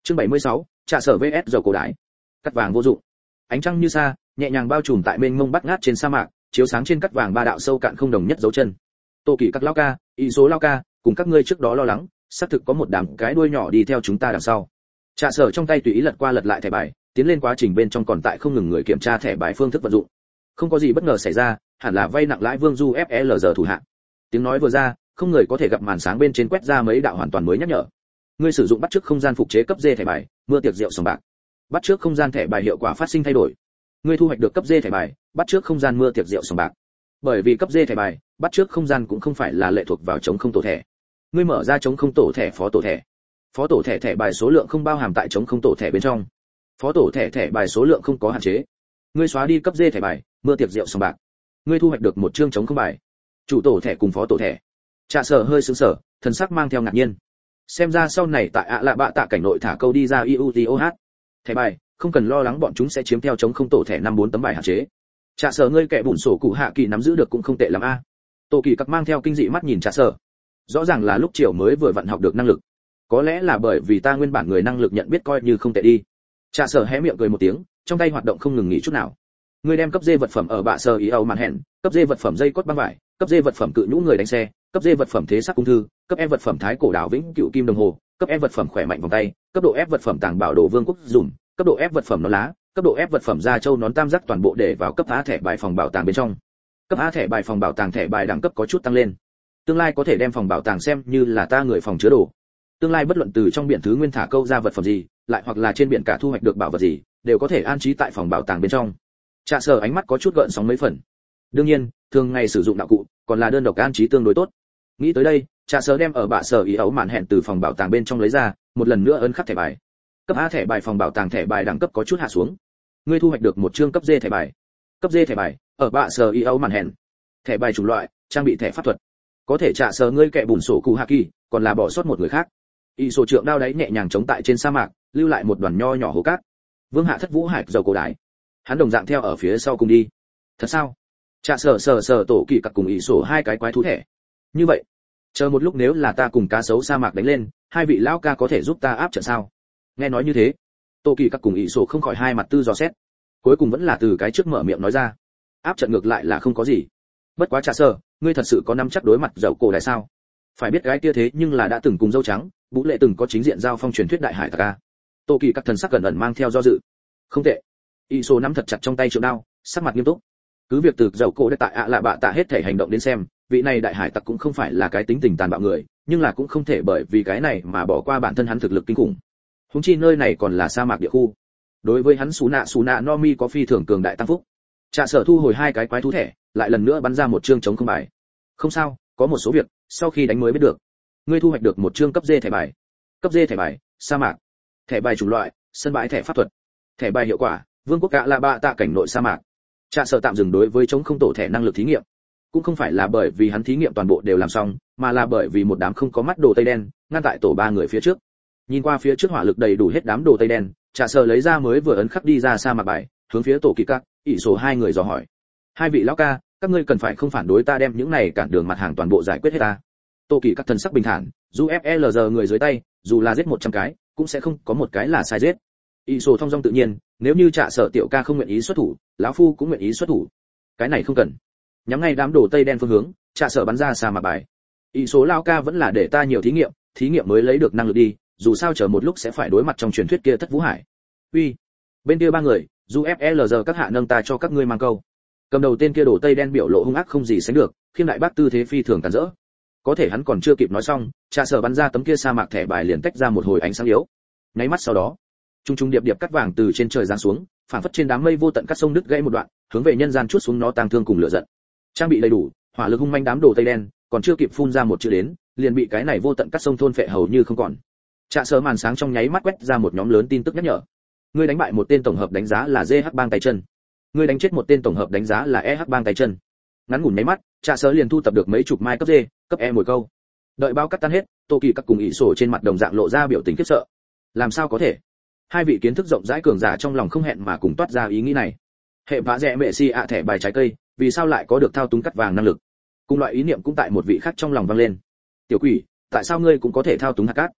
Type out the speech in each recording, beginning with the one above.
Chương 76, trà sở VS dầu cổ đái. Cắt vàng vô dụng. Ánh trăng như sa, nhẹ nhàng bao trùm tại mênh mông bát ngát trên sa mạc, chiếu sáng trên cắt vàng ba đạo sâu cạn không đồng nhất dấu chân. Tô Kỳ các lão ca, ý số lão ca, cùng các ngươi trước đó lo lắng, xác thực có một đám cái đuôi nhỏ đi theo chúng ta đằng sau. Trà sở trong tay tùy ý lật qua lật lại thẻ bài, tiến lên quá trình bên trong còn tại không ngừng người kiểm tra thẻ bài phương thức vận dụng. Không có gì bất ngờ xảy ra, hẳn là vay nặng lãi Vương Du FLR thủ hạ. Tiếng nói vừa ra, không người có thể gặp màn sáng bên trên quét ra mấy đạo hoàn toàn mới nhắc nhở. Ngươi sử dụng bắt trước không gian phục chế cấp D thẻ bài, mưa tiệc rượu sòng bạc. Bắt trước không gian thẻ bài hiệu quả phát sinh thay đổi. Ngươi thu hoạch được cấp D thẻ bài, bắt trước không gian mưa tiệc rượu sòng bạc. Bởi vì cấp D thẻ bài, bắt trước không gian cũng không phải là lệ thuộc vào chống không tổ thẻ. Ngươi mở ra chống không tổ thẻ phó tổ thẻ. Phó tổ thẻ thẻ bài số lượng không bao hàm tại chống không tổ thẻ bên trong. Phó tổ thẻ thẻ bài số lượng không có hạn chế. Ngươi xóa đi cấp D thẻ bài, mưa tiệc rượu sòng bạc. Ngươi thu hoạch được một chương chống không bài. Chủ tổ thẻ cùng phó tổ thẻ. Trà sở hơi sững sờ, thần sắc mang theo ngạc nhiên. Xem ra sau này tại ạ lạ bạ tạ cảnh nội thả câu đi ra iutoh. Thẻ bài, không cần lo lắng bọn chúng sẽ chiếm theo chống không tổ thẻ 5-4 tấm bài hạn chế. Trà sở ngươi kẻ bùn sổ cụ hạ kỳ nắm giữ được cũng không tệ lắm a. Tô Kỳ các mang theo kinh dị mắt nhìn Trà sở. Rõ ràng là lúc chiều mới vừa vận học được năng lực. Có lẽ là bởi vì ta nguyên bản người năng lực nhận biết coi như không tệ đi. Trà sở hé miệng cười một tiếng, trong tay hoạt động không ngừng nghỉ chút nào. Ngươi đem cấp D vật phẩm ở bạ sơ ý âu màn hẹn, cấp D vật phẩm dây cốt băng vải, cấp D vật phẩm cự nhũ người đánh xe, cấp D vật phẩm thế sắc ung thư, cấp E vật phẩm thái cổ đảo vĩnh cựu kim đồng hồ, cấp E vật phẩm khỏe mạnh vòng tay, cấp độ F vật phẩm tàng bảo đồ vương quốc dùng, cấp độ F vật phẩm nón lá, cấp độ F vật phẩm da châu nón tam giác toàn bộ để vào cấp A thẻ bài phòng bảo tàng bên trong. Cấp A thẻ bài phòng bảo tàng thẻ bài đẳng cấp có chút tăng lên. Tương lai có thể đem phòng bảo tàng xem như là ta người phòng chứa đồ. Tương lai bất luận từ trong biển thứ nguyên thả câu ra vật phẩm gì, lại hoặc là trên biển cả thu hoạch được bảo vật gì, đều có thể an trí tại phòng bảo tàng bên trong. Trà sở ánh mắt có chút gợn sóng mấy phần. Đương nhiên, thường ngày sử dụng đạo cụ, còn là đơn độc an trí tương đối tốt. Nghĩ tới đây, Trà sở đem ở bạ sở ý ấu màn hẹn từ phòng bảo tàng bên trong lấy ra, một lần nữa ấn khắc thẻ bài. Cấp A thẻ bài phòng bảo tàng thẻ bài đẳng cấp có chút hạ xuống. Ngươi thu hoạch được một chương cấp D thẻ bài. Cấp D thẻ bài, ở bạ sở ý ấu màn hẹn. Thẻ bài chủng loại, trang bị thẻ pháp thuật. Có thể Trà sở ngươi kẻ bùn sổ cụ hạ kỳ, còn là bỏ sót một người khác. Y sổ trượng đao đáy nhẹ nhàng chống tại trên sa mạc, lưu lại một đoàn nho nhỏ hố cát. Vương hạ thất vũ hải dầu cổ đái. Hắn đồng dạng theo ở phía sau cùng đi. Thật sao? Trà sở tổ kỳ cặc cùng ý sổ hai cái quái thú thẻ. Như vậy, chờ một lúc nếu là ta cùng cá sấu sa mạc đánh lên, hai vị lão ca có thể giúp ta áp trận sao? Nghe nói như thế, tổ kỳ cặc cùng ý sổ không khỏi hai mặt tư dò xét. Cuối cùng vẫn là từ cái trước mở miệng nói ra. Áp trận ngược lại là không có gì. Bất quá Trà sở, ngươi thật sự có nắm chắc đối mặt dầu cổ đái sao? Phải biết gái kia thế nhưng là đã từng cùng dâu trắng, Vũ Lệ từng có chính diện giao phong truyền thuyết đại hải tặc a. Tô Kỳ các thần sắc cẩn ẩn mang theo do dự. Không tệ. Y số nắm thật chặt trong tay trường đao, sắc mặt nghiêm túc. Cứ việc từ dầu cổ đã tại ạ lạ bạ tạ hết thể hành động đến xem, vị này đại hải tặc cũng không phải là cái tính tình tàn bạo người, nhưng là cũng không thể bởi vì cái này mà bỏ qua bản thân hắn thực lực kinh khủng. Huống chi nơi này còn là sa mạc địa khu. Đối với hắn Sú nạ no mi có phi thường cường đại tăng phúc. Trà sở thu hồi hai cái quái thú thẻ, lại lần nữa bắn ra một chương chống không bài. Không sao, có một số việc sau khi đánh mới biết được. Ngươi thu hoạch được một chương cấp D thẻ bài. Cấp D thẻ bài, sa mạc. Thẻ bài chủng loại, sân bãi thẻ pháp thuật. Thẻ bài hiệu quả, vương quốc ạ lạ bạ tạ cảnh nội sa mạc. Trà sở tạm dừng đối với chống không tổ thẻ năng lực thí nghiệm. Cũng không phải là bởi vì hắn thí nghiệm toàn bộ đều làm xong, mà là bởi vì một đám không có mắt đồ tây đen ngăn tại tổ ba người phía trước. Nhìn qua phía trước hỏa lực đầy đủ hết đám đồ tây đen, Trà sở lấy ra mới vừa ấn khắc đi ra sa mạc bài, hướng phía tổ kỳ các, ỷ số hai người dò hỏi. Hai vị lão ca, các ngươi cần phải không phản đối ta đem những này cản đường mặt hàng toàn bộ giải quyết hết ta. Tô Kỳ các thần sắc bình thản, dù FLR người dưới tay, dù là giết 100 cái, cũng sẽ không có một cái là sai giết. Y sổ thông dong tự nhiên, nếu như Trà sở tiểu ca không nguyện ý xuất thủ, lão phu cũng nguyện ý xuất thủ. Cái này không cần. Nhắm ngay đám đồ tây đen phương hướng, Trà sở bắn ra sa mạc bài. Y số lão ca vẫn là để ta nhiều thí nghiệm mới lấy được năng lực đi, dù sao chờ một lúc sẽ phải đối mặt trong truyền thuyết kia thất vũ hải. Uy, bên kia ba người, dù FLR các hạ nâng ta cho các ngươi mang câu. Cầm đầu tên kia đồ tây đen biểu lộ hung ác không gì sánh được, khiêm đại bác tư thế phi thường cản rỡ. Có thể hắn còn chưa kịp nói xong, Trà sở bắn ra tấm kia sa mạc thẻ bài liền tách ra một hồi ánh sáng yếu. Nháy mắt sau đó, trung trung điệp điệp cắt vàng từ trên trời giáng xuống, phản phất trên đám mây vô tận cắt sông đứt gãy một đoạn, hướng về nhân gian chuốt xuống nó tang thương cùng lửa giận. Trang bị đầy đủ, hỏa lực hung manh đám đồ tây đen, còn chưa kịp phun ra một chữ đến, liền bị cái này vô tận cắt sông thôn phệ hầu như không còn. Trà sở màn sáng trong nháy mắt quét ra một nhóm lớn tin tức nhắc nhở. Ngươi đánh bại một tên tổng hợp đánh giá là GH bang tay chân. Ngươi đánh chết một tên tổng hợp đánh giá là EH bang tay chân. Ngắn ngủn nháy mắt, Trà sở liền thu tập được mấy chục mai cấp D, cấp E mồi câu. Đợi bao cắt tan hết, Tô Kỳ các cùng ỷ sổ trên mặt đồng dạng lộ ra biểu tình khiếp sợ. Làm sao có thể? Hai vị kiến thức rộng rãi cường giả trong lòng không hẹn mà cùng toát ra ý nghĩ này. Hệ phá rẻ mẹ si ạ thẻ bài trái cây, vì sao lại có được thao túng cắt vàng năng lực? Cùng loại ý niệm cũng tại một vị khác trong lòng vang lên. Tiểu quỷ, tại sao ngươi cũng có thể thao túng hạt cát?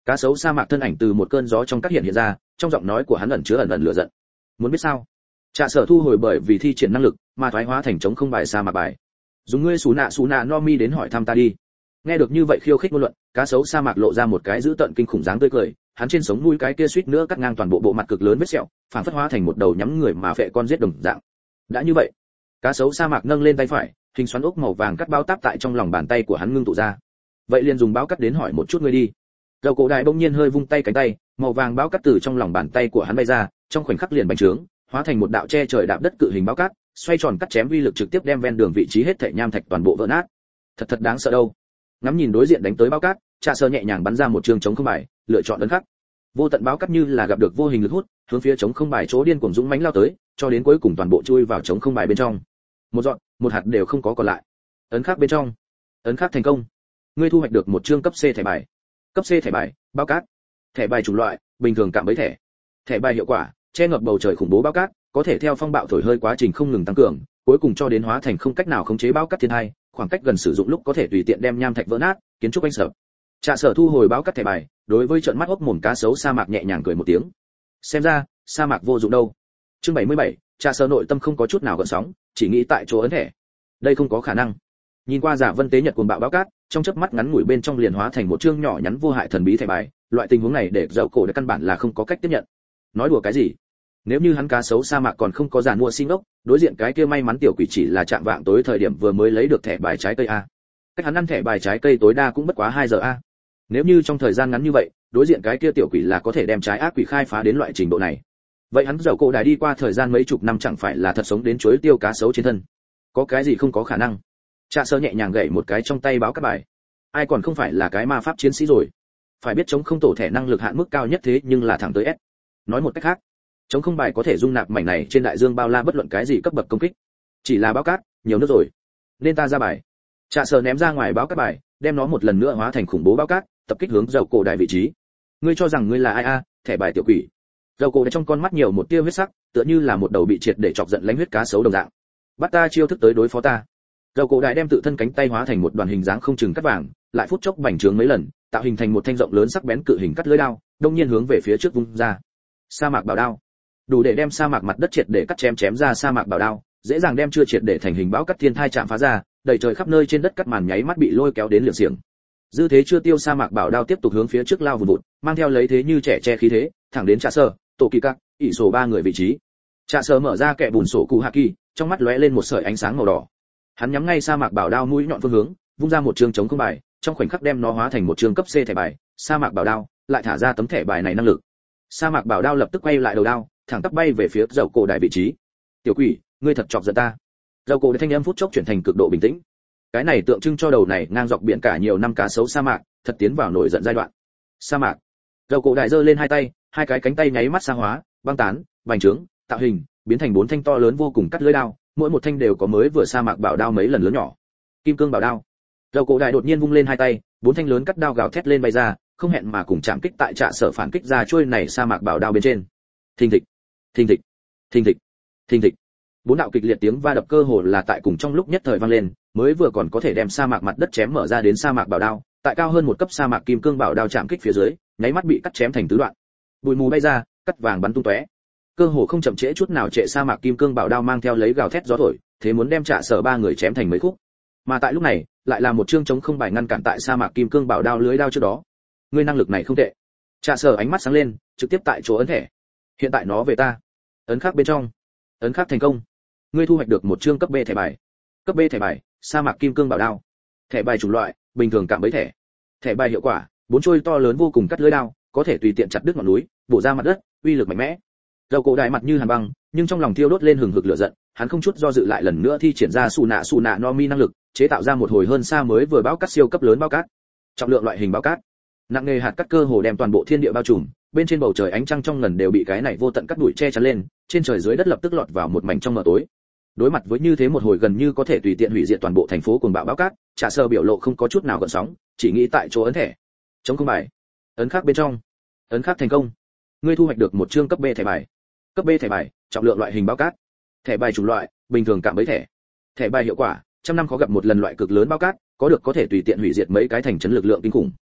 Cá sấu sa mạc thân ảnh từ một cơn gió trong các hiện ra, trong giọng nói của hắn ẩn chứa ẩn lửa giận. Muốn biết sao? Trạ Sở thu hồi bởi vì thi triển năng lực mà thoái hóa thành trống không bài sa mạc bài. Dùng ngươi xú nạ no mi đến hỏi thăm ta đi. Nghe được như vậy khiêu khích ngôn luận, cá sấu sa mạc lộ ra một cái dữ tợn kinh khủng dáng tươi cười, hắn trên sống mũi cái kia suýt nữa cắt ngang toàn bộ bộ mặt cực lớn vết sẹo, phản phất hóa thành một đầu nhắm người mà phệ con giết đồng dạng. Đã như vậy, cá sấu sa mạc nâng lên tay phải, hình xoắn ốc màu vàng cắt bao táp tại trong lòng bàn tay của hắn ngưng tụ ra. Vậy liền dùng báo cắt đến hỏi một chút ngươi đi. Dầu cổ đại bỗng nhiên hơi vung tay cánh tay, màu vàng báo cắt từ trong lòng bàn tay của hắn bay ra, trong khoảnh khắc liền bành trướng, hóa thành một đạo che trời đạp đất cự hình báo cắt, xoay tròn cắt chém uy lực trực tiếp đem ven đường vị trí hết thảy nham thạch toàn bộ vỡ nát. Thật đáng sợ đâu. Ngắm nhìn đối diện đánh tới báo cắt, Trạ Sở nhẹ nhàng bắn ra một trường chống không bài, lựa chọn ấn khắc. Vô tận báo cắt như là gặp được vô hình lực hút, hướng phía chống không bài chỗ điên cuồng dũng mãnh lao tới, cho đến cuối cùng toàn bộ chui vào chống không bài bên trong. Một dọn, một hạt đều không có còn lại. Ấn khắc bên trong. Ấn khắc thành công. Ngươi thu hoạch được một chương cấp C thẻ bài. Cấp C thẻ bài, báo cát. Thẻ bài chủng loại, bình thường cạm bẫy thẻ. Thẻ bài hiệu quả, che ngập bầu trời khủng bố báo cát, có thể theo phong bạo thổi hơi quá trình không ngừng tăng cường, cuối cùng cho đến hóa thành không cách nào khống chế báo cát thiên hai, khoảng cách gần sử dụng lúc có thể tùy tiện đem nham thạch vỡ nát, kiến trúc anh sợ. Trạ Sở thu hồi báo cát thẻ bài, đối với trận mắt ốc mồm cá sấu sa mạc nhẹ nhàng cười một tiếng. Xem ra, sa mạc vô dụng đâu. Chương 77, Trạ Sở nội tâm không có chút nào gợn sóng, chỉ nghĩ tại chỗ ấn thẻ. Đây không có khả năng. Nhìn qua giả vân tế nhật cuồng bạo báo cát, trong chớp mắt ngắn ngủi bên trong liền hóa thành một chương nhỏ nhắn vô hại thần bí thẻ bài, loại tình huống này để dậu cổ đã căn bản là không có cách tiếp nhận. Nói đùa cái gì? Nếu như hắn cá sấu sa mạc còn không có giàn mua sinh ốc, đối diện cái kia may mắn tiểu quỷ chỉ là chạm vạng tối thời điểm vừa mới lấy được thẻ bài trái cây a. Cách hắn ăn thẻ bài trái cây tối đa cũng bất quá 2 giờ a. Nếu như trong thời gian ngắn như vậy, đối diện cái kia tiểu quỷ là có thể đem trái ác quỷ khai phá đến loại trình độ này. Vậy hắn dậu cổ đã đi qua thời gian mấy chục năm chẳng phải là thật sống đến chuối tiêu cá sấu trên thân. Có cái gì không có khả năng. Trạ Sở nhẹ nhàng gảy một cái trong tay báo các bài. Ai còn không phải là cái ma pháp chiến sĩ rồi. Phải biết chống không tổ thẻ năng lực hạn mức cao nhất thế nhưng là thẳng tới S. Nói một cách khác, chống không bài có thể dung nạp mảnh này trên đại dương bao la bất luận cái gì cấp bậc công kích. Chỉ là báo cát, nhiều nước rồi. Nên ta ra bài. Trạ Sở ném ra ngoài báo các bài, đem nó một lần nữa hóa thành khủng bố báo cát, tập kích hướng dầu cổ đại vị trí. Ngươi cho rằng ngươi là ai a, thẻ bài tiểu quỷ. Dầu cổ đại trong con mắt nhiều một tia huyết sắc, tựa như là một đầu bị triệt để chọc giận lãnh huyết cá sấu đồng dạng. Bắt ta chiêu thức tới đối phó ta. Dầu cổ đại đem tự thân cánh tay hóa thành một đoàn hình dáng không chừng cắt vàng, lại phút chốc bành trướng mấy lần, tạo hình thành một thanh rộng lớn sắc bén cự hình cắt lưỡi đao, đông nhiên hướng về phía trước vung ra. Sa mạc bảo đao, đủ để đem sa mạc mặt đất triệt để cắt chém ra sa mạc bảo đao, dễ dàng đem chưa triệt để thành hình bão cắt thiên thai chạm phá ra, đầy trời khắp nơi trên đất cắt màn nháy mắt bị lôi kéo đến liệng xiềng. Dư thế chưa tiêu sa mạc bảo đao tiếp tục hướng phía trước lao vùn vụt, mang theo lấy thế như trẻ che khí thế, thẳng đến Trạ Sở, Tổ Kỳ Các, ỷ sổ 3 người vị trí. Trạ Sở mở ra kẽ bùn sổ cụ hạ kỳ, trong mắt lóe lên một sợi ánh sáng màu đỏ. Hắn nhắm ngay sa mạc bảo đao mũi nhọn phương hướng, vung ra một trường chống không bài, trong khoảnh khắc đem nó hóa thành một trường cấp C thẻ bài, sa mạc bảo đao, lại thả ra tấm thẻ bài này năng lực. Sa mạc bảo đao lập tức quay lại đầu đao, thẳng tắp bay về phía dầu cổ đại vị trí. Tiểu quỷ, ngươi thật chọc giận ta. Dầu cổ đại thanh âm phút chốc chuyển thành cực độ bình tĩnh. Cái này tượng trưng cho đầu này ngang dọc biển cả nhiều năm cá sấu sa mạc, thật tiến vào nổi giận giai đoạn. Sa mạc. Dầu cổ đại giơ lên hai tay, hai cái cánh tay nháy mắt sa hóa, băng tán, bành trướng, tạo hình, biến thành 4 thanh to lớn vô cùng cắt lưỡi đao, mỗi một thanh đều có mới vừa sa mạc bảo đao mấy lần lớn nhỏ. Kim cương bảo đao. Dầu cổ đại đột nhiên vung lên hai tay, 4 thanh lớn cắt đao gào thét lên bay ra, không hẹn mà cùng chạm kích tại Trạ Sở phản kích ra trôi này sa mạc bảo đao bên trên. Thình thịch, thình thịch, thình thịch, thình thịch. 4 đạo kịch liệt tiếng va đập cơ hồ là tại cùng trong lúc nhất thời vang lên, mới vừa còn có thể đem sa mạc mặt đất chém mở ra đến sa mạc bảo đao, tại cao hơn một cấp sa mạc kim cương bảo đao chạm kích phía dưới, nháy mắt bị cắt chém thành tứ đoạn. Bụi mù bay ra, cắt vàng bắn tung tóe. Cơ hồ không chậm trễ chút nào trệ sa mạc kim cương bảo đao mang theo lấy gào thét gió thổi, thế muốn đem Trạ Sở 3 người chém thành mấy khúc. Mà tại lúc này, lại là một chương chống không bài ngăn cản tại sa mạc kim cương bảo đao lưới đao trước đó. Ngươi năng lực này không tệ. Trạ Sở ánh mắt sáng lên, trực tiếp tại chỗ ấn thẻ. Hiện tại nó về ta. Ấn khắc bên trong. Ấn khắc thành công. Ngươi thu hoạch được một chương cấp B thẻ bài. Cấp B thẻ bài, sa mạc kim cương bảo đao. Thẻ bài chủng loại, bình thường cạm bẫy thẻ. Thẻ bài hiệu quả, 4 chuôi to lớn vô cùng cắt lưỡi đao, có thể tùy tiện chặt đứt ngọn núi, bổ ra mặt đất, uy lực mạnh mẽ. Dầu cổ đại mặt như hàn băng, nhưng trong lòng thiêu đốt lên hừng hực lửa giận, hắn không chút do dự lại lần nữa thi triển ra xù nạ no mi năng lực, chế tạo ra một hồi hơn xa mới vừa bão cát siêu cấp lớn bão cát. Trọng lượng loại hình bão cát, nặng nghề hạt cát cơ hồ đem toàn bộ thiên địa bao trùm, bên trên bầu trời ánh trăng trong ngần đều bị cái này vô tận cát bụi che chắn lên, trên trời dưới đất lập tức lọt vào một mảnh trong mờ tối. Đối mặt với như thế một hồi gần như có thể tùy tiện hủy diệt toàn bộ thành phố cuồng bạo bão cát, Trạ Sở biểu lộ không có chút nào gợn sóng, chỉ nghĩ tại chỗ ấn thẻ. Chống không bài, ấn khắc bên trong, ấn khắc thành công. Ngươi thu hoạch được một chương cấp B thẻ bài. Cấp B thẻ bài, trọng lượng loại hình bão cát. Thẻ bài chủng loại, bình thường cạm bẫy thẻ. Thẻ bài hiệu quả, trăm năm khó gặp một lần loại cực lớn bão cát, có được có thể tùy tiện hủy diệt mấy cái thành trấn lực lượng kinh khủng.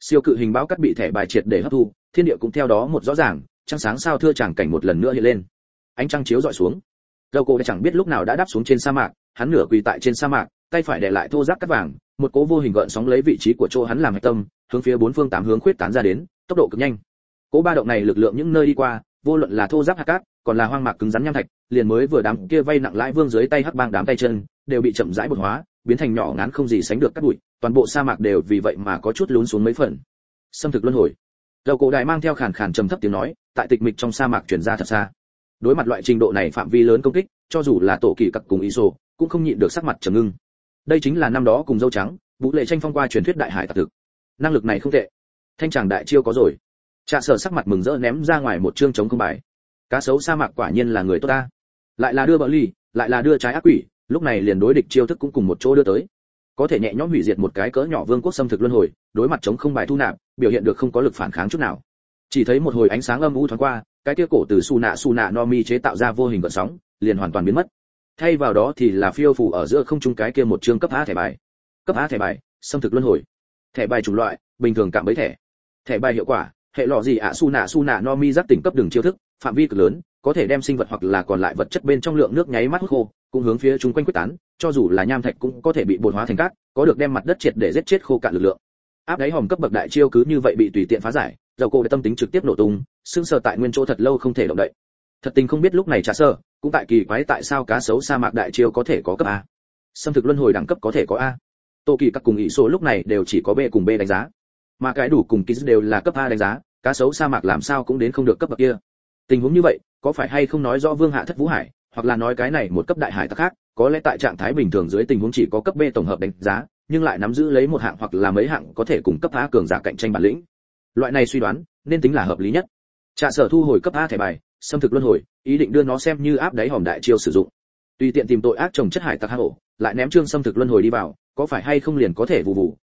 Siêu cự hình bão cắt bị thẻ bài triệt để hấp thu, thiên địa cũng theo đó một rõ ràng, trăng sáng sao thưa tràng cảnh một lần nữa hiện lên. Ánh trăng chiếu rọi xuống. Dầu cổ đã chẳng biết lúc nào đã đáp xuống trên sa mạc, hắn nửa quỳ tại trên sa mạc, tay phải đè lại thô ráp cắt vàng, một cỗ vô hình gợn sóng lấy vị trí của chỗ hắn làm hạch tâm, hướng phía bốn phương tám hướng khuyết tán ra đến, tốc độ cực nhanh. Cỗ ba động này lực lượng những nơi đi qua, vô luận là thô ráp hạt cát, còn là hoang mạc cứng rắn nham thạch, liền mới vừa đám kia vây nặng lãi vương dưới tay hắc bang đám tay chân, đều bị chậm rãi bột hóa, biến thành nhỏ ngắn không gì sánh được cát bụi, toàn bộ sa mạc đều vì vậy mà có chút lún xuống mấy phần. Xâm thực luân hồi. Dầu cổ đại mang theo khàn khàn trầm thấp tiếng nói, tại tịch mịch trong sa mạc truyền ra thật xa. Đối mặt loại trình độ này phạm vi lớn công kích, cho dù là tổ kỳ cặc cùng Iso, cũng không nhịn được sắc mặt trầm ngưng. Đây chính là năm đó cùng dâu trắng, vũ lệ tranh phong qua truyền thuyết đại hải tặc thực. Năng lực này không tệ. Thanh tràng đại chiêu có rồi. Trạ Sở sắc mặt mừng rỡ ném ra ngoài một chương chống không bài. Cá sấu sa mạc quả nhiên là người tốt ta. Lại là đưa bờ ly, lại là đưa trái ác quỷ, lúc này liền đối địch chiêu thức cũng cùng một chỗ đưa tới. Có thể nhẹ nhõm hủy diệt một cái cỡ nhỏ vương quốc xâm thực luân hồi, đối mặt chống không bài thu nạp, biểu hiện được không có lực phản kháng chút nào. Chỉ thấy một hồi ánh sáng âm u thoáng qua, cái kia cổ từ su nạ no mi chế tạo ra vô hình gợn sóng, liền hoàn toàn biến mất. Thay vào đó thì là phiêu phù ở giữa không trung cái kia một chương cấp A thẻ bài. Cấp A thẻ bài, xâm thực luân hồi. Thẻ bài chủng loại, bình thường cạm bẫy thẻ. Thẻ bài hiệu quả, hệ lọ gì ạ su nạ no mi giác tỉnh cấp đường chiêu thức, phạm vi cực lớn, có thể đem sinh vật hoặc là còn lại vật chất bên trong lượng nước nháy mắt hút khô, cũng hướng phía chúng quanh quyết tán, cho dù là nham thạch cũng có thể bị bột hóa thành cát, có được đem mặt đất triệt để giết chết khô cạn lực lượng. Áp đáy hòm cấp bậc đại chiêu cứ như vậy bị tùy tiện phá giải, dầu cô đã tâm tính trực tiếp nổ tung, sững sờ tại nguyên chỗ thật lâu không thể động đậy. Thật tình không biết lúc này Trạ Sở cũng tại kỳ quái tại sao cá sấu sa mạc đại chiêu có thể có cấp A, xâm thực luân hồi đẳng cấp có thể có A. Tô Kỳ các cùng ý số lúc này đều chỉ có B cùng B đánh giá, mà cái đủ cùng Kiz đều là cấp A đánh giá, cá sấu sa mạc làm sao cũng đến không được cấp bậc kia. Tình huống như vậy, có phải hay không nói rõ Vương Hạ Thất Vũ Hải, hoặc là nói cái này một cấp đại hải tặc khác, có lẽ tại trạng thái bình thường dưới tình huống chỉ có cấp B tổng hợp đánh giá, nhưng lại nắm giữ lấy một hạng hoặc là mấy hạng có thể cùng cấp A cường giả cạnh tranh bản lĩnh. Loại này suy đoán nên tính là hợp lý nhất. Trạ Sở thu hồi cấp A thẻ bài, xâm thực luân hồi, ý định đưa nó xem như áp đáy hòm đại chiêu sử dụng. Tùy tiện tìm tội ác trồng chất hải tặc hang ổ, lại ném chương xâm thực luân hồi đi vào, có phải hay không liền có thể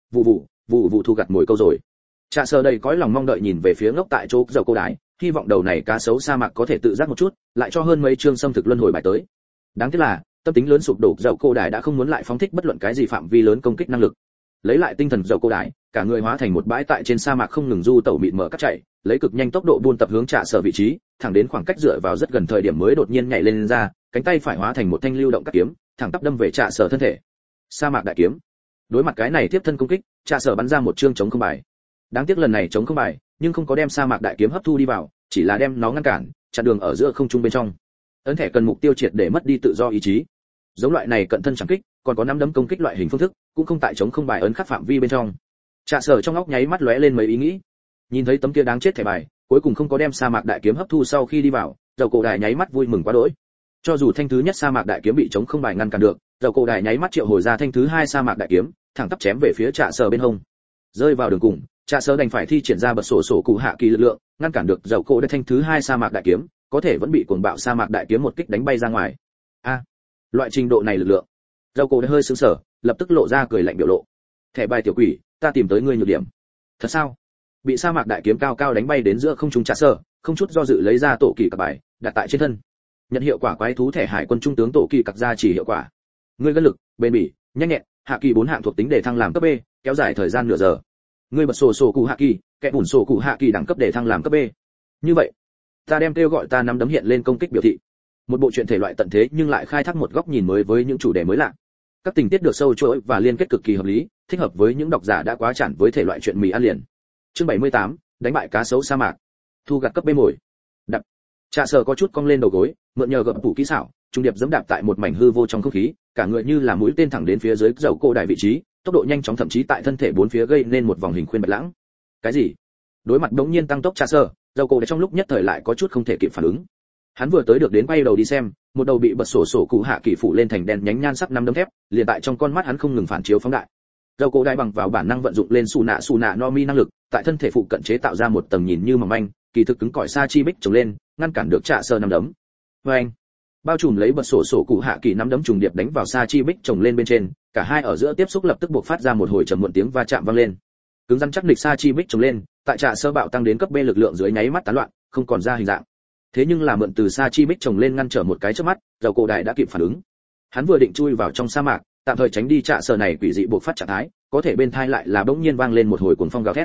vụ thu gặt mồi câu rồi. Trạ Sở đầy cõi lòng mong đợi nhìn về phía ngốc tại chỗ dầu cô đái, hy vọng đầu này cá sấu sa mạc có thể tự giác một chút, lại cho hơn mấy chương xâm thực luân hồi bài tới. Đáng tiếc là, tâm tính lớn sụp đổ dầu cô đái đã không muốn lại phóng thích bất luận cái gì phạm vi lớn công kích năng lực. Lấy lại tinh thần dầu cô đái, cả người hóa thành một bãi tại trên sa mạc không ngừng du tẩu mịt mở cắt chạy, lấy cực nhanh tốc độ buôn tập hướng Trạ Sở vị trí, thẳng đến khoảng cách dựa vào rất gần thời điểm mới đột nhiên nhảy lên ra, cánh tay phải hóa thành một thanh lưu động cắt kiếm, thẳng tắp đâm về Trạ Sở thân thể. Sa mạc đại kiếm. Đối mặt cái này tiếp thân công kích, Trạ Sở bắn ra một chương chống không bài. Đáng tiếc lần này chống không bài, nhưng không có đem sa mạc đại kiếm hấp thu đi vào, chỉ là đem nó ngăn cản, chặn đường ở giữa không trung bên trong. Ấn thẻ cần mục tiêu triệt để mất đi tự do ý chí. Giống loại này cận thân chẳng kích, còn có nắm đấm công kích loại hình phương thức, cũng không tại chống không bài ấn khắc phạm vi bên trong. Trạ Sở trong óc nháy mắt lóe lên mấy ý nghĩ. Nhìn thấy tấm kia đáng chết thẻ bài, cuối cùng không có đem sa mạc đại kiếm hấp thu sau khi đi vào, dầu cổ đại nháy mắt vui mừng quá đỗi. Cho dù thanh thứ nhất sa mạc đại kiếm bị chống không bài ngăn cản được, dầu cổ đại nháy mắt triệu hồi ra thanh thứ hai sa mạc đại kiếm, thẳng tắp chém về phía Trạ Sở bên hông. Rơi vào đường cùng, Trạ Sở đành phải thi triển ra bật sổ cụ hạ kỳ lực lượng, ngăn cản được dầu cổ đại thanh thứ hai sa mạc đại kiếm, có thể vẫn bị cuồng bạo sa mạc đại kiếm một kích đánh bay ra ngoài. A, loại trình độ này lực lượng. Dầu cổ đại hơi sững sờ, lập tức lộ ra cười lạnh biểu lộ. Thẻ bài tiểu quỷ, ta tìm tới ngươi nhược điểm. Thật sao? Bị sa mạc đại kiếm cao cao đánh bay đến giữa không trung Trạ Sở, không chút do dự lấy ra tổ kỳ cặc bài, đặt tại trên thân. Nhận hiệu quả quái thú thẻ hải quân trung tướng tổ kỳ cặc ra chỉ hiệu quả. Ngươi gân lực, bền bỉ, nhanh nhẹn, hạ kỳ 4 hạng thuộc tính để thăng làm cấp B, kéo dài thời gian nửa giờ. Ngươi bật sổ cụ hạ kỳ, kẻ bùn sổ cụ hạ kỳ đẳng cấp để thăng làm cấp B. Như vậy, ta đem kêu gọi ta nắm đấm hiện lên công kích biểu thị. Một bộ truyện thể loại tận thế nhưng lại khai thác một góc nhìn mới với những chủ đề mới lạ. Các tình tiết được sâu chuỗi và liên kết cực kỳ hợp lý, thích hợp với những độc giả đã quá chán với thể loại truyện mì ăn liền. Chương 78, đánh bại cá sấu sa mạc. Thu gặt cấp B mồi. Đập. Trạ Sở có chút cong lên đầu gối, mượn nhờ gập tủ kỹ xảo, trung điệp giẫm đạp tại một mảnh hư vô trong không khí, cả người như là mũi tên thẳng đến phía dưới dầu cô đài vị trí, tốc độ nhanh chóng thậm chí tại thân thể bốn phía gây nên một vòng hình khuyên bạch lãng. Cái gì? Đối mặt đống nhiên tăng tốc Trạ Sở, dầu cô đài trong lúc nhất thời lại có chút không thể kịp phản ứng. Hắn vừa tới được đến quay đầu đi xem, một đầu bị bật sổ cụ hạ kỳ phủ lên thành đèn nhánh nhan sắc năm đấm thép, liền tại trong con mắt hắn không ngừng phản chiếu phóng đại. Dầu cổ đại bằng vào bản năng vận dụng lên su nạ no mi năng lực, tại thân thể phụ cận chế tạo ra một tầng nhìn như mỏng manh, kỳ thực cứng cỏi sa chi bích trồng lên, ngăn cản được Trạ Sở năm đấm. Oeng! Bao trùm lấy bật sổ cụ hạ kỳ năm đấm trùng điệp đánh vào sa chi bích trồng lên bên trên, cả hai ở giữa tiếp xúc lập tức buộc phát ra một hồi trầm muộn tiếng va chạm vang lên. Cứng rắn chắc địch sa chi bích trồng lên, tại Trạ Sở bạo tăng đến cấp B lực lượng dưới nháy mắt tán loạn, không còn ra hình dạng. Thế nhưng là mượn từ sa chi bích trồng lên ngăn trở một cái chớp mắt, dầu cổ đại đã kịp phản ứng. Hắn vừa định chui vào trong sa mạc, tạm thời tránh đi Trạ Sở này quỷ dị buộc phát trạng thái, có thể bên tai lại là bỗng nhiên vang lên một hồi cuồng phong gào thét.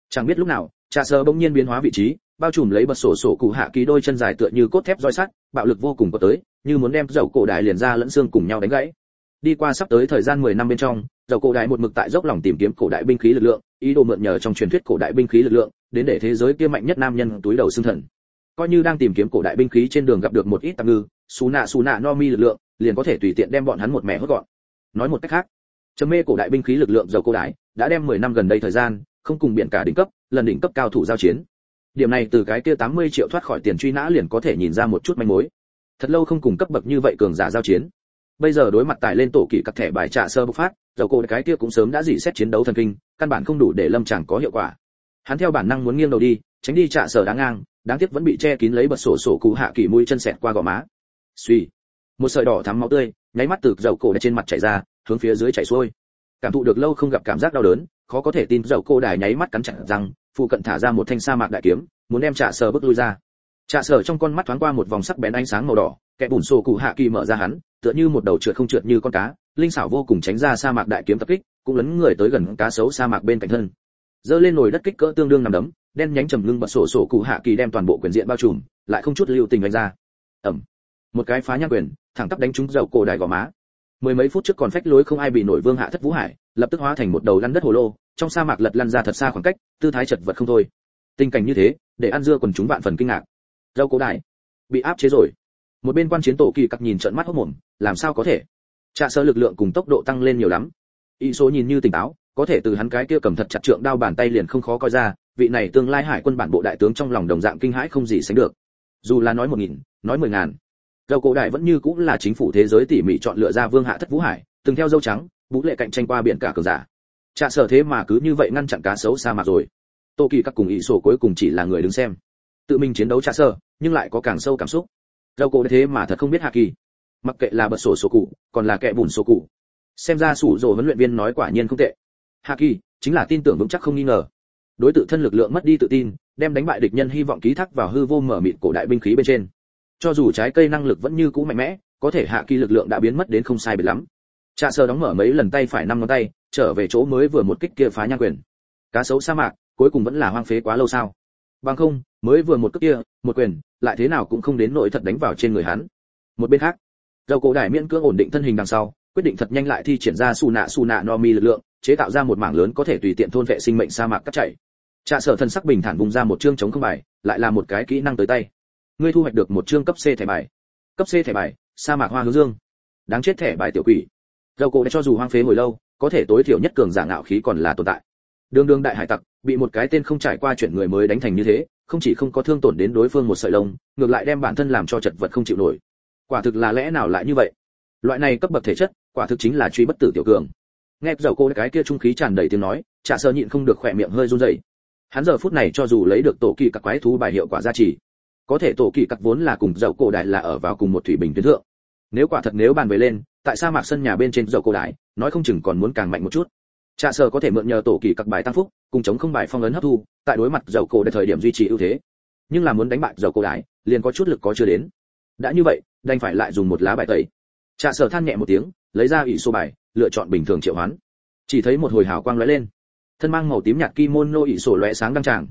Chẳng biết lúc nào, Trà Sở bỗng nhiên biến hóa vị trí, bao trùm lấy bật sổ sổ cụ hạ kỳ đôi chân dài tựa như cốt thép roi sắt, bạo lực vô cùng có tới, như muốn đem dầu cổ đại liền ra lẫn xương cùng nhau đánh gãy. Đi qua sắp tới thời gian 10 năm bên trong, dầu cổ đại một mực tại dốc lòng tìm kiếm cổ đại binh khí lực lượng, ý đồ mượn nhờ trong truyền thuyết cổ đại binh khí lực lượng, đến để thế giới kia mạnh nhất nam nhân túi đầu xương thần. Coi như đang tìm kiếm cổ đại binh khí trên đường gặp được một ít tạp ngư, xú nạ no mi lực lượng, liền có thể tùy tiện đem bọn hắn một mẻ hốt gọn. Nói một cách khác, trầm mê cổ đại binh khí lực lượng dầu cổ đại đã đem 10 năm gần đây thời gian, không cùng biển cả đỉnh cấp, lần đỉnh cấp cao thủ giao chiến. Điểm này từ cái kia 80 triệu thoát khỏi tiền truy nã liền có thể nhìn ra một chút manh mối. Thật lâu không cùng cấp bậc như vậy cường giả giao chiến. Bây giờ đối mặt tài lên tổ kỳ các thẻ bài Trà Sở bộc phát, dầu cổ cái kia cũng sớm đã dỉ xét chiến đấu thần kinh, căn bản không đủ để lâm chẳng có hiệu quả. Hắn theo bản năng muốn nghiêng đầu đi, tránh đi Trà Sở đáng ngang, đáng tiếc vẫn bị che kín lấy bật sổ sổ cụ hạ kỳ mũi chân xẹt qua gò má. Suy, một sợi đỏ thắm máu tươi, nháy mắt từ dầu cổ trên mặt chảy ra, hướng phía dưới chảy xuôi. Cảm thụ được lâu không gặp cảm giác đau đớn, khó có thể tin dầu cổ đài nháy mắt cắn chặt răng, phụ cận thả ra một thanh sa mạc đại kiếm, muốn đem Trà Sở bước lui ra. Trà Sở trong con mắt thoáng qua một vòng sắc bén ánh sáng màu đỏ, kẻ bùn sổ cụ hạ kỳ mở ra hắn, tựa như một đầu trượt không trượt như con cá, linh xảo vô cùng tránh ra sa mạc đại kiếm tập kích, cũng lấn người tới gần cá sấu sa mạc bên cạnh thân. Giơ lên nồi đất kích cỡ tương đương nằm đấm, đen nhánh trầm ngưng bật sổ sổ cụ hạ kỳ đem toàn bộ quyền diện bao trùm, lại không chút lưu tình đánh ra. Ầm. Một cái phá nhãn quyền, thẳng tắp đánh trúng dầu cổ đài gò má. Mười mấy phút trước còn phách lối không ai bị nổi Vương Hạ Thất Vũ Hải, lập tức hóa thành một đầu lăn đất hồ lô, trong sa mạc lật lăn ra thật xa khoảng cách, tư thái chật vật không thôi. Tình cảnh như thế, để ăn dưa quần chúng vạn phần kinh ngạc. Dầu cổ đài bị áp chế rồi. Một bên quan chiến tổ kỳ cặc nhìn trợn mắt hốt mồm, làm sao có thể? Trà Sở lực lượng cùng tốc độ tăng lên nhiều lắm. Y số nhìn như tỉnh táo, có thể từ hắn cái kia cầm thật chặt trượng đao bàn tay liền không khó coi ra, vị này tương lai hải quân bản bộ đại tướng trong lòng đồng dạng kinh hãi không gì sánh được. Dù là nói 1000, nói 10.000, dầu cổ đại vẫn như cũng là chính phủ thế giới tỉ mỉ chọn lựa ra Vương Hạ Thất Vũ Hải, từng theo dâu trắng, vũ lệ cạnh tranh qua biển cả cường giả. Trà Sở thế mà cứ như vậy ngăn chặn cá sấu sa mạc rồi. Tô Kỳ các cùng Y số cuối cùng chỉ là người đứng xem. Tự mình chiến đấu Trà Sở, nhưng lại có càng sâu cảm xúc. Dầu cổ thế mà thật không biết hạ kỳ. Mặc kệ là bật sổ sổ cụ, còn là kẻ bùn sổ cụ. Xem ra sủ rồ huấn luyện viên nói quả nhiên không tệ. Hạ kỳ chính là tin tưởng vững chắc không nghi ngờ. Đối tự thân lực lượng mất đi tự tin, đem đánh bại địch nhân hy vọng ký thác vào hư vô mở mịt cổ đại binh khí bên trên. Cho dù trái cây năng lực vẫn như cũ mạnh mẽ, có thể hạ kỳ lực lượng đã biến mất đến không sai biệt lắm. Trà Sở đóng mở mấy lần tay phải 5 ngón tay, trở về chỗ mới vừa một kích kia phá nhang quyền. Cá sấu sa mạc, cuối cùng vẫn là hoang phế quá lâu sao? Bằng không, mới vừa một kích kia, một quyền, lại thế nào cũng không đến nỗi thật đánh vào trên người hắn. Một bên khác, dầu cổ đại miễn cưỡng ổn định thân hình đằng sau, quyết định thật nhanh lại thi triển ra su nạ no mi lực lượng, chế tạo ra một mảng lớn có thể tùy tiện thôn vệ sinh mệnh sa mạc cắt chảy. Trà Sở thân sắc bình thản vùng ra một chương chống không bài, lại là một cái kỹ năng tới tay. Ngươi thu hoạch được một chương cấp C thẻ bài. Cấp C thẻ bài, sa mạc hoa hướng dương. Đáng chết thẻ bài tiểu quỷ. Dầu cổ đã cho dù hoang phế hồi lâu, có thể tối thiểu nhất cường giả ngạo khí còn là tồn tại. Đường đại hải tặc, bị một cái tên không trải qua chuyện người mới đánh thành như thế, không chỉ không có thương tổn đến đối phương một sợi lông, ngược lại đem bản thân làm cho chật vật không chịu nổi. Quả thực là lẽ nào lại như vậy? Loại này cấp bậc thể chất, quả thực chính là truy bất tử tiểu cường. Nghe dầu cô cái kia trung khí tràn đầy tiếng nói, Trà Sở nhịn không được khỏe miệng hơi run rẩy. Hắn giờ phút này cho dù lấy được tổ kỳ các quái thú bài hiệu quả gia trì, có thể tổ kỳ các vốn là cùng dầu cổ đại là ở vào cùng một thủy bình tuyến thượng. Nếu quả thật nếu bàn về lên, tại sa mạc sân nhà bên trên dầu cổ đại, nói không chừng còn muốn càng mạnh một chút. Trà Sở có thể mượn nhờ tổ kỳ các bài tăng phúc, cùng chống không bài phong ấn hấp thu, tại đối mặt dầu cổ đại thời điểm duy trì ưu thế. Nhưng là muốn đánh bại dầu cổ đại, liền có chút lực có chưa đến. Đã như vậy, đành phải lại dùng một lá bài tẩy. Trà Sở than nhẹ một tiếng, lấy ra ỷ số bài, lựa chọn bình thường triệu hoán. Chỉ thấy một hồi hào quang lóe lên, thân mang màu tím nhạt kimono ỷ số lóe sáng đăng tràng.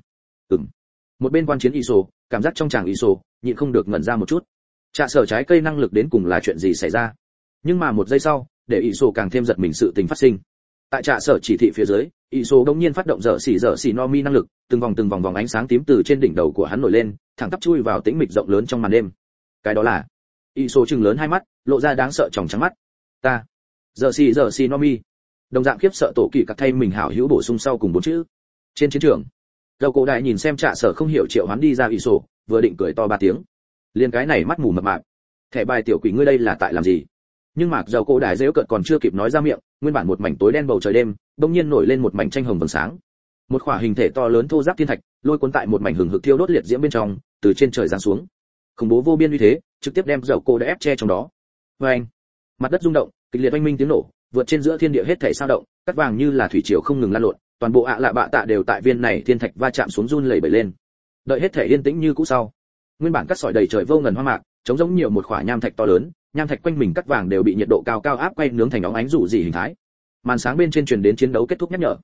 Một bên quan chiến ỷ số, cảm giác trong tràng ỷ số, nhịn không được ngẩn ra một chút. Trà Sở trái cây năng lực đến cùng là chuyện gì xảy ra? Nhưng mà một giây sau, để ỷ số càng thêm giật mình sự tình phát sinh. Tại Trà Sở chỉ thị phía dưới, ỷ số đột nhiên phát động dở xỉ no mi năng lực, từng vòng ánh sáng tím từ trên đỉnh đầu của hắn nổi lên, thẳng tắp chui vào tĩnh mịch rộng lớn trong màn đêm. Cái đó là ỷ số trừng lớn hai mắt, lộ ra đáng sợ tròng trắng mắt. Ta dở xỉ no mi. Đồng dạng khiếp sợ tổ kỳ các thay mình hảo hữu bổ sung sau cùng bốn chữ. Trên chiến trường, dầu cổ đại nhìn xem Trà Sở không hiểu triệu hoán đi ra ỷ số, vừa định cười to ba tiếng. Liên cái này mắt mù mập mạp. Thẻ bài tiểu quỷ ngươi đây là tại làm gì? Nhưng mà dầu cổ đại giễu cợt còn chưa kịp nói ra miệng, nguyên bản một mảnh tối đen bầu trời đêm, bỗng nhiên nổi lên một mảnh tranh hồng vầng sáng. Một khỏa hình thể to lớn thô ráp thiên thạch, lôi cuốn tại một mảnh hừng hực thiêu đốt liệt diễm bên trong, từ trên trời giáng xuống. Khủng bố vô biên uy thế, trực tiếp đem dầu cổ đại ép che trong đó. Oeng! Mặt đất rung động, kịch liệt oanh minh tiếng nổ, vượt trên giữa thiên địa hết thảy sao động, cắt vàng như là thủy triều không ngừng lan lộn, toàn bộ ạ lạ bạ tạ đều tại viên này thiên thạch va chạm xuống run lẩy bẩy lên. Đợi hết thảy yên tĩnh như cũ sau, nguyên bản cắt sỏi đầy trời vô ngần hoa mạc, trống giống nhiều một khỏa nham thạch to lớn, nham thạch quanh mình cắt vàng đều bị nhiệt độ cao cao áp quay nướng thành óng ánh rủ rỉ hình thái. Màn sáng bên trên truyền đến chiến đấu kết thúc nhắc nhở.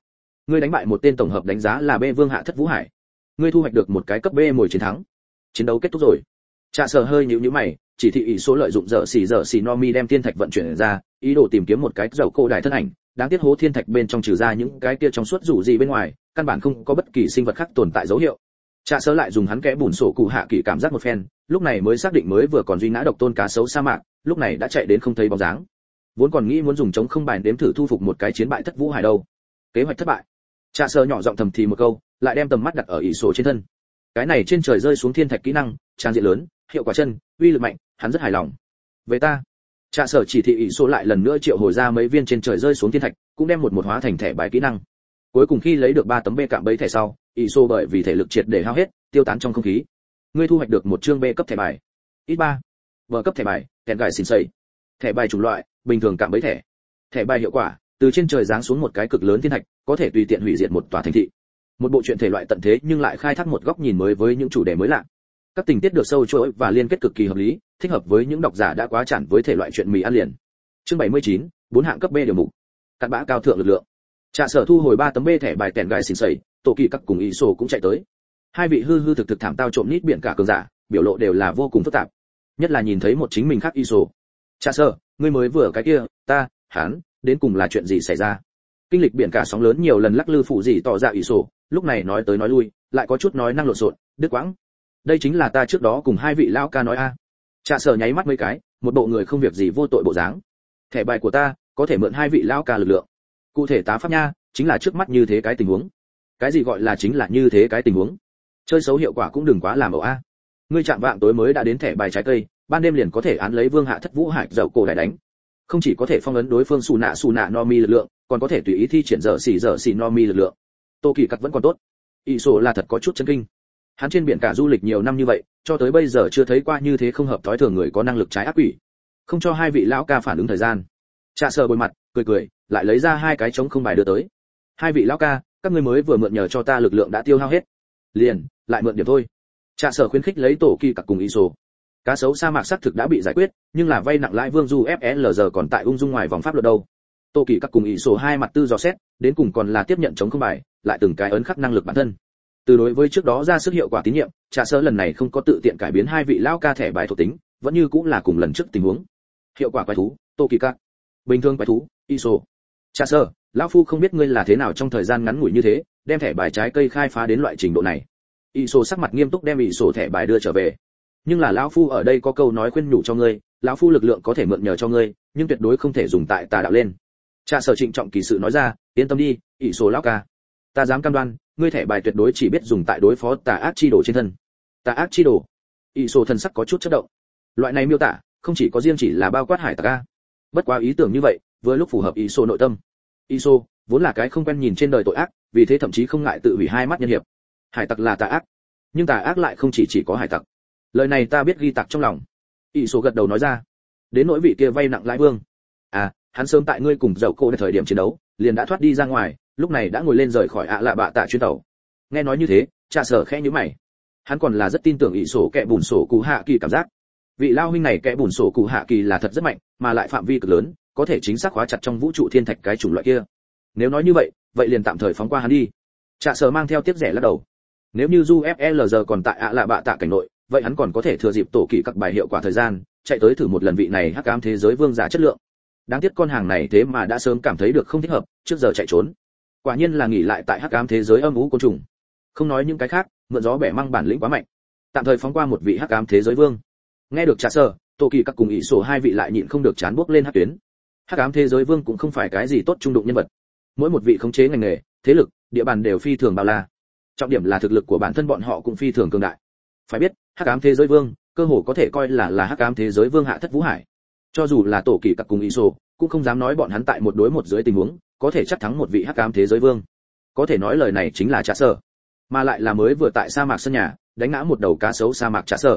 Ngươi đánh bại một tên tổng hợp đánh giá là B vương hạ thất vũ hải. Ngươi thu hoạch được một cái cấp B mồi chiến thắng. Chiến đấu kết thúc rồi. Trạ Sở hơi nhíu nhíu mày, chỉ thị ỷ số lợi dụng dở xỉ Nomi đem thiên thạch vận chuyển ra, ý đồ tìm kiếm một cái dầu cổ đại thân ảnh, đáng tiếc hố thiên thạch bên trong trừ ra những cái kia trong suốt rủ gì bên ngoài, căn bản không có bất kỳ sinh vật khác tồn tại dấu hiệu. Trạ Sở lại dùng hắn kẽ bùn sổ cụ hạ kỳ cảm giác một phen, lúc này mới xác định mới vừa còn duy ngã độc tôn cá sấu sa mạc, lúc này đã chạy đến không thấy bóng dáng. Vốn còn nghĩ muốn dùng chống không bài đếm thử thu phục một cái chiến bại thất vũ hải đâu. Kế hoạch thất bại. Trạ Sở nhỏ giọng thầm thì một câu, lại đem tầm mắt đặt ở ỷ số trên thân. Cái này trên trời rơi xuống thiên thạch kỹ năng, trang diện lớn, hiệu quả chân, uy lực mạnh, hắn rất hài lòng. Về ta, Trạ Sở chỉ thị ỷ số lại lần nữa triệu hồi ra mấy viên trên trời rơi xuống thiên thạch, cũng đem một hóa thành thẻ bài kỹ năng. Cuối cùng khi lấy được 3 tấm B cạm bẫy thẻ sau, ỷ số bởi vì thể lực triệt để hao hết, tiêu tán trong không khí. Ngươi thu hoạch được một chương B cấp thẻ bài. X3. B cấp thẻ bài, kèn gài xỉn xầy. Thẻ bài chủng loại, bình thường cạm bẫy thẻ. Thẻ bài hiệu quả, từ trên trời giáng xuống một cái cực lớn thiên thạch, có thể tùy tiện hủy diệt một tòa thành thị. Một bộ truyện thể loại tận thế nhưng lại khai thác một góc nhìn mới với những chủ đề mới lạ. Các tình tiết được sâu chuỗi và liên kết cực kỳ hợp lý, thích hợp với những độc giả đã quá chán với thể loại truyện mì ăn liền. Chương 79, 4 hạng cấp B điều mục. Cặn bã cao thượng lực lượng. Trạ Sở thu hồi 3 tấm B thẻ bài tèn gài xỉn xầy, tổ kỳ các cùng ý sổ cũng chạy tới. Hai vị hư thực thảm tao trộm nít biển cả cường giả, biểu lộ đều là vô cùng phức tạp. Nhất là nhìn thấy một chính mình khác ý sổ. Trạ Sở, ngươi mới vừa cái kia, hắn, đến cùng là chuyện gì xảy ra? Kinh lịch biển cả sóng lớn nhiều lần lắc lư phụ gì tỏ ra ý sổ, lúc này nói tới nói lui, lại có chút nói năng lộn xộn, đứt quãng. Đây chính là ta trước đó cùng hai vị lão ca nói a. Trạ Sở nháy mắt mấy cái, một bộ người không việc gì vô tội bộ dáng. Thẻ bài của ta, có thể mượn hai vị lão ca lực lượng. Cụ thể tá pháp nha, chính là trước mắt như thế cái tình huống. Cái gì gọi là chính là như thế cái tình huống? Chơi xấu hiệu quả cũng đừng quá làm ẩu a. Ngươi chạm vạng tối mới đã đến thẻ bài trái cây, ban đêm liền có thể án lấy vương hạ thất vũ hải dậu cổ đại đánh. Không chỉ có thể phong ấn đối phương xù nạ Nomi lực lượng, còn có thể tùy ý thi triển dở xỉ Nomi lực lượng. Tô Kỳ Cắt vẫn còn tốt. Ý sổ là thật có chút chấn kinh. Hắn trên biển cả du lịch nhiều năm như vậy, cho tới bây giờ chưa thấy qua như thế không hợp thói thường người có năng lực trái ác quỷ. Không cho hai vị lão ca phản ứng thời gian. Trạ Sở bồi mặt, cười, lại lấy ra 2 cái trống không bài đưa tới. Hai vị lão ca, các ngươi mới vừa mượn nhờ cho ta lực lượng đã tiêu hao hết. Liền, lại mượn điểm thôi. Trạ Sở khuyến khích lấy tổ kỳ cặc cùng ý sổ. Cá sấu sa mạc xác thực đã bị giải quyết, nhưng là vay nặng lãi vương du FLR còn tại ung dung ngoài vòng pháp luật đâu. Tổ kỳ cặc cùng ý sổ hai mặt tư dò xét, đến cùng còn là tiếp nhận trống không bài, lại từng cái ấn khắc năng lực bản thân. Từ đối với trước đó ra sức hiệu quả tín nhiệm, Trạ Sở lần này không có tự tiện cải biến hai vị lão ca thẻ bài thuộc tính, vẫn như cũng là cùng lần trước tình huống. Hiệu quả quái thú, tổ kỳ cặc. Bình thường quái thú, ISO. Trạ Sở, lão phu không biết ngươi là thế nào trong thời gian ngắn ngủi như thế, đem thẻ bài trái cây khai phá đến loại trình độ này. ISO sắc mặt nghiêm túc đem ISO thẻ bài đưa trở về. Nhưng là lão phu ở đây có câu nói khuyên nhủ cho ngươi, lão phu lực lượng có thể mượn nhờ cho ngươi, nhưng tuyệt đối không thể dùng tại tà đạo lên. Trạ Sở trịnh trọng kỳ sự nói ra, yên tâm đi, ISO lão ca. Ta dám cam đoan, ngươi thẻ bài tuyệt đối chỉ biết dùng tại đối phó tà ác chi đồ trên thân. Tà ác chi đồ? ISO thần sắc có chút chớp động. Loại này miêu tả, không chỉ có riêng chỉ là bao quát hải tặc a. Bất quá ý tưởng như vậy, vừa lúc phù hợp ISO nội tâm. ISO vốn là cái không quen nhìn trên đời tội ác, vì thế thậm chí không ngại tự hủy hai mắt nhân hiệp. Hải tặc là tà ác, nhưng tà ác lại không chỉ có hải tặc. Lời này ta biết ghi tạc trong lòng. ISO gật đầu nói ra. Đến nỗi vị kia vay nặng lãi vương, hắn sớm tại ngươi cùng dậu côในthời điểm chiến đấu, liền đã thoát đi ra ngoài, lúc này đã ngồi lên rời khỏi lạ bạ tạ chuyến tàu. Nghe nói như thế, Trạ Sở khẽ nhíu mày. Hắn còn là rất tin tưởng ISO kẻ bùn sổ cụ hạ kỳ cảm giác. Vị lao huynh này kẻ bùn sổ cụ hạ kỳ là thật rất mạnh, mà lại phạm vi cực lớn, có thể chính xác khóa chặt trong vũ trụ thiên thạch cái chủng loại kia. Nếu nói như vậy liền tạm thời phóng qua hắn đi. Trạ Sở mang theo tiếc rẻ lắc đầu. Nếu như du FLR còn tại lạ bạ tạ cảnh nội, vậy hắn còn có thể thừa dịp tổ kỳ các bài hiệu quả thời gian, chạy tới thử một lần vị này hắc ám thế giới vương giả chất lượng. Đáng tiếc con hàng này thế mà đã sớm cảm thấy được không thích hợp, trước giờ chạy trốn. Quả nhiên là nghỉ lại tại hắc ám thế giới âm u côn trùng. Không nói những cái khác, mượn gió bẻ măng bản lĩnh quá mạnh. Tạm thời phóng qua một vị hắc ám thế giới vương. Nghe được Trạ Sở, tổ kỳ các cùng ý sổ hai vị lại nhịn không được chán bước lên hắc tuyến. Hắc ám thế giới vương cũng không phải cái gì tốt trung đụng nhân vật. Mỗi một vị khống chế ngành nghề, thế lực, địa bàn đều phi thường bao la. Trọng điểm là thực lực của bản thân bọn họ cũng phi thường cường đại. Phải biết, hắc ám thế giới vương, cơ hồ có thể coi là hắc ám thế giới vương hạ thất vũ hải. Cho dù là tổ kỳ các cùng ý sổ, cũng không dám nói bọn hắn tại một đối một dưới tình huống, có thể chắc thắng một vị hắc ám thế giới vương. Có thể nói lời này chính là Trạ Sở, mà lại là mới vừa tại sa mạc sân nhà, đánh ngã một đầu cá sấu sa mạc Trạ Sở.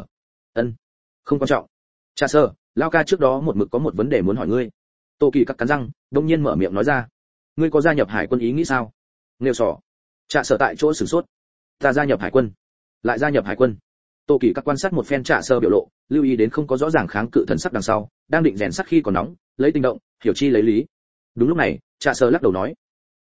Không quan trọng. Trạ Sở, lao ca trước đó một mực có một vấn đề muốn hỏi ngươi. Tô Kỳ cắt cắn răng, đông nhiên mở miệng nói ra. Ngươi có gia nhập hải quân ý nghĩ sao? Nêu sỏ. Trạ Sở tại chỗ sửng sốt. Ta gia nhập hải quân? Lại gia nhập hải quân? Tô Kỳ cắt quan sát một phen Trạ Sở biểu lộ, lưu ý đến không có rõ ràng kháng cự thần sắc đằng sau, đang định rèn sắc khi còn nóng, lấy tinh động, hiểu chi lấy lý. Đúng lúc này, Trạ Sở lắc đầu nói.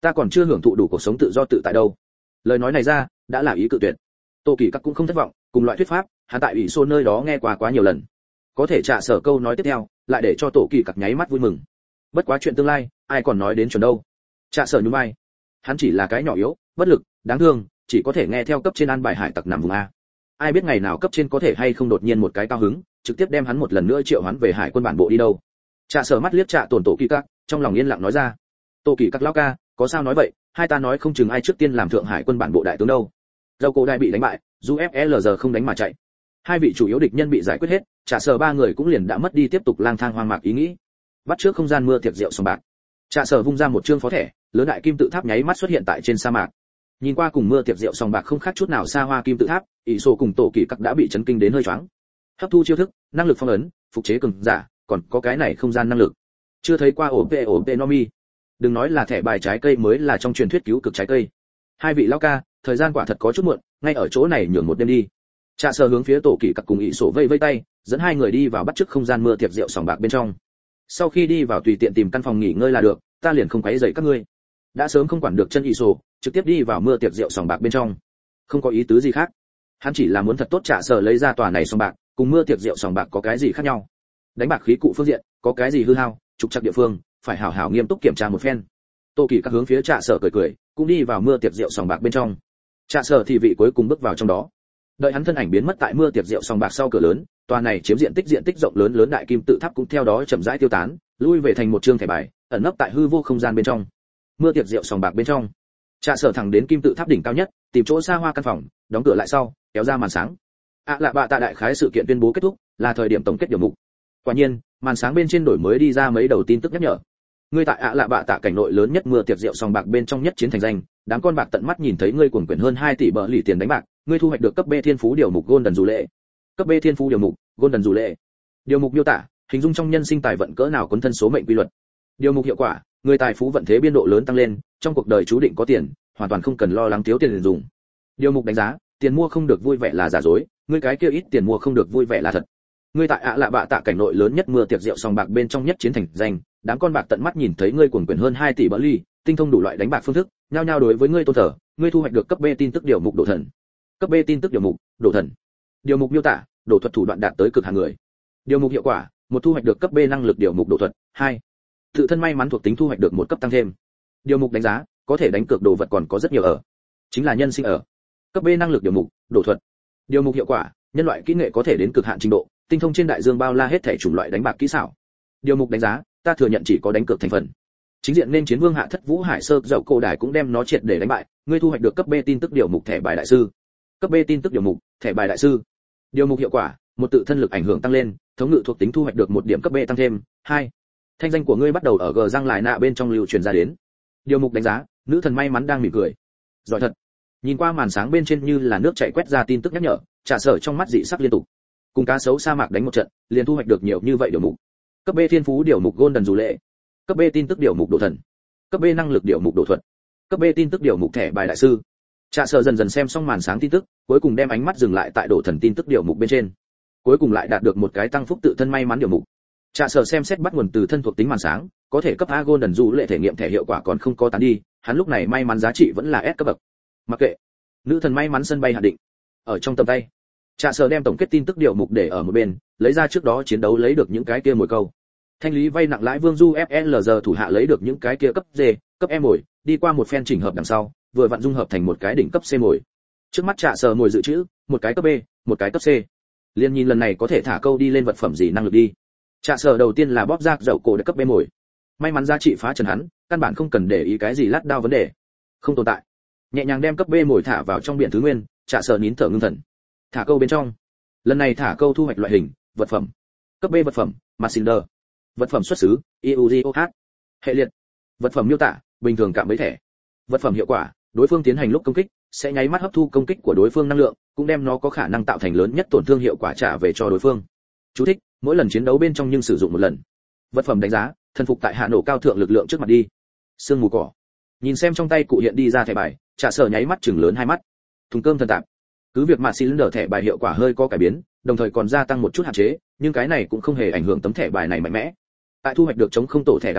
ta còn chưa hưởng thụ đủ cuộc sống tự do tự tại đâu. Lời nói này ra đã là ý cự tuyệt. Tô Kỳ Các cũng không thất vọng, cùng loại thuyết pháp hắn tại ủy xô nơi đó nghe qua quá nhiều lần, có thể trả sở câu nói tiếp theo lại để cho Tô Kỳ Các nháy mắt vui mừng. Bất quá chuyện tương lai ai còn nói đến chuẩn đâu. Trả sở nhún vai, hắn chỉ là cái nhỏ yếu bất lực đáng thương, chỉ có thể nghe theo cấp trên an bài hải tặc nằm vùng A. Ai biết ngày nào cấp trên có thể hay không đột nhiên một cái cao hứng trực tiếp đem hắn một lần nữa triệu hoán về hải quân bản bộ đi đâu. Trả sở mắt liếc Trạ Tổn Tổ Kỳ Các, trong lòng yên lặng nói ra, Tô Kỳ Các lão ca, có sao nói vậy, hai ta nói không chừng ai trước tiên làm thượng hải quân bản bộ đại tướng đâu. Dầu cổ đại bị đánh bại, dù FLR không đánh mà chạy, hai vị chủ yếu địch nhân bị giải quyết hết, Trả sở ba người cũng liền đã mất đi tiếp tục lang thang hoang mạc ý nghĩ. Bắt trước không gian mưa tiệc rượu sòng bạc, Trả sở vung ra một trương phó thẻ, lớn đại kim tự tháp nháy mắt xuất hiện tại trên sa mạc. Nhìn qua cùng mưa tiệc rượu sòng bạc không khác chút nào xa hoa kim tự tháp, ỷ sổ cùng Tổ Kỳ Các đã bị chấn kinh đến hơi choáng. Hấp thu chiêu thức, năng lực phong ấn, phục chế cường giả, còn có cái này không gian năng lực. Chưa thấy qua ổ Nomi. Đừng nói là thẻ bài trái cây mới là trong truyền thuyết cứu cực trái cây. Hai vị lão ca, thời gian quả thật có chút muộn, ngay ở chỗ này nhường một đêm đi. Trả sở hướng phía Tổ Kỳ Các cùng ỷ sổ vây vây tay, dẫn hai người đi vào bắt chước không gian mưa tiệc rượu sòng bạc bên trong. Sau khi đi vào tùy tiện tìm căn phòng nghỉ ngơi là được, ta liền không quấy rầy các ngươi. Đã sớm không quản được chân ỷ sổ, trực tiếp đi vào mưa tiệc rượu sòng bạc bên trong. Không có ý tứ gì khác, hắn chỉ là muốn thật tốt Trả sở lấy ra tòa này sòng bạc, cùng mưa tiệc rượu sòng bạc có cái gì khác nhau. Đánh bạc khí cụ phương diện, có cái gì hư hao, trục trặc địa phương, phải hảo hảo nghiêm túc kiểm tra một phen. Tô Kỳ Các hướng phía Trả sở cười cười, cũng đi vào mưa tiệc rượu sòng bạc bên trong. Trả sở thì vị cuối cùng bước vào trong đó. Đợi hắn thân ảnh biến mất tại mưa tiệc rượu sòng bạc sau cửa lớn, tòa này chiếm diện tích rộng lớn đại kim tự tháp cũng theo đó chậm rãi tiêu tán, lui về thành một trương thẻ bài, ẩn nấp tại hư vô không gian bên trong. Mưa tiệc rượu sòng bạc bên trong, Trả sở thẳng đến kim tự tháp đỉnh cao nhất, tìm chỗ xa hoa căn phòng, đóng cửa lại sau, kéo ra màn sáng. Lạ bạ tạ đại khái sự kiện tuyên bố kết thúc, là thời điểm tổng kết điều mục. Quả nhiên, màn sáng bên trên đổi mới đi ra mấy đầu tin tức nhắc nhở. Ngươi tại lạ bạ tạ cảnh nội lớn nhất mưa tiệc rượu sòng bạc bên trong nhất chiến thành danh, đám con bạc tận mắt nhìn thấy ngươi cuồng quyển hơn 2 tỷ bờ lì tiền đánh bạc, ngươi thu hoạch được cấp B thiên phú điều mục Golden dù lệ. Cấp B thiên phú điều mục Golden dù lệ. Điều mục miêu tả, hình dung trong nhân sinh tài vận cỡ nào cuốn thân số mệnh quy luật. Điều mục hiệu quả, người tài phú vận thế biên độ lớn tăng lên, trong cuộc đời chú định có tiền, hoàn toàn không cần lo lắng thiếu tiền dùng. Điều mục đánh giá, tiền mua không được vui vẻ là giả dối, ngươi cái kia ít tiền mua không được vui vẻ là thật. Ngươi tại lạ bạ tạ cảnh nội lớn nhất mưa tiệc rượu sòng bạc bên trong nhất chiến thành danh, đám con bạc tận mắt nhìn thấy ngươi cuồng quyển hơn 2 tỷ bờ ly, tinh thông đủ loại đánh bạc phương thức, nhao nhao đối với ngươi tôn thờ, ngươi thu hoạch được cấp B tin tức điều mục độ thần. Cấp B tin tức điều mục độ thần. Điều mục miêu tả, độ thuật thủ đoạn đạt tới cực hạn người. Điều mục hiệu quả, một thu hoạch được cấp B năng lực điều mục độ thuật, 2. Tự thân may mắn thuộc tính thu hoạch được một cấp tăng thêm. Điều mục đánh giá, có thể đánh cược đồ vật còn có rất nhiều ở. Chính là nhân sinh ở. Cấp B năng lực điều mục, độ thuật. Điều mục hiệu quả, nhân loại kỹ nghệ có thể đến cực hạn trình độ, tinh thông trên đại dương bao la hết thể chủng loại đánh bạc kỹ xảo. Điều mục đánh giá, ta thừa nhận chỉ có đánh cược thành phần. Chính diện nên chiến vương hạ thất Vũ Hải Sơ dậu cổ đài cũng đem nó triệt để đánh bại, ngươi thu hoạch được cấp B tin tức điều mục thẻ bài đại sư. Cấp B tin tức điều mục, thẻ bài đại sư. Điều mục hiệu quả, một tự thân lực ảnh hưởng tăng lên, thống ngự thuộc tính thu hoạch được một điểm cấp B tăng thêm, 2. Thanh danh của ngươi bắt đầu ở G răng lại nạ bên trong lưu truyền ra đến. Điều mục đánh giá, nữ thần may mắn đang mỉm cười. Giỏi thật. Nhìn qua màn sáng bên trên như là nước chảy quét ra tin tức nhắc nhở, Trả sở trong mắt dị sắc liên tục. Cùng cá sấu sa mạc đánh một trận, liền thu hoạch được nhiều như vậy điều mục. Cấp B thiên phú điều mục Golden dù lệ. Cấp B tin tức điều mục độ thần. Cấp B năng lực điều mục độ thuật. Cấp B tin tức điều mục thẻ bài đại sư. Trả sở dần dần xem xong màn sáng tin tức, cuối cùng đem ánh mắt dừng lại tại độ thần tin tức điều mục bên trên. Cuối cùng lại đạt được một cái tăng phúc tự thân may mắn điều mục. Trả sở xem xét bắt nguồn từ thân thuộc tính màn sáng, có thể cấp A Golden dù lệ thể nghiệm thẻ hiệu quả còn không có tán đi, hắn lúc này may mắn giá trị vẫn là S cấp bậc. Mặc kệ, nữ thần may mắn sân bay hạn định ở trong tầm tay. Trả sở đem tổng kết tin tức điều mục để ở một bên, lấy ra trước đó chiến đấu lấy được những cái kia mồi câu. Thanh lý vay nặng lãi Vương Du FLR thủ hạ lấy được những cái kia cấp D, cấp E mồi, đi qua một phen chỉnh hợp đằng sau, vừa vặn dung hợp thành một cái đỉnh cấp C mồi. Trước mắt Trả sở mồi dự trữ, một cái cấp B, một cái cấp C. Liên nhìn lần này có thể thả câu đi lên vật phẩm gì năng lực đi. Trả sở đầu tiên là bóp rác dậu cổ để cấp B mồi. May mắn giá trị phá trần hắn, căn bản không cần để ý cái gì lát đao vấn đề. Không tồn tại. Nhẹ nhàng đem cấp B mồi thả vào trong biển thứ nguyên, Trả sở nín thở ngưng thần. Thả câu bên trong. Lần này thả câu thu hoạch loại hình, vật phẩm. Cấp B vật phẩm, Massinder. Vật phẩm xuất xứ, EUGOH. Hệ liệt. Vật phẩm miêu tả, bình thường cạm bẫy thẻ. Vật phẩm hiệu quả, đối phương tiến hành lúc công kích, sẽ nháy mắt hấp thu công kích của đối phương năng lượng, cũng đem nó có khả năng tạo thành lớn nhất tổn thương hiệu quả trả về cho đối phương. Chú thích, mỗi lần chiến đấu bên trong nhưng sử dụng một lần. Vật phẩm đánh giá, thần phục tại hạ nổ cao thượng lực lượng trước mặt đi. Sương mù cỏ. Nhìn xem trong tay cụ hiện đi ra thẻ bài, Trả sở nháy mắt chừng lớn hai mắt. Thùng cơm thần tạp. Cứ việc mà cylinder thẻ bài hiệu quả hơi có cải biến, đồng thời còn gia tăng một chút hạn chế, nhưng cái này cũng không hề ảnh hưởng tấm thẻ bài này mạnh mẽ. Tại thu hoạch được chống không tổ thẻ đằng sau,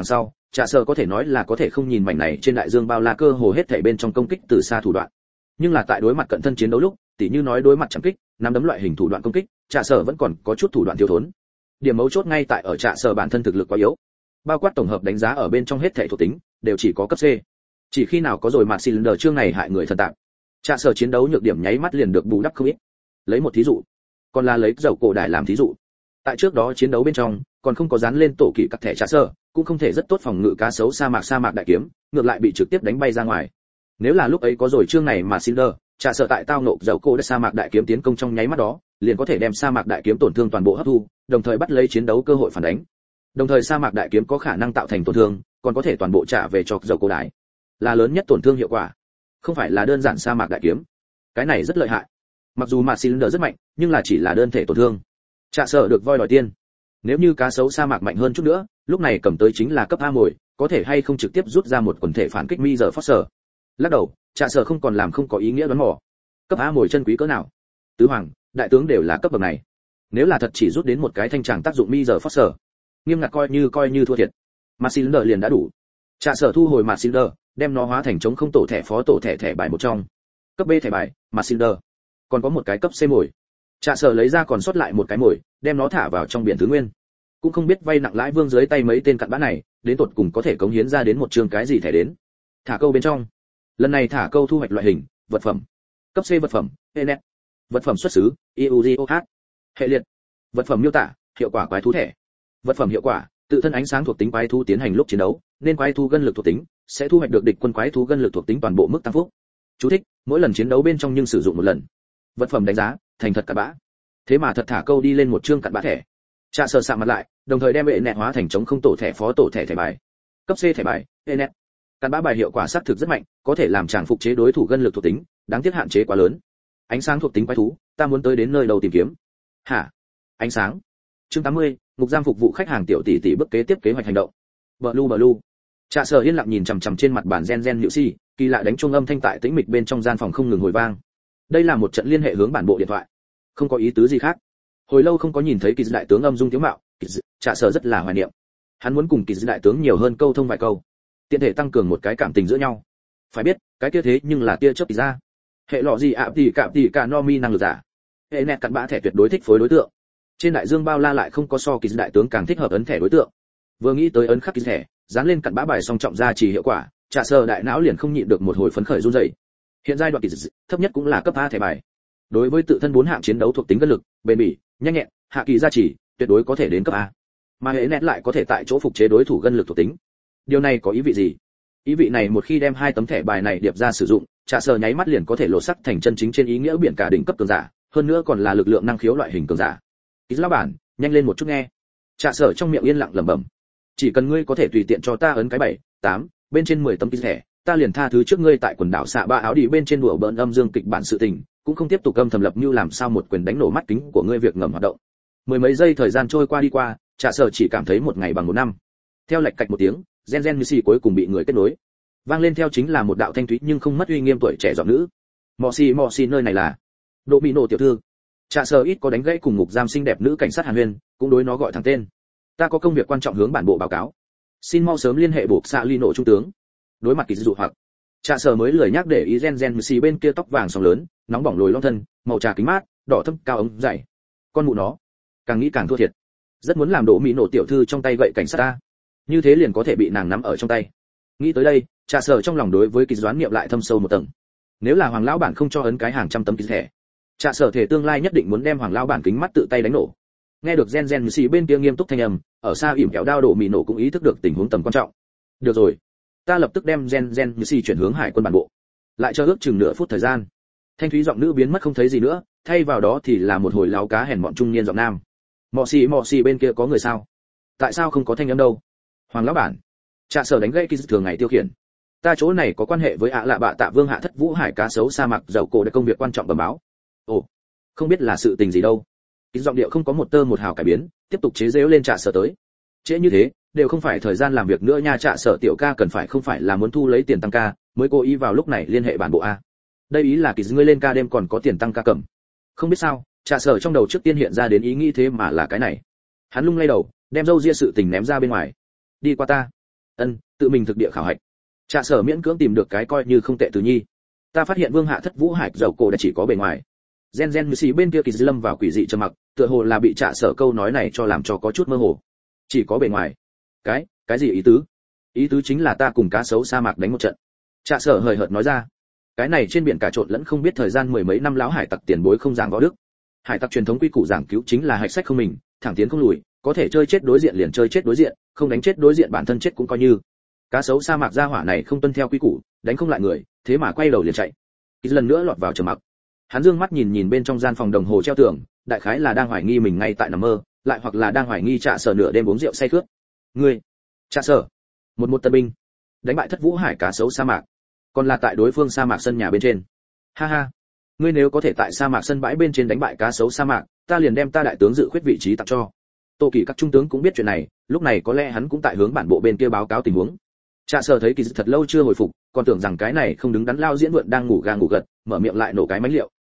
Trạ Sở có thể nói là có thể không nhìn mảnh này trên đại dương bao la cơ hồ hết thảy bên trong công kích từ xa thủ đoạn. Nhưng là tại đối mặt cận thân chiến đấu lúc, tỉ như nói đối mặt chạm kích, nắm đấm loại hình thủ đoạn công kích, Trạ Sở vẫn còn có chút thủ đoạn thiếu thốn. Điểm mấu chốt ngay tại ở Trạ Sở bản thân thực lực quá yếu. Bao quát tổng hợp đánh giá ở bên trong hết thảy thuộc tính, đều chỉ có cấp C. Chỉ khi nào có rồi mà Cylinder chương này hại người thần tạm. Trạ Sở chiến đấu nhược điểm nháy mắt liền được bù đắp không ít. Lấy một thí dụ, còn là lấy dầu cổ đại làm thí dụ. Tại trước đó chiến đấu bên trong, còn không có dán lên tổ kỵ các thẻ Trạ Sở, cũng không thể rất tốt phòng ngự cá sấu sa mạc đại kiếm, ngược lại bị trực tiếp đánh bay ra ngoài. Nếu là lúc ấy có rồi chương này mà Cylinder, Trạ Sở tại tao nộ dầu cổ đại sa mạc đại kiếm tiến công trong nháy mắt đó, liền có thể đem sa mạc đại kiếm tổn thương toàn bộ hấp thu, đồng thời bắt lấy chiến đấu cơ hội phản đánh. Đồng thời sa mạc đại kiếm có khả năng tạo thành tổn thương, còn có thể toàn bộ trả về cho dầu cổ đại, là lớn nhất tổn thương hiệu quả, không phải là đơn giản sa mạc đại kiếm. Cái này rất lợi hại. Mặc dù mà Cylinder rất mạnh, nhưng là chỉ là đơn thể tổn thương. Trạ Sở được voi đòi tiên. Nếu như cá sấu sa mạc mạnh hơn chút nữa, lúc này cầm tới chính là cấp A mồi, có thể hay không trực tiếp rút ra một quần thể phản kích mi giờ Foster. Lắc đầu, Trạ Sở không còn làm không có ý nghĩa đoán mò. Cấp A mồi chân quý cỡ nào? Tứ hoàng, đại tướng đều là cấp bậc này. Nếu là thật chỉ rút đến một cái thanh tràng tác dụng mi giờ Foster, nghiêm ngặt coi như thua thiệt. Mà Cylinder liền đã đủ. Trạ Sở thu hồi mà Cylinder, đem nó hóa thành chống không tổ thẻ phó tổ thẻ bài một trong. Cấp B thẻ bài, mà Cylinder. Còn có một cái cấp C mồi. Trạ Sở lấy ra còn sót lại một cái mồi, đem nó thả vào trong biển thứ nguyên. Cũng không biết vay nặng lãi vương dưới tay mấy tên cặn bã này, đến tột cùng có thể cống hiến ra đến một trường cái gì thẻ đến. Thả câu bên trong. Lần này thả câu thu hoạch loại hình, vật phẩm. Cấp C vật phẩm, Enet. Vật phẩm xuất xứ, IUGOH. Hệ liệt. Vật phẩm miêu tả, hiệu quả quái thú thẻ. Vật phẩm hiệu quả, tự thân ánh sáng thuộc tính quái thú tiến hành lúc chiến đấu, nên quái thú gân lực thuộc tính sẽ thu hoạch được địch quân quái thú gân lực thuộc tính toàn bộ mức tăng phúc. Chú thích: mỗi lần chiến đấu bên trong nhưng sử dụng một lần. Vật phẩm đánh giá, thành thật cặn bã. Thế mà thật thả câu đi lên một chương cặn bã thẻ. Trạ Sở sạm mặt lại, đồng thời đem Enet hóa thành chống không tổ thẻ phó tổ thẻ bài. Cấp C thẻ bài, Enet. Cặn bã bài hiệu quả xác thực rất mạnh, có thể làm chàng phục chế đối thủ gân lực thuộc tính, đáng tiếc hạn chế quá lớn. Ánh sáng thuộc tính quái thú, ta muốn tới đến nơi đầu tìm kiếm. Hả? Ánh sáng. Chương 80, ngục giam phục vụ khách hàng tiểu tỷ bước kế tiếp kế hoạch hành động. Blue. Trạ Sở yên lặng nhìn chằm chằm trên mặt bản gen nhự si, kỳ lạ đánh chuông âm thanh tại tĩnh mịch bên trong gian phòng không ngừng hồi vang. Đây là một trận liên hệ hướng bản bộ điện thoại, không có ý tứ gì khác. Hồi lâu không có nhìn thấy kỳ đại tướng âm dung tiếu mạo, Trạ Sở rất là hoài niệm. Hắn muốn cùng kỳ đại tướng nhiều hơn câu thông vài câu, tiện thể tăng cường một cái cảm tình giữa nhau. Phải biết, cái kia thế nhưng là tia chớp kỳ ra. Hệ lọ gì ạ tỷ cả no mi năng lực giả. Hệ nẹt cặn bã thẻ tuyệt đối thích phối đối tượng. Trên đại dương bao la lại không có so kỳ đại tướng càng thích hợp ấn thẻ đối tượng. Vừa nghĩ tới ấn khắc kỳ thẻ, dán lên cặn bã bài song trọng ra chỉ hiệu quả, Trạ Sở đại não liền không nhịn được một hồi phấn khởi run rẩy. Hiện giai đoạn kỳ thấp nhất cũng là cấp A thẻ bài. Đối với tự thân 4 hạng chiến đấu thuộc tính cân lực, bền bỉ, nhanh nhẹn, hạ kỳ gia trì, tuyệt đối có thể đến cấp A. Mà hệ nét lại có thể tại chỗ phục chế đối thủ gân lực thuộc tính. Điều này có ý vị gì? Ý vị này một khi đem 2 tấm thẻ bài này điệp ra sử dụng, Trạ Sở nháy mắt liền có thể lộ sắc thành chân chính trên ý nghĩa biển cả đỉnh cấp cường giả, hơn nữa còn là lực lượng năng khiếu loại hình cường giả. Ý lão bản, nhanh lên một chút nghe. Trạ Sở trong miệng yên lặng lẩm bẩm. Chỉ cần ngươi có thể tùy tiện cho ta ấn cái 7, 8, bên trên 10 tấm ký thẻ, ta liền tha thứ trước ngươi tại quần đảo xạ ba áo đi bên trên đùa bỡn âm dương kịch bản sự tình, cũng không tiếp tục âm thầm lập mưu làm sao một quyền đánh nổ mắt kính của ngươi việc ngầm hoạt động. Mười mấy giây thời gian trôi qua, Trạ Sở chỉ cảm thấy một ngày bằng một năm. Theo lệch cạch một tiếng, gen như xì cuối cùng bị người kết nối. Vang lên theo chính là một đạo thanh thúy nhưng không mất uy nghiêm tuổi trẻ giọng nữ. Mọ xì nơi này là Độ Mỹ nổ tiểu thư. Trạ Sở ít có đánh gãy cùng ngục giam xinh đẹp nữ cảnh sát Hàn Huyên, cũng đối nó gọi thẳng tên. Ta có công việc quan trọng hướng bản bộ báo cáo. Xin mau sớm liên hệ buộc xạ ly nổ trung tướng. Đối mặt kỳ dụ hoặc Trạ Sở mới lười nhắc để ý gen như xì bên kia tóc vàng sóng lớn, nóng bỏng lồi lõm thân, màu trà kính mát, đỏ thâm cao ống dày. Con mụ nó, càng nghĩ càng thua thiệt. Rất muốn làm Độ Mỹ nổ tiểu thư trong tay gậy cảnh sát ta, như thế liền có thể bị nàng nắm ở trong tay. Nghĩ tới đây, Trạ Sở trong lòng đối với kỳ đoán niệm lại thâm sâu một tầng. Nếu là hoàng lão bản không cho ấn cái hàng trăm tấm ký thẻ, Trạ Sở thể tương lai nhất định muốn đem hoàng lão bản kính mắt tự tay đánh nổ. Nghe được gen như xì bên kia nghiêm túc thanh âm, ở xa ỉm kéo đao Độ Mỹ nổ cũng ý thức được tình huống tầm quan trọng. Được rồi, ta lập tức đem gen như xì chuyển hướng hải quân bản bộ. Lại cho ước chừng nửa phút thời gian, thanh thúy giọng nữ biến mất không thấy gì nữa, thay vào đó thì là một hồi láo cá hèn mọn trung niên giọng nam. Mọ xì bên kia có người sao? Tại sao không có thanh âm đâu? Hoàng lão bản. Trạ Sở đánh gãy kỳ thường ngày tiêu khiển. Ta chỗ này có quan hệ với ạ lạ bạ tạ vương hạ thất vũ hải cá sấu sa mạc dầu cổ để công việc quan trọng bẩm báo. Ồ, không biết là sự tình gì đâu. Kỳ giọng điệu không có một tơ một hào cải biến, tiếp tục chế giễu lên Trạ Sở tới. Trễ như thế, đều không phải thời gian làm việc nữa nha. Trạ Sở tiểu ca cần phải không phải là muốn thu lấy tiền tăng ca, mới cố ý vào lúc này liên hệ bản bộ a. Đây ý là kỳ ngươi lên ca đêm còn có tiền tăng ca cầm. Không biết sao, Trạ Sở trong đầu trước tiên hiện ra đến ý nghĩ thế mà là cái này. Hắn lung lay đầu, đem râu ria sự tình ném ra bên ngoài. Đi qua ta. Tự mình thực địa khảo hạch. Trạ Sở miễn cưỡng tìm được cái coi như không tệ từ nhi. Ta phát hiện Vương Hạ Thất Vũ Hải dầu cổ đã chỉ có bề ngoài. Gen Missy bên kia kỳ dư lâm vào quỷ dị trầm mặc, tựa hồ là bị Trạ Sở câu nói này cho làm cho có chút mơ hồ. Chỉ có bề ngoài. Cái gì ý tứ? Ý tứ chính là ta cùng cá sấu sa mạc đánh một trận. Trạ Sở hời hợt nói ra. Cái này trên biển cả trộn lẫn không biết thời gian mười mấy năm láo hải tặc tiền bối không giảng võ đức. Hải tặc truyền thống quy củ giảng cứu chính là hạch sách không mình, thẳng tiến không lùi, có thể chơi chết đối diện liền chơi chết đối diện, không đánh chết đối diện bản thân chết cũng coi như. Cá sấu sa mạc gia hỏa này không tuân theo quy củ, đánh không lại người, thế mà quay đầu liền chạy. Ít lần nữa lọt vào trầm mặc. Hắn dương mắt nhìn bên trong gian phòng đồng hồ treo tường, đại khái là đang hoài nghi mình ngay tại nằm mơ, lại hoặc là đang hoài nghi Trạ Sở nửa đêm uống rượu say khướt. Ngươi, Trạ Sở, một tân binh, đánh bại Thất Vũ Hải cá sấu sa mạc, còn là tại đối phương sa mạc sân nhà bên trên. Ha ha, ngươi nếu có thể tại sa mạc sân bãi bên trên đánh bại cá sấu sa mạc, ta liền đem ta đại tướng dự khuyết vị trí tặng cho. Tô Kỳ các trung tướng cũng biết chuyện này, lúc này có lẽ hắn cũng tại hướng bản bộ bên kia báo cáo tình huống. Trạ Sở thấy Kỳ Dư thật lâu chưa hồi phục, còn tưởng rằng cái này không đứng đắn lao diễn vượn đang ngủ gà ngủ gật, mở miệng lại nổ cái mánh liệu.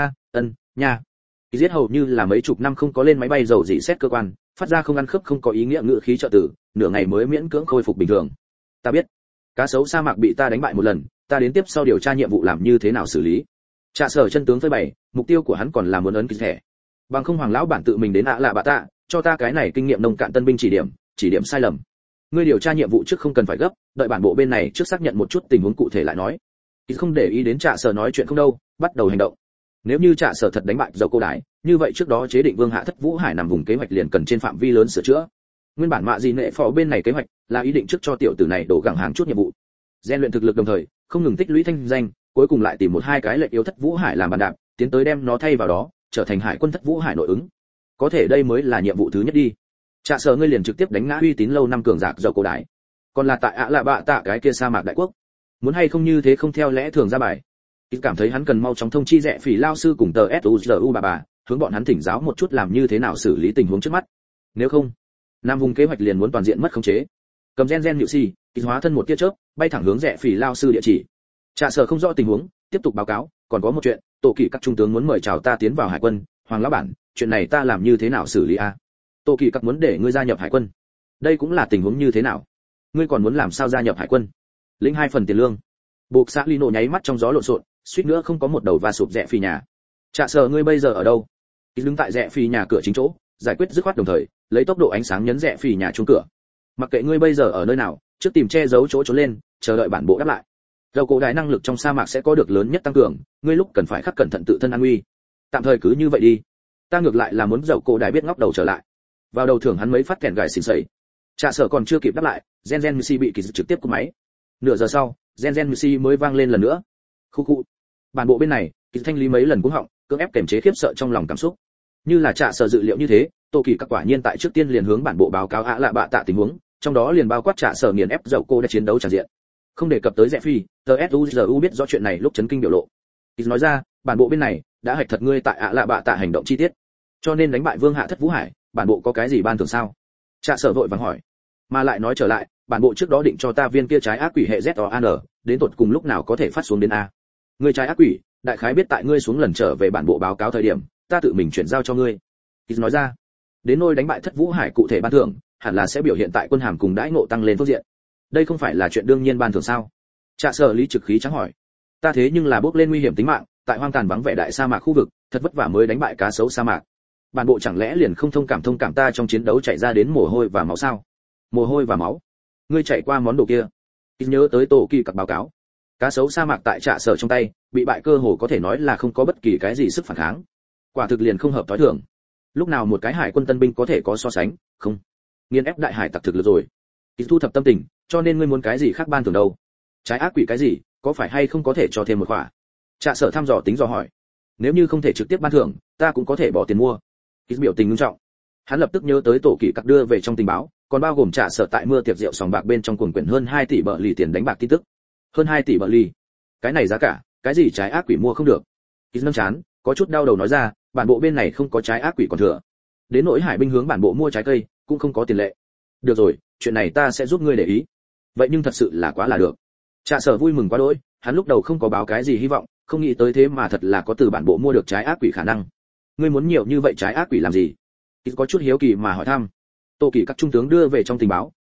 Nha. Kỳ Dư hầu như là mấy chục năm không có lên máy bay dầu dị xét cơ quan, phát ra không ăn khớp không có ý nghĩa ngữ khí trợ tử, nửa ngày mới miễn cưỡng khôi phục bình thường. Ta biết, cá sấu sa mạc bị ta đánh bại một lần, ta đến tiếp sau điều tra nhiệm vụ làm như thế nào xử lý. Trạ Sở chân tướng phơi bày, mục tiêu của hắn còn là muốn ấn Kỳ thẻ. Bằng không Hoàng lão bản tự mình đến lạ bạ tạ, cho ta cái này kinh nghiệm nông cạn tân binh chỉ điểm sai lầm. Ngươi điều tra nhiệm vụ trước không cần phải gấp, đợi bản bộ bên này trước xác nhận một chút tình huống cụ thể lại nói. Ít không để ý đến Trạ Sở nói chuyện không đâu, bắt đầu hành động. Nếu như Trạ Sở thật đánh bại dầu cô đái, như vậy trước đó chế định Vương Hạ Thất Vũ Hải nằm vùng kế hoạch liền cần trên phạm vi lớn sửa chữa. Nguyên bản mạ gì nệ phò bên này kế hoạch là ý định trước cho tiểu tử này đổ gẳng hàng chút nhiệm vụ, rèn luyện thực lực đồng thời không ngừng tích lũy thanh danh, cuối cùng lại tìm một hai cái lệnh yếu Thất Vũ Hải làm bàn đạp, tiến tới đem nó thay vào đó, trở thành hải quân Thất Vũ Hải nội ứng. Có thể đây mới là nhiệm vụ thứ nhất đi. Trạ Sở ngươi liền trực tiếp đánh ngã uy tín lâu năm cường giả dầu cổ đái, còn là tại lạ bạ tạ cái kia sa mạc đại quốc, muốn hay không như thế không theo lẽ thường ra bài. Ít cảm thấy hắn cần mau chóng thông chi Rẽ Phỉ lao sư cùng tờ SUZU bà, hướng bọn hắn thỉnh giáo một chút làm như thế nào xử lý tình huống trước mắt. Nếu không, nam vùng kế hoạch liền muốn toàn diện mất khống chế. Cầm gen nhự si, kích hóa thân một tia chớp, bay thẳng hướng Rẽ Phỉ lao sư địa chỉ. Trạ Sở không rõ tình huống, tiếp tục báo cáo, còn có một chuyện, Tổ Kỳ các trung tướng muốn mời chào ta tiến vào hải quân, Hoàng lão bản, chuyện này ta làm như thế nào xử lý a? Tổ Kỳ các muốn để ngươi gia nhập hải quân. Đây cũng là tình huống như thế nào? Ngươi còn muốn làm sao gia nhập hải quân? Lĩnh 2 phần tiền lương. Buộc xã Lino nháy mắt trong gió lộn xộn, suýt nữa không có một đầu va sụp Rẽ Phỉ nhà. Trạ Sở ngươi bây giờ ở đâu? Đứng tại Rẽ Phỉ nhà cửa chính chỗ, giải quyết dứt khoát đồng thời, lấy tốc độ ánh sáng nhấn Rẽ Phỉ nhà chuông cửa. Mặc kệ ngươi bây giờ ở nơi nào, trước tìm che giấu chỗ trốn lên, chờ đợi bản bộ đáp lại. Dầu cổ đái năng lực trong sa mạc sẽ có được lớn nhất tăng cường, ngươi lúc cần phải khắc cẩn thận tự thân an nguy. Tạm thời cứ như vậy đi. Ta ngược lại là muốn dầu cổ đái biết ngóc đầu trở lại. Vào đầu thưởng hắn mấy phát kèn gài xỉn sẩy. Trạ Sở còn chưa kịp đáp lại, Gen Missy bị Kỳ Dư trực tiếp cúp máy. Nửa giờ sau, Gen Missy mới vang lên lần nữa. Khu. Bản bộ bên này, Kỳ Dư thanh lý mấy lần cuống họng, cưỡng ép kiềm chế khiếp sợ trong lòng cảm xúc. Như là Trạ Sở dự liệu như thế, Tô Kỳ các quả nhiên tại trước tiên liền hướng bản bộ báo cáo lạ bạ tạ tình huống, trong đó liền bao quát Trạ Sở nghiền ép dầu cô đã chiến đấu tràn diện. Không đề cập tới Rẽ Phi, TSUZU biết rõ chuyện này lúc chấn kinh biểu lộ. Kỳ nói ra, bản bộ bên này đã hạch thật ngươi tại lạ bạ tạ hành động chi tiết, cho nên đánh bại Vương Hạ Thất Vũ Hải, bản bộ có cái gì ban thưởng sao? Trạ Sở vội vàng hỏi. Mà lại nói trở lại, bản bộ trước đó định cho ta viên kia trái ác quỷ hệ ZOAN, đến tột cùng lúc nào có thể phát xuống đến a? Ngươi trái ác quỷ, đại khái biết tại ngươi xuống lần trở về bản bộ báo cáo thời điểm, ta tự mình chuyển giao cho ngươi. Kỳ nói ra. Đến nôi đánh bại Thất Vũ Hải cụ thể ban thưởng, hẳn là sẽ biểu hiện tại quân hàm cùng đãi ngộ tăng lên phương diện. Đây không phải là chuyện đương nhiên ban thưởng sao? Trạ Sở lý trực khí trắng hỏi. Ta thế nhưng là bước lên nguy hiểm tính mạng, tại hoang tàn vắng vẻ đại sa mạc khu vực, thật vất vả mới đánh bại cá sấu sa mạc. Bản bộ chẳng lẽ liền không thông cảm ta trong chiến đấu chạy ra đến mồ hôi và máu sao? Mồ hôi và máu? Ngươi chạy qua món đồ kia? Ít nhớ tới Tổ Kỳ các báo cáo. Cá sấu sa mạc tại Trạ Sở trong tay, bị bại cơ hồ có thể nói là không có bất kỳ cái gì sức phản kháng. Quả thực liền không hợp thói thường. Lúc nào một cái hải quân tân binh có thể có so sánh, không? Nghiền ép đại hải tặc thực lực rồi. Ít thu thập tâm tình, cho nên ngươi muốn cái gì khác ban thưởng đâu? Trái ác quỷ cái gì, có phải hay không có thể cho thêm một khỏa? Trạ Sở thăm dò tính dò hỏi. Nếu như không thể trực tiếp ban thưởng, ta cũng có thể bỏ tiền mua. Ít biểu tình nghiêm trọng. Hắn lập tức nhớ tới Tổ Kỳ các đưa về trong tình báo, còn bao gồm Trạ Sở tại mưa tiệc rượu sòng bạc bên trong cuồng quyển hơn 2 tỷ bợ lì tiền đánh bạc tin tức. Hơn 2 tỷ bợ lì. Cái này giá cả, cái gì trái ác quỷ mua không được. Ít nâng chán, có chút đau đầu nói ra, bản bộ bên này không có trái ác quỷ còn thừa. Đến nỗi hải binh hướng bản bộ mua trái cây, cũng không có tiền lệ. Được rồi, chuyện này ta sẽ giúp ngươi để ý. Vậy nhưng thật sự là quá là được. Trạ Sở vui mừng quá đỗi, hắn lúc đầu không có báo cái gì hy vọng, không nghĩ tới thế mà thật là có từ bản bộ mua được trái ác quỷ khả năng. Ngươi muốn nhiều như vậy trái ác quỷ làm gì? Ít có chút hiếu kỳ mà hỏi thăm. Tô Kỳ các trung tướng đưa về trong tình báo,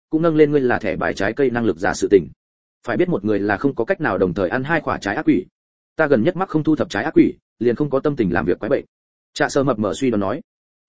cũng nâng lên ngươi là thẻ bài trái cây năng lực giả sự tình. Phải biết một người là không có cách nào đồng thời ăn hai quả trái ác quỷ. Ta gần nhất mắc không thu thập trái ác quỷ, liền không có tâm tình làm việc quái bệnh. Trạ Sở mập mờ suy đoán nói,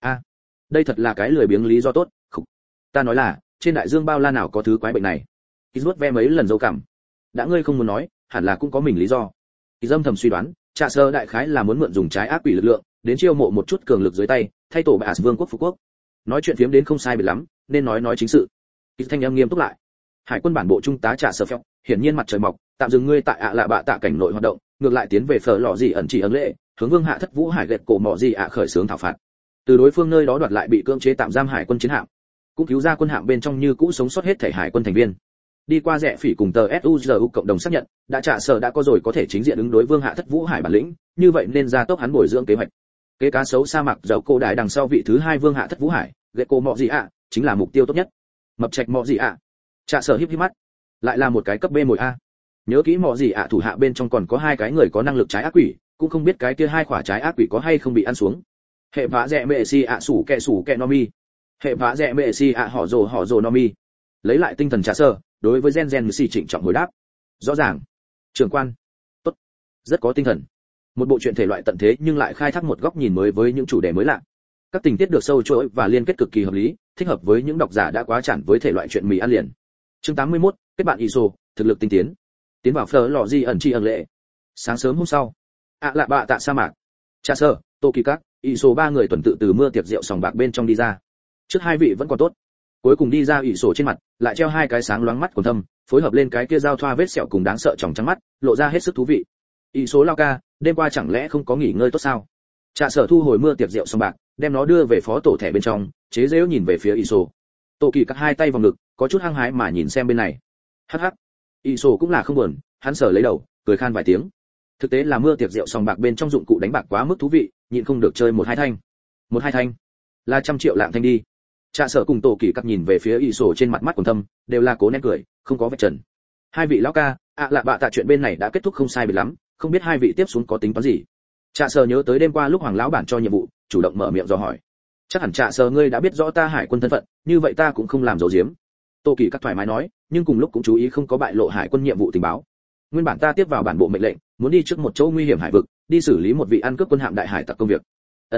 đây thật là cái lười biếng lý do tốt. Khủ. Ta nói là, trên đại dương bao la nào có thứ quái bệnh này. Rút ve mấy lần dấu cảm. Đã ngươi không muốn nói, hẳn là cũng có mình lý do. Dâm thầm suy đoán, Trạ Sở đại khái là muốn mượn dùng trái ác quỷ lực lượng, đến chiêu mộ một chút cường lực dưới tay, thay tổ bệ vương quốc phục quốc. Nói chuyện phiếm đến không sai biệt lắm, nên nói chính sự. Thanh âm nghiêm túc lại. Hải quân bản bộ trung tá Trạ Sở phèo, hiển nhiên mặt trời mọc, tạm dừng ngươi tại lạ bạ tạ cảnh nội hoạt động, ngược lại tiến về phở lò gì ẩn chỉ ấn lệ, hướng vương hạ thất vũ hải gẹt cổ mọ gì khởi xướng thảo phạt. Từ đối phương nơi đó đoạt lại bị cưỡng chế tạm giam hải quân chiến hạm, cũng cứu ra quân hạm bên trong như cũ sống sót hết thể hải quân thành viên. Đi qua rẽ phỉ cùng tờ SUZU cộng đồng xác nhận, đã Trạ Sở đã có rồi có thể chính diện ứng đối vương hạ thất vũ hải bản lĩnh, như vậy nên ra tốc hắn bồi dưỡng kế hoạch. Kế cá sấu sa mạc dầu cổ đại đằng sau vị thứ hai vương hạ thất vũ hải, gẹt cổ mọ gì chính là mục tiêu tốt nhất. Mập trạch mọ gì Trạ Sở híp mắt, lại là một cái cấp B mồi a. Nhớ kỹ mọ gì thủ hạ bên trong còn có hai cái người có năng lực trái ác quỷ, cũng không biết cái kia hai quả trái ác quỷ có hay không bị ăn xuống. Hệ vã rẽ mẹ si sủ kẹ no mi. Hệ vã rẽ mẹ si họ rồ no mi. Lấy lại tinh thần Trạ Sở, đối với gen si trịnh trọng hồi đáp. Rõ ràng. Trưởng quan. Tốt. Rất có tinh thần. Một bộ truyện thể loại tận thế nhưng lại khai thác một góc nhìn mới với những chủ đề mới lạ. Các tình tiết được sâu chuỗi và liên kết cực kỳ hợp lý, thích hợp với những độc giả đã quá chản với thể loại truyện mì ăn liền. Chương 81, kết bạn ISO, thực lực tinh tiến. Tiến vào phở lò di ẩn chi ẩn lệ. Sáng sớm hôm sau, lạ bạ tạ sa mạc. Trạ Sở, Tô Kỳ Các, ISO ba người tuần tự từ mưa tiệc rượu sòng bạc bên trong đi ra. Trước hai vị vẫn còn tốt, cuối cùng đi ra ISO trên mặt lại treo hai cái sáng loáng mắt còn thâm, phối hợp lên cái kia giao thoa vết sẹo cùng đáng sợ tròng trắng mắt, lộ ra hết sức thú vị. ISO lao ca, đêm qua chẳng lẽ không có nghỉ ngơi tốt sao? Trạ Sở thu hồi mưa tiệc rượu sòng bạc, đem nó đưa về phó tổ thẻ bên trong, chế giễu nhìn về phía ISO. Tô Kỳ Các hai tay vào ngực, có chút hăng hái mà nhìn xem bên này. Hắc hắc. ISO cũng là không buồn, hắn sờ lấy đầu, cười khan vài tiếng. Thực tế là mưa tiệc rượu sòng bạc bên trong dụng cụ đánh bạc quá mức thú vị, nhịn không được chơi một hai thanh. Một hai thanh, là 100 triệu lạng thanh đi. Trạ Sở cùng Tô Kỳ Các nhìn về phía ISO trên mặt mắt còn thâm, đều là cố nén cười, không có vạch trần. Hai vị lão ca, lạ bạ tạ chuyện bên này đã kết thúc không sai biệt lắm, không biết hai vị tiếp xuống có tính toán gì. Trạ Sở nhớ tới đêm qua lúc Hoàng lão bản cho nhiệm vụ, chủ động mở miệng dò hỏi. Chắc hẳn Trạ Sở ngươi đã biết rõ ta hải quân thân phận, như vậy ta cũng không làm giấu giếm. Tô Kỳ Các thoải mái nói, nhưng cùng lúc cũng chú ý không có bại lộ hải quân nhiệm vụ tình báo. Nguyên bản ta tiếp vào bản bộ mệnh lệnh, muốn đi trước một chỗ nguy hiểm hải vực, đi xử lý một vị ăn cướp quân hạm đại hải tặc công việc.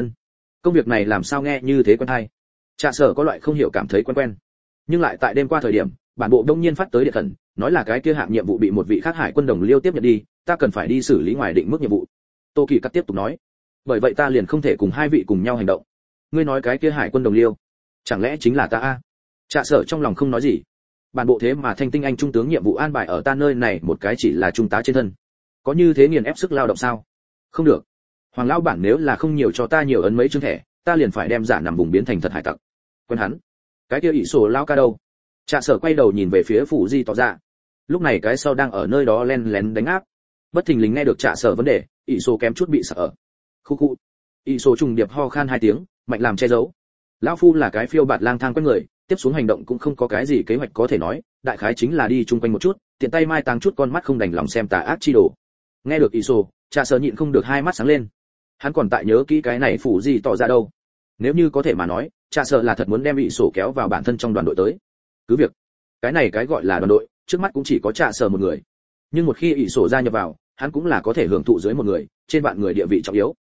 Công việc này làm sao nghe như thế quen hay? Trạ Sở có loại không hiểu cảm thấy quen. Nhưng lại tại đêm qua thời điểm, bản bộ đông nhiên phát tới điện khẩn, nói là cái kia hạng nhiệm vụ bị một vị khác hải quân đồng liêu tiếp nhận đi, ta cần phải đi xử lý ngoài định mức nhiệm vụ. Tô Kỳ Các tiếp tục nói, bởi vậy ta liền không thể cùng hai vị cùng nhau hành động. Ngươi nói cái kia hải quân đồng liêu, chẳng lẽ chính là ta a? Trạ Sở trong lòng không nói gì. Bản bộ thế mà thanh tinh anh trung tướng nhiệm vụ an bài ở ta nơi này một cái chỉ là trung tá trên thân, có như thế nghiền ép sức lao động sao? Không được. Hoàng lão bản nếu là không nhiều cho ta nhiều ấn mấy chương thẻ, ta liền phải đem giả nằm vùng biến thành thật hải tặc. Quen hắn. Cái kia ỷ sổ lao ca đâu? Trạ Sở quay đầu nhìn về phía phủ di tỏ ra. Lúc này cái sau đang ở nơi đó len lén đánh áp. Bất thình lình nghe được Trạ Sở vấn đề, ỷ sổ kém chút bị sợ. Khu khu. Ỷ sổ trùng điệp ho khan hai tiếng, mạnh làm che giấu. Lão phu là cái phiêu bạt lang thang quen người, tiếp xuống hành động cũng không có cái gì kế hoạch có thể nói, đại khái chính là đi chung quanh một chút, tiện tay mai táng chút con mắt không đành lòng xem tà ác chi đồ. Nghe được Iso, Trạ Sở nhịn không được hai mắt sáng lên. Hắn còn tại nhớ kỹ cái này phủ gì tỏ ra đâu. Nếu như có thể mà nói, Trạ Sở là thật muốn đem Iso kéo vào bản thân trong đoàn đội tới. Cứ việc, cái này cái gọi là đoàn đội, trước mắt cũng chỉ có Trạ Sở một người. Nhưng một khi Iso gia nhập vào, hắn cũng là có thể hưởng thụ dưới một người, trên vạn người địa vị trọng yếu.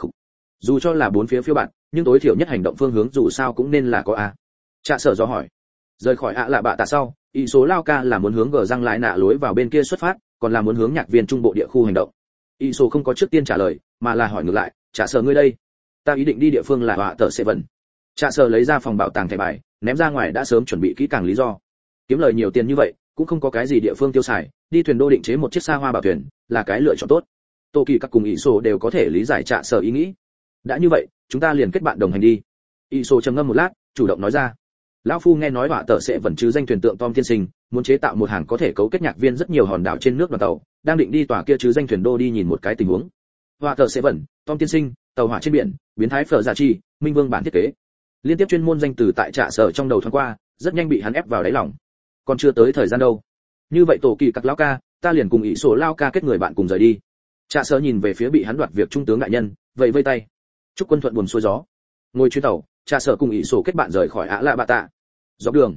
Dù cho là bốn phía phiêu bạn, nhưng tối thiểu nhất hành động phương hướng dù sao cũng nên là có a. Trạ Sở do hỏi. Rời khỏi lạ bạ tạ sau, ý số lao ca là muốn hướng gờ răng lại nạ lối vào bên kia xuất phát, còn là muốn hướng nhạc viên trung bộ địa khu hành động. Ý số không có trước tiên trả lời, mà là hỏi ngược lại, Trạ Sở ngươi đây? Ta ý định đi địa phương là họa tờ sẽ vần. Trạ Sở lấy ra phòng bảo tàng thẻ bài, ném ra ngoài đã sớm chuẩn bị kỹ càng lý do. Kiếm lời nhiều tiền như vậy, cũng không có cái gì địa phương tiêu xài, đi thuyền đô định chế một chiếc xa hoa bảo thuyền, là cái lựa chọn tốt. Tô Kỳ các cùng ý số đều có thể lý giải Trạ Sở ý nghĩ. Đã như vậy, chúng ta liền kết bạn đồng hành đi. Ý số trầm ngâm một lát, chủ động nói ra. Lão phu nghe nói họa tờ sẽ vẫn chứ danh thuyền tượng Tom tiên sinh, muốn chế tạo một hàng có thể cấu kết nhạc viên rất nhiều hòn đảo trên nước đoàn tàu, đang định đi tòa kia chứ danh thuyền đô đi nhìn một cái tình huống. Họa tờ sẽ vẫn, Tom tiên sinh, tàu hỏa trên biển, biến thái phở giả chi, minh vương bản thiết kế. Liên tiếp chuyên môn danh từ tại Trạ Sở trong đầu thoáng qua, rất nhanh bị hắn ép vào đáy lòng. Còn chưa tới thời gian đâu. Như vậy Tổ Kỳ các lão ca, ta liền cùng ý số lao ca kết người bạn cùng rời đi. Trạ Sở nhìn về phía bị hắn đoạt việc trung tướng đại nhân, vậy vây tay. Chúc quân thuận buồm xuôi gió. Ngồi chuyến tàu, Trạ Sở cùng ý số kết bạn rời khỏi lạ bạ tạ. Dọc đường,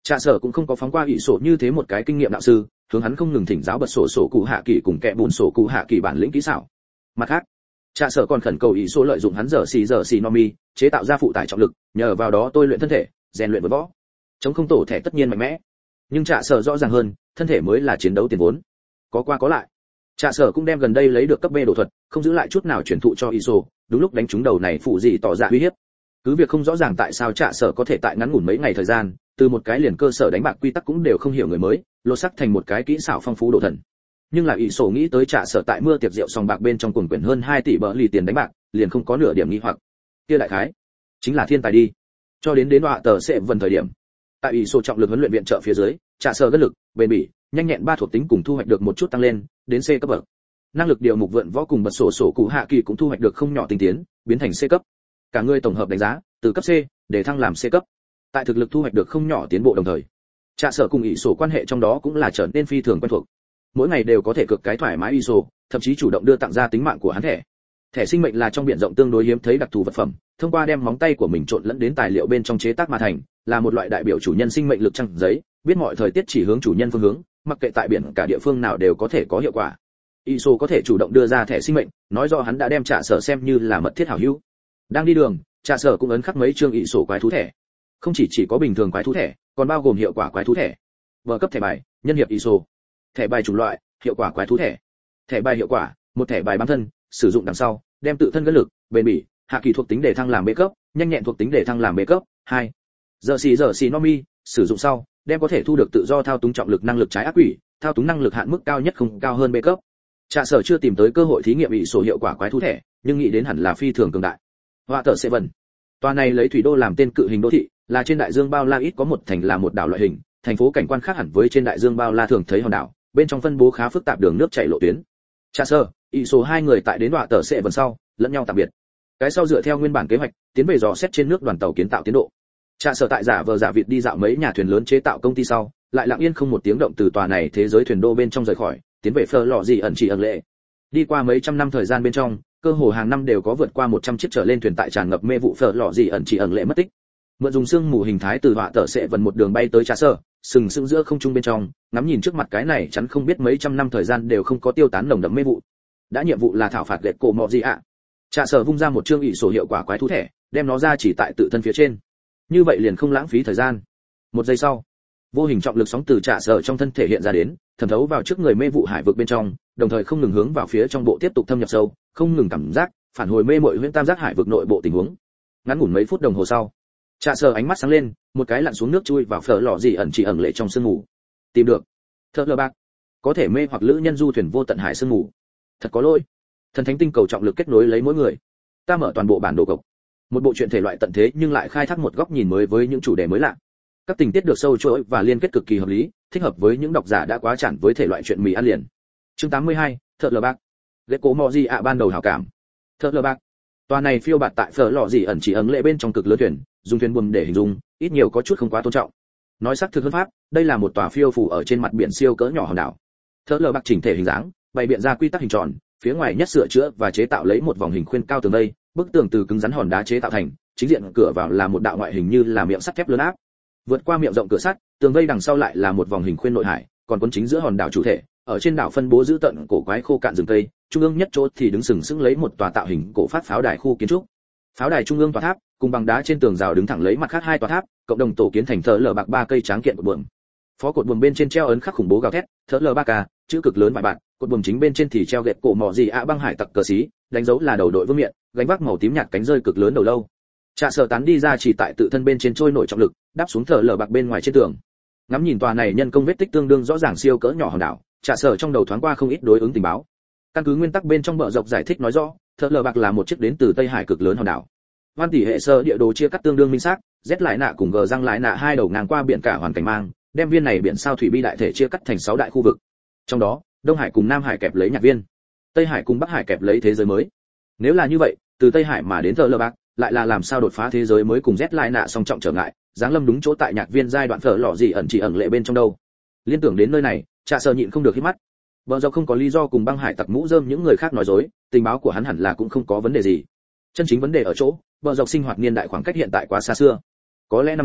Trạ sở cũng không có phóng qua ỷ sổ như thế một cái kinh nghiệm đạo sư, hướng hắn không ngừng thỉnh giáo bật sổ cụ hạ kỳ cùng kẻ bùn sổ cụ hạ kỳ bản lĩnh kỹ xảo. Mặt khác, Trạ sở còn khẩn cầu ỷ sổ lợi dụng hắn giờ xì nomi chế tạo ra phụ tải trọng lực, nhờ vào đó tôi luyện thân thể, rèn luyện võ. Chống không tổ thể tất nhiên mạnh mẽ, nhưng Trạ sở rõ ràng hơn, thân thể mới là chiến đấu tiền vốn. Có qua có lại, Trạ sở cũng đem gần đây lấy được cấp B đồ thuật, không giữ lại chút nào truyền thụ cho ISO, đúng lúc đánh trúng đầu này phụ gì tỏ ra uy hiếp. Cứ việc không rõ ràng tại sao Trạ sở có thể tại ngắn ngủn mấy ngày thời gian, từ một cái liền cơ sở đánh bạc quy tắc cũng đều không hiểu người mới, lột xác thành một cái kỹ xảo phong phú độ thần. Nhưng là ISO nghĩ tới Trạ sở tại mưa tiệc rượu sòng bạc bên trong cuồng quyển hơn 2 tỷ bờ lì tiền đánh bạc, liền không có nửa điểm nghi hoặc. Kia đại khái chính là thiên tài đi. Cho đến họa tờ sẽ vần thời điểm, tại ISO trọng lực huấn luyện viện trợ phía dưới, Trạ sở gân lực, bền bỉ, nhanh nhẹn ba thuộc tính cùng thu hoạch được một chút tăng lên, đến C cấp bậc. Năng lực điều mục vượn võ cùng bật sổ cụ hạ kỳ cũng thu hoạch được không nhỏ tinh tiến, biến thành C cấp. Cả người tổng hợp đánh giá, từ cấp C để thăng làm C cấp. Tại thực lực thu hoạch được không nhỏ tiến bộ đồng thời, Trạ sở cùng ỷ sổ quan hệ trong đó cũng là trở nên phi thường quen thuộc. Mỗi ngày đều có thể cực cái thoải mái ỷ sổ, thậm chí chủ động đưa tặng ra tính mạng của hắn thẻ. Thẻ sinh mệnh là trong biển rộng tương đối hiếm thấy đặc thù vật phẩm, thông qua đem móng tay của mình trộn lẫn đến tài liệu bên trong chế tác mà thành, là một loại đại biểu chủ nhân sinh mệnh lực trang giấy, biết mọi thời tiết chỉ hướng chủ nhân phương hướng, mặc kệ tại biển cả địa phương nào đều có thể có hiệu quả. ISO có thể chủ động đưa ra thẻ sinh mệnh, nói rõ hắn đã đem Trạ sở xem như là mật thiết hảo hữu. Đang đi đường, Trạ sở cũng ấn khắc mấy chương ISO quái thú thẻ. Không chỉ có bình thường quái thú thẻ, còn bao gồm hiệu quả quái thú thẻ. Vở cấp thẻ bài, nhân hiệp ISO. Thẻ bài chủng loại, hiệu quả quái thú thẻ. Thẻ bài hiệu quả, một thẻ bài bám thân, sử dụng đằng sau, đem tự thân gân lực, bền bỉ, hạ kỳ thuộc tính để thăng làm B cấp, nhanh nhẹn thuộc tính để thăng làm B cấp. 2. Giờ xì nomi, sử dụng sau, đem có thể thu được tự do thao túng trọng lực năng lực trái ác quỷ, thao túng năng lực hạn mức cao nhất không cao hơn B cấp. Trạ sở chưa tìm tới cơ hội thí nghiệm ỷ sổ hiệu quả quái thú thẻ, nhưng nghĩ đến hẳn là phi thường cường đại. Họa tờ Seven, tòa này lấy thủy đô làm tên cự hình đô thị, là trên đại dương bao la ít có một thành là một đảo loại hình, thành phố cảnh quan khác hẳn với trên đại dương bao la thường thấy hòn đảo, bên trong phân bố khá phức tạp đường nước chảy lộ tuyến. Trạ sở, ỷ sổ hai người tại đến họa tờ Seven sau, lẫn nhau tạm biệt. Cái sau dựa theo nguyên bản kế hoạch, tiến về dò xét trên nước đoàn tàu kiến tạo tiến độ. Trạ sở tại giả vờ giả vịt đi dạo mấy nhà thuyền lớn chế tạo công ty sau, lại lặng yên không một tiếng động từ tòa này thế giới thuyền đô bên trong rời khỏi, tiến về phơ lọ gì ẩn chỉ ẩn lệ. Đi qua mấy trăm năm thời gian bên trong, cơ hồ hàng năm đều có vượt qua 100 chiếc trở lên thuyền tại tràn ngập mê vụ phở lọ gì ẩn chỉ ẩn lệ mất tích. Mượn dùng xương mù hình thái từ họa tờ sẽ vần một đường bay tới Trạ sở, sừng sững giữa không trung bên trong, ngắm nhìn trước mặt cái này chắn không biết mấy trăm năm thời gian đều không có tiêu tán nồng đậm mê vụ. Đã nhiệm vụ là thảo phạt lệ cổ mọ gì ạ. Trạ sở vung ra một chương ỷ sổ hiệu quả quái thú thẻ, đem nó ra chỉ tại tự thân phía trên. Như vậy liền không lãng phí thời gian. Một giây sau, vô hình trọng lực sóng từ Trạ sở trong thân thể hiện ra đến, thẩm thấu vào trước người mê vụ hải vực bên trong, đồng thời không ngừng hướng vào phía trong bộ tiếp tục thâm nhập sâu, không ngừng cảm giác phản hồi mê mội huyễn tam giác hải vực nội bộ tình huống. Ngắn ngủn mấy phút đồng hồ sau, Trạ sở ánh mắt sáng lên, một cái lặn xuống nước chui vào phở lò gì ẩn chỉ ẩn lệ trong sương mù. Tìm được. Thợ lờ bạc. Có thể mê hoặc lữ nhân du thuyền vô tận hải sương mù. Thật có lỗi. Thần thánh tinh cầu trọng lực kết nối lấy mỗi người. Ta mở toàn bộ bản đồ cộc. Một bộ truyện thể loại tận thế nhưng lại khai thác một góc nhìn mới với những chủ đề mới lạ. Các tình tiết được sâu chuỗi và liên kết cực kỳ hợp lý, thích hợp với những độc giả đã quá chản với thể loại truyện mì ăn liền. Chương 82, Thợ lờ bạc. Ghét cố mò gì ạ ban đầu hảo cảm. Thợ lờ bạc. Tòa này phiêu bạt tại phở lò gì ẩn chỉ ẩn lệ bên trong cực lớn thuyền, dùng thuyền buồm để hình dung, ít nhiều có chút không quá tôn trọng. Nói xác thực hơn pháp, đây là một tòa phiêu phù ở trên mặt biển siêu cỡ nhỏ hòn đảo. Thợ lờ bạc chỉnh thể hình dáng, bày biện ra quy tắc hình tròn, phía ngoài nhất sửa chữa và chế tạo lấy một vòng hình khuyên cao tường vây, bức tường từ cứng rắn hòn đá chế tạo thành, chính diện cửa vào là một đạo ngoại hình như là miệng sắt thép lớn áp. Vượt qua miệng rộng cửa sắt, tường vây đằng sau lại là một vòng hình khuyên nội hải, còn cuốn chính giữa hòn đảo chủ thể, ở trên đảo phân bố giữ tận cổ quái khô cạn rừng cây, trung ương nhất chỗ thì đứng sừng sững lấy một tòa tạo hình cổ phát pháo đài khu kiến trúc. Pháo đài trung ương tòa tháp, cùng bằng đá trên tường rào đứng thẳng lấy mặt khác hai tòa tháp, cộng đồng tổ kiến thành thợ lờ bạc ba cây tráng kiện cột buồm. Phó cột buồm bên trên treo ấn khắc khủng bố gào thét, thợ lờ bạc ca, chữ cực lớn vài bạn, cột buồm chính bên trên thì treo gậy cổ mỏ gì ạ băng hải tặc cờ xí, đánh dấu là đầu đội vương miện, gánh vác màu tím nhạt cánh rơi cực lớn đầu lâu. Trạ sở tán đi ra chỉ tại tự thân bên trên trôi nổi trọng lực, đáp xuống thợ lờ bạc bên ngoài trên tường. Ngắm nhìn tòa này nhân công vết tích tương đương rõ ràng siêu cỡ nhỏ hòn đảo, Trạ sở trong đầu thoáng qua không ít đối ứng tình báo. Căn cứ nguyên tắc bên trong bờ dọc giải thích nói rõ, thợ lờ bạc là một chiếc đến từ Tây Hải cực lớn hòn đảo. Hoan tỷ hệ sơ địa đồ chia cắt tương đương minh xác, Z lại nạ cùng G răng lại nạ hai đầu ngang qua biển cả hoàn cảnh mang, đem viên này biển sao thủy bi đại thể chia cắt thành 6 đại khu vực. Trong đó, Đông Hải cùng Nam Hải kẹp lấy nhạc viên, Tây Hải cùng Bắc Hải kẹp lấy thế giới mới. Nếu là như vậy, từ Tây Hải mà đến thợ lờ bạc, lại là làm sao đột phá thế giới mới cùng Z lại nạ song trọng trở ngại, giáng lâm đúng chỗ tại nhạc viên giai đoạn phở lọ gì ẩn chỉ ẩn lệ bên trong đâu. Liên tưởng đến nơi này, Trạ sở nhịn không được hít mắt. Bờ dọc không có lý do cùng băng hải tặc mũ rơm những người khác nói dối, tình báo của hắn hẳn là cũng không có vấn đề gì. Chân chính vấn đề ở chỗ, bờ dọc sinh hoạt niên đại khoảng cách hiện tại quá xa xưa. Có lẽ năm đó,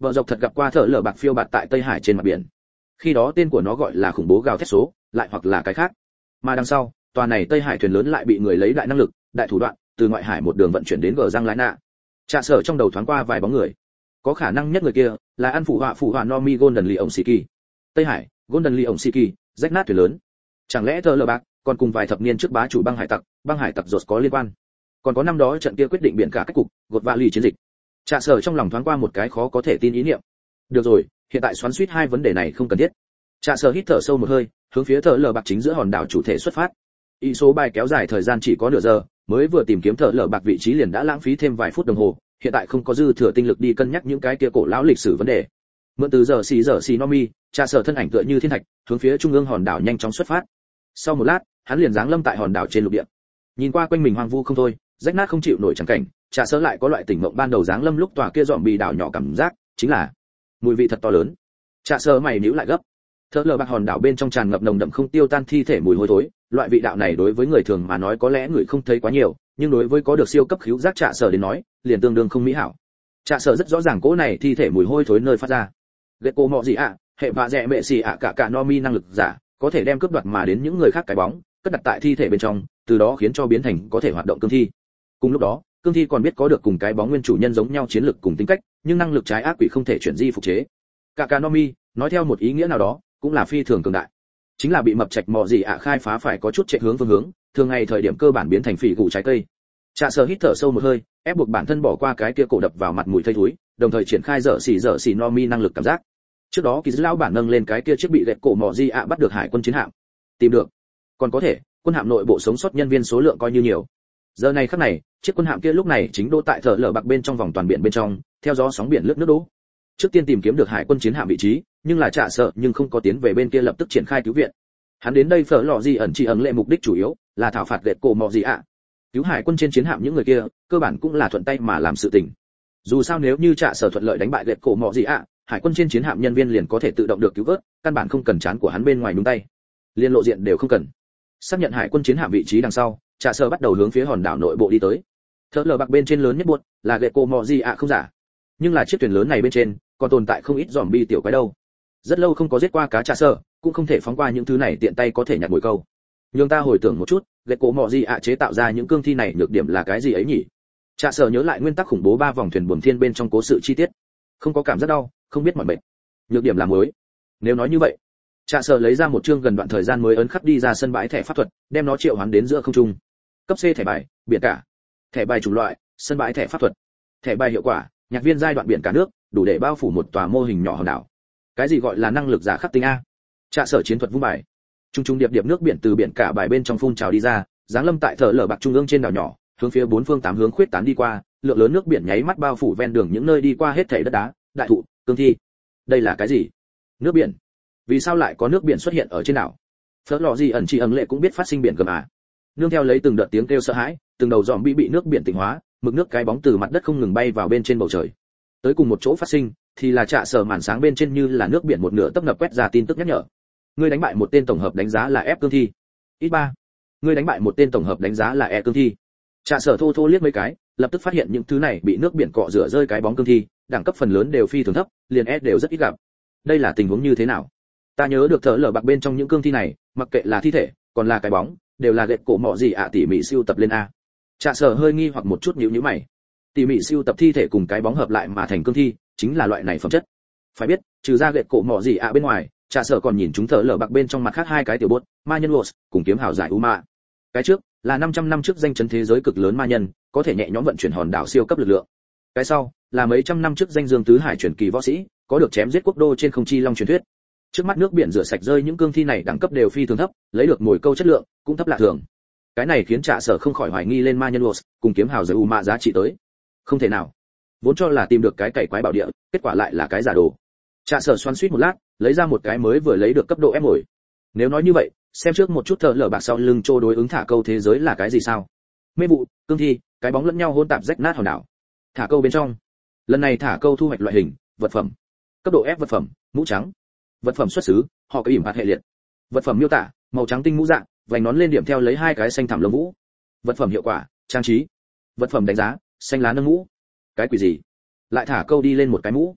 Bờ dọc thật gặp qua thợ lở bạc phiêu bạt tại Tây Hải trên mặt biển. Khi đó tên của nó gọi là khủng bố gào thét số, lại hoặc là cái khác. Mà đằng sau, tòa này Tây Hải thuyền lớn lại bị người lấy đại năng lực, đại thủ đoạn, từ ngoại hải một đường vận chuyển đến gờ Giang Lái Nạ. Trạ Sở trong đầu thoáng qua vài bóng người. Có khả năng nhất người kia là ăn phụ họa Nomi Golden Lee ổng Siki. Tây Hải, Golden Lee ổng Siki, rách nát thuyền lớn. Chẳng lẽ thợ lở bạc còn cùng vài thập niên trước bá chủ băng hải tặc rột có liên quan? Còn có năm đó trận kia quyết định biển cả cách cục, gột vạ lì chiến dịch. Trạ Sở trong lòng thoáng qua một cái khó có thể tin ý niệm. Được rồi, hiện tại xoắn xuýt hai vấn đề này không cần thiết. Trạ Sở hít thở sâu một hơi, hướng phía thợ lở bạc chính giữa hòn đảo chủ thể xuất phát. Y số bài kéo dài thời gian chỉ có nửa giờ, mới vừa tìm kiếm thợ lở bạc vị trí liền đã lãng phí thêm vài phút đồng hồ, hiện tại không có dư thừa tinh lực đi cân nhắc những cái kia cổ lão lịch sử vấn đề. Mượn từ giờ xì Nomi, Trạ Sở thân ảnh tựa như thiên thạch, hướng phía trung ương hòn đảo nhanh chóng xuất phát. Sau một lát, hắn liền giáng lâm tại hòn đảo trên lục địa. Nhìn qua quanh mình hoang vu không thôi, rách nát không chịu nổi chẳng cảnh, Trạ Sở lại có loại tỉnh mộng ban đầu giáng lâm lúc tòa kia dọn bì đảo nhỏ cảm giác, chính là mùi vị thật to lớn. Trạ Sở mày nhíu lại gấp. Thợ lở bạc hòn đảo bên trong tràn ngập nồng đậm không tiêu tan thi thể mùi hôi thối, loại vị đạo này đối với người thường mà nói có lẽ người không thấy quá nhiều, nhưng đối với có được siêu cấp khứu giác Trạ Sở đến nói, liền tương đương không mỹ hảo. Trạ Sở rất rõ ràng cỗ này thi thể mùi hôi thối nơi phát ra. Gecko mọ gì ạ, hệ vạ rẻ mẹ xì ạ cả Nomi năng lực giả, có thể đem cướp đoạt mà đến những người khác cái bóng, cất đặt tại thi thể bên trong, từ đó khiến cho biến thành có thể hoạt động cương thi. Cùng lúc đó, cương thi còn biết có được cùng cái bóng nguyên chủ nhân giống nhau chiến lực cùng tính cách, nhưng năng lực trái ác quỷ không thể chuyển di phục chế. Cả Nomi, nói theo một ý nghĩa nào đó, cũng là phi thường cường đại. Chính là bị mập trạch mọ gì ạ khai phá phải có chút chạy hướng phương hướng, thường ngày thời điểm cơ bản biến thành phỉ gù trái cây. Trạ Sở hít thở sâu một hơi, ép buộc bản thân bỏ qua cái kia cổ đập vào mặt mùi thây thối, đồng thời triển khai dở xì Nomi năng lực cảm giác. Trước đó kỳ lão bản nâng lên cái kia chiếc bị gẹt cổ mọ gì ạ bắt được hải quân chiến hạm. Tìm được. Còn có thể, quân hạm nội bộ sống sót nhân viên số lượng coi như nhiều. Giờ này khắc này, chiếc quân hạm kia lúc này chính đỗ tại thợ lở bạc bên trong vòng toàn biển bên trong, theo gió sóng biển lướt nước đỗ. Trước tiên tìm kiếm được hải quân chiến hạm vị trí, nhưng là Trạ Sở nhưng không có tiến về bên kia lập tức triển khai cứu viện. Hắn đến đây phở lọ gì ẩn chỉ ẩn lệ mục đích chủ yếu là thảo phạt gẹt cổ mọ gì ạ. Cứu hải quân trên chiến hạm những người kia, cơ bản cũng là thuận tay mà làm sự tình. Dù sao nếu như Trạ Sở thuận lợi đánh bại gẹt cổ mọ gì ạ, hải quân trên chiến hạm nhân viên liền có thể tự động được cứu vớt, căn bản không cần chán của hắn bên ngoài nhúng tay, liên lộ diện đều không cần. Xác nhận hải quân chiến hạm vị trí đằng sau, Trạ Sở bắt đầu hướng phía hòn đảo nội bộ đi tới. Thợ lở bạc bên trên lớn nhất buốt là gecko mọ gì ạ không giả, nhưng là chiếc thuyền lớn này bên trên còn tồn tại không ít zombie tiểu quái đâu. Rất lâu không có giết qua cá Trạ Sở, cũng không thể phóng qua những thứ này tiện tay có thể nhặt mồi câu. Nhưng ta hồi tưởng một chút, gecko mọ gì ạ chế tạo ra những cương thi này nhược điểm là cái gì ấy nhỉ? Trạ Sở nhớ lại nguyên tắc khủng bố 3 vòng thuyền buồm thiên bên trong cố sự chi tiết. Không có cảm giác đau, không biết mỏi mệt. Nhược điểm là muối. Nếu nói như vậy, Trạ Sở lấy ra một chương gần đoạn thời gian mới ấn khắc đi ra sân bãi thẻ pháp thuật, đem nó triệu hoán đến giữa không trung. Cấp C thẻ bài, biển cả. Thẻ bài chủng loại, sân bãi thẻ pháp thuật. Thẻ bài hiệu quả, nhạc viên giai đoạn biển cả nước, đủ để bao phủ một tòa mô hình nhỏ hòn đảo. Cái gì gọi là năng lực giả khắc tinh a? Trạ Sở chiến thuật vung bài. Trung trung điệp điệp nước biển từ biển cả bài bên trong phun trào đi ra, giáng lâm tại thợ lở bạc trung ương trên đảo nhỏ, hướng phía bốn phương tám hướng khuyết tán đi qua, lượng lớn nước biển nháy mắt bao phủ ven đường những nơi đi qua hết thảy đất đá, đại thụ, cương thi. Đây là cái gì? Nước biển? Vì sao lại có nước biển xuất hiện ở trên đảo? Phớt lọ gì ẩn chỉ ẩn lệ cũng biết phát sinh biển gầm à? Nương theo lấy từng đợt tiếng kêu sợ hãi, từng đầu dòm bị nước biển tỉnh hóa, mực nước cái bóng từ mặt đất không ngừng bay vào bên trên bầu trời. Tới cùng một chỗ phát sinh, thì là Trạ Sở màn sáng bên trên như là nước biển một nửa tấp nập quét ra tin tức nhắc nhở. Ngươi đánh bại một tên tổng hợp đánh giá là F cương thi. X3. Ngươi đánh bại một tên tổng hợp đánh giá là E cương thi. Trạ Sở thô thô liếc mấy cái, lập tức phát hiện những thứ này bị nước biển cọ rửa rơi cái bóng cương thi, đẳng cấp phần lớn đều phi thường thấp, liền S đều rất ít gặp. Đây là tình huống như thế nào? Ta nhớ được thợ lở bạc bên trong những cương thi này, mặc kệ là thi thể, còn là cái bóng, đều là gẹt cổ mọ gì ạ tỉ mỉ siêu tập lên a. Trạ Sở hơi nghi hoặc một chút nhíu mày. Tỉ mỉ siêu tập thi thể cùng cái bóng hợp lại mà thành cương thi, chính là loại này phẩm chất. Phải biết, trừ ra gẹt cổ mọ gì ạ bên ngoài, Trạ Sở còn nhìn chúng thợ lở bạc bên trong mặt khác hai cái tiểu bốt, ma nhân Los, cùng kiếm hào giải Uma. Cái trước là 500 năm trước danh chấn thế giới cực lớn ma nhân, có thể nhẹ nhõm vận chuyển hòn đảo siêu cấp lực lượng. Cái sau là mấy trăm năm trước danh dương tứ hải truyền kỳ võ sĩ, có được chém giết quốc đô trên không chi long truyền thuyết. Trước mắt nước biển rửa sạch rơi những cương thi này đẳng cấp đều phi thường thấp, lấy được mồi câu chất lượng cũng thấp lạ thường. Cái này khiến Trạ Sở không khỏi hoài nghi lên ma nhân Los cùng kiếm hào giải Uma giá trị tới. Không thể nào, vốn cho là tìm được cái cày quái bảo địa, kết quả lại là cái giả đồ. Trạ Sở xoắn xuýt một lát, lấy ra một cái mới vừa lấy được cấp độ F mồi. Nếu nói như vậy, xem trước một chút thợ lở bạc sau lưng trô đối ứng thả câu thế giới là cái gì sao? Mê vụ, cương thi, cái bóng lẫn nhau hôn tạp rách nát hòn đảo. Thả câu bên trong. Lần này thả câu thu hoạch loại hình, vật phẩm. Cấp độ F vật phẩm, mũ trắng. Vật phẩm xuất xứ, họ có ỉm hạt hệ liệt. Vật phẩm miêu tả, màu trắng tinh mũ dạng, vành nón lên điểm theo lấy hai cái xanh thẳm lông vũ. Vật phẩm hiệu quả, trang trí. Vật phẩm đánh giá, xanh lá nâng mũ. Cái quỷ gì? Lại thả câu đi lên một cái mũ.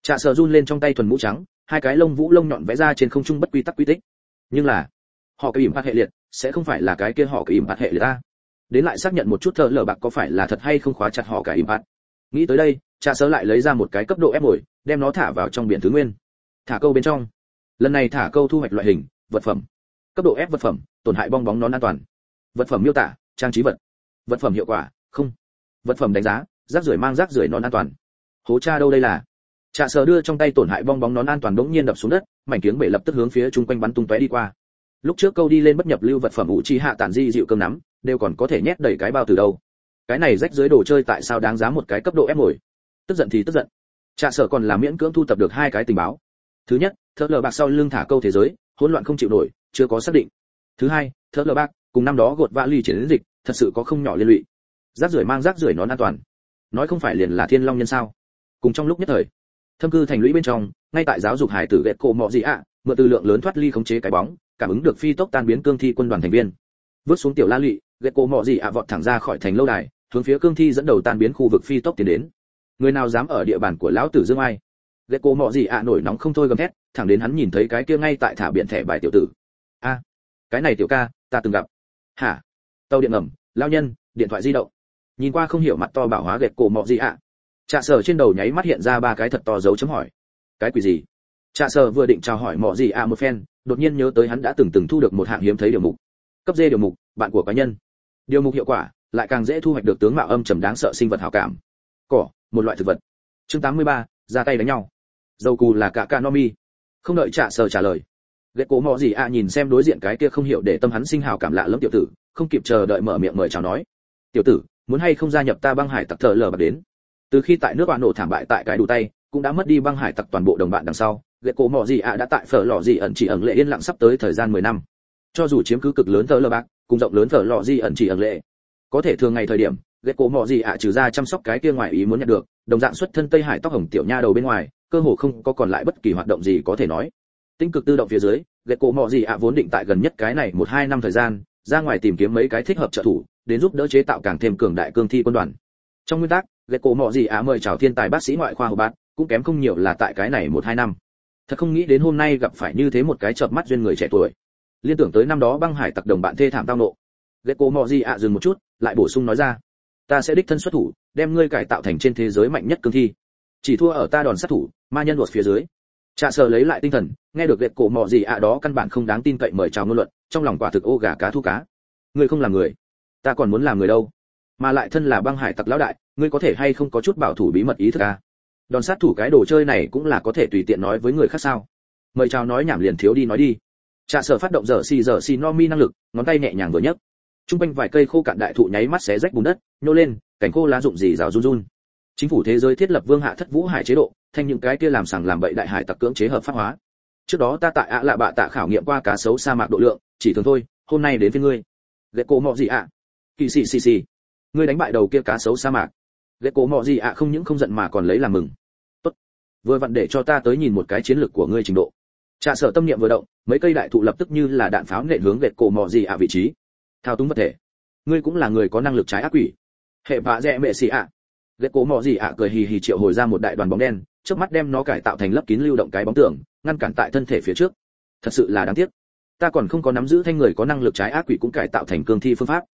Trạ Sở run lên trong tay thuần mũ trắng, hai cái lông vũ lông nhọn vẽ ra trên không trung bất quy tắc quy tích. Nhưng là, họ cái ỉm phạt hệ liệt, sẽ không phải là cái kia họ cái ỉm phạt hệ liệt ta. Đến lại xác nhận một chút thợ lở bạc có phải là thật hay không khóa chặt họ cái ỉm phạt. Nghĩ tới đây, Trạ Sở lại lấy ra một cái cấp độ ép mồi, đem nó thả vào trong biển thứ nguyên. Thả câu bên trong. Lần này thả câu thu hoạch loại hình, vật phẩm. Cấp độ F vật phẩm, tổn hại bong bóng nón an toàn. Vật phẩm miêu tả, trang trí vật. Vật phẩm hiệu quả, không. Vật phẩm đánh giá, rác rưởi mang rác rưởi nón an toàn. Hố cha đâu đây là? Trạ Sở đưa trong tay tổn hại bong bóng nón an toàn đống nhiên đập xuống đất, mảnh kiếng bể lập tức hướng phía chung quanh bắn tung tóe đi qua. Lúc trước câu đi lên bất nhập lưu vật phẩm ủ chi hạ tản di dịu cơm nắm, đều còn có thể nhét đầy cái bao từ đâu. Cái này rách dưới đồ chơi tại sao đáng giá một cái cấp độ ép mồi? Tức giận thì tức giận. Trạ Sở còn là miễn cưỡng thu thập được hai cái tình báo. Thứ nhất, thợ lờ bạc sau lưng thả câu thế giới, hỗn loạn không chịu nổi, chưa có xác định. Thứ hai, thợ lờ bạc cùng năm đó gột vã ly chiến dịch, thật sự có không nhỏ liên lụy. Rác rưởi mang rác rưởi nón an toàn, nói không phải liền là Thiên Long nhân sao? Cùng trong lúc nhất thời, thâm cư thành lũy bên trong, ngay tại giáo dục hải tử ghét cổ mọ gì ạ, mượn từ lượng lớn thoát ly khống chế cái bóng, cảm ứng được phi tốc tan biến cương thi quân đoàn thành viên. Vớt xuống tiểu la lụy, ghét cổ mọ gì ạ vọt thẳng ra khỏi thành lâu đài, hướng phía cương thi dẫn đầu tan biến khu vực phi tốc tiến đến. Người nào dám ở địa bàn của lão tử dương ai? Ghét cổ mọ gì ạ nổi nóng không thôi gầm thét, thẳng đến hắn nhìn thấy cái kia ngay tại thả biển thẻ bài tiểu tử. A, cái này tiểu ca, ta từng gặp. Hả? Tàu điện ngầm, lao nhân, điện thoại di động. Nhìn qua không hiểu mặt to bảo hóa ghét cổ mọ gì ạ. Trạ Sở trên đầu nháy mắt hiện ra ba cái thật to dấu chấm hỏi. Cái quỷ gì? Trạ Sở vừa định chào hỏi mọ gì ạ một phen, đột nhiên nhớ tới hắn đã từng thu được một hạng hiếm thấy điều mục. Cấp D điều mục, bạn của cá nhân. Điều mục hiệu quả, lại càng dễ thu hoạch được tướng mạo âm trầm đáng sợ sinh vật hảo cảm. Cỏ, một loại thực vật. Chương 83, ra tay đánh nhau. Dầu cù là cả Nomi. Không đợi Trạ Sở trả lời, ghét cổ mọ gì ạ nhìn xem đối diện cái kia không hiểu để tâm hắn sinh hảo cảm lạ lẫm tiểu tử, không kịp chờ đợi mở miệng mời chào nói. Tiểu tử, muốn hay không gia nhập ta băng hải tặc thợ lờ bạc đến? Từ khi tại nước bạn nổ thảm bại tại cái đủ tay, cũng đã mất đi băng hải tặc toàn bộ đồng bạn đằng sau, ghét cổ mọ gì ạ đã tại phở lò gì ẩn chỉ ẩn lệ yên lặng sắp tới thời gian 10 năm. Cho dù chiếm cứ cực lớn thợ lờ bạc, cùng rộng lớn phở lò gì ẩn chỉ ẩn lệ, có thể thường ngày thời điểm, ghét cổ mọ gì ạ trừ ra chăm sóc cái kia ngoài ý muốn nhận được, đồng dạng xuất thân Tây Hải tóc hồng tiểu nha đầu bên ngoài, cơ hồ không có còn lại bất kỳ hoạt động gì có thể nói. Tinh cực tự động phía dưới, ghét cổ mọ gì ạ vốn định tại gần nhất cái này 1-2 năm thời gian, ra ngoài tìm kiếm mấy cái thích hợp trợ thủ, đến giúp đỡ chế tạo càng thêm cường đại cương thi quân đoàn. Trong nguyên tắc, ghét cổ mọ gì ạ mời chào thiên tài bác sĩ ngoại khoa hồ bát, cũng kém không nhiều là tại cái này 1-2 năm. Thật không nghĩ đến hôm nay gặp phải như thế một cái chợp mắt duyên người trẻ tuổi. Liên tưởng tới năm đó băng hải tặc đồng bạn thê thảm tao nộ. Ghét cổ mọ gì ạ dừng một chút, lại bổ sung nói ra, ta sẽ đích thân xuất thủ, đem ngươi cải tạo thành trên thế giới mạnh nhất cương thi. Chỉ thua ở ta đòn sát thủ, ma nhân đột phía dưới. Trạ Sở lấy lại tinh thần, nghe được ghét cổ mọ gì ạ đó căn bản không đáng tin cậy mời chào ngôn luận, trong lòng quả thực ô gà cá thu cá. Ngươi không làm người, ta còn muốn làm người đâu. Mà lại thân là băng hải tặc lão đại, ngươi có thể hay không có chút bảo thủ bí mật ý thức à? Đòn sát thủ cái đồ chơi này cũng là có thể tùy tiện nói với người khác sao? Mời chào nói nhảm liền thiếu đi nói đi. Trạ Sở phát động giờ xì no mi năng lực, ngón tay nhẹ nhàng vừa nhấc. Trung quanh vài cây khô cạn đại thụ nháy mắt xé rách bùn đất, nhô lên, cành khô lá rụng rỉ rào run run. Chính phủ thế giới thiết lập vương hạ thất vũ hải chế độ, thành những cái kia làm sằng làm bậy đại hải tặc cưỡng chế hợp pháp hóa. Trước đó ta tại ạ lạ bạ tạ khảo nghiệm qua cá sấu sa mạc độ lượng, chỉ thường thôi, hôm nay đến với ngươi. Ghét cổ mọ gì ạ? Kỳ xì. Ngươi đánh bại đầu kia cá sấu sa mạc. Ghét cổ mọ gì ạ không những không giận mà còn lấy làm mừng. Tốt, vừa vặn để cho ta tới nhìn một cái chiến lược của ngươi trình độ. Trạ Sở tâm niệm vừa động, mấy cây đại thụ lập tức như là đạn pháo nện hướng ghét cổ mọ gì ạ vị trí. Thao túng vật thể, ngươi cũng là người có năng lực trái ác quỷ. Hệ vạ rẽ mẹ xì ạ. Ghét cổ mọ gì ạ cười hì hì triệu hồi ra một đại đoàn bóng đen, trước mắt đem nó cải tạo thành lấp kín lưu động cái bóng tường, ngăn cản tại thân thể phía trước. Thật sự là đáng tiếc, ta còn không có nắm giữ thanh người có năng lực trái ác quỷ cũng cải tạo thành cương thi phương pháp.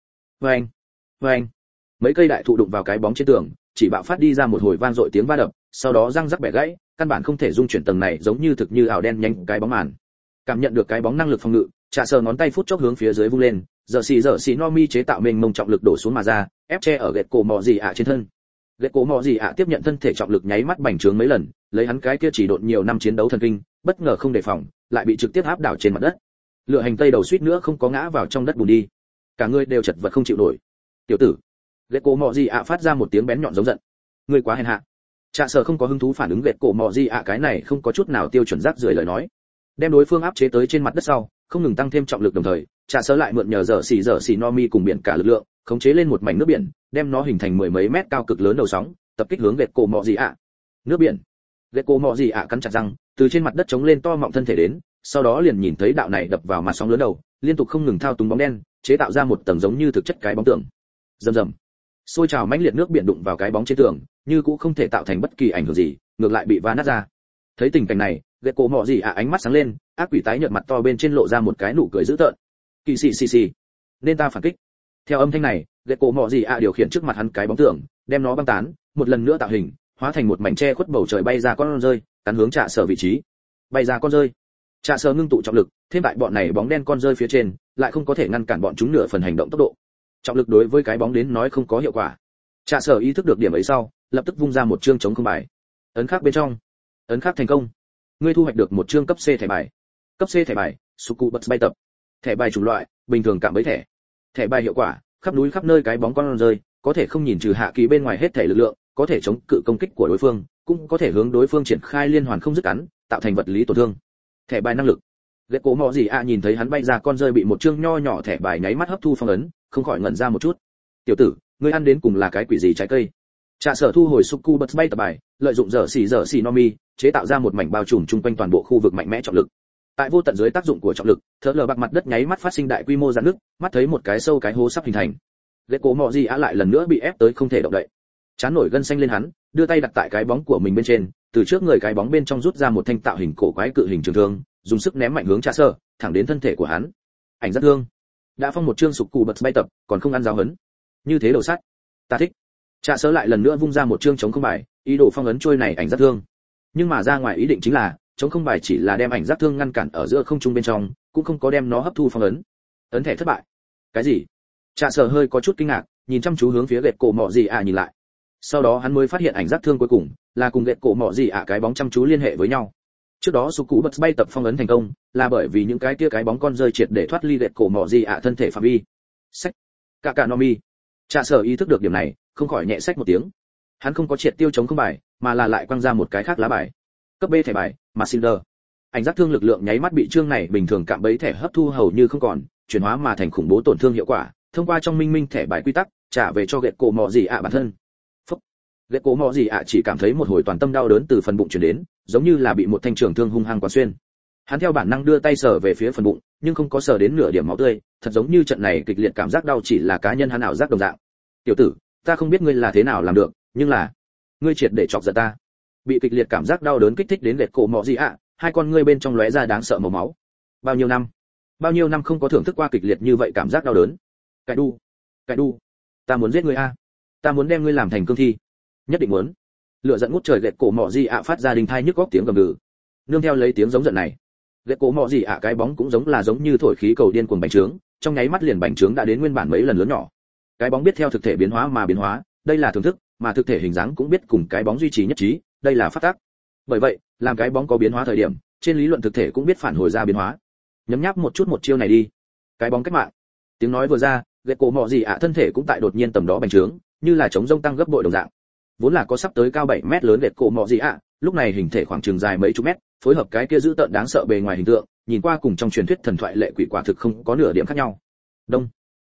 Vâng. Mấy cây đại thụ đụng vào cái bóng trên tường, chỉ bạo phát đi ra một hồi vang dội tiếng va đập, sau đó răng rắc bẻ gãy, căn bản không thể dung chuyển tầng này giống như thực như ảo đen nhanh cái bóng màn. Cảm nhận được cái bóng năng lực phòng ngự, Trạ Sở ngón tay phút chốc hướng phía dưới vung lên, giờ xì no mi chế tạo mênh mông trọng lực đổ xuống mà ra, ép che ở ghét cổ mọ gì ạ trên thân. Ghét cổ mọ gì ạ tiếp nhận thân thể trọng lực nháy mắt bành trướng mấy lần, lấy hắn cái kia chỉ độn nhiều năm chiến đấu thần kinh, bất ngờ không đề phòng, lại bị trực tiếp áp đảo trên mặt đất. Lựa hành tây đầu suýt nữa không có ngã vào trong đất bùn đi. Cả người đều chật vật không chịu nổi. Tiểu tử, ghét cổ mọ gì ạ phát ra một tiếng bén nhọn giống giận. Ngươi quá hèn hạ. Trạ Sở không có hứng thú phản ứng ghét cổ mọ gì ạ cái này không có chút nào tiêu chuẩn rác rưởi lời nói. Đem đối phương áp chế tới trên mặt đất sau, không ngừng tăng thêm trọng lực đồng thời, Trạ Sở lại mượn nhờ giờ xì no mi cùng biển cả lực lượng, khống chế lên một mảnh nước biển, đem nó hình thành 10 mấy mét cao cực lớn đầu sóng, tập kích hướng ghét cổ mọ gì ạ. Nước biển. Ghét cổ mọ gì ạ cắn chặt răng, từ trên mặt đất chống lên to mọng thân thể đến, sau đó liền nhìn thấy đạo này đập vào mặt sóng lớn đầu, liên tục không ngừng thao túng bóng đen, chế tạo ra một tầng giống như thực chất cái bóng tường. Rầm rầm. Xôi trào mãnh liệt nước biển đụng vào cái bóng trên tường, như cũng không thể tạo thành bất kỳ ảnh hưởng gì, ngược lại bị va nát ra. Thấy tình cảnh này, ghét cổ mọ gì ánh mắt sáng lên, ác quỷ tái nhợt mặt to bên trên lộ ra một cái nụ cười dữ tợn. Kỳ xì, nên ta phản kích. Theo âm thanh này, ghét cổ mọ gì điều khiển trước mặt hắn cái bóng tường, đem nó băng tán, một lần nữa tạo hình, hóa thành một mảnh che khuất bầu trời bay ra con rơi, cắn hướng Trạ Sở vị trí. Bay ra con rơi. Trạ Sở ngưng tụ trọng lực, thêm tại bọn này bóng đen con rơi phía trên, lại không có thể ngăn cản bọn chúng nửa phần hành động tốc độ. Trọng lực đối với cái bóng đến nói không có hiệu quả. Trạ Sở ý thức được điểm ấy sau, lập tức vung ra một chương chống không bài. Ấn khắc bên trong. Ấn khắc thành công. Ngươi thu hoạch được một chương cấp C thẻ bài. Cấp C thẻ bài, Succubus bay tập. Thẻ bài chủng loại, bình thường cạm bẫy thẻ. Thẻ bài hiệu quả, khắp núi khắp nơi cái bóng con rơi, có thể không nhìn trừ hạ kỳ bên ngoài hết thể lực lượng, có thể chống cự công kích của đối phương, cũng có thể hướng đối phương triển khai liên hoàn không dứt cắn, tạo thành vật lý tổn thương. Thẻ bài năng lực. Ghét cổ mọ gì nhìn thấy hắn bay ra con rơi bị một chương nho nhỏ thẻ bài nháy mắt hấp thu phong ấn, không khỏi ngẩn ra một chút. Tiểu tử, ngươi ăn đến cùng là cái quỷ gì trái cây? Trạ Sở thu hồi Succubus bay tập bài, lợi dụng dở xỉ Nomi, chế tạo ra một mảnh bao trùm chung quanh toàn bộ khu vực mạnh mẽ trọng lực. Tại vô tận dưới tác dụng của trọng lực, thở lờ bạc mặt đất nháy mắt phát sinh đại quy mô rạn nứt, mắt thấy một cái sâu cái hố sắp hình thành. Ghét cổ mọ gì lại lần nữa bị ép tới không thể động đậy. Chán nổi gân xanh lên hắn, đưa tay đặt tại cái bóng của mình bên trên, từ trước người cái bóng bên trong rút ra một thanh tạo hình cổ quái cự hình trường thương, dùng sức ném mạnh hướng Trạ Sở, thẳng đến thân thể của hắn. Ảnh rất thương. Đã phong một chương Succubus bay tập, còn không ăn giáo hấn. Như thế đầu sắt. Ta thích. Trạ Sở lại lần nữa vung ra một chương chống không bài, ý đồ phong ấn trôi này ảnh giác thương. Nhưng mà ra ngoài ý định chính là, chống không bài chỉ là đem ảnh giác thương ngăn cản ở giữa không trung bên trong, cũng không có đem nó hấp thu phong ấn. Ấn thẻ thất bại. Cái gì? Trạ Sở hơi có chút kinh ngạc, nhìn chăm chú hướng phía ghét cổ mọ gì nhìn lại. Sau đó hắn mới phát hiện ảnh giác thương cuối cùng là cùng ghét cổ mọ gì cái bóng chăm chú liên hệ với nhau. Trước đó Succubus bay tập phong ấn thành công, là bởi vì những cái kia cái bóng con rơi triệt để thoát ly ghét cổ mọ gì thân thể phạm vi. Sách. Cả Nomi. Trạ Sở ý thức được điểm này, không khỏi nhẹ sách một tiếng. Hắn không có triệt tiêu chống không bài, mà là lại quăng ra một cái khác lá bài. Cấp B thẻ bài, Massinder. Ảnh giác thương lực lượng nháy mắt bị chương này bình thường cạm bẫy thẻ hấp thu hầu như không còn, chuyển hóa mà thành khủng bố tổn thương hiệu quả, thông qua trong minh thẻ bài quy tắc, trả về cho ghét cổ mọ gì bản thân. Phốc. Ghét cổ mọ gì chỉ cảm thấy một hồi toàn tâm đau đớn từ phần bụng truyền đến, giống như là bị một thanh trường thương hung hăng quán xuyên. Hắn theo bản năng đưa tay sờ về phía phần bụng, nhưng không có sờ đến nửa điểm máu tươi, thật giống như trận này kịch liệt cảm giác đau chỉ là cá nhân hắn ảo giác đồng dạng. Tiểu tử, ta không biết ngươi là thế nào làm được, nhưng là ngươi triệt để chọc giận ta. Bị kịch liệt cảm giác đau đớn kích thích đến ghét cổ mọ gì hai con ngươi bên trong lóe ra đáng sợ màu máu. Bao nhiêu năm không có thưởng thức qua kịch liệt như vậy cảm giác đau đớn. Cái đu, ta muốn giết ngươi ta muốn đem ngươi làm thành cương thi. Nhất định muốn. Lửa giận ngút trời ghét cổ mọ gì phát ra đình thai nhức góc tiếng gầm gừ. Nương theo lấy tiếng giống giận này, ghét cổ mọ gì cái bóng cũng giống như thổi khí cầu điên cuồng bành trướng, trong nháy mắt liền bành trướng đã đến nguyên bản mấy lần lớn nhỏ. Cái bóng biết theo thực thể biến hóa mà biến hóa, đây là thưởng thức, mà thực thể hình dáng cũng biết cùng cái bóng duy trì nhất trí, đây là pháp tắc. Bởi vậy, làm cái bóng có biến hóa thời điểm, trên lý luận thực thể cũng biết phản hồi ra biến hóa. Nhấm nháp một chút một chiêu này đi. Cái bóng cách mạng. Tiếng nói vừa ra, ghét cổ mọ gì thân thể cũng tại đột nhiên tầm đó bành trướng, như là chống rông tăng gấp bội đồng dạng. Vốn là có sắp tới cao 7 mét lớn ghét cổ mọ gì lúc này hình thể khoảng chừng dài mấy chục mét, phối hợp cái kia dữ tợn đáng sợ bề ngoài hình tượng, nhìn qua cùng trong truyền thuyết thần thoại lệ quỷ quả thực không có nửa điểm khác nhau. Đông.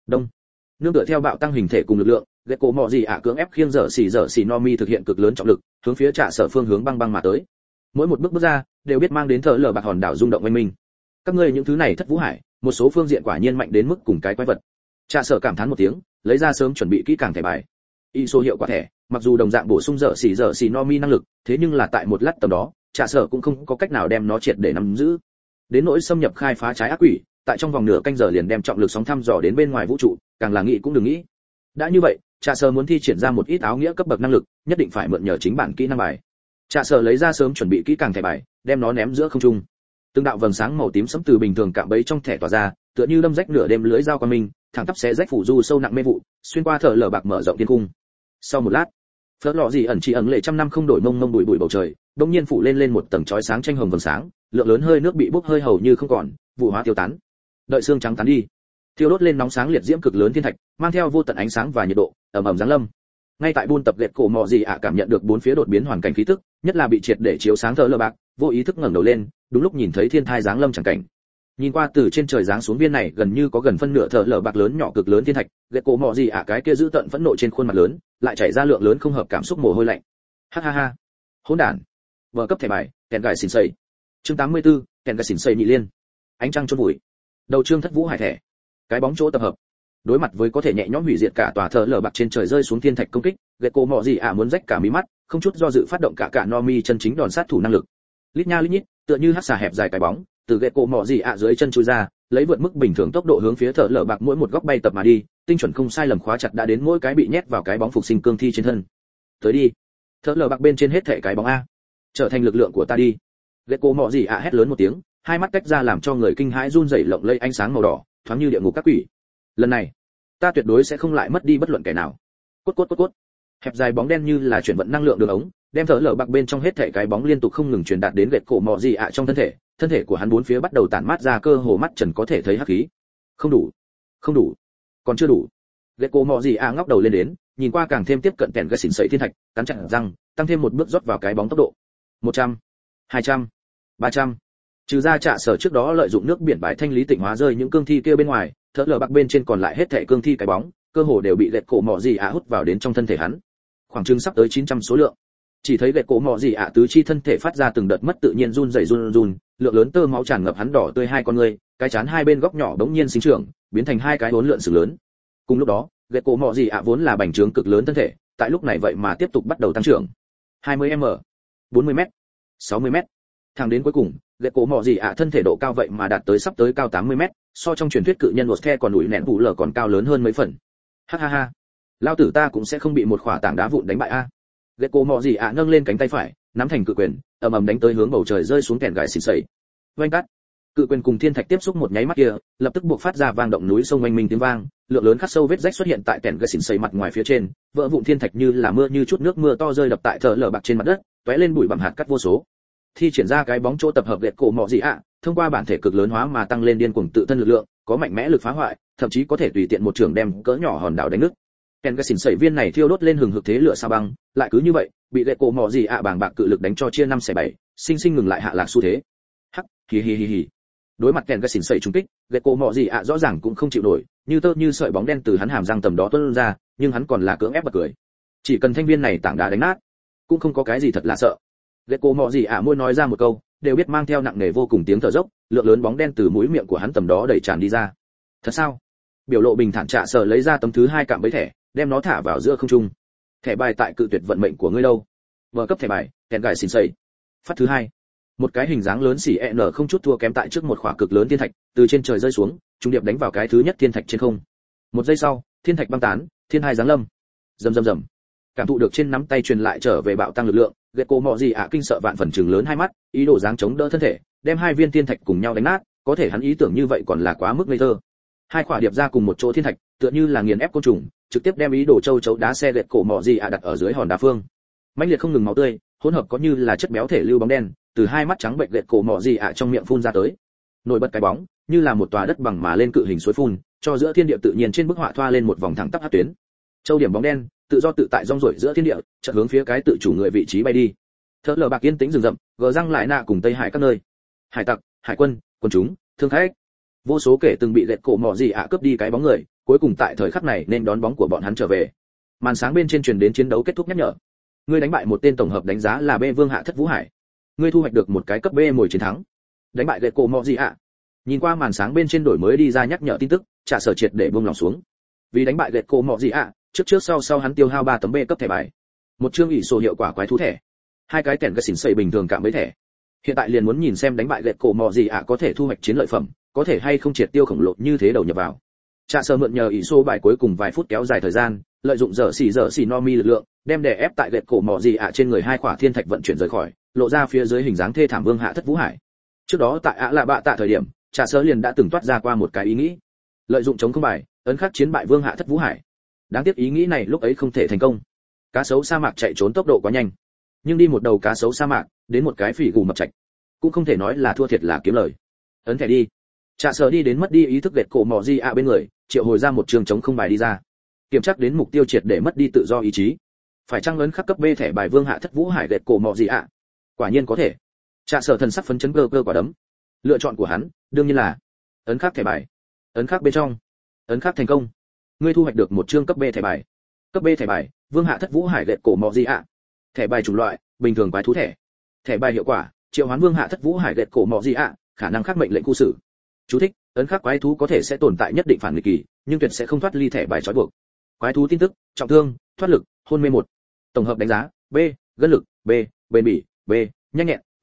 Nương tựa theo bạo tăng hình thể cùng lực lượng, ghét cổ mọ gì cưỡng ép khiêng dở xỉ Nomi thực hiện cực lớn trọng lực, hướng phía Trạ Sở phương hướng băng mà tới. Mỗi một bước ra, đều biết mang đến thở lở bạc hòn đảo rung động oanh minh. Các ngươi những thứ này thất vũ hải, một số phương diện quả nhiên mạnh đến mức cùng cái quái vật. Trạ Sở cảm thán một tiếng, lấy ra sớm chuẩn bị kỹ càng thẻ bài. Y số hiệu quả thẻ, mặc dù đồng dạng bổ sung dở xỉ Nomi năng lực, thế nhưng là tại một lát tầm đó, Trạ Sở cũng không có cách nào đem nó triệt để nắm giữ. Đến nỗi xâm nhập khai phá trái ác quỷ, tại trong vòng nửa canh giờ liền đem trọng lực sóng thăm dò đến bên ngoài vũ trụ, càng là nghĩ cũng đừng nghĩ. Đã như vậy, Trạ Sở muốn thi triển ra một ít áo nghĩa cấp bậc năng lực, nhất định phải mượn nhờ chính bản kỹ năng bài. Trạ Sở lấy ra sớm chuẩn bị kỹ càng thẻ bài, đem nó ném giữa không trung. Từng đạo vầng sáng màu tím sẫm từ bình thường cạm bẫy trong thẻ tỏa ra, tựa như đâm rách nửa đêm lưới dao qua mình, thẳng tắp xé rách phủ du sâu nặng mê vụ, xuyên qua thở lở bạc mở rộng thiên cung. Sau một lát, phớt lọ gì ẩn chỉ ẩn lệ trăm năm không đổi mông bụi bụi bầu trời, đột nhiên phủ lên một tầng chói sáng tranh hồng vầng sáng, lượng lớn hơi nước bị bốc hơi hầu như không còn, vụ hóa tiêu tán. Đợi xương trắng tán đi, thiêu đốt lên nóng sáng liệt diễm cực lớn thiên thạch, mang theo vô tận ánh sáng và nhiệt độ, ầm giáng lâm. Ngay tại buôn tập ghét cổ mọ gì cảm nhận được bốn phía đột biến hoàn cảnh khí tức, nhất là bị triệt để chiếu sáng thở lở bạc, vô ý thức ngẩng đầu lên, đúng lúc nhìn thấy thiên thai giáng lâm chẳng cảnh. Nhìn qua từ trên trời giáng xuống viên này gần như có gần phân nửa thở lở bạc lớn nhỏ cực lớn thiên thạch, ghét cổ mọ gì cái kia giữ tận phẫn nộ trên khuôn mặt lớn, lại chảy ra lượng lớn không hợp cảm xúc mồ hôi lạnh. Ha ha ha. Hỗn đản. Vở cấp thẻ bài, kèn gài xỉn xầy. Chương 84, kèn gài xỉn xầy nhị liên. Ánh trăng chôn vùi. Đầu chương thất vũ hải thẻ. Cái bóng chỗ tập hợp. Đối mặt với có thể nhẹ nhõm hủy diệt cả tòa thở lở bạc trên trời rơi xuống thiên thạch công kích, ghét cổ mọ gì muốn rách cả mí mắt, không chút do dự phát động cả Nomi chân chính đòn sát thủ năng lực. Lít nha lít nhít, tựa như hắc xà hẹp dài cái bóng, từ ghệ cổ mọ gì ạ dưới chân chui ra, lấy vượt mức bình thường tốc độ hướng phía thợ lở bạc mỗi một góc bay tập mà đi, tinh chuẩn không sai lầm khóa chặt đã đến mỗi cái bị nhét vào cái bóng phục sinh cương thi trên thân. Tới đi. Thợ lở bạc bên trên hết thảy cái bóng a, trở thành lực lượng của ta đi. Ghệ cổ mọ gì ạ hét lớn một tiếng, hai mắt tách ra làm cho người kinh hãi run rẩy lộng lẫy ánh sáng màu đỏ, thoáng như địa ngục các quỷ. Lần này, ta tuyệt đối sẽ không lại mất đi bất luận kẻ nào. Cốt cốt cốt cốt. Hẹp dài bóng đen như là chuyển vận năng lượng đường ống, đem thở lở bạc bên trong hết thảy cái bóng liên tục không ngừng truyền đạt đến gệt cổ mọ gì ạ trong thân thể của hắn bốn phía bắt đầu tản mát ra cơ hồ mắt trần có thể thấy hắc khí. Không đủ, còn chưa đủ. Gệt cổ mọ gì ạ ngóc đầu lên đến, nhìn qua càng thêm tiếp cận kèn gạch xỉn sẩy thiên thạch, cắn chặt răng, tăng thêm một bước rót vào cái bóng tốc độ. 100, 200, 300. Trừ ra Trạ Sở trước đó lợi dụng nước biển bãi thanh lý tịnh hóa rơi những cương thi kia bên ngoài, thở lở bạc bên trên còn lại hết thảy cương thi cái bóng, cơ hồ đều bị gệt cổ mọ gì ạ hút vào đến trong thân thể hắn. Khoảng chừng sắp tới 900 số lượng. Chỉ thấy gệt cổ mọ gì ạ tứ chi thân thể phát ra từng đợt mất tự nhiên run rẩy, lượng lớn tơ máu tràn ngập hắn đỏ tươi hai con người, cái trán hai bên góc nhỏ bỗng nhiên sinh trưởng, biến thành hai cái uốn lượn sừng lớn. Cùng lúc đó, gệt cổ mọ gì ạ vốn là bành trướng cực lớn thân thể, tại lúc này vậy mà tiếp tục bắt đầu tăng trưởng. 20m, 40m, 60m. Thẳng đến cuối cùng, gệt cổ mọ gì ạ thân thể độ cao vậy mà đạt tới sắp tới cao 80m, so trong truyền thuyết cự nhân Lột còn núi nện vụ lở còn cao lớn hơn mấy phần. Ha ha ha, lao tử ta cũng sẽ không bị một khỏa tảng đá vụn đánh bại a. Gệt cổ mọ gì ạ nâng lên cánh tay phải, nắm thành cự quyền, ầm ầm đánh tới hướng bầu trời rơi xuống kèn gài xịt sẩy. Oanh cắt. Cự quyền cùng thiên thạch tiếp xúc một nháy mắt kia, lập tức buộc phát ra vang động núi sông oanh minh tiếng vang, lượng lớn khắc sâu vết rách xuất hiện tại kèn gài xịt sẩy mặt ngoài phía trên, vỡ vụn thiên thạch như là mưa như chút nước mưa to rơi đập tại thở lở bạc trên mặt đất, tóe lên bụi bặm hạt cát vô số. Thi triển ra cái bóng chỗ tập hợp gệt cổ mọ gì ạ, thông qua bản thể cực lớn hóa mà tăng lên điên cuồng tự thân lực lượng, có mạnh mẽ lực phá hoại, thậm chí có thể tùy tiện một trường đem cỡ nhỏ hòn đảo đánh nứt. Kèn cái xỉn sẩy viên này thiêu đốt lên hừng hực thế lửa sao băng, lại cứ như vậy bị gệt cổ mọ gì ạ bàng bạc cự lực đánh cho chia 5/7, sinh sinh ngừng lại hạ lạc xu thế. Hắc, hi. Đối mặt kèn cái xỉn sẩy trúng kích, gệt cổ mọ gì ạ rõ ràng cũng không chịu nổi, như tơ như sợi bóng đen từ hắn hàm răng tầm đó tuôn ra, nhưng hắn còn là cưỡng ép bật cười. Chỉ cần thanh viên này tảng đá đánh nát, cũng không có cái gì thật là sợ. Gệt cổ mọ gì ạ môi nói ra một câu, đều biết mang theo nặng nề vô cùng tiếng thở dốc, lượng lớn bóng đen từ mũi miệng của hắn tầm đó đẩy tràn đi ra. Thật sao? Biểu lộ bình thản Trạ Sở lấy ra tấm thứ 2 cạm bẫy thẻ, đem nó thả vào giữa không trung. Thẻ bài tại cự tuyệt vận mệnh của ngươi đâu? Vở cấp thẻ bài, kèn gài xỉn sẩy. Phát thứ 2. Một cái hình dáng lớn xỉ n không chút thua kém tại trước một khỏa cực lớn thiên thạch, từ trên trời rơi xuống, trung điệp đánh vào cái thứ nhất thiên thạch trên không. Một giây sau, thiên thạch băng tán, thiên hai giáng lâm. Rầm. Cảm thụ được trên nắm tay truyền lại trở về bạo tăng lực lượng, gệt cổ mọ gì ạ kinh sợ vạn phần trừng lớn hai mắt, ý đồ giáng chống đỡ thân thể, đem hai viên thiên thạch cùng nhau đánh nát, có thể hắn ý tưởng như vậy còn là quá mức ngây thơ. Hai quả điệp ra cùng một chỗ thiên thạch, tựa như là nghiền ép côn trùng, trực tiếp đem ý đồ châu chấu đá xe gệt cổ mọ gì ạ đặt ở dưới hòn đá phương. Mãnh liệt không ngừng máu tươi, hỗn hợp có như là chất béo thể lưu bóng đen, từ hai mắt trắng bệnh gệt cổ mọ gì ạ trong miệng phun ra tới. Nổi bật cái bóng, như là một tòa đất bằng mà lên cự hình suối phun, cho giữa thiên địa tự nhiên trên bức họa thoa lên một vòng thẳng tắp hắc tuyến. Châu điểm bóng đen, tự do tự tại rong ruổi giữa thiên địa, chợt hướng phía cái tự chủ người vị trí bay đi. Thở lở bạc yên tĩnh rừng rậm, gờ răng lại nạ cùng Tây Hải các nơi. Hải tặc, hải quân, quân chúng, thương khách, vô số kể từng bị gệt cổ mọ gì ạ cướp đi cái bóng người, cuối cùng tại thời khắc này nên đón bóng của bọn hắn trở về. Màn sáng bên trên truyền đến chiến đấu kết thúc nhắc nhở. Ngươi đánh bại một tên tổng hợp đánh giá là B Vương Hạ Thất Vũ Hải. Ngươi thu hoạch được một cái cấp B mồi chiến thắng. Đánh bại gệt cổ mọ gì ạ. Nhìn qua màn sáng bên trên đổi mới đi ra nhắc nhở tin tức, Trạ Sở triệt để buông lòng xuống. Vì đánh bại gệt cổ mọ gì ạ, trước sau hắn tiêu hao 3 tấm B cấp thẻ bài, một chương ỷ sổ hiệu quả quái thú thẻ, 2 cái kèn gạch xỉn sẩy bình thường cạm với thẻ. Hiện tại liền muốn nhìn xem đánh bại gệt cổ mọ gì ạ có thể thu hoạch chiến lợi phẩm, có thể hay không triệt tiêu khổng lồ như thế đầu nhập vào. Trạ Sở mượn nhờ ỷ sổ bài cuối cùng vài phút kéo dài thời gian, lợi dụng dở xỉ no mi lực lượng, đem đè ép tại gệt cổ mọ gì ạ trên người hai quả thiên thạch vận chuyển rời khỏi, lộ ra phía dưới hình dáng thê thảm Vương Hạ Thất Vũ Hải. Trước đó tại ạ lạ bạ tạ thời điểm, Trạ Sở liền đã từng toát ra qua một cái ý nghĩ, lợi dụng chống không bài, ấn khắc chiến bại Vương Hạ Thất Vũ Hải. Đáng tiếc ý nghĩ này lúc ấy không thể thành công. Cá sấu sa mạc chạy trốn tốc độ quá nhanh, nhưng đi một đầu cá sấu sa mạc đến một cái phỉ gù mập trạch, cũng không thể nói là thua thiệt là kiếm lời. Ấn thẻ đi. Trạ Sở đi đến mất đi ý thức gệt cổ mọ gì ạ bên người, triệu hồi ra một trường chống không bài đi ra, kiểm tra đến mục tiêu triệt để mất đi tự do ý chí. Phải chăng ấn khắc cấp B thẻ bài Vương Hạ Thất Vũ Hải gệt cổ mọ gì ạ? Quả nhiên có thể. Trạ Sở thần sắc phấn chấn cơ quả đấm. Lựa chọn của hắn đương nhiên là ấn khắc thẻ bài. Ấn khắc bên trong. Ấn khắc thành công. Ngươi thu hoạch được một chương cấp B thẻ bài. Cấp B thẻ bài, Vương Hạ Thất Vũ Hải gệt cổ mọ gì ạ? Thẻ bài chủng loại, bình thường quái thú thẻ. Thẻ bài hiệu quả, triệu hoán Vương Hạ Thất Vũ Hải gệt cổ mọ gì ạ, khả năng khắc mệnh lệnh khu xử. Chú thích: ấn khắc quái thú có thể sẽ tồn tại nhất định phản nghịch kỳ, nhưng tuyệt sẽ không thoát ly thẻ bài trói buộc. Quái thú tin tức: trọng thương, thoát lực, hôn mê 1. Tổng hợp đánh giá: B, gân lực, B, bền bỉ, B, nhanh nhẹn, B,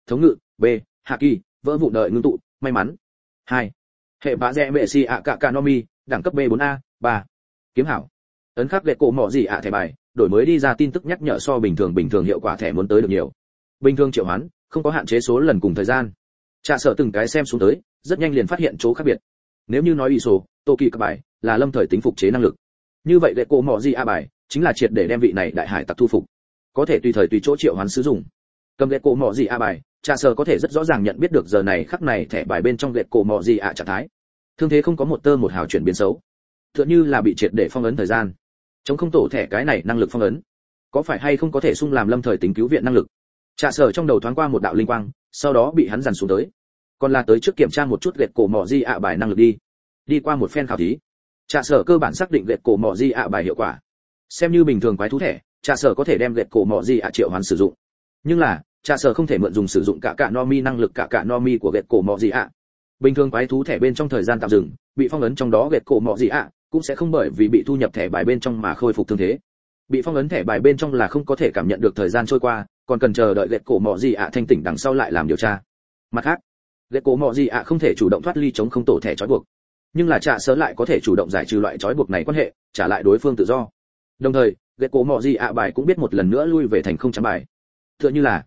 thống ngự, B, hạ kỳ, vỡ vụn đợi ngưng tụ, may mắn. 2. Hệ bá rẽ mẹ si ạ cả cả nomi, đẳng cấp B4A, 3. Kiếm hảo. Ấn khắc gạch cổ mọ gì ạ thẻ bài, đổi mới đi ra tin tức nhắc nhở so bình thường hiệu quả thẻ muốn tới được nhiều. Bình thường triệu hoán, không có hạn chế số lần cùng thời gian. Trà sở từng cái xem xuống tới, rất nhanh liền phát hiện chỗ khác biệt. Nếu như nói ISO, tô kỳ các bài là lâm thời tính phục chế năng lực. Như vậy gạch cổ mọ gì ạ bài, chính là triệt để đem vị này đại hải tặc thu phục. Có thể tùy thời tùy chỗ triệu hoán sử dụng. Cầm gạch cổ mọ gì ạ bài, Trà sở có thể rất rõ ràng nhận biết được giờ này khắc này thẻ bài bên trong gạch cổ mọ gì ạ trạng thái. Thương thế không có một tơ một hào chuyển biến xấu, tựa như là bị triệt để phong ấn thời gian. Chống không tổ thẻ cái này năng lực phong ấn, có phải hay không có thể sung làm lâm thời tính cứu viện năng lực? Trà sở trong đầu thoáng qua một đạo linh quang, sau đó bị hắn dằn xuống tới. Còn là tới trước kiểm tra một chút gạch cổ mọ gì ạ bài năng lực đi. Đi qua một phen khảo thí, Trà sở cơ bản xác định gạch cổ mọ gì ạ bài hiệu quả. Xem như bình thường quái thú thẻ, Trà sở có thể đem gạch cổ mọ gì ạ triệu hoán sử dụng. Nhưng là, Trà sở không thể mượn dùng sử dụng cả nomi năng lực cả nomi của gạch cổ mọ gì ạ. Bình thường quái thú thẻ bên trong thời gian tạm dừng, bị phong ấn trong đó gạch cổ mọ gì ạ, cũng sẽ không bởi vì bị thu nhập thẻ bài bên trong mà khôi phục thương thế. Bị phong ấn thẻ bài bên trong là không có thể cảm nhận được thời gian trôi qua, còn cần chờ đợi gạch cổ mọ gì ạ thanh tỉnh đằng sau lại làm điều tra. Mặt khác, gạch cổ mọ gì ạ không thể chủ động thoát ly chống không tổ thẻ trói buộc, nhưng là Trà sở lại có thể chủ động giải trừ loại trói buộc này quan hệ, trả lại đối phương tự do. Đồng thời, gạch cổ mọ gì ạ bài cũng biết một lần nữa lui về thành không chấm bài. Tựa như là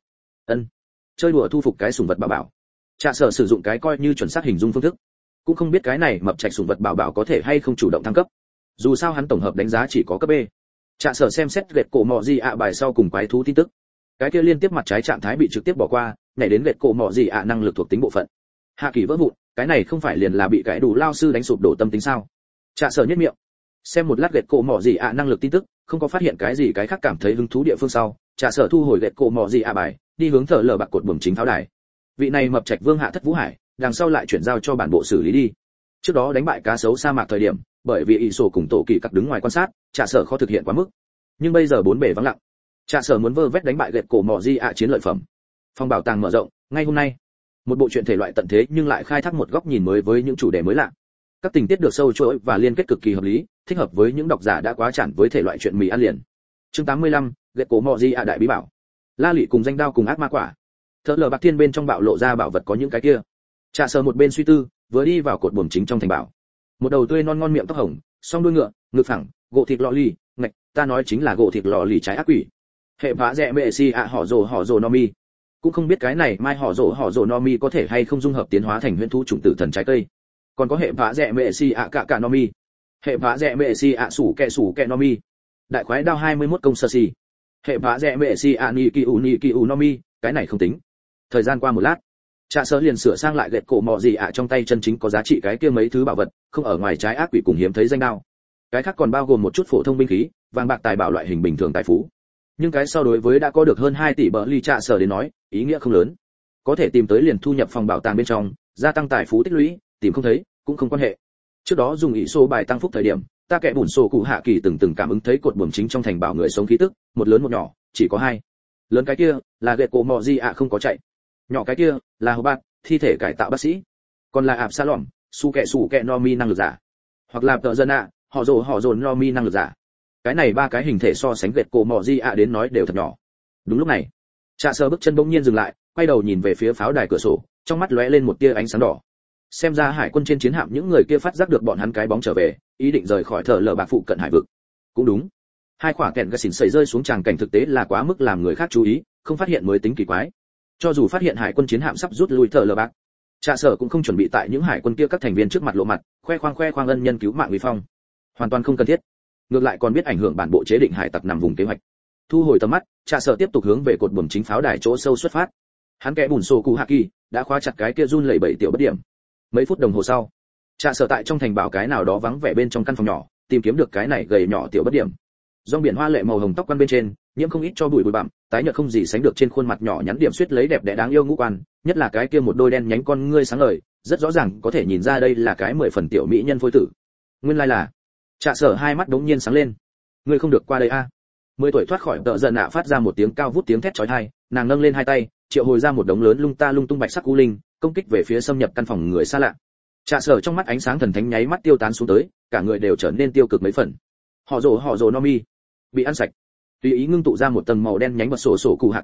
chơi đùa thu phục cái sủng vật bảo bảo. Trà sở sử dụng cái coi như chuẩn xác hình dung phương thức, cũng không biết cái này mập trạch sủng vật bảo bảo có thể hay không chủ động thăng cấp. Dù sao hắn tổng hợp đánh giá chỉ có cấp B. Trà sở xem xét gạch cổ mọ gì ạ bài sau cùng quái thú tin tức, cái kia liên tiếp mặt trái trạng thái bị trực tiếp bỏ qua, nhảy đến gạch cổ mọ gì ạ năng lực thuộc tính bộ phận. Hạ kỳ vỡ vụn, cái này không phải liền là bị cái đủ lao sư đánh sụp đổ tâm tính sao? Trà sở nhếch miệng, xem một lát gạch cổ mọ gì ạ năng lực tin tức, không có phát hiện cái gì cái khác cảm thấy hứng thú địa phương sau, Trà sở thu hồi gạch cổ mọ gì ạ bài, đi hướng thở lờ bạc cột buồm chính pháo đài. Vị này mập trạch vương hạ thất vũ hải, đằng sau lại chuyển giao cho bản bộ xử lý đi. Trước đó đánh bại cá sấu sa mạc thời điểm, bởi vì ỷ sổ cùng tổ kỳ cặc đứng ngoài quan sát, Trà sở khó thực hiện quá mức. Nhưng bây giờ bốn bề vắng lặng, Trà sở muốn vơ vét đánh bại gạch cổ mọ gì ạ chiến lợi phẩm. Phòng bảo tàng mở rộng, ngay hôm nay, một bộ truyện thể loại tận thế nhưng lại khai thác một góc nhìn mới với những chủ đề mới lạ. Các tình tiết được sâu chuỗi và liên kết cực kỳ hợp lý, thích hợp với những độc giả đã quá chán với thể loại truyện mì ăn liền. Chương 85, gạch cổ mọ gì ạ đại bí bảo. La Lị cùng danh đao cùng ác ma quả. Thở lờ bạc thiên bên trong bạo lộ ra bảo vật có những cái kia. Trà sở một bên suy tư, vừa đi vào cột buồm chính trong thành bảo. Một đầu tươi non ngon miệng tóc hồng, song đuôi ngựa, ngực phẳng, gỗ thịt lọ lì, ngạch, ta nói chính là gỗ thịt lọ lì trái ác quỷ. Hệ vã rẽ mẹ si ạ họ rồ nomi. Cũng không biết cái này mai họ rồ nomi có thể hay không dung hợp tiến hóa thành huyễn thú chủng tử thần trái cây. Còn có hệ vã rẽ mẹ si ạ cả nomi. Hệ vã rẽ mẹ si ạ sủ kẹ nomi. Đại khoái đao 21 công sơ si. Hệ vã rẽ mẹ si ạ ni kỳ u nomi, cái này không tính. Thời gian qua một lát, Trà sở liền sửa sang lại gạch cổ mọ gì ạ trong tay chân chính có giá trị cái kia mấy thứ bảo vật, không ở ngoài trái ác quỷ cùng hiếm thấy danh đao. Cái khác còn bao gồm một chút phổ thông binh khí, vàng bạc tài bảo loại hình bình thường tài phú. Nhưng cái so đối với đã có được hơn 2 tỷ bờ ly Trà sở đến nói, ý nghĩa không lớn. Có thể tìm tới liền thu nhập phòng bảo tàng bên trong, gia tăng tài phú tích lũy, tìm không thấy cũng không quan hệ. Trước đó dùng ý số bài tăng phúc thời điểm, ta kẻ bùn sổ cụ hạ kỳ từng cảm ứng thấy cột buồm chính trong thành bảo người sống khí tức, một lớn một nhỏ, chỉ có 2. Lớn cái kia là gạch cổ mọ gì ạ không có chạy, nhỏ cái kia là hồ bạc thi thể cải tạo bác sĩ, còn là ạp sa lỏm su kẹ nomi năng lực giả, hoặc là tợ dân ạ họ rồ nomi năng lực giả. Cái này ba cái hình thể so sánh gạch cổ mọ gì ạ đến nói đều thật nhỏ. Đúng lúc này, Trà sở bước chân bỗng nhiên dừng lại, quay đầu nhìn về phía pháo đài cửa sổ, trong mắt lóe lên một tia ánh sáng đỏ. Xem ra hải quân trên chiến hạm những người kia phát giác được bọn hắn cái bóng trở về, ý định rời khỏi thở lờ bạc phụ cận hải vực. Cũng đúng, hai quả kẹn gà xỉn sẩy rơi xuống tràng cảnh thực tế là quá mức làm người khác chú ý, không phát hiện mới tính kỳ quái. Cho dù phát hiện hải quân chiến hạm sắp rút lui thở lờ bạc, Trà sở cũng không chuẩn bị tại những hải quân kia các thành viên trước mặt lộ mặt, khoe khoang ân nhân cứu mạng uy phong, hoàn toàn không cần thiết. Ngược lại còn biết ảnh hưởng bản bộ chế định hải tặc nằm vùng kế hoạch. Thu hồi tầm mắt, Trà sở tiếp tục hướng về cột buồm chính pháo đài chỗ sâu xuất phát. Hắn kẽ bùn sổ cụ hạ kỳ đã khóa chặt cái kia run lẩy bẩy tiểu bất điểm. Mấy phút đồng hồ sau, Trà sở tại trong thành bảo cái nào đó vắng vẻ bên trong căn phòng nhỏ, tìm kiếm được cái này gầy nhỏ tiểu bất điểm. Rong biển hoa lệ màu hồng tóc quan bên trên, nhiễm không ít cho bụi bặm, tái nhợt không gì sánh được trên khuôn mặt nhỏ nhắn điểm xuyết lấy đẹp đẽ đáng yêu ngũ quan, nhất là cái kia một đôi đen nhánh con ngươi sáng ngời, rất rõ ràng có thể nhìn ra đây là cái 10 phần tiểu mỹ nhân phôi tử. Nguyên lai là, Trà sở hai mắt đống nhiên sáng lên. Ngươi không được qua đây a. 10 tuổi thoát khỏi tợ giận nạ phát ra một tiếng cao vút tiếng thét chói tai, nàng nâng lên hai tay, triệu hồi ra một đống lớn lung tung bạch sắc u linh, công kích về phía xâm nhập căn phòng người xa lạ. Trà sở trong mắt ánh sáng thần thánh nháy mắt tiêu tán xuống tới, cả người đều trở nên tiêu cực mấy phần. Họ rồ Nomi bị ăn sạch. Tùy ý ngưng tụ ra một tầng màu đen nhánh bật sổ cụ hạ kỳ,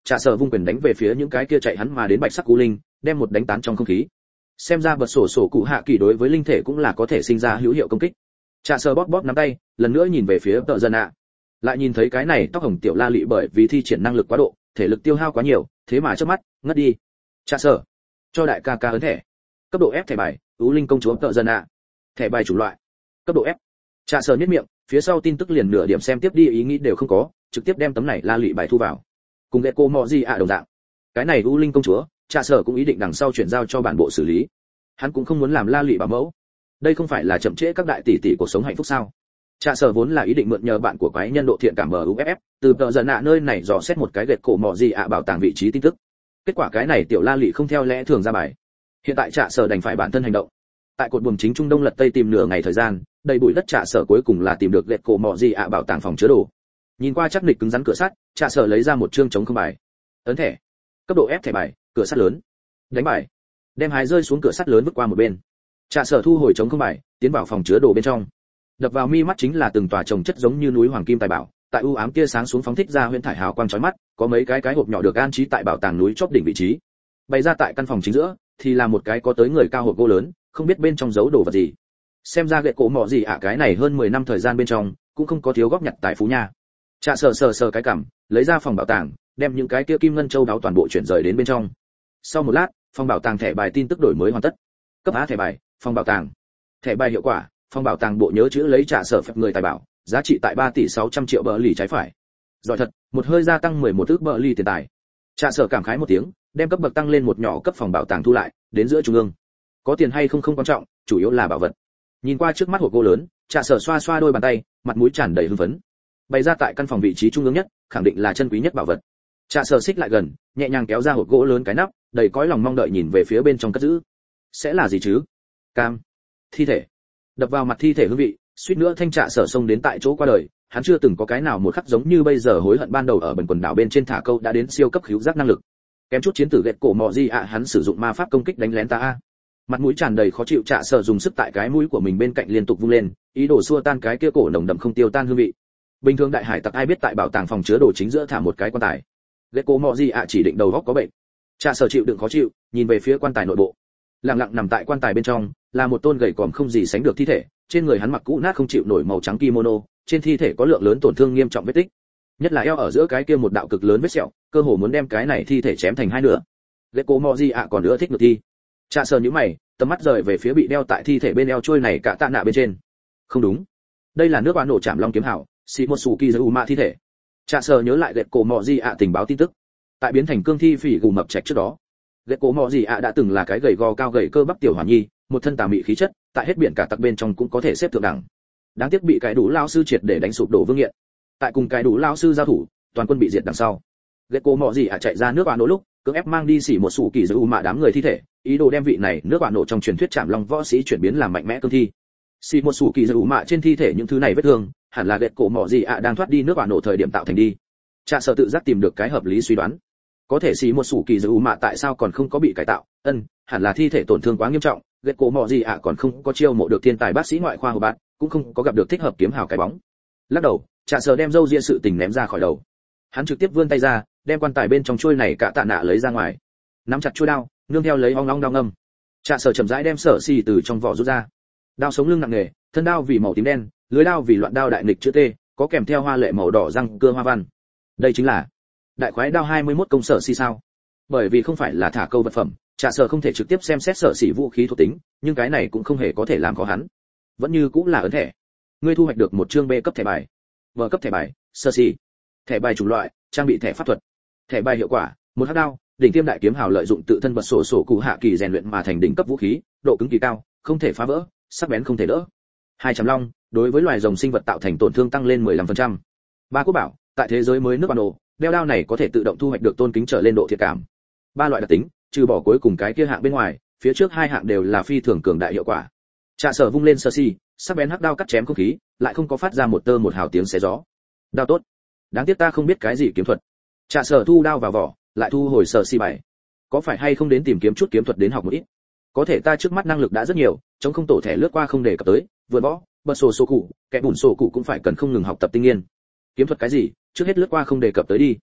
Trạ Sở vung quyền đánh về phía những cái kia chạy hắn mà đến bạch sắc cú linh, đem một đánh tán trong không khí. Xem ra bật sổ cụ hạ kỳ đối với linh thể cũng là có thể sinh ra hữu hiệu công kích. Trạ Sở bóp bóp nắm tay, lần nữa nhìn về phía Tợ Dân ạ. Lại nhìn thấy cái này tóc hồng tiểu la lị bởi vì thi triển năng lực quá độ, thể lực tiêu hao quá nhiều, thế mà chớp mắt ngất đi. Trạ Sở, cho đại ca ca ấn thẻ. Cấp độ F thẻ bài, ưu linh công chúa Tợ Dân ạ. Thẻ bài chủng loại, cấp độ F. Trạ Sở nhếch miệng, phía sau tin tức liền nửa điểm xem tiếp đi ý nghĩ đều không có, trực tiếp đem tấm này la lị bài thu vào. Cùng Gecko Moji ạ đồng dạng. Cái này ưu linh công chúa, Trạ Sở cũng ý định đằng sau chuyển giao cho bản bộ xử lý. Hắn cũng không muốn làm la lị bảo mẫu. Đây không phải là chậm trễ các đại tỷ tỷ cuộc sống hạnh phúc sao? Trạ Sở vốn là ý định mượn nhờ bạn của quái nhân độ thiện cảm MUFF, từ Tợ Dân ạ nơi này dò xét một cái Gecko Moji ạ bảo tàng vị trí tin tức. Kết quả cái này tiểu la lị không theo lẽ thường ra bài. Hiện tại Trạ Sở đành phải bản thân hành động. Tại cột buồm chính trung đông lật tây tìm nửa ngày thời gian, đầy bụi đất Trạ Sở cuối cùng là tìm được Gecko Moji ạ bảo tàng phòng chứa đồ. Nhìn qua chắc nịch cứng rắn cửa sắt, Trạ Sở lấy ra một chương chống không bài. Ấn thẻ. Cấp độ F thẻ bài, cửa sắt lớn. Đánh bài. Đem hái rơi xuống cửa sắt lớn vứt qua một bên. Trạ Sở thu hồi chống không bài, tiến vào phòng chứa đồ bên trong. Đập vào mi mắt chính là từng tòa chồng chất giống như núi hoàng kim tài bảo, tại u ám tia sáng xuống phóng thích ra huyễn thải hào quang chói mắt, có mấy cái hộp nhỏ được an trí tại bảo tàng núi chóp đỉnh vị trí. Bày ra tại căn phòng chính giữa, thì là một cái có tới người cao hộp gỗ lớn, không biết bên trong giấu đồ vật gì. Xem ra Gecko Moji ạ cái này hơn 10 năm thời gian bên trong, cũng không có thiếu góp nhặt tài phú nha. Trạ Sở sờ cái cằm, lấy ra phòng bảo tàng, đem những cái kia kim ngân châu đáo toàn bộ chuyển rời đến bên trong. Sau một lát, phòng bảo tàng thẻ bài tin tức đổi mới hoàn tất. Cấp A thẻ bài, phòng bảo tàng. Thẻ bài hiệu quả, phòng bảo tàng bộ nhớ chữ lấy Trạ Sở phép người tài bảo, giá trị tại 3 tỷ 600 triệu bờ lì trái phải. Giỏi thật, một hơi gia tăng 11 ức bờ lì tiền tài. Trạ Sở cảm khái một tiếng, đem cấp bậc tăng lên một nhỏ cấp phòng bảo tàng thu lại, đến giữa trung ương. Có tiền hay không không quan trọng, chủ yếu là bảo vật. Nhìn qua trước mắt hộp gỗ lớn, Trạ Sở xoa xoa đôi bàn tay, mặt mũi tràn đầy hưng phấn. Bày ra tại căn phòng vị trí trung ương nhất, khẳng định là chân quý nhất bảo vật. Trạ Sở xích lại gần, nhẹ nhàng kéo ra hộp gỗ lớn cái nắp, đầy cõi lòng mong đợi nhìn về phía bên trong cất giữ. Sẽ là gì chứ? Cam. Thi thể. Đập vào mặt thi thể hương vị, suýt nữa thanh Trạ Sở xông đến tại chỗ qua đời. Hắn chưa từng có cái nào một khắc giống như bây giờ hối hận ban đầu ở bần quần đảo bên trên thả câu đã đến siêu cấp khứu giác năng lực. Kém chút chiến tử Gecko Moji ạ hắn sử dụng ma pháp công kích đánh lén ta a. Mặt mũi tràn đầy khó chịu Trạ Sở dùng sức tại cái mũi của mình bên cạnh liên tục vung lên, ý đồ xua tan cái kia cổ nồng đậm không tiêu tan hương vị. Bình thường đại hải tặc ai biết tại bảo tàng phòng chứa đồ chính giữa thả một cái quan tài. Gecko Moji ạ chỉ định đầu góc có bệnh. Trạ Sở chịu đựng khó chịu, nhìn về phía quan tài nội bộ. Lặng lặng nằm tại quan tài bên trong, là một tôn gầy còm không gì sánh được thi thể, trên người hắn mặc cũ nát không chịu nổi màu trắng kimono, trên thi thể có lượng lớn tổn thương nghiêm trọng vết tích. Nhất là eo ở giữa cái kia một đạo cực lớn vết sẹo, cơ hồ muốn đem cái này thi thể chém thành hai nửa. Gecko Moji ạ còn nữa thích ngược thi. Trạ Sở nhíu mày, tầm mắt rời về phía bị đeo tại thi thể bên eo trôi này cả tạ nạ bên trên. Không đúng, đây là nước oán nổ chạm long kiếm hảo, Shimotsuki Zuma thi thể. Trạ Sở nhớ lại Gecko Moji ạ tình báo tin tức. Tại biến thành cương thi phỉ gù mập trạch trước đó, Gecko Moji ạ đã từng là cái gầy gò cao gầy cơ bắp tiểu hòa nhi, một thân tà mị khí chất, tại hết biển cả tặc bên trong cũng có thể xếp thượng đẳng. Đáng tiếc bị cái đủ lao sư triệt để đánh sụp đổ vương nghiện. Tại cùng cái đủ lao sư giao thủ, toàn quân bị diệt đằng sau. Gecko Moji ạ chạy ra nước oán nổ lúc, cưỡng ép mang đi xỉ một sủ kỳ Zuma đám người thi thể, ý đồ đem vị này nước oán nổ trong truyền thuyết chạm long võ sĩ chuyển biến làm mạnh mẽ cương thi. Xỉ một sủ kỳ Zuma trên thi thể những thứ này vết thương, hẳn là Gecko Moji ạ đang thoát đi nước oán nổ thời điểm tạo thành đi. Trạ Sở tự giác tìm được cái hợp lý suy đoán. Có thể xì một sủ kỳ Zuma tại sao còn không có bị cải tạo? Hẳn là thi thể tổn thương quá nghiêm trọng, Gecko Moji ạ còn không có chiêu mộ được thiên tài bác sĩ ngoại khoa của bạn, cũng không có gặp được thích hợp kiếm hào cái bóng. Lắc đầu, Trạ Sở đem dâu ria sự tình ném ra khỏi đầu. Hắn trực tiếp vươn tay ra, đem quan tài bên trong chuôi này cả tạ nạ lấy ra ngoài. Nắm chặt chuôi đao, nương theo lấy ong ong đao ngâm. Trạ Sở chậm rãi đem sở xì từ trong vỏ rút ra. Đao sống lưng nặng nề, thân đao vì màu tím đen, lưới đao vì loạn đao đại nghịch chữ T, có kèm theo hoa lệ màu đỏ răng cưa hoa văn. Đây chính là đại khoái đao 21 công sở xì sao? Bởi vì không phải là thả câu vật phẩm, Trạ Sở không thể trực tiếp xem xét sở xì vũ khí thuộc tính, nhưng cái này cũng không hề có thể làm khó hắn. Vẫn như cũng là ấn thẻ. Ngươi thu hoạch được một chương B cấp thẻ bài. V cấp thẻ bài, sơ xì. Thẻ bài chủng loại, trang bị thẻ pháp thuật. Thẻ bài hiệu quả, một hắc đao, đỉnh tiêm đại kiếm hào lợi dụng tự thân bật sổ cụ hạ kỳ rèn luyện mà thành đỉnh cấp vũ khí, độ cứng kỳ cao, không thể phá vỡ, sắc bén không thể đỡ. 200 long, đối với loài rồng sinh vật tạo thành tổn thương tăng lên 15%. Ba quốc bảo, tại thế giới mới nước bản đồ, đeo đao này có thể tự động thu hoạch được tôn kính trở lên độ thiện cảm. Ba loại đặc tính, trừ bỏ cuối cùng cái kia hạng bên ngoài, phía trước hai hạng đều là phi thường cường đại hiệu quả. Trạ Sở vung lên sơ xì, sắc bén hắc đao cắt chém không khí, lại không có phát ra một tơ một hào tiếng xé gió. Đao tốt. Đáng tiếc ta không biết cái gì kiếm thuật. Trạ Sở thu đao vào vỏ, lại thu hồi sơ xì bảy. Có phải hay không đến tìm kiếm chút kiếm thuật đến học một ít? Có thể ta trước mắt năng lực đã rất nhiều, chống không tổ thẻ lướt qua không để cập tới, vượt võ, bật sổ cụ, kẻ bùn sổ cụ cũng phải cần không ngừng học tập tinh nghiên. Kiếm thuật cái gì, trước hết lướt qua không đề cập tới đi.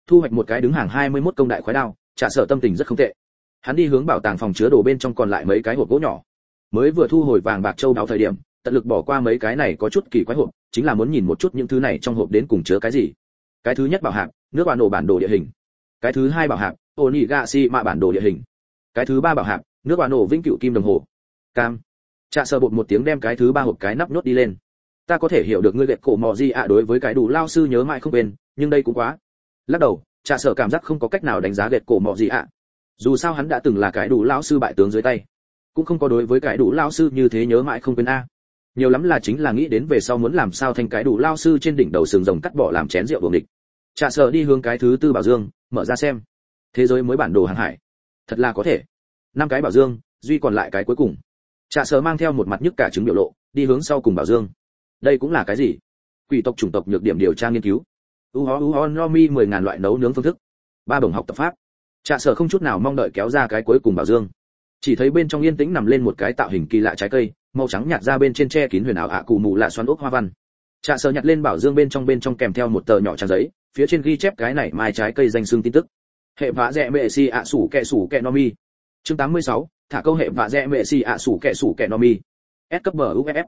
thu hoạch một cái đứng hàng 21 công đại khoái đao, Trạ Sở tâm tình rất không tệ. Hắn đi hướng bảo tàng phòng chứa đồ bên trong còn lại mấy cái hộp gỗ nhỏ. Mới vừa thu hồi vàng bạc châu báu thời điểm, tận lực bỏ qua mấy cái này có chút kỳ quái hộp, chính là muốn nhìn một chút những thứ này trong hộp đến cùng chứa cái gì. Cái thứ nhất bảo hạp, nước bạn nổ bản đồ địa hình. Cái thứ hai bảo hạp, Onigashima bản đồ địa hình. Cái thứ ba bảo hạp, nước bạn nổ vĩnh cửu kim đồng hồ. Cam. Trạ Sở bột một tiếng đem cái thứ ba hộp cái nắp nhốt đi lên. Ta có thể hiểu được ngươi gật cổ mò gì ạ đối với cái đủ lao sư nhớ mãi không quên, nhưng đây cũng quá. Lắc đầu, Trạ Sở cảm giác không có cách nào đánh giá gật cổ mò gì ạ. Dù sao hắn đã từng là cái đủ lão sư bại tướng dưới tay, cũng không có đối với cái đủ lão sư như thế nhớ mãi không quên a. Nhiều lắm là chính là nghĩ đến về sau muốn làm sao thành cái đủ lão sư trên đỉnh đầu sừng rồng cắt bỏ làm chén rượu đuồng địch. Trạ Sở đi hướng cái thứ tư bảo dương, mở ra xem. Thế giới mới bản đồ hàng hải. Thật là có thể. 5 cái bảo dương, duy còn lại cái cuối cùng. Trạ Sở mang theo một mặt nhức cả trứng biểu lộ, đi hướng sau cùng bảo dương. Đây cũng là cái gì? Quỷ tộc chủng tộc nhược điểm điều tra nghiên cứu. Nomi 10.000 loại nấu nướng phương thức. 3 bổng học tập pháp. Trạ Sở không chút nào mong đợi kéo ra cái cuối cùng bảo dương. Chỉ thấy bên trong yên tĩnh nằm lên một cái tạo hình kỳ lạ trái cây, màu trắng nhạt ra bên trên che kín huyền ảo ạ cụ mù lạ xoắn ốc hoa văn. Trạ Sở nhặt lên bảo dương bên trong kèm theo một tờ nhỏ trang giấy, phía trên ghi chép cái này mai trái cây danh xưng tin tức. Hệ vạ rẽ mẹ si ạ sủ kẹ nomi. Chương 86, thả câu hệ vạ rẽ mẹ si ạ sủ kẹ nomi. S cấp bờ UFF.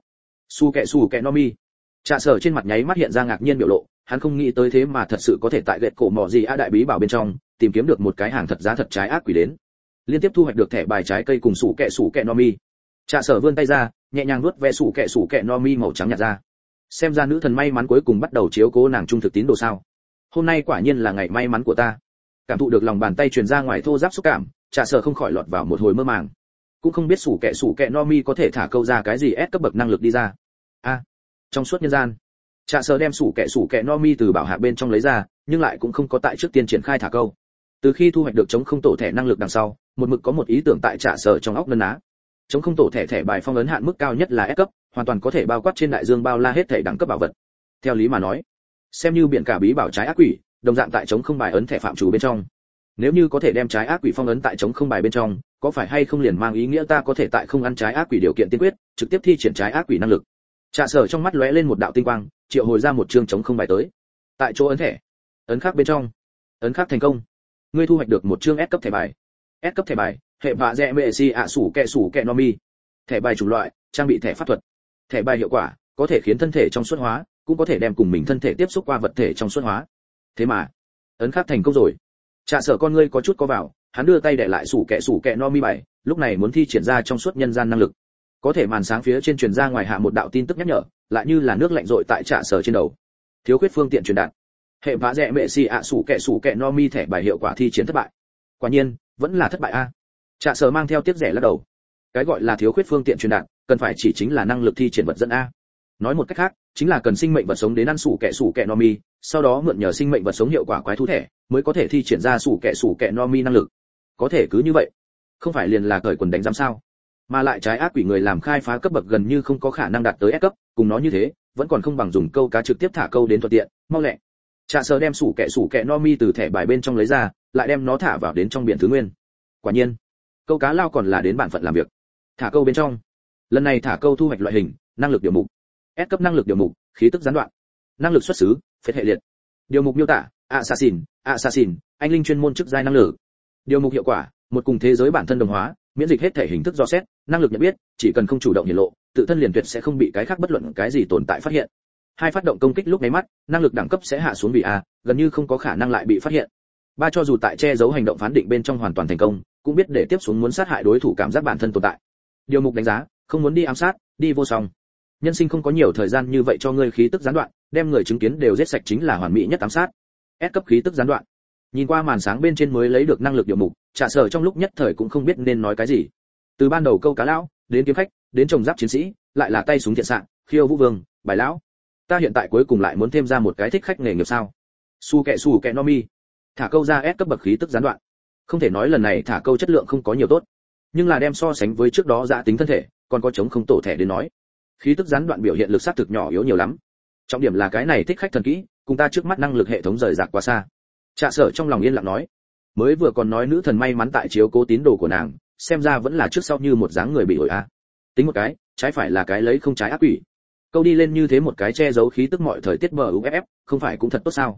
Sủ kẹ nomi. Trạ Sở trên mặt nháy mắt hiện ra ngạc nhiên biểu lộ, hắn không nghĩ tới thế mà thật sự có thể tại gậy cổ mỏ gì a đại bí bảo bên trong tìm kiếm được một cái hàng thật giá thật trái ác quỷ đến. Liên tiếp thu hoạch được thẻ bài trái cây cùng sủ kẹ nomi. Trạ Sở vươn tay ra, nhẹ nhàng nuốt ve sủ kẹ nomi màu trắng nhạt ra. Xem ra nữ thần may mắn cuối cùng bắt đầu chiếu cố nàng trung thực tín đồ sao. Hôm nay quả nhiên là ngày may mắn của ta. Cảm thụ được lòng bàn tay truyền ra ngoài thô ráp xúc cảm, Trạ Sở không khỏi lọt vào một hồi mơ màng. Cũng không biết sủ kẹ nomi có thể thả câu ra cái gì S cấp bậc năng lực đi ra. A, trong suốt nhân gian. Trạ Sở đem sủ kẹ nomi từ bảo hạp bên trong lấy ra, nhưng lại cũng không có tại trước tiên triển khai thả câu. Từ khi thu hoạch được chống không tổ thẻ năng lực đằng sau, một mực có một ý tưởng tại Trạ Sở trong óc nấn ná. Chống không tổ thẻ bài phong ấn hạn mức cao nhất là S cấp, hoàn toàn có thể bao quát trên đại dương bao la hết thảy đẳng cấp bảo vật. Theo lý mà nói, xem như biển cả bí bảo trái ác quỷ, đồng dạng tại chống không bài ấn thẻ phạm chủ bên trong. Nếu như có thể đem trái ác quỷ phong ấn tại chống không bài bên trong, có phải hay không liền mang ý nghĩa ta có thể tại không ăn trái ác quỷ điều kiện tiên quyết, trực tiếp thi triển trái ác quỷ năng lực. Trạ Sở trong mắt lóe lên một đạo tinh quang, triệu hồi ra một chương chống không bài tới. Tại chỗ ấn thẻ, ấn khác bên trong, ấn khác thành công. Ngươi thu hoạch được một chương S cấp thẻ bài. S cấp thẻ bài, hệ vạ rẽ mẹ si ạ sủ kẹ nomi. Thẻ bài chủng loại, trang bị thẻ pháp thuật. Thẻ bài hiệu quả, có thể khiến thân thể trong suốt hóa, cũng có thể đem cùng mình thân thể tiếp xúc qua vật thể trong suốt hóa. Thế mà, ấn khác thành công rồi. Trạ Sở con ngươi có chút co vào, hắn đưa tay để lại sủ kẹ nomi bài, lúc này muốn thi triển ra trong suốt nhân gian năng lực. Có thể màn sáng phía trên truyền ra ngoài hạ một đạo tin tức nhắc nhở, lại như là nước lạnh rội tại Trạ Sở trên đầu. Thiếu khuyết phương tiện truyền đạt. Hệ vã rẽ mẹ si ạ sủ kẹ nomi thẻ bài hiệu quả thi triển thất bại. Quả nhiên, vẫn là thất bại a. Trạ Sở mang theo tiếc rẻ lắc đầu. Cái gọi là thiếu khuyết phương tiện truyền đạt, cần phải chỉ chính là năng lực thi triển vật dẫn a. Nói một cách khác, chính là cần sinh mệnh vật sống đến ăn sủ kẹ nomi, sau đó mượn nhờ sinh mệnh vật sống hiệu quả quái thú thẻ, mới có thể thi triển ra sủ kẹ nomi năng lực. Có thể cứ như vậy, không phải liền là cởi quần đánh giám sao? Mà lại trái ác quỷ người làm khai phá cấp bậc gần như không có khả năng đạt tới S cấp, cùng nó như thế, vẫn còn không bằng dùng câu cá trực tiếp thả câu đến thuận tiện, mau lẹ. Trạ Sở đem sủ kẹ nomi từ thẻ bài bên trong lấy ra, lại đem nó thả vào đến trong biển thứ nguyên. Quả nhiên, câu cá lao còn là đến bản phận làm việc. Thả câu bên trong. Lần này thả câu thu hoạch loại hình, năng lực điều mục. S cấp năng lực điều mục, khí tức gián đoạn. Năng lực xuất xứ, phết hệ liệt. Điều mục miêu tả, assassin, anh linh chuyên môn chức giai năng lực. Điều mục hiệu quả, một cùng thế giới bản thân đồng hóa, miễn dịch hết thể hình thức do xét, năng lực nhận biết, chỉ cần không chủ động hiển lộ, tự thân liền tuyệt sẽ không bị cái khác bất luận cái gì tồn tại phát hiện. Hai phát động công kích lúc nháy mắt, năng lực đẳng cấp sẽ hạ xuống vì A, gần như không có khả năng lại bị phát hiện. Ba cho dù tại che giấu hành động phán định bên trong hoàn toàn thành công, cũng biết để tiếp xuống muốn sát hại đối thủ cảm giác bản thân tồn tại. Điều mục đánh giá, không muốn đi ám sát, đi vô song. Nhân sinh không có nhiều thời gian như vậy cho ngươi khí tức gián đoạn, đem người chứng kiến đều giết sạch chính là hoàn mỹ nhất ám sát. S cấp khí tức gián đoạn. Nhìn qua màn sáng bên trên mới lấy được năng lực điều mục, Trạ Sở trong lúc nhất thời cũng không biết nên nói cái gì. Từ ban đầu câu cá lão, đến kiếm khách, đến trồng giáp chiến sĩ, lại là tay súng thiện xạ, khiêu vũ vương, bài lão. Ta hiện tại cuối cùng lại muốn thêm ra một cái thích khách nghề nghiệp sao? Sủ kẹ nomi. Thả câu ra S cấp bậc khí tức gián đoạn. Không thể nói lần này thả câu chất lượng không có nhiều tốt, nhưng là đem so sánh với trước đó giá tính thân thể, còn có chống không tổ thẻ đến nói. Khí tức gián đoạn biểu hiện lực sát thực nhỏ yếu nhiều lắm. Trọng điểm là cái này thích khách thần kỹ, cùng ta trước mắt năng lực hệ thống rời rạc quá xa. Trạ Sở trong lòng yên lặng nói, mới vừa còn nói nữ thần may mắn tại chiếu cố tín đồ của nàng, xem ra vẫn là trước sau như một dáng người bị ổi a. Tính một cái, trái phải là cái lấy không trái ác quỷ. Câu đi lên như thế một cái che giấu khí tức mọi thời tiết bờ UFF, không phải cũng thật tốt sao?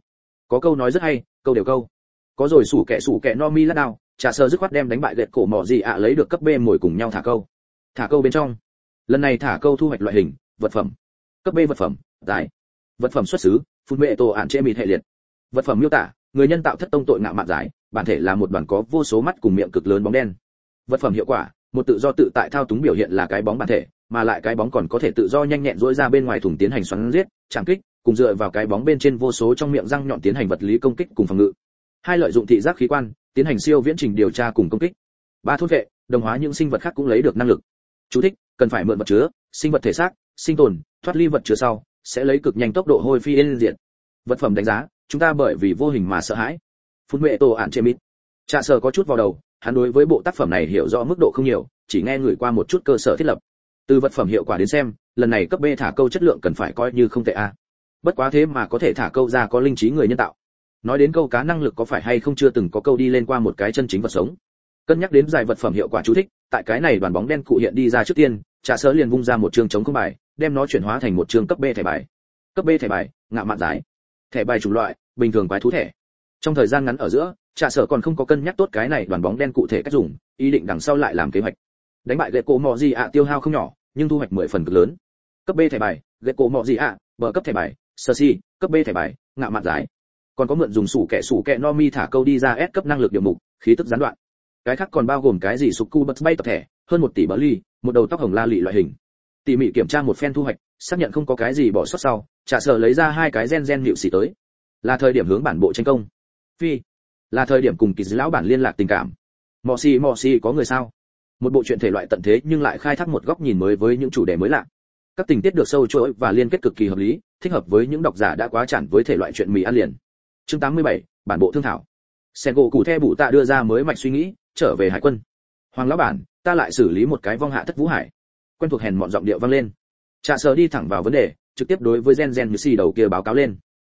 Có câu nói rất hay, câu đều câu. Có rồi sủ kẻ no mi lát đao, Trà Sơ dứt khoát đem đánh bại gẹt cổ mỏ gì ạ lấy được cấp B mồi cùng nhau thả câu. Thả câu bên trong. Lần này thả câu thu hoạch loại hình, vật phẩm. Cấp B vật phẩm, dài. Vật phẩm xuất xứ, phun mẹ tổ ản trễ mịt hệ liệt. Vật phẩm miêu tả, người nhân tạo thất tông tội ngạo mạn giải, bản thể là một đoàn có vô số mắt cùng miệng cực lớn bóng đen. Vật phẩm hiệu quả, một tự do tự tại thao túng biểu hiện là cái bóng bản thể, mà lại cái bóng còn có thể tự do nhanh nhẹn duỗi ra bên ngoài thủng tiến hành xoắn giết, chạm kích, cùng dựa vào cái bóng bên trên vô số trong miệng răng nhọn tiến hành vật lý công kích cùng phòng ngự. Hai, lợi dụng thị giác khí quan, tiến hành siêu viễn trình điều tra cùng công kích. Ba, thôn vệ, đồng hóa những sinh vật khác cũng lấy được năng lực. Chú thích, cần phải mượn vật chứa, sinh vật thể xác, sinh tồn, thoát ly vật chứa sau, sẽ lấy cực nhanh tốc độ hôi phi yên diệt. Vật phẩm đánh giá, chúng ta bởi vì vô hình mà sợ hãi. Phun mẹ tổ ản chê mít. Trà Sơ có chút vào đầu, hắn đối với bộ tác phẩm này hiểu rõ mức độ không nhiều, chỉ nghe người qua một chút cơ sở thiết lập. Từ vật phẩm hiệu quả đến xem, lần này cấp B thả câu chất lượng cần phải coi như không tệ a. Bất quá thế mà có thể thả câu ra có linh trí người nhân tạo. Nói đến câu cá năng lực có phải hay không chưa từng có câu đi lên qua một cái chân chính vật sống. Cân nhắc đến giải vật phẩm hiệu quả chú thích, tại cái này đoàn bóng đen cụ hiện đi ra trước tiên, Trà Sơ liền vung ra một chương chống không bài, đem nó chuyển hóa thành một chương cấp B thẻ bài. Cấp B thẻ bài, ngạo mạn giải. Thẻ bài chủng loại, bình thường quái thú thẻ. Trong thời gian ngắn ở giữa, Trà Sơ còn không có cân nhắc tốt cái này đoàn bóng đen cụ thể cách dùng, ý định đằng sau lại làm kế hoạch. Đánh bại Gecko mọ gì ạ tiêu hao không nhỏ, nhưng thu hoạch 10 phần cực lớn. Cấp B thẻ bài, Gecko mọ gì ạ, bờ cấp thẻ bài, sơ si, cấp B thẻ bài, ngạo mạn giải. Còn có mượn dùng sủ kẹ no mi thả câu đi ra S cấp năng lực điều mục, khí tức gián đoạn. Cái khác còn bao gồm cái gì Suku bật bay tập thẻ, hơn 1 tỷ bờ ly, một đầu tóc hồng la lị loại hình. Tỉ mỉ kiểm tra một phen thu hoạch, xác nhận không có cái gì bỏ sót sau, Trà Sơ lấy ra hai cái gen hiệu xỉ tới. Là thời điểm hướng bản bộ tranh công. Phi, là thời điểm cùng kỳ dư lão bản liên lạc tình cảm. Mọ xì có người sao? Một bộ truyện thể loại tận thế nhưng lại khai thác một góc nhìn mới với những chủ đề mới lạ. Các tình tiết được sâu chuỗi và liên kết cực kỳ hợp lý, thích hợp với những độc giả đã quá chán với thể loại truyện mì ăn liền. Chương 87, bản bộ thương thảo. Sengo cụ theo bụ tạ đưa ra mới mạch suy nghĩ, trở về hải quân. Hoàng lão bản, ta lại xử lý một cái vong hạ thất vũ hải. Quen thuộc hèn mọn giọng điệu vang lên. Trà Sơ đi thẳng vào vấn đề, trực tiếp đối với gen như xì đầu kia báo cáo lên.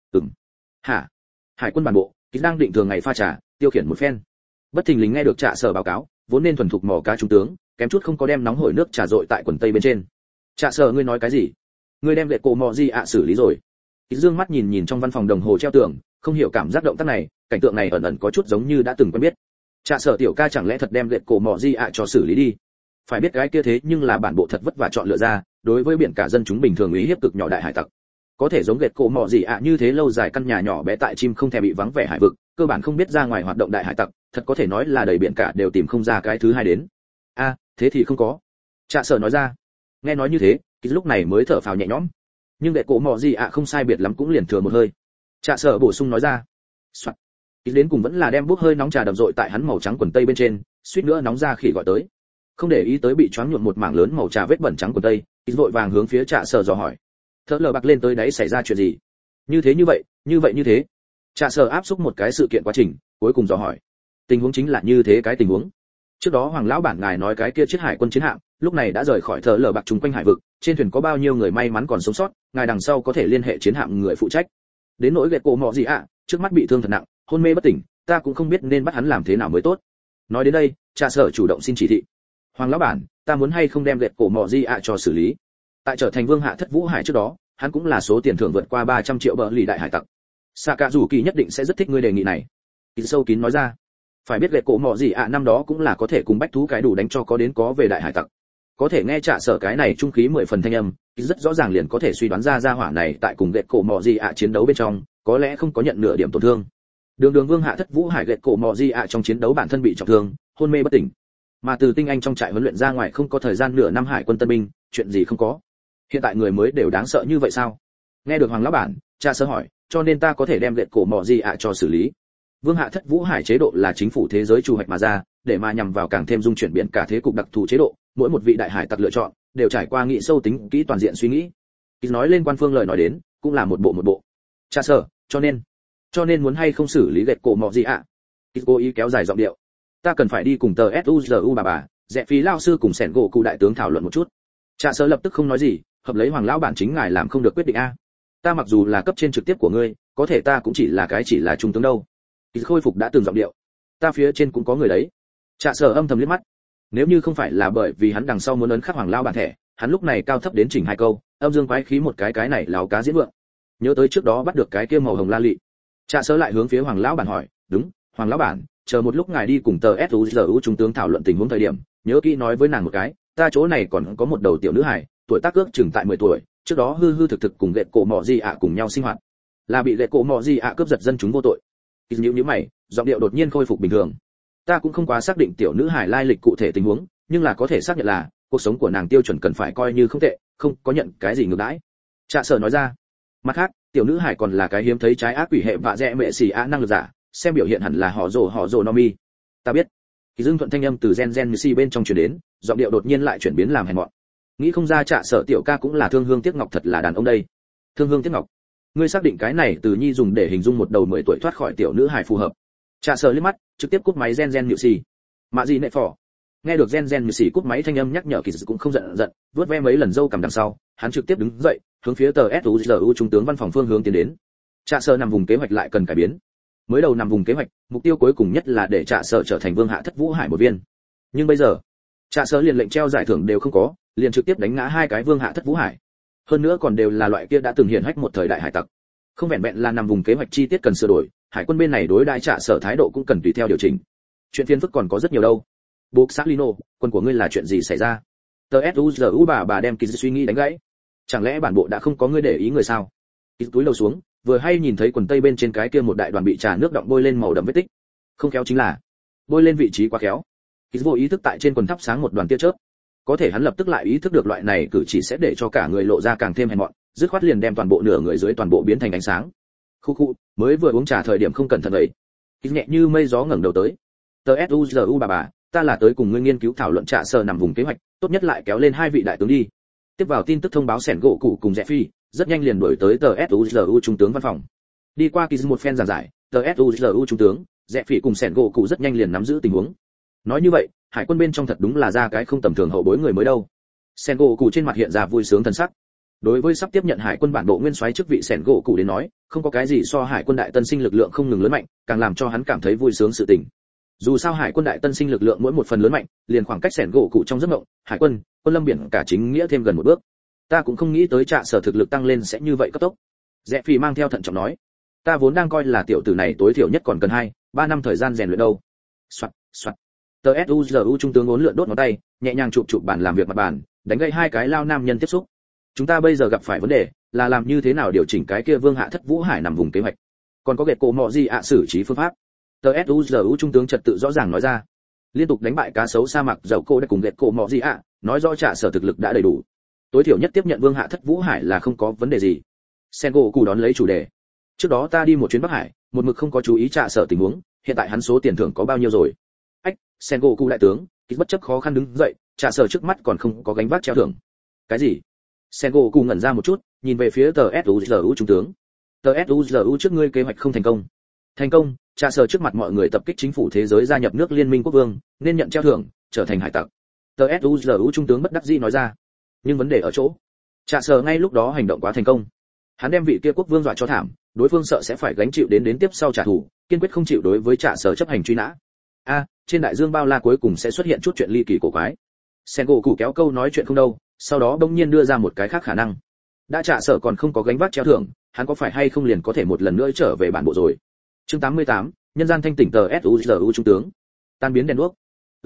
Hả? Hải quân bản bộ, kỹ đang định thường ngày pha trà, tiêu khiển một phen. Bất thình lình nghe được Trà Sơ báo cáo, vốn nên thuần thục mò cá trung tướng, kém chút không có đem nóng hổi nước trà dội tại quần tây bên trên. Trà Sơ, ngươi nói cái gì? Ngươi đem Gecko mọ gì ạ xử lý rồi? Kỹ dương mắt nhìn trong văn phòng đồng hồ treo tường, không hiểu cảm giác động tác này, cảnh tượng này ẩn ẩn có chút giống như đã từng quen biết. Trà Sơ tiểu ca chẳng lẽ thật đem Gecko mọ gì ạ cho xử lý đi? Phải biết cái kia thế nhưng là bản bộ thật vất vả chọn lựa ra, đối với biển cả dân chúng bình thường uy hiếp cực nhỏ đại hải tặc. Có thể giống Gecko mọ gì ạ như thế lâu dài căn nhà nhỏ bé tại chim không thể bị vắng vẻ hải vực, cơ bản không biết ra ngoài hoạt động đại hải tặc, thật có thể nói là đầy biển cả đều tìm không ra cái thứ hai đến. A, thế thì không có. Trà Sơ nói ra. Nghe nói như thế, lúc này mới thở phào nhẹ nhõm. Nhưng Gecko mọ gì ạ không sai biệt lắm cũng liền thừa một hơi. Trà Sơ bổ sung nói ra. Soạn. Đến cùng vẫn là đem bốc hơi nóng trà đập dội tại hắn màu trắng quần tây bên trên, suýt nữa nóng ra khỉ gọi tới. Không để ý tới bị choáng nhuộm một mảng lớn màu trà vết bẩn trắng quần tây, vội vàng hướng phía Trà Sơ dò hỏi. Thở lờ bạc lên tới đấy xảy ra chuyện gì? Như thế. Trà Sơ áp xúc một cái sự kiện quá trình, cuối cùng dò hỏi. Tình huống chính là như thế cái tình huống. Trước đó Hoàng lão bản ngài nói cái kia chiếc hải quân chiến hạm, lúc này đã rời khỏi thở lờ bạc trùng quanh hải vực, trên thuyền có bao nhiêu người may mắn còn sống sót, ngài đằng sau có thể liên hệ chiến hạm người phụ trách. Đến nỗi Gecko mọ gì ạ, trước mắt bị thương thật nặng, hôn mê bất tỉnh, ta cũng không biết nên bắt hắn làm thế nào mới tốt. Nói đến đây, Trà Sơ chủ động xin chỉ thị. Hoàng lão bản, ta muốn hay không đem Gecko mọ gì ạ cho xử lý. Tại trở thành vương hạ thất vũ hải trước đó, hắn cũng là số tiền thưởng vượt qua 300 triệu bờ lì đại hải tặc. Sakazuki nhất định sẽ rất thích ngươi đề nghị này. Kín sâu kín nói ra. Phải biết Gecko mọ gì ạ năm đó cũng là có thể cùng bách thú cái đủ đánh cho có đến có về đại hải tặc. Có thể nghe Trà Sơ cái này trung khí 10 phần thanh âm, rất rõ ràng liền có thể suy đoán ra hỏa này tại cùng Gecko mọ gì ạ chiến đấu bên trong, có lẽ không có nhận nửa điểm tổn thương. Đường vương hạ thất vũ hải Gecko mọ gì ạ trong chiến đấu bản thân bị trọng thương, hôn mê bất tỉnh. Mà từ tinh anh trong trại huấn luyện ra ngoài không có thời gian nửa năm hải quân tân binh, chuyện gì không có. Hiện tại người mới đều đáng sợ như vậy sao? Nghe được Hoàng lão bản, Trà Sơ hỏi, cho nên ta có thể đem Gecko mọ gì ạ cho xử lý. Vương hạ thất vũ hải chế độ là chính phủ thế giới chủ hoạch mà ra, để mà nhằm vào càng thêm dung chuyển biển cả thế cục đặc thù chế độ, mỗi một vị đại hải tặc lựa chọn đều trải qua nghị sâu tính kỹ toàn diện suy nghĩ. Khi nói lên quan phương lời nói đến, cũng là một bộ. Trà Sơ, cho nên muốn hay không xử lý Gecko mọ gì ạ? Cố ý kéo dài giọng điệu. Ta cần phải đi cùng tờ SUZU bà, Rẽ phí lao sư cùng Sẻn gỗ cụ đại tướng thảo luận một chút. Trà Sơ lập tức không nói gì, hợp lấy Hoàng lão bản chính ngài làm không được quyết định a. Ta mặc dù là cấp trên trực tiếp của ngươi, có thể ta cũng chỉ là trung tướng đâu. Khôi phục đã từng giọng điệu. Ta phía trên cũng có người đấy. Trà Sơ âm thầm liếc mắt. Nếu như không phải là bởi vì hắn đằng sau muốn ấn khắc Hoàng lão bản thẻ, hắn lúc này cao thấp đến chỉnh hai câu, âm dương quái khí một cái này láo cá diễn vượng. Nhớ tới trước đó bắt được cái kia màu hồng la lị. Trạ Sở lại hướng phía Hoàng lão bản hỏi, "Đúng, Hoàng lão bản, chờ một lúc ngài đi cùng tờ SUZU trung tướng thảo luận tình huống thời điểm, nhớ kỹ nói với nàng một cái, ta chỗ này còn có một đầu tiểu nữ hài, tuổi tác ước chừng tại 10 tuổi, trước đó hư hư thực thực cùng lệ cổ mọ gì ạ cùng nhau sinh hoạt, là bị lệ cổ mọ gì ạ cướp giật dân chúng vô tội." Nhíu mày, giọng điệu đột nhiên khôi phục bình thường. Ta cũng không quá xác định tiểu nữ hài lai lịch cụ thể tình huống, nhưng là có thể xác nhận là cuộc sống của nàng tiêu chuẩn cần phải coi như không tệ, không có nhận cái gì ngược đãi. Trạ Sở nói ra. Mặt khác, tiểu nữ hài còn là cái hiếm thấy trái ác quỷ hệ vạ dẹ mẹ xỉ ạ năng lực giả, xem biểu hiện hẳn là họ rồ Nomi. Ta biết. Kỳ Dương thuận thanh âm từ Gen Missy bên trong truyền đến, giọng điệu đột nhiên lại chuyển biến làm hèn mọn. Nghĩ không ra Trạ Sở tiểu ca cũng là Thương Hương Tiếc Ngọc, thật là đàn ông đây. Thương Hương Tiếc Ngọc. Ngươi xác định cái này từ nhi dùng để hình dung một đầu 10 tuổi thoát khỏi tiểu nữ hài phù hợp. Trạ Sở liếc mắt, trực tiếp cúp máy Gen Missy. Mạ gì nệ phò. Nghe được Gen Missy cúp máy thanh âm nhắc nhở, Kỳ cũng không giận, vớt ve mấy lần râu cằm đằng sau, hắn trực tiếp đứng dậy, hướng phía tờ SUZU trung tướng văn phòng phương hướng tiến đến. Trạ Sở nằm vùng kế hoạch lại cần cải biến. Mới đầu nằm vùng kế hoạch, mục tiêu cuối cùng nhất là để Trạ Sở trở thành Vương Hạ Thất Vũ Hải một viên. Nhưng bây giờ, Trạ Sở liền lệnh treo giải thưởng đều không có, liền trực tiếp đánh ngã hai cái Vương Hạ Thất Vũ Hải. Hơn nữa còn đều là loại kia đã từng hiển hách một thời đại hải tặc. Không vẹn vẹn là nằm vùng kế hoạch chi tiết cần sửa đổi, hải quân bên này đối đãi Trạ Sở thái độ cũng cần tùy theo điều chỉnh. Chuyện phiền phức còn có rất nhiều đâu. Buộc xác Lino, quân của ngươi là chuyện gì xảy ra? Tờ SUZU bà đem Kỳ suy nghĩ đánh gãy. Chẳng lẽ bản bộ đã không có ngươi để ý người sao? Kỳ túi lầu xuống, vừa hay nhìn thấy quần tây bên trên cái kia một đại đoàn bị trà nước đọng bôi lên màu đậm vết tích. Không khéo chính là bôi lên vị trí quá khéo. Kỳ vô ý thức tại trên quần thắp sáng một đoàn tia chớp. Có thể hắn lập tức lại ý thức được loại này cử chỉ sẽ để cho cả người lộ ra càng thêm hèn mọn, dứt khoát liền đem toàn bộ nửa người dưới toàn bộ biến thành ánh sáng. Khu, mới vừa uống trà thời điểm không cẩn thận vậy. Kỳ nhẹ như mây gió ngẩng đầu tới. Tờ SUZU bà, ta là tới cùng ngươi nghiên cứu thảo luận Trạ Sở nằm vùng kế hoạch, tốt nhất lại kéo lên hai vị đại tướng đi. Tiếp vào tin tức thông báo sẻn gỗ cụ cùng Rẽ Phi, rất nhanh liền đuổi tới tờ SUZU trung tướng văn phòng. Đi qua kỳ một phen giảng giải, tờ SUZU trung tướng, Rẽ Phi cùng sẻn gỗ cụ rất nhanh liền nắm giữ tình huống. Nói như vậy, hải quân bên trong thật đúng là ra cái không tầm thường hậu bối người mới đâu. Sẻn gỗ cụ trên mặt hiện ra vui sướng thần sắc. Đối với sắp tiếp nhận hải quân bản bộ nguyên soái chức vị sẻn gỗ cụ đến nói, không có cái gì so hải quân đại tân sinh lực lượng không ngừng lớn mạnh, càng làm cho hắn cảm thấy vui sướng sự tình. Dù sao hải quân đại tân sinh lực lượng mỗi một phần lớn mạnh, liền khoảng cách sẻn gỗ cụ trong giấc mộng, hải quân, quân lâm biển cả chính nghĩa thêm gần một bước. Ta cũng không nghĩ tới Trạ Sở thực lực tăng lên sẽ như vậy cấp tốc. Rẽ Phi mang theo thận trọng nói, ta vốn đang coi là tiểu tử này tối thiểu nhất còn cần 2-3 năm thời gian rèn luyện đâu. Soạt. Tờ SUZU trung tướng uốn lượn đốt ngón tay, nhẹ nhàng chụp bàn làm việc mặt bàn, đánh gãy hai cái lao nam nhân tiếp xúc. Chúng ta bây giờ gặp phải vấn đề là làm như thế nào điều chỉnh cái kia Vương Hạ Thất Vũ Hải nằm vùng kế hoạch, còn có gẹt cổ mọ gì ạ xử trí phương pháp. Tờ SUZU trung tướng trật tự rõ ràng nói ra. Liên tục đánh bại cá sấu sa mạc dầu cô đã cùng gẹt cổ mọ gì ạ, nói rõ Trạ Sở thực lực đã đầy đủ. Tối thiểu nhất tiếp nhận Vương Hạ Thất Vũ Hải là không có vấn đề gì. Sengoku đón lấy chủ đề. Trước đó ta đi một chuyến Bắc Hải, một mực không có chú ý Trạ Sở tình huống, hiện tại hắn số tiền thưởng có bao nhiêu rồi? Ách, Sengoku đại tướng, kích bất chấp khó khăn đứng dậy, Trạ Sở trước mắt còn không có gánh vác treo thưởng. Cái gì? Sengoku ngẩn ra một chút, nhìn về phía tờ SUZU trung tướng. Tờ SUZU trước ngươi kế hoạch không thành công. Thành công, Trạ Sở trước mặt mọi người tập kích chính phủ thế giới gia nhập nước liên minh quốc vương, nên nhận treo thưởng, trở thành hải tặc. Tờ SUZU trung tướng bất đắc dĩ nói ra. Nhưng vấn đề ở chỗ, Trạ Sở ngay lúc đó hành động quá thành công. Hắn đem vị kia quốc vương dọa cho thảm, đối phương sợ sẽ phải gánh chịu đến tiếp sau trả thù, kiên quyết không chịu đối với Trạ Sở chấp hành truy nã. Trên đại dương bao la cuối cùng sẽ xuất hiện chút chuyện ly kỳ cổ quái. Sengoku kéo câu nói chuyện không đâu, sau đó bỗng nhiên đưa ra một cái khác khả năng. Đã Trạ Sở còn không có gánh vác treo thưởng, hắn có phải hay không liền có thể một lần nữa trở về bản bộ rồi. Chương 88, nhân gian thanh tỉnh tờ SUZU trung tướng. Tan biến đèn đuốc.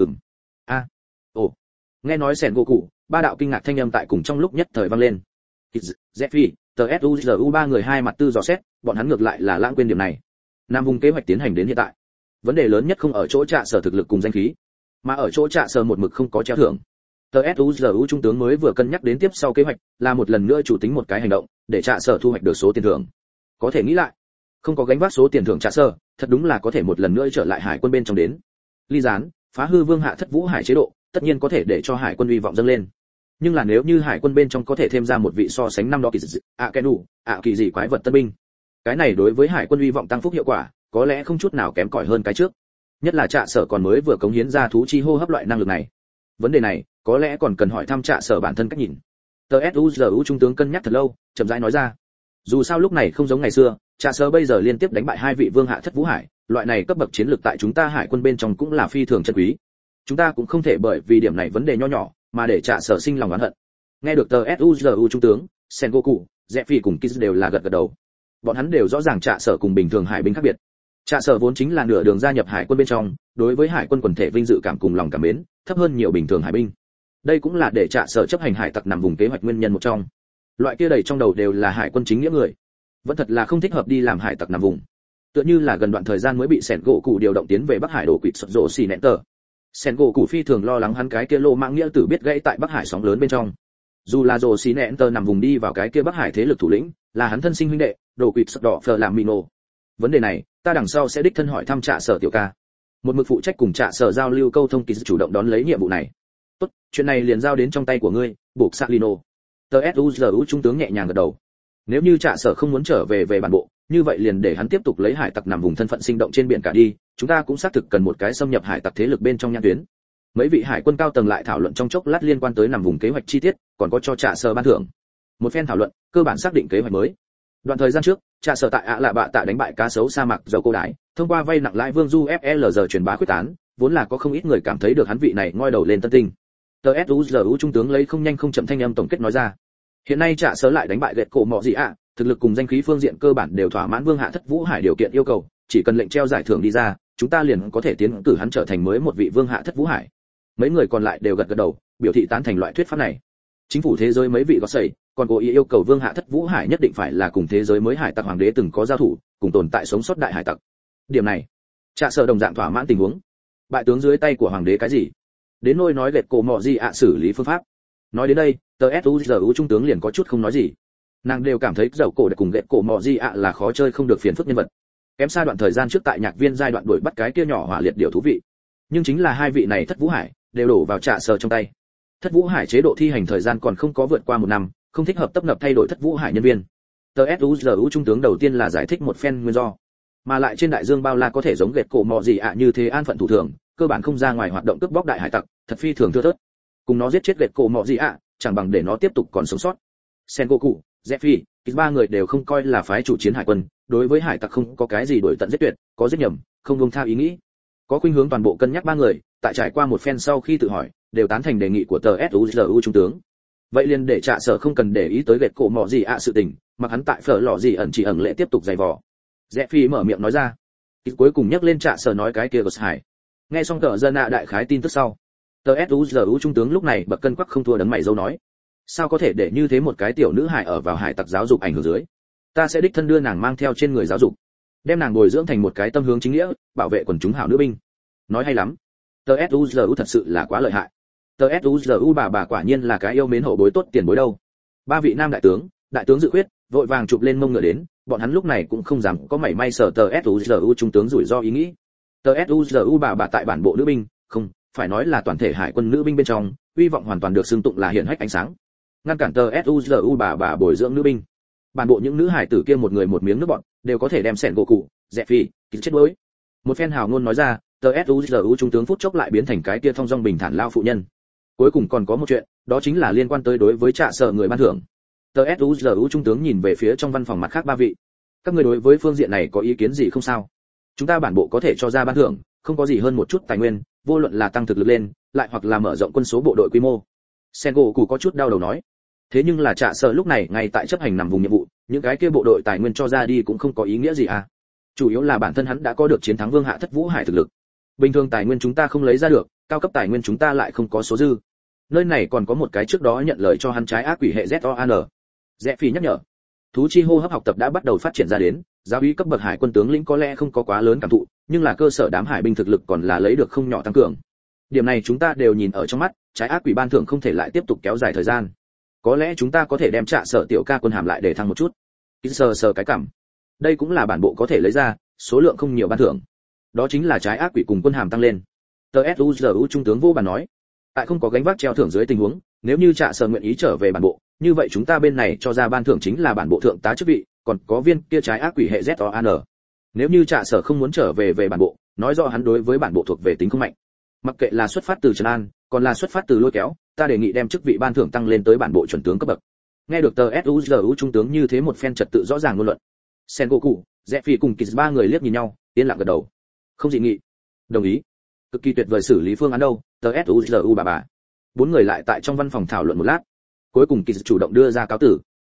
Nghe nói Sengoku, ba đạo kinh ngạc thanh âm tại cùng trong lúc nhất thời vang lên. Zephy, tờ SUZU ba người hai mặt tư dò xét, bọn hắn ngược lại là lãng quên điểm này. Nam vùng kế hoạch tiến hành đến hiện tại, vấn đề lớn nhất không ở chỗ Trạ Sở thực lực cùng danh khí, mà ở chỗ Trạ Sở một mực không có treo thưởng. Tờ SUZU trung tướng mới vừa cân nhắc đến tiếp sau kế hoạch, là một lần nữa chủ tính một cái hành động, để Trạ Sở thu hoạch được số tiền thưởng. Có thể nghĩ lại, không có gánh vác số tiền thưởng Trạ Sở, thật đúng là có thể một lần nữa trở lại hải quân bên trong đến. Ly gián, phá hư Vương Hạ Thất Vũ Hải chế độ, tất nhiên có thể để cho hải quân uy vọng dâng lên. Nhưng là nếu như hải quân bên trong có thể thêm ra một vị so sánh năm đó kỳ dị quái vật tân binh, cái này đối với hải quân uy vọng tăng phúc hiệu quả, có lẽ không chút nào kém cỏi hơn cái trước. Nhất là Trạ Sở còn mới vừa cống hiến ra thú chi hô hấp loại năng lực này. Vấn đề này, có lẽ còn cần hỏi thăm Trạ Sở bản thân cách nhìn. Tờ SUZU trung tướng cân nhắc thật lâu, chậm rãi nói ra. Dù sao lúc này không giống ngày xưa, Trạ Sở bây giờ liên tiếp đánh bại hai vị Vương Hạ Thất Vũ Hải, loại này cấp bậc chiến lược tại chúng ta hải quân bên trong cũng là phi thường chân quý. Chúng ta cũng không thể bởi vì điểm này vấn đề nho nhỏ mà để Trạ Sở sinh lòng oán hận. Nghe được tờ SUZU trung tướng, Sengoku, Zephy cùng Kiz đều là gật gật đầu. bọn hắn đều rõ ràng Trạ Sở cùng bình thường hải binh khác biệt. Trạ Sở vốn chính là nửa đường gia nhập hải quân bên trong, đối với hải quân quần thể vinh dự cảm cùng lòng cảm mến, thấp hơn nhiều bình thường hải binh. Đây cũng là để Trạ Sở chấp hành hải tặc nằm vùng kế hoạch nguyên nhân một trong. Loại kia đầy trong đầu đều là hải quân chính nghĩa người, vẫn thật là không thích hợp đi làm hải tặc nằm vùng. Tựa như là gần đoạn thời gian mới bị Sẻn gỗ cụ điều động tiến về Bắc Hải đổ quỵt sập rổ xì nẹn tờ. Sẻn gỗ cụ phi thường lo lắng hắn cái kia lô mạng nghĩa tử biết gãy tại Bắc Hải sóng lớn bên trong. Dù là rổ xì nẹn tờ nằm vùng đi vào cái kia Bắc Hải thế lực thủ lĩnh, là hắn thân sinh huynh đệ, đổ quỵt sập đỏ phờ làm mino. Vấn đề này, ta đằng sau sẽ đích thân hỏi thăm Trạ Sở tiểu ca. Một mực phụ trách cùng Trạ Sở giao lưu câu thông kỳ chủ động đón lấy nhiệm vụ này. Tốt, chuyện này liền giao đến trong tay của ngươi, Bộc Salino. TSUZU trung tướng nhẹ nhàng gật đầu. Nếu như Trạ Sở không muốn trở về bản bộ, như vậy liền để hắn tiếp tục lấy hải tặc nằm vùng thân phận sinh động trên biển cả đi, chúng ta cũng xác thực cần một cái xâm nhập hải tặc thế lực bên trong nhãn tuyến. Mấy vị hải quân cao tầng lại thảo luận trong chốc lát liên quan tới nằm vùng kế hoạch chi tiết, còn có cho Trạ Sở ban thưởng. Một phen thảo luận, cơ bản xác định kế hoạch mới. Đoạn thời gian trước, Trạ Sở tại ạ lạ bạ tạ đánh bại cá sấu sa mạc dầu cô đái, thông qua vay nặng lãi Vương Du FLR truyền bá quyết tán, vốn là có không ít người cảm thấy được hắn vị này ngoi đầu lên tân tinh. TSUZU trung tướng lấy không nhanh không chậm thanh âm tổng kết nói ra. Hiện nay Trạ Sở lại đánh bại gẹt cổ mọ gì ạ, thực lực cùng danh khí phương diện cơ bản đều thỏa mãn Vương Hạ Thất Vũ Hải điều kiện yêu cầu, chỉ cần lệnh treo giải thưởng đi ra, chúng ta liền có thể tiến cử hắn trở thành mới một vị Vương Hạ Thất Vũ Hải. Mấy người còn lại đều gật gật đầu, biểu thị tán thành loại thuyết pháp này. Chính phủ thế giới mấy vị có sẩy, còn cố ý yêu cầu Vương Hạ Thất Vũ Hải nhất định phải là cùng thế giới mới hải tặc hoàng đế từng có giao thủ, cùng tồn tại sống sót đại hải tặc. Điểm này, Trạ Sở đồng dạng thỏa mãn tình huống. Bại tướng dưới tay của hoàng đế cái gì? Đến nôi nói gẹt cổ mọ gì ạ xử lý phương pháp. Nói đến đây, TSUZU trung tướng liền có chút không nói gì. Nàng đều cảm thấy dầu cổ để cùng gẹt cổ mọ gì ạ là khó chơi không được phiền phức nhân vật. Kém xa đoạn thời gian trước tại nhạc viên giai đoạn đuổi bắt cái kia nhỏ hỏa liệt điều thú vị. Nhưng chính là hai vị này Thất Vũ Hải đều đổ vào Trạ Sở trong tay. Thất Vũ Hải chế độ thi hành thời gian còn không có vượt qua 1 năm, không thích hợp tấp nập thay đổi Thất Vũ Hải nhân viên. TSUZU trung tướng đầu tiên là giải thích một phen nguyên do, mà lại trên đại dương bao la có thể giống gẹt cổ mọ gì ạ như thế an phận thủ thường, cơ bản không ra ngoài hoạt động cướp bóc đại hải tặc, thật phi thường thưa thớt. Cùng nó giết chết gẹt cổ mọ gì ạ, chẳng bằng để nó tiếp tục còn sống sót. Sengoku, Zephy, ba người đều không coi là phái chủ chiến hải quân, đối với hải tặc không có cái gì đổi tận giết tuyệt, có giết nhầm, không buông tha ý nghĩ. Có khuynh hướng toàn bộ cân nhắc ba người, tại trải qua một phen sau khi tự hỏi, đều tán thành đề nghị của TSUZU trung tướng. Vậy liền để Trạ Sở không cần để ý tới gẹt cổ mọ gì ạ sự tình, mặc hắn tại phở lọ gì ẩn chỉ ẩn lệ tiếp tục giày vò. Zephy mở miệng nói ra. Cuối cùng nhắc lên Trạ Sở nói cái kia của hải. Nghe xong tờ dân đại khái tin tức sau, TSUZU trung tướng lúc này bậc cân quắc không thua đấng mày dâu nói, sao có thể để như thế một cái tiểu nữ hải ở vào hải tặc giáo dục ảnh hưởng dưới? Ta sẽ đích thân đưa nàng mang theo trên người giáo dục, đem nàng bồi dưỡng thành một cái tâm hướng chính nghĩa, bảo vệ quần chúng hảo nữ binh. Nói hay lắm. TSUZU thật sự là quá lợi hại. TSUZU bà quả nhiên là cái yêu mến hậu bối tốt tiền bối đâu. Ba vị nam đại tướng dự quyết, vội vàng chụp lên mông ngựa đến, bọn hắn lúc này cũng không dám có mảy may sở TSUZU trung tướng rủi ro ý nghĩ. TSUZU bà tại bản bộ nữ binh, không, phải nói là toàn thể hải quân nữ binh bên trong, uy vọng hoàn toàn được xưng tụng là hiển hách ánh sáng. Ngăn cản TSUZU bà bồi dưỡng nữ binh. Bản bộ những nữ hải tử kia một người một miếng nước bọn, đều có thể đem sẹn gỗ cụ, dẹp phi, chết đuối. Một phen hào ngôn nói ra, TSUZU trung tướng phút chốc lại biến thành cái kia thong dong bình thản lao phụ nhân. Cuối cùng còn có một chuyện, đó chính là liên quan tới đối với Trạ Sở người ban thưởng. TSUZU trung tướng nhìn về phía trong văn phòng mặt khác ba vị. Các người đối với phương diện này có ý kiến gì không sao? Chúng ta bản bộ có thể cho ra ban thưởng, không có gì hơn một chút tài nguyên, vô luận là tăng thực lực lên, lại hoặc là mở rộng quân số bộ đội quy mô. Sengoku có chút đau đầu nói. Thế nhưng là Trạ Sở lúc này ngay tại chấp hành nằm vùng nhiệm vụ, những cái kia bộ đội tài nguyên cho ra đi cũng không có ý nghĩa gì à? Chủ yếu là bản thân hắn đã có được chiến thắng Vương Hạ Thất Vũ Hải thực lực. Bình thường tài nguyên chúng ta không lấy ra được, cao cấp tài nguyên chúng ta lại không có số dư. Nơi này còn có một cái trước đó nhận lời cho hắn trái ác quỷ hệ ZOAN. Zephy nhắc nhở. Thú chi hô hấp học tập đã bắt đầu phát triển ra đến, giáo úy cấp bậc hải quân tướng lĩnh có lẽ không có quá lớn cảm thụ, nhưng là cơ sở đám hải binh thực lực còn là lấy được không nhỏ tăng cường. Điểm này chúng ta đều nhìn ở trong mắt, trái ác quỷ ban thưởng không thể lại tiếp tục kéo dài thời gian. Có lẽ chúng ta có thể đem Trạ Sở tiểu ca quân hàm lại để thăng một chút. Ít sờ cái cảm. Đây cũng là bản bộ có thể lấy ra, số lượng không nhiều ban thưởng. Đó chính là trái ác quỷ cùng quân hàm tăng lên. TSUZU trung tướng vô bàn nói, tại không có gánh vác treo thưởng dưới tình huống, nếu như Trạ Sở nguyện ý trở về bản bộ, như vậy chúng ta bên này cho ra ban thưởng chính là bản bộ thượng tá chức vị, còn có viên kia trái ác quỷ hệ ZOAN. Nếu như Trạ Sở không muốn trở về bản bộ, nói rõ hắn đối với bản bộ thuộc về tính không mạnh. Mặc kệ là xuất phát từ trấn an, còn là xuất phát từ lôi kéo, ta đề nghị đem chức vị ban thưởng tăng lên tới bản bộ chuẩn tướng cấp bậc. Nghe được TSUZU trung tướng như thế một phen trật tự rõ ràng ngôn luận, Sengoku, Zephy cùng Kiz ba người liếc nhìn nhau, yên lặng gật đầu. Không dị nghị. Đồng ý. Cực kỳ tuyệt vời xử lý phương án đâu, TSUZU bà. Bốn người lại tại trong văn phòng thảo luận một lát. Cuối cùng Kiz chủ động đưa ra cáo tử.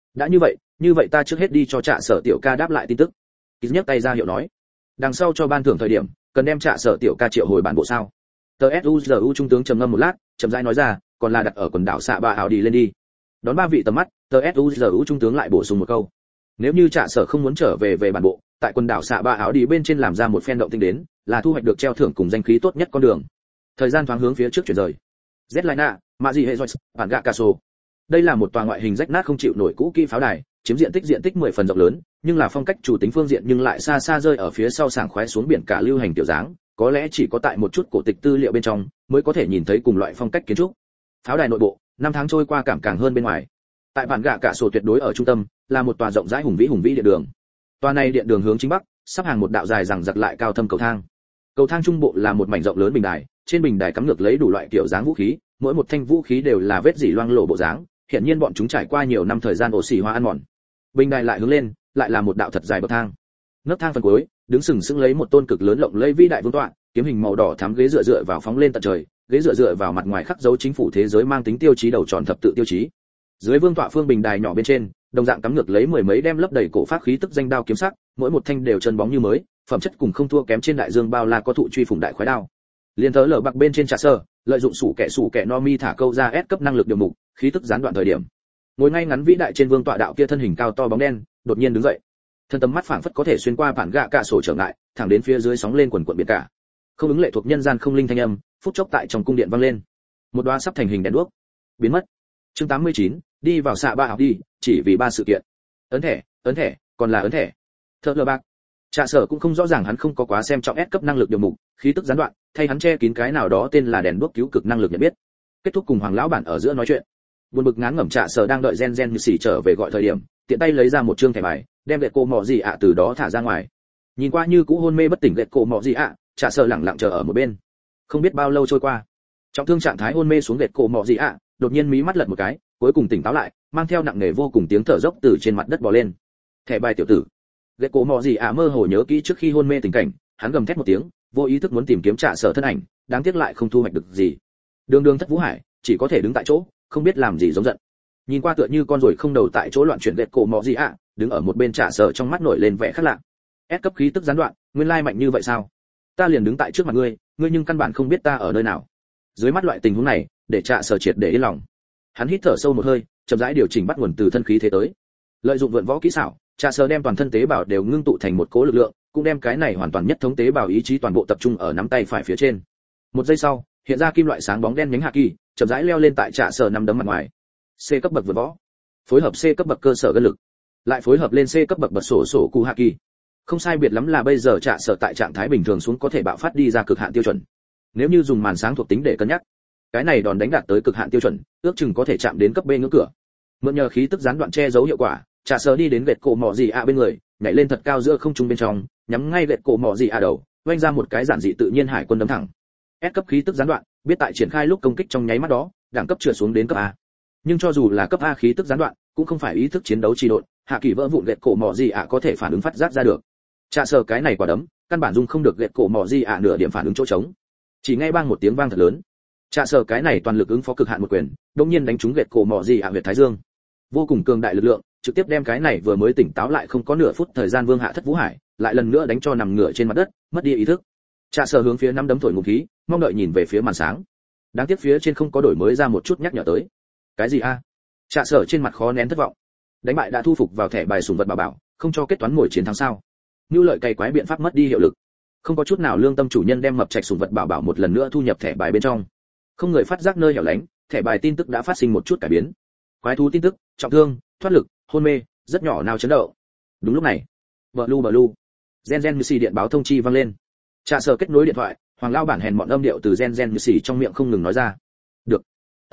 đã như vậy ta trước hết đi cho Trạ Sở tiểu ca đáp lại tin tức. Kýt nhấc tay ra hiệu nói, đằng sau cho ban thưởng thời điểm cần đem Trạ Sở tiểu ca triệu hồi bản bộ sao? Tờ SUZU trung tướng trầm ngâm một lát, chậm rãi nói ra, còn là đặt ở quần đảo xạ ba ảo đi lên đi. Đón ba vị tầm mắt, tờ SUZU trung tướng lại bổ sung một câu, nếu như Trạ Sở không muốn trở về bản bộ, tại quần đảo xạ ba ảo đi bên trên làm ra một phen động tinh đến, là thu hoạch được treo thưởng cùng danh khí tốt nhất con đường. Thời gian thoáng hướng phía trước chuyển rời. Zetlina, Maji Hezois, bản gạ Caso. Đây là một tòa ngoại hình rách nát không chịu nổi cũ kỹ pháo đài, chiếm diện tích 10 phần rộng lớn, nhưng là phong cách chủ tính phương diện nhưng lại xa xa rơi ở phía sau sảng khoái xuống biển cả lưu hành tiểu dáng, có lẽ chỉ có tại một chút cổ tịch tư liệu bên trong mới có thể nhìn thấy cùng loại phong cách kiến trúc. Pháo đài nội bộ, năm tháng trôi qua cảm càng hơn bên ngoài. Tại bản gạ cả sổ tuyệt đối ở trung tâm, là một tòa rộng rãi hùng vĩ điện đường. Tòa này điện đường hướng chính bắc, sắp hàng một đạo dài rằng giặc lại cao thâm cầu thang. Cầu thang trung bộ là một mảnh rộng lớn bình đài, trên bình đài cắm ngược lấy đủ loại kiểu dáng vũ khí, mỗi một thanh vũ khí đều là vết dỉ loang lổ bộ dáng, hiện nhiên bọn chúng trải qua nhiều năm thời gian ổ xỉ hoa ăn mòn. Bình đài lại hướng lên, lại là một đạo thật dài bậc thang. Nấc thang phần cuối, đứng sừng sững lấy một tôn cực lớn lộng lẫy vĩ đại vương tọa, kiếm hình màu đỏ thắm ghế dựa vào phóng lên tận trời, ghế dựa vào mặt ngoài khắc dấu chính phủ thế giới mang tính tiêu chí đầu tròn thập tự tiêu chí. Dưới vương tọa phương bình đài nhỏ bên trên, đồng dạng cắm ngược lấy mười mấy đem lấp đầy cổ pháp khí tức danh đao kiếm sắc, mỗi một thanh đều chân bóng như mới, phẩm chất cùng không thua kém trên đại dương bao la có thụ truy phùng đại khoái đao. Liên thớ lở bạc bên trên Trạ Sở, lợi dụng sủ kẻ no mi thả câu ra S cấp năng lực điều mục, khí tức gián đoạn thời điểm. Ngồi ngay ngắn vĩ đại trên vương tọa đạo kia thân hình cao to bóng đen, đột nhiên đứng dậy. Thân tầm mắt phảng phất có thể xuyên qua bản gạ cả sổ trở ngại, thẳng đến phía dưới sóng lên quần quần biển cả. Không ứng lệ thuộc nhân gian không linh thanh âm, phút chốc tại trong cung điện vang lên. Một đóa sắp thành hình đèn đuốc, biến mất. Chương 89, đi vào xạ ba học đi, chỉ vì ba sự kiện. Ấn thẻ, còn là ấn thẻ. Thợ lờ bạc. Trạ Sở cũng không rõ ràng hắn không có quá xem trọng S cấp năng lực điều mục, khí tức gián đoạn, thay hắn che kín cái nào đó tên là đèn đuốc cứu cực năng lực nhận biết. Kết thúc cùng Hoàng lão bản ở giữa nói chuyện. Buồn bực ngán ngẩm Trạ Sở đang đợi Gen như xỉ trở về gọi thời điểm, tiện tay lấy ra một trương thẻ bài, đem lệ cô mọ gì ạ từ đó thả ra ngoài. Nhìn qua như cũ hôn mê bất tỉnh lệ cô mọ gì ạ, Trạ Sở lẳng lặng chờ ở một bên. Không biết bao lâu trôi qua, trọng thương trạng thái hôn mê xuống lệ cô mọ gì ạ, đột nhiên mí mắt lật một cái, cuối cùng tỉnh táo lại, mang theo nặng nề vô cùng tiếng thở dốc từ trên mặt đất bò lên. Thẻ bài tiểu tử. Lệ cô mọ gì ạ mơ hồ nhớ kỹ trước khi hôn mê tình cảnh, hắn gầm thét một tiếng, vô ý thức muốn tìm kiếm Trạ Sở thân ảnh, đáng tiếc lại không thu hoạch được gì. Đường thất vũ hải, chỉ có thể đứng tại chỗ, không biết làm gì giống giận. Nhìn qua tựa như con ruồi không đầu tại chỗ loạn chuyển lệ cô mọ gì ạ, đứng ở một bên Trạ Sở trong mắt nổi lên vẻ khác lạ. S cấp khí tức gián đoạn, nguyên lai mạnh như vậy sao? Ta liền đứng tại trước mặt ngươi nhưng căn bản không biết ta ở nơi nào. Dưới mắt loại tình huống này, để Trạ Sở triệt để yên lòng. Hắn hít thở sâu một hơi, chậm rãi điều chỉnh bắt nguồn từ thân khí thế tới. Lợi dụng vượn võ kỹ xảo, Trạ Sở đem toàn thân tế bào đều ngưng tụ thành một cỗ lực lượng, cũng đem cái này hoàn toàn nhất thống tế bào ý chí toàn bộ tập trung ở nắm tay phải phía trên. Một giây sau, hiện ra kim loại sáng bóng đen nhánh hạ kỳ, chậm rãi leo lên tại Trạ Sở nắm đấm mặt ngoài. C cấp bậc vượt võ, phối hợp C cấp bậc cơ sở gân lực, lại phối hợp lên C cấp bậc bật sổ cụ hạ kỳ. Không sai biệt lắm là bây giờ Trạ Sở tại trạng thái bình thường xuống có thể bạo phát đi ra cực hạn tiêu chuẩn. Nếu như dùng màn sáng thuộc tính để cân nhắc, cái này đòn đánh đạt tới cực hạn tiêu chuẩn, ước chừng có thể chạm đến cấp B ngưỡng cửa. Mượn nhờ khí tức gián đoạn che giấu hiệu quả, Trạ Sở đi đến gệt cổ mỏ gì ạ bên người, nhảy lên thật cao giữa không trung bên trong, nhắm ngay gệt cổ mỏ gì ạ đầu, vung ra một cái giản dị tự nhiên hải quân đấm thẳng. S cấp khí tức gián đoạn, biết tại triển khai lúc công kích trong nháy mắt đó, đẳng cấp trượt xuống đến cấp A. Nhưng cho dù là cấp A khí tức gián đoạn, cũng không phải ý thức chiến đấu trì độn, hạ kỳ vỡ vụn gệt cổ mỏ gì ạ có thể phản ứng phát giác ra được. Trạ Sở cái này quả đấm, căn bản dung không được gệt cổ mỏ gì ạ nửa điểm phản ứng chỗ trống. Chỉ nghe bang một tiếng vang thật lớn. Trạ Sở cái này toàn lực ứng phó cực hạn một quyền, đột nhiên đánh trúng gệt cổ mỏ gì ạ huyệt thái dương. Vô cùng cường đại lực lượng, trực tiếp đem cái này vừa mới tỉnh táo lại không có nửa phút thời gian Vương Hạ Thất Vũ Hải, lại lần nữa đánh cho nằm ngửa trên mặt đất, mất đi ý thức. Trạ Sở hướng phía năm đấm thổi ngụm khí, mong đợi nhìn về phía màn sáng. Đáng tiếc phía trên không có đổi mới ra một chút nhắc nhở tới. Cái gì a? Trạ Sở trên mặt khó nén thất vọng. Đánh bại đã thu phục vào thẻ bài sủng vật bảo, không cho kết toán ngồi chiến thắng sao? Nưu lợi cày quái biện pháp mất đi hiệu lực. Không có chút nào lương tâm chủ nhân đem mập trạch sủng vật bảo một lần nữa thu nhập thẻ bài bên trong. Không người phát giác nơi hẻo lánh, thẻ bài tin tức đã phát sinh một chút cải biến. Quái thú tin tức, trọng thương, thoát lực, hôn mê, rất nhỏ nào chấn động. Đúng lúc này, Blue, Gen Như điện báo thông chi vang lên. Trạ Sở kết nối điện thoại, Hoàng lão bản hèn mọn âm điệu từ Gen Như trong miệng không ngừng nói ra. Được,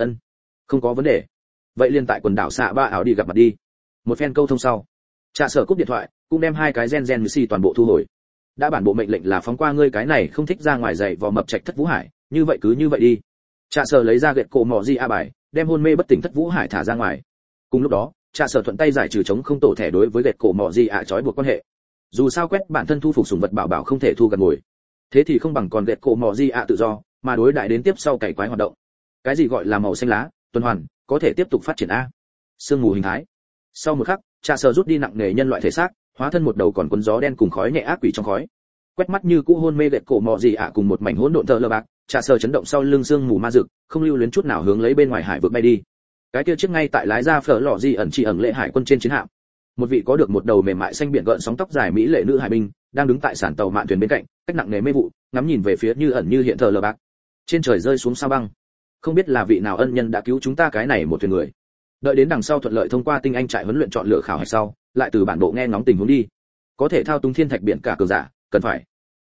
không có vấn đề. Vậy liền tại quần đảo xạ ba ảo đi gặp mặt đi. Một phen câu thông sau, Trạ Sở cúp điện thoại, cũng đem hai cái Gen Như toàn bộ thu hồi. Đã bản bộ mệnh lệnh là phóng qua ngươi cái này không thích ra ngoài dậy vò mập trạch Thất Vũ Hải, như vậy cứ như vậy đi. Trạ Sở lấy ra gậy cổ mỏ di a bài, đem hôn mê bất tỉnh Thất Vũ Hải thả ra ngoài. Cùng lúc đó, Trạ Sở thuận tay giải trừ chống không tổ thẻ đối với gậy cổ mỏ di a trói buộc quan hệ. Dù sao quét bản thân thu phục sủng vật bảo không thể thu gần ngồi. Thế thì không bằng còn gậy cổ mỏ di a tự do, mà đối đại đến tiếp sau cày quái hoạt động. Cái gì gọi là màu xanh lá, tuần hoàn, có thể tiếp tục phát triển a. Sương mù hình thái. Sau một khắc, Trạ Sở rút đi nặng nề nhân loại thể xác, hóa thân một đầu còn cuốn gió đen cùng khói nhẹ ác quỷ trong khói. Quét mắt như cũ hôn mê gật cổ mọ gì ạ cùng một mảnh hỗn độn thờ lờ bạc, Trạ Sở chấn động sau lưng xương mù ma dực, không lưu luyến chút nào hướng lấy bên ngoài hải vực bay đi. Cái kia chiếc ngay tại lái ra phở lọ gì ẩn chỉ ẩn lệ hải quân trên chiến hạm. Một vị có được một đầu mềm mại xanh biển gợn sóng tóc dài mỹ lệ nữ hải binh, đang đứng tại sàn tàu mạn thuyền bên cạnh, cách nặng nề mê vụ, ngắm nhìn về phía như ẩn như hiện thờ lờ bạc. Trên trời rơi xuống sao băng. Không biết là vị nào ân nhân đã cứu chúng ta cái này một thuyền người. Đợi đến đằng sau thuận lợi thông qua tinh anh trại huấn luyện chọn lựa khảo hạch sau, lại từ bản bộ nghe ngóng tình huống đi. Có thể thao túng thiên thạch biển cả cường giả, cần phải.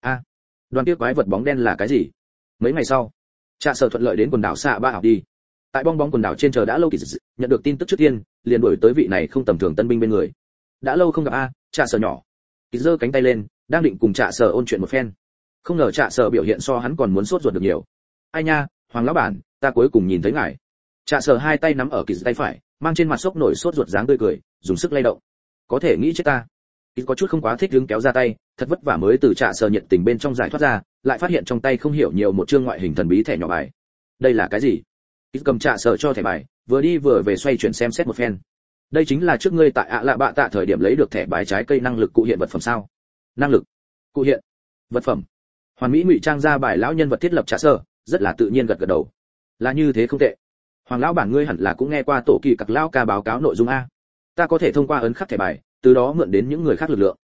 Đoàn kia quái vật bóng đen là cái gì? Mấy ngày sau, Trạ Sở thuận lợi đến quần đảo Xạ Ba học đi. Tại bong bóng quần đảo trên chờ đã lâu kỳ dị, nhận được tin tức trước tiên, liền đuổi tới vị này không tầm thường tân binh bên người. Đã lâu không gặp Trạ Sở nhỏ. Kỳ giơ cánh tay lên, đang định cùng Trạ Sở ôn chuyện một phen. Không ngờ Trạ Sở biểu hiện so hắn còn muốn sốt ruột được nhiều. Ai nha, Hoàng lão bản, ta cuối cùng nhìn thấy ngài. Trạ Sở hai tay nắm ở kỳ tay phải, mang trên mặt sốc nổi sốt ruột dáng tươi cười, dùng sức lay động. Có thể nghĩ chết ta. Kỳ có chút không quá thích đứng kéo ra tay, thật vất vả mới từ Trạ Sở nhiệt tình bên trong giải thoát ra, lại phát hiện trong tay không hiểu nhiều một chương ngoại hình thần bí thẻ nhỏ bài. Đây là cái gì? Kỳ cầm Trạ Sở cho thẻ bài, vừa đi vừa về xoay chuyển xem xét một phen. Đây chính là trước ngươi tại lạ bạ tạ thời điểm lấy được thẻ bài trái cây năng lực cụ hiện vật phẩm sao? Năng lực cụ hiện vật phẩm. Hoàn mỹ ngụy trang ra bài lão nhân vật thiết lập Trạ Sở, rất là tự nhiên gật gật đầu. Là như thế không tệ. Hoàng lão bản ngươi hẳn là cũng nghe qua tổ kỳ cặc lão ca báo cáo nội dung a. Ta có thể thông qua ấn khắc thẻ bài, từ đó mượn đến những người khác lực lượng.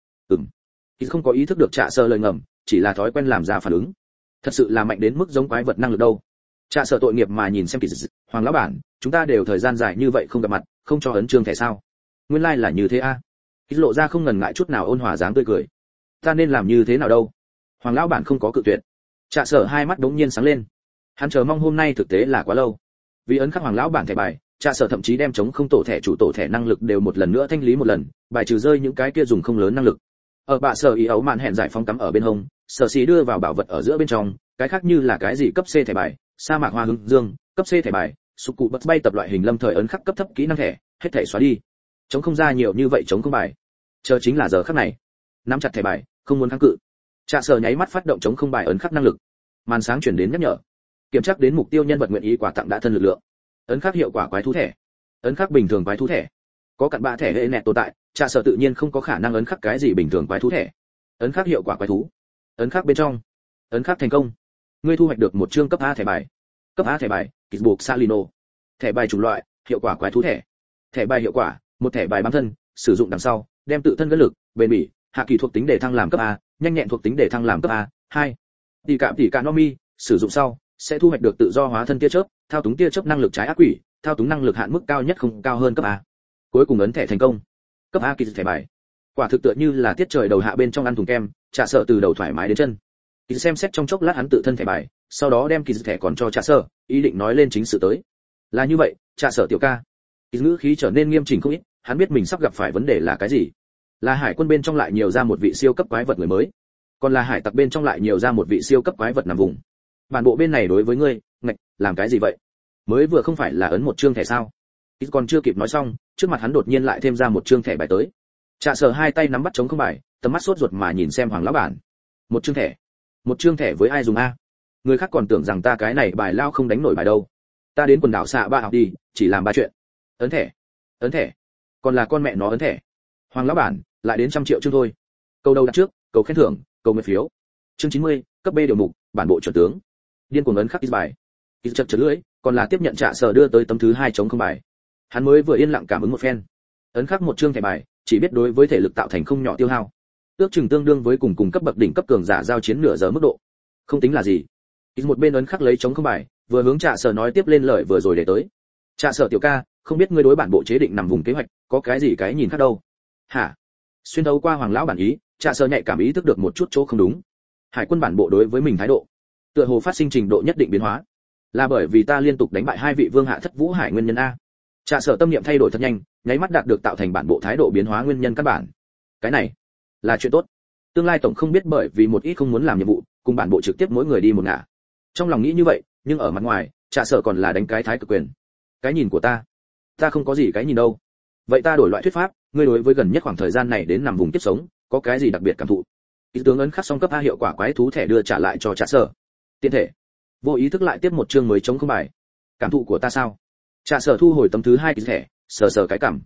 Kỳ không có ý thức được Trạ Sở lời ngầm, chỉ là thói quen làm ra phản ứng. Thật sự là mạnh đến mức giống quái vật năng lực đâu. Trạ Sở tội nghiệp mà nhìn xem Kỳ, Hoàng lão bản, chúng ta đều thời gian dài như vậy không gặp mặt, không cho ấn chương thẻ sao? Nguyên lai là như thế a. Kỳ lộ ra không ngần ngại chút nào ôn hòa dáng tươi cười. Ta nên làm như thế nào đâu? Hoàng lão bản không có cự tuyệt. Trạ Sở hai mắt đống nhiên sáng lên. Hắn chờ mong hôm nay thực tế là quá lâu. Vì ấn khắc Hoàng lão bản thẻ bài, Trạ Sở thậm chí đem chống không tổ thẻ chủ tổ thẻ năng lực đều một lần nữa thanh lý một lần, bài trừ rơi những cái kia dùng không lớn năng lực. Ở bạ Sở ý ấu mạn hẹn giải phóng cắm ở bên hông, Sở Sĩ đưa vào bảo vật ở giữa bên trong, cái khác như là cái gì cấp C thẻ bài, sa mạc hoa hướng dương, cấp C thẻ bài, sục cụ bật bay tập loại hình lâm thời ấn khắc cấp thấp kỹ năng thẻ, hết thẻ xóa đi. Chống không ra nhiều như vậy chống không bài. Chờ chính là giờ khắc này. Nắm chặt thẻ bài, không muốn kháng cự. Trạ Sở nháy mắt phát động chống không bài ấn khắc năng lực. Màn sáng chuyển đến nhắc nhở. Kiểm tra đến mục tiêu nhân vật nguyện ý quà tặng đã thân lực lượng. Ấn khắc hiệu quả quái thú thẻ. Ấn khắc bình thường quái thú thẻ. Có cặn bạ thẻ hệ nẹt tồn tại, Trạ Sở tự nhiên không có khả năng ấn khắc cái gì bình thường quái thú thẻ. Ấn khắc hiệu quả quái thú. Ấn khắc bên trong. Ấn khắc thành công. Ngươi thu hoạch được một chương cấp A thẻ bài. Cấp A thẻ bài, Kizbook Salino. Thẻ bài chủng loại, hiệu quả quái thú thẻ. Thẻ bài hiệu quả, một thẻ bài bám thân, sử dụng đằng sau, đem tự thân gân lực, bền bỉ, hạ kỳ thuộc tính để thăng làm cấp A, nhanh nhẹn thuộc tính để thăng làm cấp A. 2. Tỷ cạm Nomi, sử dụng sau, sẽ thu hoạch được tự do hóa thân tia chớp, thao túng tia chớp năng lực trái ác quỷ, thao túng năng lực hạn mức cao nhất không cao hơn cấp A. Cuối cùng ấn thẻ thành công. Cấp A kỳ thẻ bài. Quả thực tựa như là tiết trời đầu hạ bên trong ăn thùng kem, Trạ Sở từ đầu thoải mái đến chân. Kỳ xem xét trong chốc lát hắn tự thân thẻ bài, sau đó đem kỳ thẻ còn cho Trạ Sở, ý định nói lên chính sự tới. Là như vậy, Trạ Sở tiểu ca. Kỳ ngữ khí trở nên nghiêm chỉnh không ít, hắn biết mình sắp gặp phải vấn đề là cái gì. Là hải quân bên trong lại nhiều ra một vị siêu cấp quái vật người mới, còn là hải tặc bên trong lại nhiều ra một vị siêu cấp quái vật nằm vùng. Bản bộ bên này đối với ngươi, ngạch, làm cái gì vậy? Mới vừa không phải là ấn một chương thẻ sao? Kỳ còn chưa kịp nói xong, trước mặt hắn đột nhiên lại thêm ra một chương thẻ bài tới. Trạ Sở hai tay nắm bắt chống không bài, tầm mắt sốt ruột mà nhìn xem Hoàng lão bản. Một chương thẻ. Một chương thẻ với ai dùng a? Người khác còn tưởng rằng ta cái này bài lao không đánh nổi bài đâu. Ta đến quần đảo Xạ Ba học đi, chỉ làm ba chuyện. Ấn thẻ. Ấn thẻ. Còn là con mẹ nó ấn thẻ. Hoàng lão bản, lại đến 100 triệu chương thôi. Câu đầu đặt trước, cầu khen thưởng, cầu nguyện phiếu. Chương 90, cấp B điều mục, bản bộ chuẩn tướng. Điên cuồng ấn khắc bài. Kỳ chật chật lưỡi, còn là tiếp nhận Trạ Sở đưa tới tấm thứ 2 chống không bài. Hắn mới vừa yên lặng cảm ứng một phen. Ấn khắc một chương thẻ bài, chỉ biết đối với thể lực tạo thành không nhỏ tiêu hao. Ước chừng tương đương với cùng cấp bậc đỉnh cấp cường giả giao chiến nửa giờ mức độ. Không tính là gì. Kỳ một bên ấn khắc lấy chống không bài, vừa hướng Trạ Sở nói tiếp lên lời vừa rồi để tới. Trạ Sở tiểu ca, không biết ngươi đối bản bộ chế định nằm vùng kế hoạch, có cái gì cái nhìn khác đâu? Hả? Xuyên thấu qua Hoàng lão bản ý, Trạ Sở nhạy cảm ý thức được một chút chỗ không đúng. Hải quân bản bộ đối với mình thái độ, tựa hồ phát sinh trình độ nhất định biến hóa. Là bởi vì ta liên tục đánh bại hai vị vương hạ thất vũ hải nguyên nhân a. Trạ Sở tâm niệm thay đổi thật nhanh, nháy mắt đạt được tạo thành bản bộ thái độ biến hóa nguyên nhân căn bản. Cái này là chuyện tốt. Tương lai tổng không biết bởi vì một ít không muốn làm nhiệm vụ, cùng bản bộ trực tiếp mỗi người đi một ngả. Trong lòng nghĩ như vậy, nhưng ở mặt ngoài, Trạ Sở còn là đánh cái thái cực quyền. Cái nhìn của ta không có gì cái nhìn đâu. Vậy ta đổi loại thuyết pháp, ngươi đối với gần nhất khoảng thời gian này đến nằm vùng tiếp sống, có cái gì đặc biệt cảm thụ? Ý tướng ấn khắc xong cấp A hiệu quả quái thú thẻ đưa trả lại cho Trạ Sở. Tiện thể, vô ý thức lại tiếp một chương mới chống không bài. Cảm thụ của ta sao? Trạ Sở thu hồi tấm thứ 2 ký thẻ, sờ sờ cái cằm.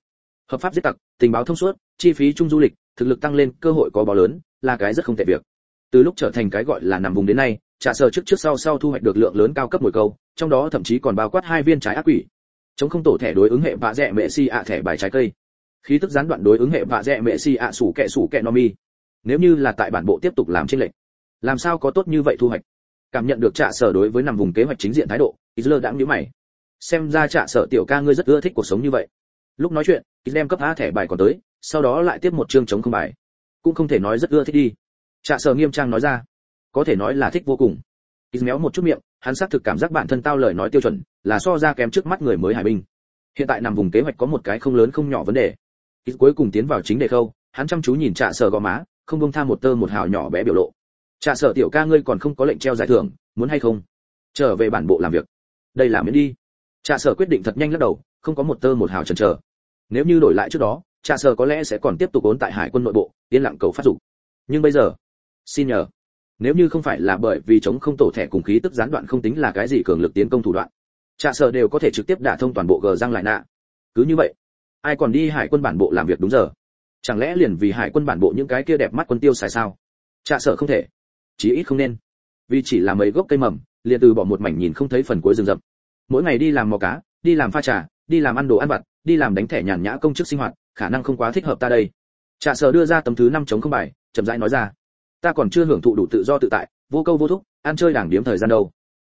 Hợp pháp giết tặc, tình báo thông suốt, chi phí chung du lịch, thực lực tăng lên, cơ hội có bó lớn, là cái rất không tệ việc. Từ lúc trở thành cái gọi là nằm vùng đến nay, Trạ Sở trước sau thu hoạch được lượng lớn cao cấp mồi câu, trong đó thậm chí còn bao quát 2 viên trái ác quỷ. Chống không tổ thẻ đối ứng hệ vạ rẹ mẹ si ạ thẻ bài trái cây. Khí tức gián đoạn đối ứng hệ vạ rẹ mẹ si ạ sủ kẹ no mi. Nếu như là tại bản bộ tiếp tục làm trên lệnh, làm sao có tốt như vậy thu hoạch? Cảm nhận được Trạ Sở đối với nằm vùng kế hoạch chính diện thái độ, Isler đã nhíu mày. Xem ra Trạ Sở tiểu ca ngươi rất ưa thích cuộc sống như vậy. Lúc nói chuyện, Is đem cấp A thẻ bài còn tới, sau đó lại tiếp một chương chống không bài. Cũng không thể nói rất ưa thích đi. Trạ Sở nghiêm trang nói ra, có thể nói là thích vô cùng. Is méo một chút miệng, hắn xác thực cảm giác bản thân tao lời nói tiêu chuẩn, là so ra kém trước mắt người mới hải binh. Hiện tại nằm vùng kế hoạch có một cái không lớn không nhỏ vấn đề. Is cuối cùng tiến vào chính đề khâu, hắn chăm chú nhìn Trạ Sở gò má, không buông tha một tơ một hào nhỏ bé biểu lộ. Trạ Sở tiểu ca ngươi còn không có lệnh treo giải thưởng, muốn hay không? Trở về bản bộ làm việc. Đây là miễn đi. Trạ Sở quyết định thật nhanh lắc đầu, không có một tơ một hào chần chờ. Nếu như đổi lại trước đó, Trạ Sở có lẽ sẽ còn tiếp tục ốn tại hải quân nội bộ, yên lặng cầu phát dục. Nhưng bây giờ, xin nhờ, nếu như không phải là bởi vì chống không tổ thẻ cùng khí tức gián đoạn không tính là cái gì cường lực tiến công thủ đoạn, Trạ Sở đều có thể trực tiếp đả thông toàn bộ gờ răng lại nạ. Cứ như vậy, ai còn đi hải quân bản bộ làm việc đúng giờ? Chẳng lẽ liền vì hải quân bản bộ những cái kia đẹp mắt quân tiêu xài sao? Trạ Sở không thể, chí ít không nên. Vì chỉ là mấy gốc cây mầm, liền từ bỏ một mảnh nhìn không thấy phần cuối rừng rậm. Mỗi ngày đi làm mò cá, đi làm pha trà, đi làm ăn đồ ăn vặt, đi làm đánh thẻ nhàn nhã công chức sinh hoạt, khả năng không quá thích hợp ta đây. Trạ Sở đưa ra tấm thứ 5 chống không bài, chậm rãi nói ra, ta còn chưa hưởng thụ đủ tự do tự tại, vô câu vô thúc, ăn chơi đảng điếm thời gian đâu.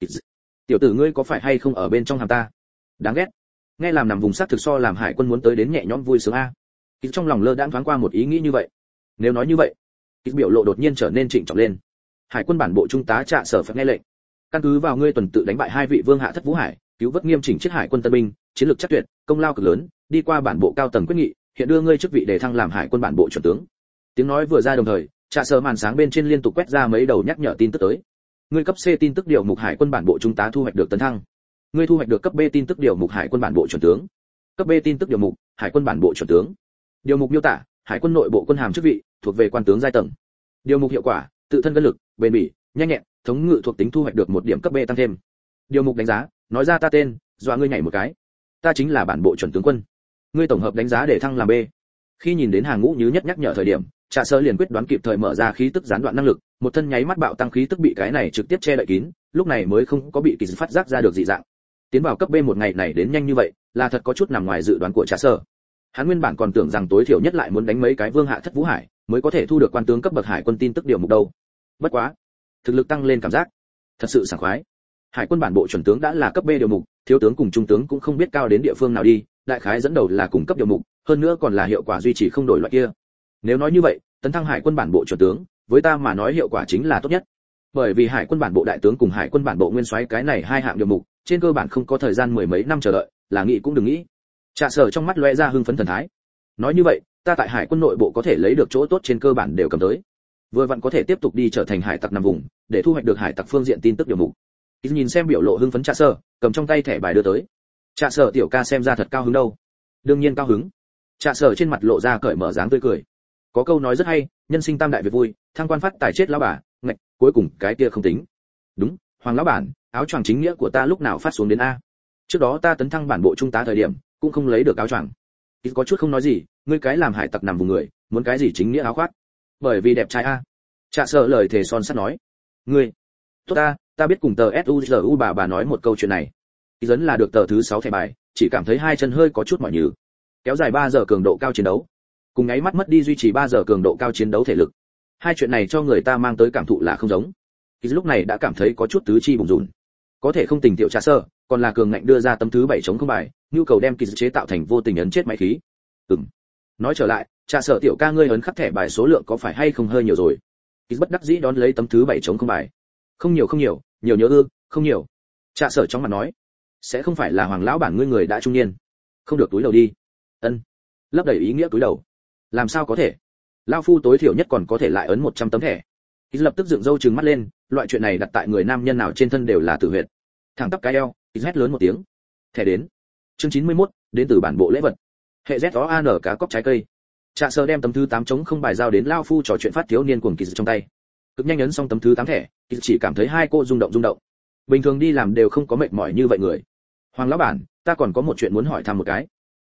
Tiểu tử ngươi có phải hay không ở bên trong hàm ta? Đáng ghét. Nghe làm nằm vùng sát thực so làm hải quân muốn tới đến nhẹ nhõm vui sướng a. Kịch trong lòng lơ đãng thoáng qua một ý nghĩ như vậy. Nếu nói như vậy, kịch biểu lộ đột nhiên trở nên trịnh trọng lên. Hải quân bản bộ trung tá Trạ Sở phải nghe lệnh. Căn cứ vào ngươi tuần tự đánh bại 2 vị vương hạ thất vũ hải, cứu vớt nghiêm chỉnh chết hải quân tân binh, chiến lược chắc tuyệt, công lao cực lớn, đi qua bản bộ cao tầng quyết nghị, hiện đưa ngươi chức vị đề thăng làm hải quân bản bộ chuẩn tướng. Tiếng nói vừa ra đồng thời, Trạ Sở màn sáng bên trên liên tục quét ra mấy đầu nhắc nhở tin tức tới. Ngươi cấp C tin tức điều mục hải quân bản bộ trung tá thu hoạch được tấn thăng. Ngươi thu hoạch được cấp B tin tức điều mục hải quân bản bộ chuẩn tướng. Cấp B tin tức điều mục hải quân bản bộ chuẩn tướng. Điều mục miêu tả, hải quân nội bộ quân hàm chức vị, thuộc về quan tướng giai tầng. Điều mục hiệu quả, tự thân cân lực, bền bỉ, nhanh nhẹn, thống ngự thuộc tính thu hoạch được 1 điểm cấp B tăng thêm. Điều mục đánh giá, nói ra ta tên, dọa ngươi nhảy một cái. Ta chính là bản bộ chuẩn tướng quân. Ngươi tổng hợp đánh giá để thăng làm B. Khi nhìn đến hàng ngũ như nhất nhắc nhở thời điểm, Trạ Sở liền quyết đoán kịp thời mở ra khí tức gián đoạn năng lực, một thân nháy mắt bạo tăng khí tức bị cái này trực tiếp che đậy kín, lúc này mới không có bị kỳ phát giác ra được dị dạng. Tiến vào cấp B một ngày này đến nhanh như vậy, là thật có chút nằm ngoài dự đoán của Trạ Sở. Hắn nguyên bản còn tưởng rằng tối thiểu nhất lại muốn đánh mấy cái vương hạ thất vũ hải, mới có thể thu được quan tướng cấp bậc hải quân tin tức điều mục đâu. Bất quá, thực lực tăng lên cảm giác, thật sự sảng khoái. Hải quân bản bộ chuẩn tướng đã là cấp B điều mục, thiếu tướng cùng trung tướng cũng không biết cao đến địa phương nào đi, đại khái dẫn đầu là cùng cấp điều mục, hơn nữa còn là hiệu quả duy trì không đổi loại kia. Nếu nói như vậy, tấn thăng hải quân bản bộ chuẩn tướng, với ta mà nói hiệu quả chính là tốt nhất. Bởi vì hải quân bản bộ đại tướng cùng hải quân bản bộ nguyên soái cái này 2 hạng điều mục, trên cơ bản không có thời gian mười mấy năm chờ đợi, là nghĩ cũng đừng nghĩ. Trạ Sở trong mắt lóe ra hưng phấn thần thái. Nói như vậy, ta tại hải quân nội bộ có thể lấy được chỗ tốt trên cơ bản đều cầm tới. Vừa vặn có thể tiếp tục đi trở thành hải tặc nằm vùng, để thu hoạch được hải tặc phương diện tin tức điều mục. Nhìn xem biểu lộ hưng phấn Trạ Sở, cầm trong tay thẻ bài đưa tới. Trạ Sở tiểu ca xem ra thật cao hứng đâu. Đương nhiên cao hứng. Trạ Sở trên mặt lộ ra cởi mở dáng tươi cười. Có câu nói rất hay, nhân sinh tam đại việc vui, thăng quan phát tài chết lão bà, ngạch, cuối cùng cái kia không tính. Đúng, Hoàng lão bản, áo choàng chính nghĩa của ta lúc nào phát xuống đến a? Trước đó ta tấn thăng bản bộ trung tá thời điểm, cũng không lấy được áo choàng. Ít có chút không nói gì, ngươi cái làm hải tặc nằm vùng người, muốn cái gì chính nghĩa áo khoác? Bởi vì đẹp trai a. Trạ Sở lời thề son sắt nói. Ngươi, tốt ta biết cùng tờ SUZU bà nói một câu chuyện này. Ý dẫn là được tờ thứ 6 thẻ bài, chỉ cảm thấy hai chân hơi có chút mỏi nhừ. Kéo dài 3 giờ cường độ cao chiến đấu, cùng nháy mắt mất đi duy trì 3 giờ cường độ cao chiến đấu thể lực. Hai chuyện này cho người ta mang tới cảm thụ là không giống. Ý lúc này đã cảm thấy có chút tứ chi bùng rùn. Có thể không tình tiểu Trạ Sở, còn là cường ngạnh đưa ra tấm thứ 7 chống không bài, nhu cầu đem kỳ chế tạo thành vô tình ấn chết máy khí. Nói trở lại, Trạ Sở tiểu ca ngươi ấn khắc thẻ bài số lượng có phải hay không hơi nhiều rồi? Kỳ bất đắc dĩ đón lấy tấm thứ 7 chống không bài. Không nhiều, nhiều nhớ ư, không nhiều. Trạ Sở trong mặt nói, sẽ không phải là Hoàng lão bản ngươi người đã trung niên, không được túi đầu đi. Ân. Lấp đầy ý nghĩa túi đầu. Làm sao có thể? Lão phu tối thiểu nhất còn có thể lại ấn 100 tấm thẻ. Kỳ lập tức dựng râu trừng mắt lên, loại chuyện này đặt tại người nam nhân nào trên thân đều là tử huyệt. Thẳng tắp cái eo, Kỳ hét lớn một tiếng. Thẻ đến. Chương 91, đến từ bản bộ lễ vật. Hệ ZOAN cá cóc trái cây. Trạ Sở đem tấm thứ 8 chống không bài giao đến lão phu trò chuyện phát thiếu niên cuồng Kỳ trong tay. Cực nhanh ấn xong tấm thứ 8 thẻ, Kỳ chỉ cảm thấy hai cô rung động. Bình thường đi làm đều không có mệt mỏi như vậy người. Hoàng lão bản, ta còn có một chuyện muốn hỏi thăm một cái.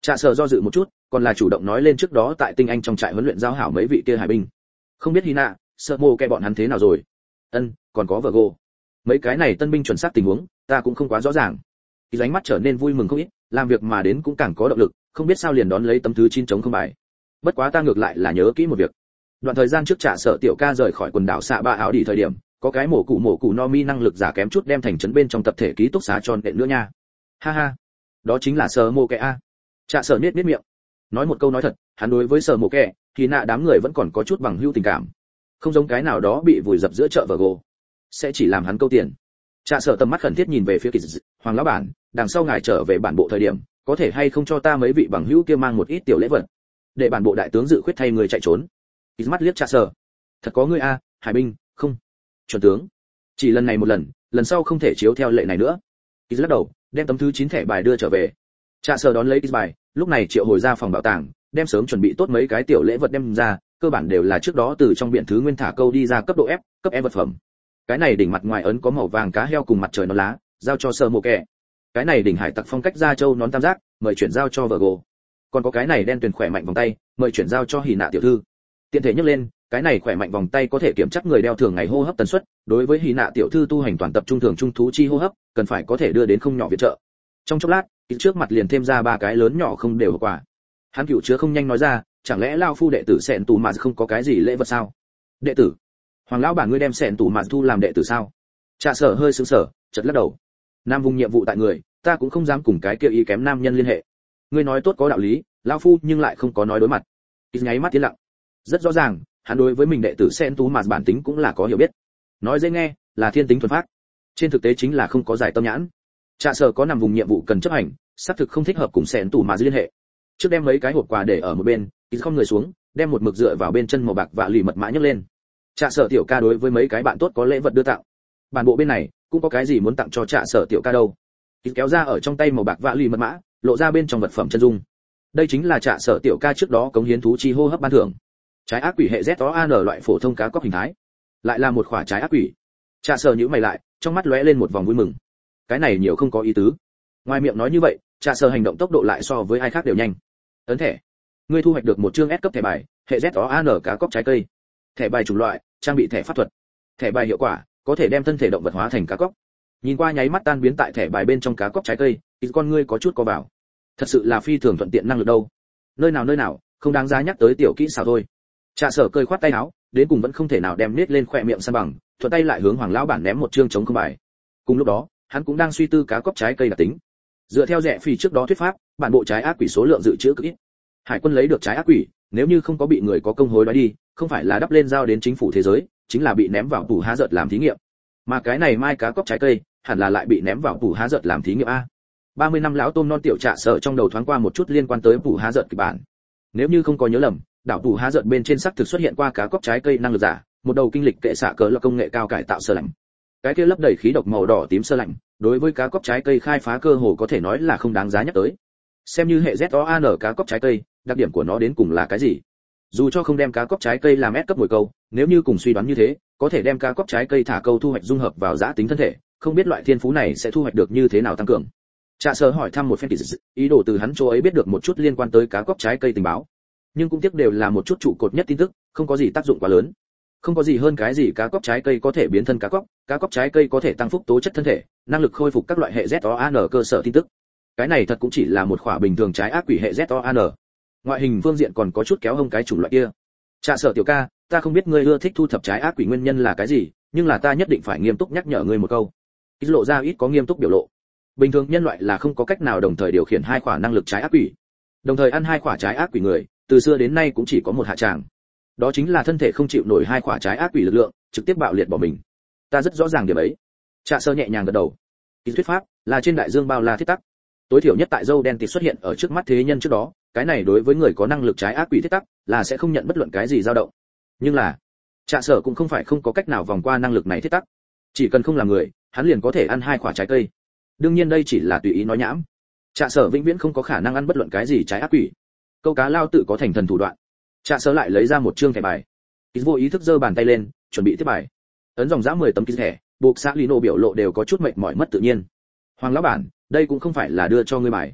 Trạ sở do dự một chút, còn là chủ động nói lên trước đó tại tinh anh trong trại huấn luyện giao hảo mấy vị kia hải binh. Không biết Hina, sợ mồ kẻ bọn hắn thế nào rồi? Còn có Virgo. Mấy cái này tân binh chuẩn xác tình huống, ta cũng không quá rõ ràng. Ý ánh mắt trở nên vui mừng không ít, làm việc mà đến cũng càng có động lực, không biết sao liền đón lấy tấm thứ 9 chống không bài. Bất quá ta ngược lại là nhớ kỹ một việc. Đoạn thời gian trước Trạ sở tiểu ca rời khỏi quần đảo xạ ba áo đi thời điểm, có cái mổ cụ no mi năng lực giả kém chút đem thành trấn bên trong tập thể ký túc xá tròn đện nữa nha. Ha ha, đó chính là sở mồ kẻ a. Trạ sở nhếch miệng, nói một câu nói thật, hắn đối với sở mồ kẻ thì nạ đám người vẫn còn có chút bằng hữu tình cảm, không giống cái nào đó bị vùi dập giữa chợ Virgo, sẽ chỉ làm hắn câu tiền. Trạ sở tầm mắt khẩn thiết nhìn về phía Kịch, Hoàng lão bản, đằng sau ngài trở về bản bộ thời điểm, có thể hay không cho ta mấy vị bằng hữu kia mang một ít tiểu lễ vật, để bản bộ đại tướng dự khuyết thay người chạy trốn. Kịch mắt liếc Trạ sở, thật có ngươi a, hải binh, không, chuẩn tướng. Chỉ lần này một lần, lần sau không thể chiếu theo lệ này nữa. Kịch lắc đầu, đem tấm thứ 9 thẻ bài đưa trở về. Trạ sở đón lấy Kịch bài, lúc này triệu hồi ra phòng bảo tàng, đem sớm chuẩn bị tốt mấy cái tiểu lễ vật đem ra, cơ bản đều là trước đó từ trong biển thứ nguyên thả câu đi ra cấp độ F, cấp E vật phẩm. Cái này đỉnh mặt ngoài ấn có màu vàng cá heo cùng mặt trời nón lá, giao cho Sở Mộ Kẻ. Cái này đỉnh hải tặc phong cách da trâu nón tam giác, mời chuyển giao cho Virgo. Còn có cái này đen tuyền khỏe mạnh vòng tay, mời chuyển giao cho Hỉ Nạ tiểu thư. Tiện thể nhắc lên, cái này khỏe mạnh vòng tay có thể kiểm chắc người đeo thường ngày hô hấp tần suất, đối với Hỉ Nạ tiểu thư tu hành toàn tập trung thường trung thú chi hô hấp, cần phải có thể đưa đến không nhỏ viện trợ. Trong chốc lát, trước mặt liền thêm ra 3 cái lớn nhỏ không đều quả. Hắn cựu chứa không nhanh nói ra, chẳng lẽ lao phu đệ tử sẹn tù mà không có cái gì lễ vật sao? Đệ tử? Hoàng lão bản ngươi đem sẹn tù mà thu làm đệ tử sao? Trạ sở hơi sững sờ, chợt lắc đầu. Nam vùng nhiệm vụ tại người, ta cũng không dám cùng cái kia ý kém nam nhân liên hệ. Ngươi nói tốt có đạo lý, lão phu nhưng lại không có nói đối mặt. Ít nháy mắt tiến lặng. Rất rõ ràng, hắn đối với mình đệ tử sẹn tù mà bản tính cũng là có hiểu biết. Nói dễ nghe, là thiên tính thuần phát. Trên thực tế chính là không có giải tâm nhãn. Trạ sở có nằm vùng nhiệm vụ cần chấp hành, xác thực không thích hợp cùng sẹn tù mà liên hệ. Trước đem mấy cái hộp quà để ở một bên, ít không người xuống, đem một mực dựa vào bên chân màu bạc và lì mật mã nhấc lên. Trạ sở tiểu ca đối với mấy cái bạn tốt có lễ vật đưa tặng. Bản bộ bên này cũng có cái gì muốn tặng cho Trạ sở tiểu ca đâu. Ít kéo ra ở trong tay màu bạc và lì mật mã, lộ ra bên trong vật phẩm chân dung. Đây chính là Trạ sở tiểu ca trước đó cống hiến thú chi hô hấp ban thưởng. Trái ác quỷ hệ ZOAN loại phổ thông cá cóc hình thái. Lại là một quả trái ác quỷ. Trạ sở nhíu mày lại, trong mắt lóe lên một vòng vui mừng. Cái này nhiều không có ý tứ. Ngoài miệng nói như vậy, Trạ sở hành động tốc độ lại so với ai khác đều nhanh. Ấn thẻ. Ngươi thu hoạch được một chương S cấp thẻ bài, hệ ZOAN cá cóc trái cây. Thẻ bài chủng loại, trang bị thẻ pháp thuật. Thẻ bài hiệu quả, có thể đem thân thể động vật hóa thành cá cóc. Nhìn qua nháy mắt tan biến tại thẻ bài bên trong cá cóc trái cây, ít con ngươi có chút co vào. Thật sự là phi thường thuận tiện năng lực đâu. Nơi nào, không đáng giá nhắc tới tiểu kỹ xảo thôi. Trạ sở cười khoát tay áo, đến cùng vẫn không thể nào đem nết lên khỏe miệng san bằng, thuận tay lại hướng Hoàng lão bản ném một chương chống không bài. Cùng lúc đó, hắn cũng đang suy tư cá cóc trái cây đặc tính. Dựa theo rẻ phỉ trước đó thuyết pháp, bản bộ trái ác quỷ số lượng dự trữ cực ít. Hải quân lấy được trái ác quỷ, nếu như không có bị người có công hối đoái đi, không phải là đắp lên giao đến chính phủ thế giới, chính là bị ném vào tủ há giật làm thí nghiệm. Mà cái này mai cá cóc trái cây, hẳn là lại bị ném vào tủ há giật làm thí nghiệm a. 30 năm lão tôm non tiểu Trạ sở trong đầu thoáng qua một chút liên quan tới tủ há giật kịch bản. Nếu như không có nhớ lầm, đảo tủ há giật bên trên xác thực xuất hiện qua cá cóc trái cây năng lực giả, một đầu kinh lịch kệ xạ cỡ là công nghệ cao cải tạo sơ lạnh. Cái kia lấp đầy khí độc màu đỏ tím sơ lạnh, đối với cá cóc trái cây khai phá cơ hồ có thể nói là không đáng giá nhắc tới. Xem như hệ ZOAN cá cóc trái cây, đặc điểm của nó đến cùng là cái gì? Dù cho không đem cá cóc trái cây làm S cấp mồi câu, nếu như cùng suy đoán như thế, có thể đem cá cóc trái cây thả câu thu hoạch dung hợp vào giã tính thân thể, không biết loại thiên phú này sẽ thu hoạch được như thế nào tăng cường. Trạ sở hỏi thăm một phen ý đồ từ hắn chỗ ấy biết được một chút liên quan tới cá cóc trái cây tình báo, nhưng cũng tiếc đều là một chút trụ cột nhất tin tức, không có gì tác dụng quá lớn. Không có gì hơn cái gì cá cóc trái cây có thể biến thân cá cóc trái cây có thể tăng phúc tố chất thân thể, năng lực khôi phục các loại hệ ZOAN cơ sở tin tức. Cái này thật cũng chỉ là một khỏa bình thường trái ác quỷ hệ ZOAN. Ngoại hình phương diện còn có chút kéo hông cái chủng loại kia. Trạ sở tiểu ca, ta không biết ngươi ưa thích thu thập trái ác quỷ nguyên nhân là cái gì, nhưng là ta nhất định phải nghiêm túc nhắc nhở ngươi một câu. Ít lộ ra ít có nghiêm túc biểu lộ. Bình thường nhân loại là không có cách nào đồng thời điều khiển hai khỏa năng lực trái ác quỷ. Đồng thời ăn hai khỏa trái ác quỷ người, từ xưa đến nay cũng chỉ có một hạ tràng. Đó chính là thân thể không chịu nổi hai khỏa trái ác quỷ lực lượng, trực tiếp bạo liệt bỏ mình. Ta rất rõ ràng điểm ấy. Trạ sở nhẹ nhàng gật đầu. Ý thuyết pháp là trên đại dương bao la thiết tắc. Tối thiểu nhất tại dâu đen tịt xuất hiện ở trước mắt thế nhân trước đó, cái này đối với người có năng lực trái ác quỷ thiết tắc là sẽ không nhận bất luận cái gì dao động. Nhưng là, Trạ sở cũng không phải không có cách nào vòng qua năng lực này thiết tắc. Chỉ cần không làm người, hắn liền có thể ăn hai quả trái cây. Đương nhiên đây chỉ là tùy ý nói nhảm. Trạ sở vĩnh viễn không có khả năng ăn bất luận cái gì trái ác quỷ. Câu cá lao tự có thành thần thủ đoạn. Trạ sở lại lấy ra một chương thẻ bài. Ít vô ý thức giơ bàn tay lên, chuẩn bị tiếp bài. Ấn dòng dã 10 tấm ký thẻ, buộc xã Lino biểu lộ đều có chút mệt mỏi mất tự nhiên. Hoàng lão bản, đây cũng không phải là đưa cho ngươi bài.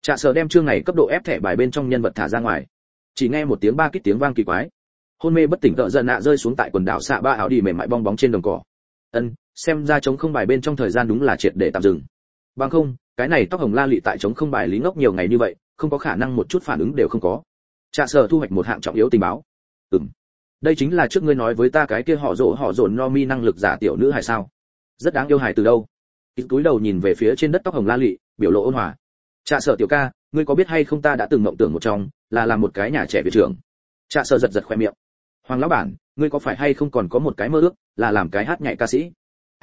Trạ sở đem chương này cấp độ ép thẻ bài bên trong nhân vật thả ra ngoài. Chỉ nghe một tiếng ba kít tiếng vang kỳ quái. Hôn mê bất tỉnh tợ giận nạ rơi xuống tại quần đảo xạ ba áo đi mềm mại bong bóng trên đồng cỏ. Xem ra chống không bài bên trong thời gian đúng là triệt để tạm dừng. Bằng không, cái này tóc hồng la lị tại chống không bài lý ngốc nhiều ngày như vậy, không có khả năng một chút phản ứng đều không có. Trạ sở thu hoạch một hạng trọng yếu tình báo. Đây chính là trước ngươi nói với ta cái kia họ rồ no mi năng lực giả tiểu nữ hài sao? Rất đáng yêu hài từ đâu? Ít cúi đầu nhìn về phía trên đất tóc hồng la lị, biểu lộ ôn hòa. Trạ sở tiểu ca, ngươi có biết hay không ta đã từng mộng tưởng một trong, là làm một cái nhà trẻ viện trưởng. Trạ sở giật giật khóe miệng. Hoàng lão bản, ngươi có phải hay không còn có một cái mơ ước, là làm cái hát nhảy ca sĩ?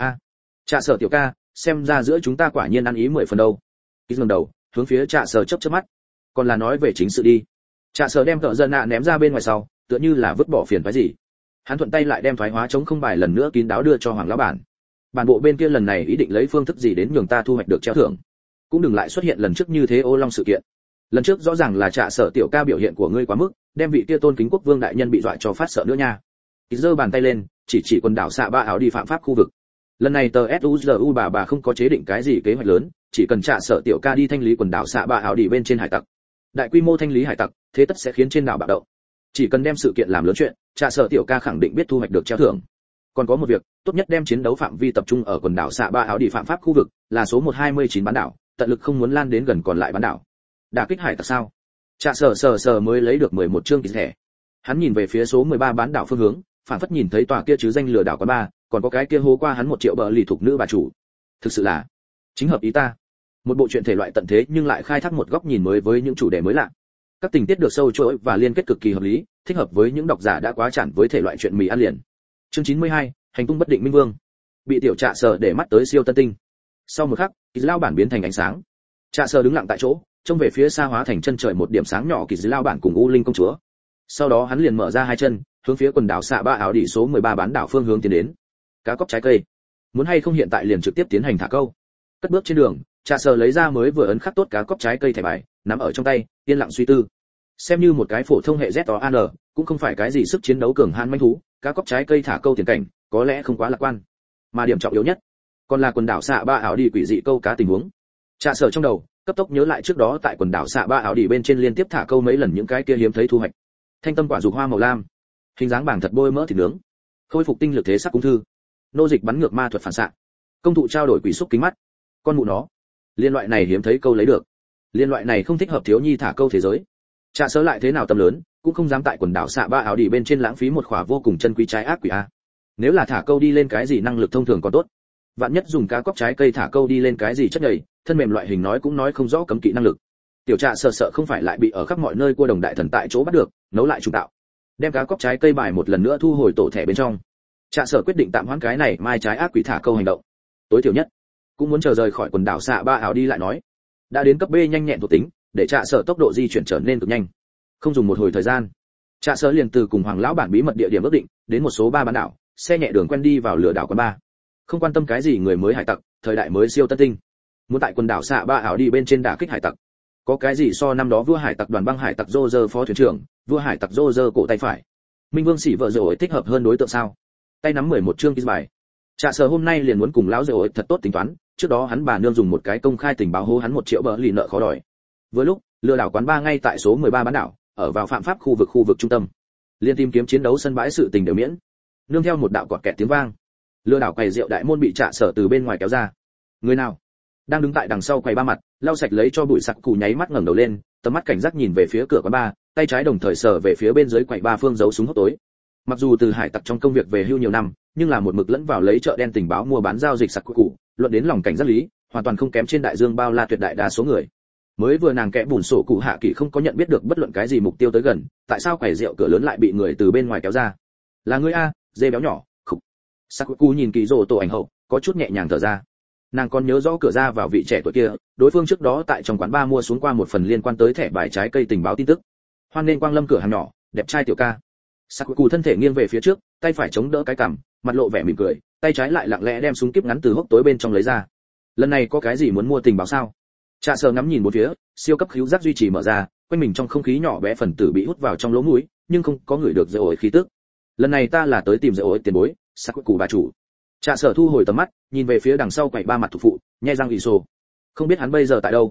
Trạ sở tiểu ca, xem ra giữa chúng ta quả nhiên ăn ý 10 phần đâu. Ít ngẩng đầu, hướng phía Trạ sở chớp chớp mắt. Còn là nói về chính sự đi. Trạ sở đem tợ giận nạ ném ra bên ngoài sau, tựa như là vứt bỏ phiền phái gì. Hắn thuận tay lại đem thoái hóa chống không bài lần nữa kín đáo đưa cho Hoàng lão bản. Bản bộ bên kia lần này ý định lấy phương thức gì đến nhường ta thu hoạch được treo thưởng. Cũng đừng lại xuất hiện lần trước như thế ô long sự kiện. Lần trước rõ ràng là Trạ sở tiểu ca biểu hiện của ngươi quá mức, đem vị kia tôn kính quốc vương đại nhân bị dọa cho phát sợ nữa nha. Ít giơ bàn tay lên, chỉ quần đảo xạ ba áo đi phạm pháp khu vực. Lần này tờ SUZU bà không có chế định cái gì kế hoạch lớn, chỉ cần Trạ sở tiểu ca đi thanh lý quần đảo xạ ba áo đi bên trên hải tặc. Đại quy mô thanh lý hải tặc, thế tất sẽ khiến trên đảo bạo động. Chỉ cần đem sự kiện làm lớn chuyện, Trạ sở tiểu ca khẳng định biết thu hoạch được treo thưởng. Còn có một việc, tốt nhất đem chiến đấu phạm vi tập trung ở quần đảo xạ ba áo đi phạm pháp khu vực, là số 129 bán đảo, tận lực không muốn lan đến gần còn lại bán đảo. Đả kích hải tặc sao? Trạ sở mới lấy được 11 chương kỳ thẻ. Hắn nhìn về phía số 13 bán đảo phương hướng, phản phất nhìn thấy tòa kia chứ danh lừa đảo quán ba, còn có cái kia hô qua hắn 1 triệu bờ lì thuộc nữ bà chủ. Thực sự là chính hợp ý ta. Một bộ truyện thể loại tận thế nhưng lại khai thác một góc nhìn mới với những chủ đề mới lạ. Các tình tiết được sâu chuỗi và liên kết cực kỳ hợp lý, thích hợp với những độc giả đã quá chán với thể loại truyện mì ăn liền. Chương 92, hành tung bất định minh vương. Bị tiểu Trạ sở để mắt tới siêu tân tinh. Sau một khắc, kỳ lao bản biến thành ánh sáng. Trạ sở đứng lặng tại chỗ, trông về phía xa hóa thành chân trời một điểm sáng nhỏ kỳ lao bản cùng U Linh công chúa. Sau đó hắn liền mở ra hai chân, hướng phía quần đảo xạ ba áo đi số 13 bán đảo phương hướng tiến đến. Cá cóc trái cây, muốn hay không hiện tại liền trực tiếp tiến hành thả câu. Cất bước trên đường, Trạ sở lấy ra mới vừa ấn khắc tốt cá cóc trái cây thẻ bài, nắm ở trong tay, yên lặng suy tư. Xem như một cái phổ thông hệ ZOAN, cũng không phải cái gì sức chiến đấu cường hãn manh thú, cá cóc trái cây thả câu tiền cảnh, có lẽ không quá lạc quan. Mà điểm trọng yếu nhất, còn là quần đảo xạ ba áo đi quỷ dị câu cá tình huống. Trạ sở trong đầu, cấp tốc nhớ lại trước đó tại quần đảo xạ ba áo đi bên trên liên tiếp thả câu mấy lần những cái kia hiếm thấy thu hoạch. Thanh tâm quả dục hoa màu lam, hình dáng bảng thật bôi mỡ thịt nướng, khôi phục tinh lực thế sắc ung thư, nô dịch bắn ngược ma thuật phản xạ, công thụ trao đổi quỷ xúc kính mắt, con mụ nó, liên loại này hiếm thấy câu lấy được, liên loại này không thích hợp thiếu nhi thả câu thế giới. Trạ sở lại thế nào tâm lớn, cũng không dám tại quần đảo xạ ba áo đi bên trên lãng phí một khỏa vô cùng chân quý trái ác quỷ a. Nếu là thả câu đi lên cái gì năng lực thông thường còn tốt, vạn nhất dùng cá cóc trái cây thả câu đi lên cái gì chất nhầy, thân mềm loại hình nói cũng nói không rõ cấm kỵ năng lực. Tiểu Trạ sợ không phải lại bị ở khắp mọi nơi cua đồng đại thần tại chỗ bắt được, nấu lại trùng tạo. Đem cá cóc trái cây bài một lần nữa thu hồi tổ thẻ bên trong. Trạ sở quyết định tạm hoãn cái này mai trái ác quỷ thả câu hành động. Tối thiểu nhất, cũng muốn chờ rời khỏi quần đảo xạ ba áo đi lại nói. Đã đến cấp B nhanh nhẹn thuộc tính, để Trạ sở tốc độ di chuyển trở nên cực nhanh. Không dùng một hồi thời gian, Trạ sở liền từ cùng Hoàng lão bản bí mật địa điểm ước định, đến một số 3 bán đảo, xe nhẹ đường quen đi vào lửa đảo quán ba. Không quan tâm cái gì người mới hải tặc, thời đại mới siêu tân tinh. Muốn tại quần đảo xạ ba áo đi bên trên đả kích hải tặc. Có cái gì so năm đó vua hải tặc đoàn băng hải tặc Roger phó thuyền trưởng, vua hải tặc Roger cổ tay phải. Minh Vương sĩ vợ rồi thích hợp hơn đối tượng sao? Tay nắm 11 chương ký bài. Trạ sở hôm nay liền muốn cùng lão rồi thật tốt tính toán, trước đó hắn bà nương dùng một cái công khai tình báo hô hắn 1 triệu bờ lì nợ khó đòi. Vừa lúc, lừa đảo quán ba ngay tại số 13 bán đảo, ở vào phạm pháp khu vực trung tâm. Liên tìm kiếm chiến đấu sân bãi sự tình đều miễn. Nương theo một đạo quạt kẹt tiếng vang, lừa đảo quầy rượu đại môn bị Trạ sở từ bên ngoài kéo ra. Người nào? Đang đứng tại đằng sau quầy ba mặt, lau sạch lấy cho bụi sặc cụ nháy mắt ngẩng đầu lên, tầm mắt cảnh giác nhìn về phía cửa quán ba, tay trái đồng thời sờ về phía bên dưới quầy ba phương giấu súng hốc tối. Mặc dù từ hải tặc trong công việc về hưu nhiều năm, nhưng là một mực lẫn vào lấy chợ đen tình báo mua bán giao dịch sặc cụ, luận đến lòng cảnh giác lý, hoàn toàn không kém trên đại dương bao la tuyệt đại đa số người. Mới vừa nàng kẽ bùn sổ cụ hạ kỳ không có nhận biết được bất luận cái gì mục tiêu tới gần, tại sao quầy rượu cửa lớn lại bị người từ bên ngoài kéo ra? Là ngươi a, dê béo nhỏ. Khục. Sakuku nhìn kỳ rồ tổ ảnh hậu, có chút nhẹ nhàng thở ra. Nàng còn nhớ rõ cửa ra vào vị trẻ tuổi kia, đối phương trước đó tại trong quán bar mua xuống qua một phần liên quan tới thẻ bài trái cây tình báo tin tức. Hoan nên quang lâm cửa hàng nhỏ, đẹp trai tiểu ca. Sakuku thân thể nghiêng về phía trước, tay phải chống đỡ cái cằm, mặt lộ vẻ mỉm cười, tay trái lại lặng lẽ đem súng kíp ngắn từ hốc tối bên trong lấy ra. Lần này có cái gì muốn mua tình báo sao? Trạ sở ngắm nhìn bốn phía, siêu cấp khứu giác duy trì mở ra, quanh mình trong không khí nhỏ bé phần tử bị hút vào trong lỗ mũi, nhưng không có người được dễ ổi khí tức. Lần này ta là tới tìm dễ ổi tiền bối, Sakuku bà chủ. Trạ sở thu hồi tầm mắt, nhìn về phía đằng sau quầy ba mặt thủ phụ, nhai răng ỉ sồ. Không biết hắn bây giờ tại đâu.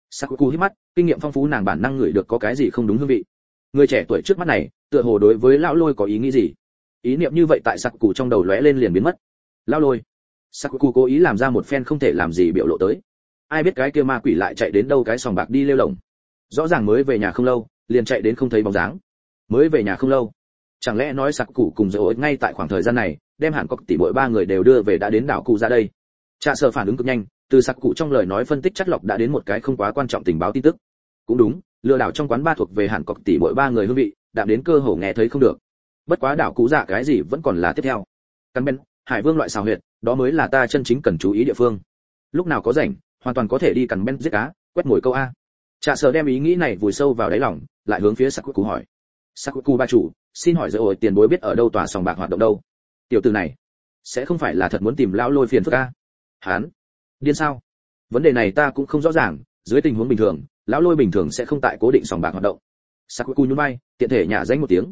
Sakuku hít mắt, kinh nghiệm phong phú nàng bản năng ngửi được có cái gì không đúng hương vị. Người trẻ tuổi trước mắt này, tựa hồ đối với lão lôi có ý nghĩ gì? Ý niệm như vậy tại Sakuku trong đầu lóe lên liền biến mất. Lão lôi. Sakuku cố ý làm ra một phen không thể làm gì biểu lộ tới. Ai biết cái kia ma quỷ lại chạy đến đâu cái sòng bạc đi lêu lổng. Rõ ràng mới về nhà không lâu, liền chạy đến không thấy bóng dáng. Mới về nhà không lâu. Chẳng lẽ nói Sakuku cùng Dỗ ngay tại khoảng thời gian này, đem hẳn có tỷ muội ba người đều đưa về đã đến đảo cụ ra đây. Trạ Sở phản ứng cực nhanh, từ Sakuku trong lời nói phân tích chất lọc đã đến một cái không quá quan trọng tình báo tin tức. Cũng đúng, lừa đảo trong quán ba thuộc về hẳn có tỷ muội ba người hương vị, đạm đến cơ hồ nghe thấy không được. Bất quá đảo cụ dạ cái gì vẫn còn là tiếp theo. Căn bên, Hải Vương loại xào huyệt, đó mới là ta chân chính cần chú ý địa phương. Lúc nào có rảnh, hoàn toàn có thể đi cằn bên giết cá, quét mồi câu a. Trạ Sở đem ý nghĩ này vùi sâu vào đáy lòng, lại hướng phía Sakuku hỏi. Sakuku ba chủ, xin hỏi Dỗ tiền bối biết ở đâu tòa sòng bạc hoạt động đâu? Tiểu tử này, sẽ không phải là thật muốn tìm lão lôi phiền phức a? Hán, điên sao? Vấn đề này ta cũng không rõ ràng, dưới tình huống bình thường, lão lôi bình thường sẽ không tại cố định sòng bạc hoạt động. Sakuku nhún vai, tiện thể nhả danh một tiếng.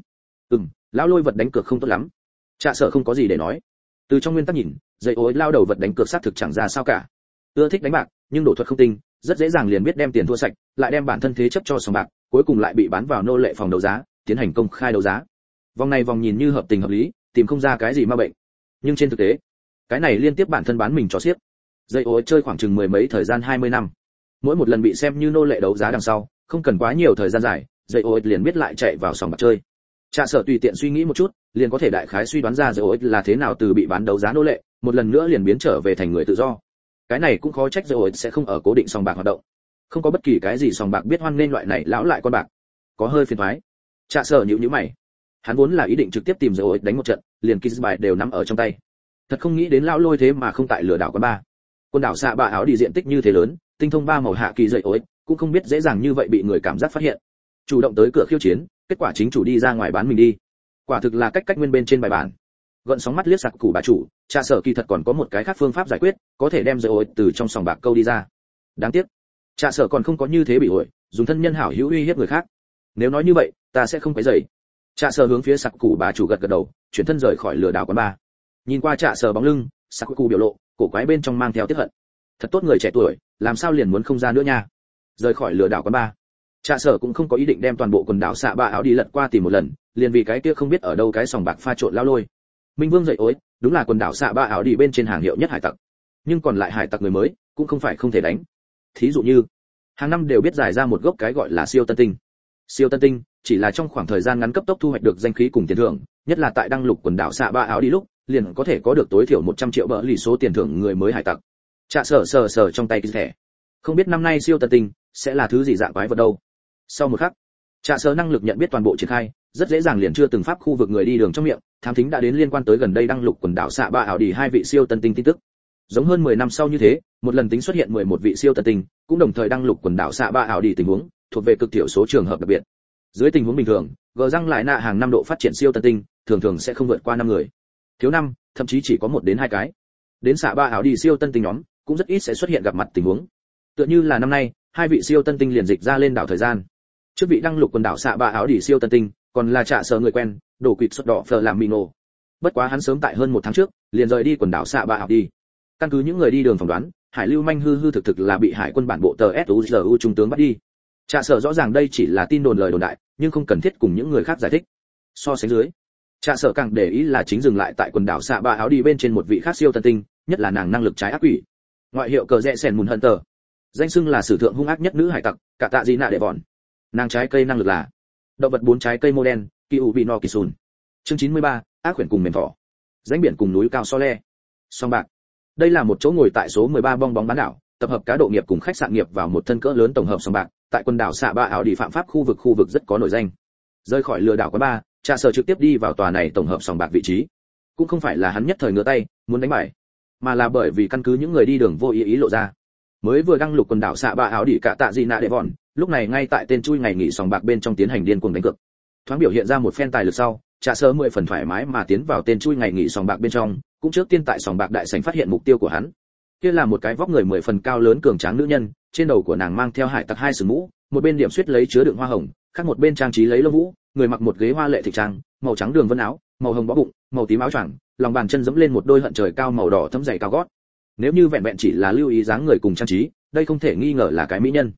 Lão lôi vật đánh cược không tốt lắm. Trạ Sở không có gì để nói. Từ trong nguyên tắc nhìn, dây ối lao đầu vật đánh cược xác thực chẳng ra sao cả. Ưa thích đánh bạc, nhưng đổ thuật không tinh, rất dễ dàng liền biết đem tiền thua sạch, lại đem bản thân thế chấp cho sòng bạc, cuối cùng lại bị bán vào nô lệ phòng đấu giá, tiến hành công khai đấu giá. Vòng này vòng nhìn như hợp tình hợp lý, tìm không ra cái gì ma bệnh. Nhưng trên thực tế, cái này liên tiếp bản thân bán mình cho xiếc. Dây ối chơi khoảng chừng mười mấy thời gian 20 năm. Mỗi một lần bị xem như nô lệ đấu giá đằng sau, không cần quá nhiều thời gian dài, dây ối liền biết lại chạy vào sòng bạc chơi. Trạ Sở tùy tiện suy nghĩ một chút, liền có thể đại khái suy đoán ra dây ối là thế nào từ bị bán đấu giá nô lệ, một lần nữa liền biến trở về thành người tự do. Cái này cũng khó trách dây ối sẽ không ở cố định sòng bạc hoạt động. Không có bất kỳ cái gì sòng bạc biết hoan nên loại này lão lại con bạc. Có hơi phiền toái. Trạ Sở nhíu mày. Hắn vốn là ý định trực tiếp tìm dây ối đánh một trận, liền ký bài đều nắm ở trong tay. Thật không nghĩ đến lão lôi thế mà không tại lừa đảo quán ba. Quần đảo xạ bạ áo đi diện tích như thế lớn, tinh thông ba màu hạ kỳ dây ối, cũng không biết dễ dàng như vậy bị người cảm giác phát hiện. Chủ động tới cửa khiêu chiến, kết quả chính chủ đi ra ngoài bán mình đi. Quả thực là cách nguyên bên trên bài bản. Gợn sóng mắt liếc sặc củ bà chủ, Trạ Sở kỳ thật còn có một cái khác phương pháp giải quyết, có thể đem dây ối từ trong sòng bạc câu đi ra. Đáng tiếc, Trạ Sở còn không có như thế bị ổi, dùng thân nhân hảo hữu uy hiếp người khác. Nếu nói như vậy, ta sẽ không phải dậy. Trạ Sở hướng phía sặc củ bà chủ gật gật đầu, chuyển thân rời khỏi lừa đảo quán ba. Nhìn qua Trạ Sở bóng lưng, sặc củ biểu lộ, cổ quái bên trong mang theo tiếc hận. Thật tốt người trẻ tuổi, làm sao liền muốn không ra nữa nha. Rời khỏi lừa đảo quán ba. Trạ Sở cũng không có ý định đem toàn bộ quần đảo xạ bạ áo đi lật qua tìm một lần, liền vì cái kia không biết ở đâu cái sòng bạc pha trộn lao lôi. Minh Vương dậy ối, đúng là quần đảo xạ bạ áo đi bên trên hàng hiệu nhất hải tặc. Nhưng còn lại hải tặc người mới, cũng không phải không thể đánh. Thí dụ như, hàng năm đều biết giải ra một gốc cái gọi là siêu tân tinh. Siêu tân tinh chỉ là trong khoảng thời gian ngắn cấp tốc thu hoạch được danh khí cùng tiền thưởng, nhất là tại đăng lục quần đảo xạ bạ áo đi lúc, liền có thể có được tối thiểu 100 triệu bỡ lì số tiền thưởng người mới hải tặc. Trạ Sở sờ trong tay cái thẻ. Không biết năm nay siêu tân tinh sẽ là thứ gì dạng quái vật đâu. Sau một khắc, Trạ Sở năng lực nhận biết toàn bộ triển khai, rất dễ dàng liền chưa từng pháp khu vực người đi đường trong miệng, thám thính đã đến liên quan tới gần đây đăng lục quần đảo xạ bạ ảo đi hai vị siêu tân tinh tin tức. Giống hơn 10 năm sau như thế, một lần tính xuất hiện 11 vị siêu tân tinh, cũng đồng thời đăng lục quần đảo xạ bạ ảo đi tình huống, thuộc về cực thiểu số trường hợp đặc biệt. Dưới tình huống bình thường, gờ răng lại nạ hàng năm độ phát triển siêu tân tinh, thường thường sẽ không vượt qua 5 người. Thiếu 5, thậm chí chỉ có 1 đến 2 cái. Đến xạ bạ ảo đi siêu tân tinh nhóm, cũng rất ít sẽ xuất hiện gặp mặt tình huống. Tựa như là năm nay, hai vị siêu tân tinh liền dịch ra lên đảo thời gian. Trước vị đăng lục quần đảo xạ bạ ảo đi siêu tân tinh, còn là Trạ Sở người quen, đổ quỵt xuất đỏ phờ làm mino. Bất quá hắn sớm tại hơn 1 tháng trước, liền rời đi quần đảo xạ bạ ảo đi. Căn cứ những người đi đường phỏng đoán, Hải Lưu manh hư thực là bị hải quân bản bộ tờ SUZU trung tướng bắt đi. Trạ Sở rõ ràng đây chỉ là tin đồn lời đồn đại, nhưng không cần thiết cùng những người khác giải thích. So sánh dưới, Trạ Sở càng để ý là chính dừng lại tại quần đảo xạ bạ áo đi bên trên một vị khác siêu tân tinh, nhất là nàng năng lực trái ác quỷ. Ngoại hiệu cờ rẽ sèn mùn hận tờ, danh xưng là sử thượng hung ác nhất nữ hải tặc, cả tạ gì nạ đệ vòn. Nàng trái cây năng lực là động vật 4 trái cây mô đen, Kiu Bino Kisun. Chương 93, ác quyển cùng mềm thỏ. Rãnh biển cùng núi cao so le. Song bạc. Đây là một chỗ ngồi tại số 13 bong bóng bán đảo, tập hợp cá độ nghiệp cùng khách sạn nghiệp vào một thân cỡ lớn tổng hợp song bạc, tại quần đảo xạ bạ ảo đi phạm pháp khu vực rất có nổi danh. Rời khỏi lừa đảo quán ba, Trạ Sở trực tiếp đi vào tòa này tổng hợp sòng bạc vị trí. Cũng không phải là hắn nhất thời ngửa tay, muốn đánh bài, mà là bởi vì căn cứ những người đi đường vô ý lộ ra. Mới vừa đăng lục quần đảo xạ bạ áo đi cả tạ gì nạ đệ vòn, lúc này ngay tại tên chui ngày nghỉ sòng bạc bên trong tiến hành điên cuồng đánh cược. Thoáng biểu hiện ra một phen tài lực sau, Trạ Sở 10 phần thoải mái mà tiến vào tên chui ngày nghỉ sòng bạc bên trong, cũng trước tiên tại sòng bạc đại sảnh phát hiện mục tiêu của hắn. Kia là một cái vóc người 10 phần cao lớn cường tráng nữ nhân, trên đầu của nàng mang theo hải tặc hai sừng mũ, một bên điểm xuyết lấy chứa đựng hoa hồng, khác một bên trang trí lấy lông vũ, người mặc một ghế hoa lệ thịt trang, màu trắng đường vân áo, màu hồng bó bụng, màu tím áo choàng, lòng bàn chân giẫm lên một đôi hận trời cao màu đỏ thấm dày cao gót. Nếu như vẹn vẹn chỉ là lưu ý dáng người cùng trang trí, đây không thể nghi ngờ là cái mỹ nhân.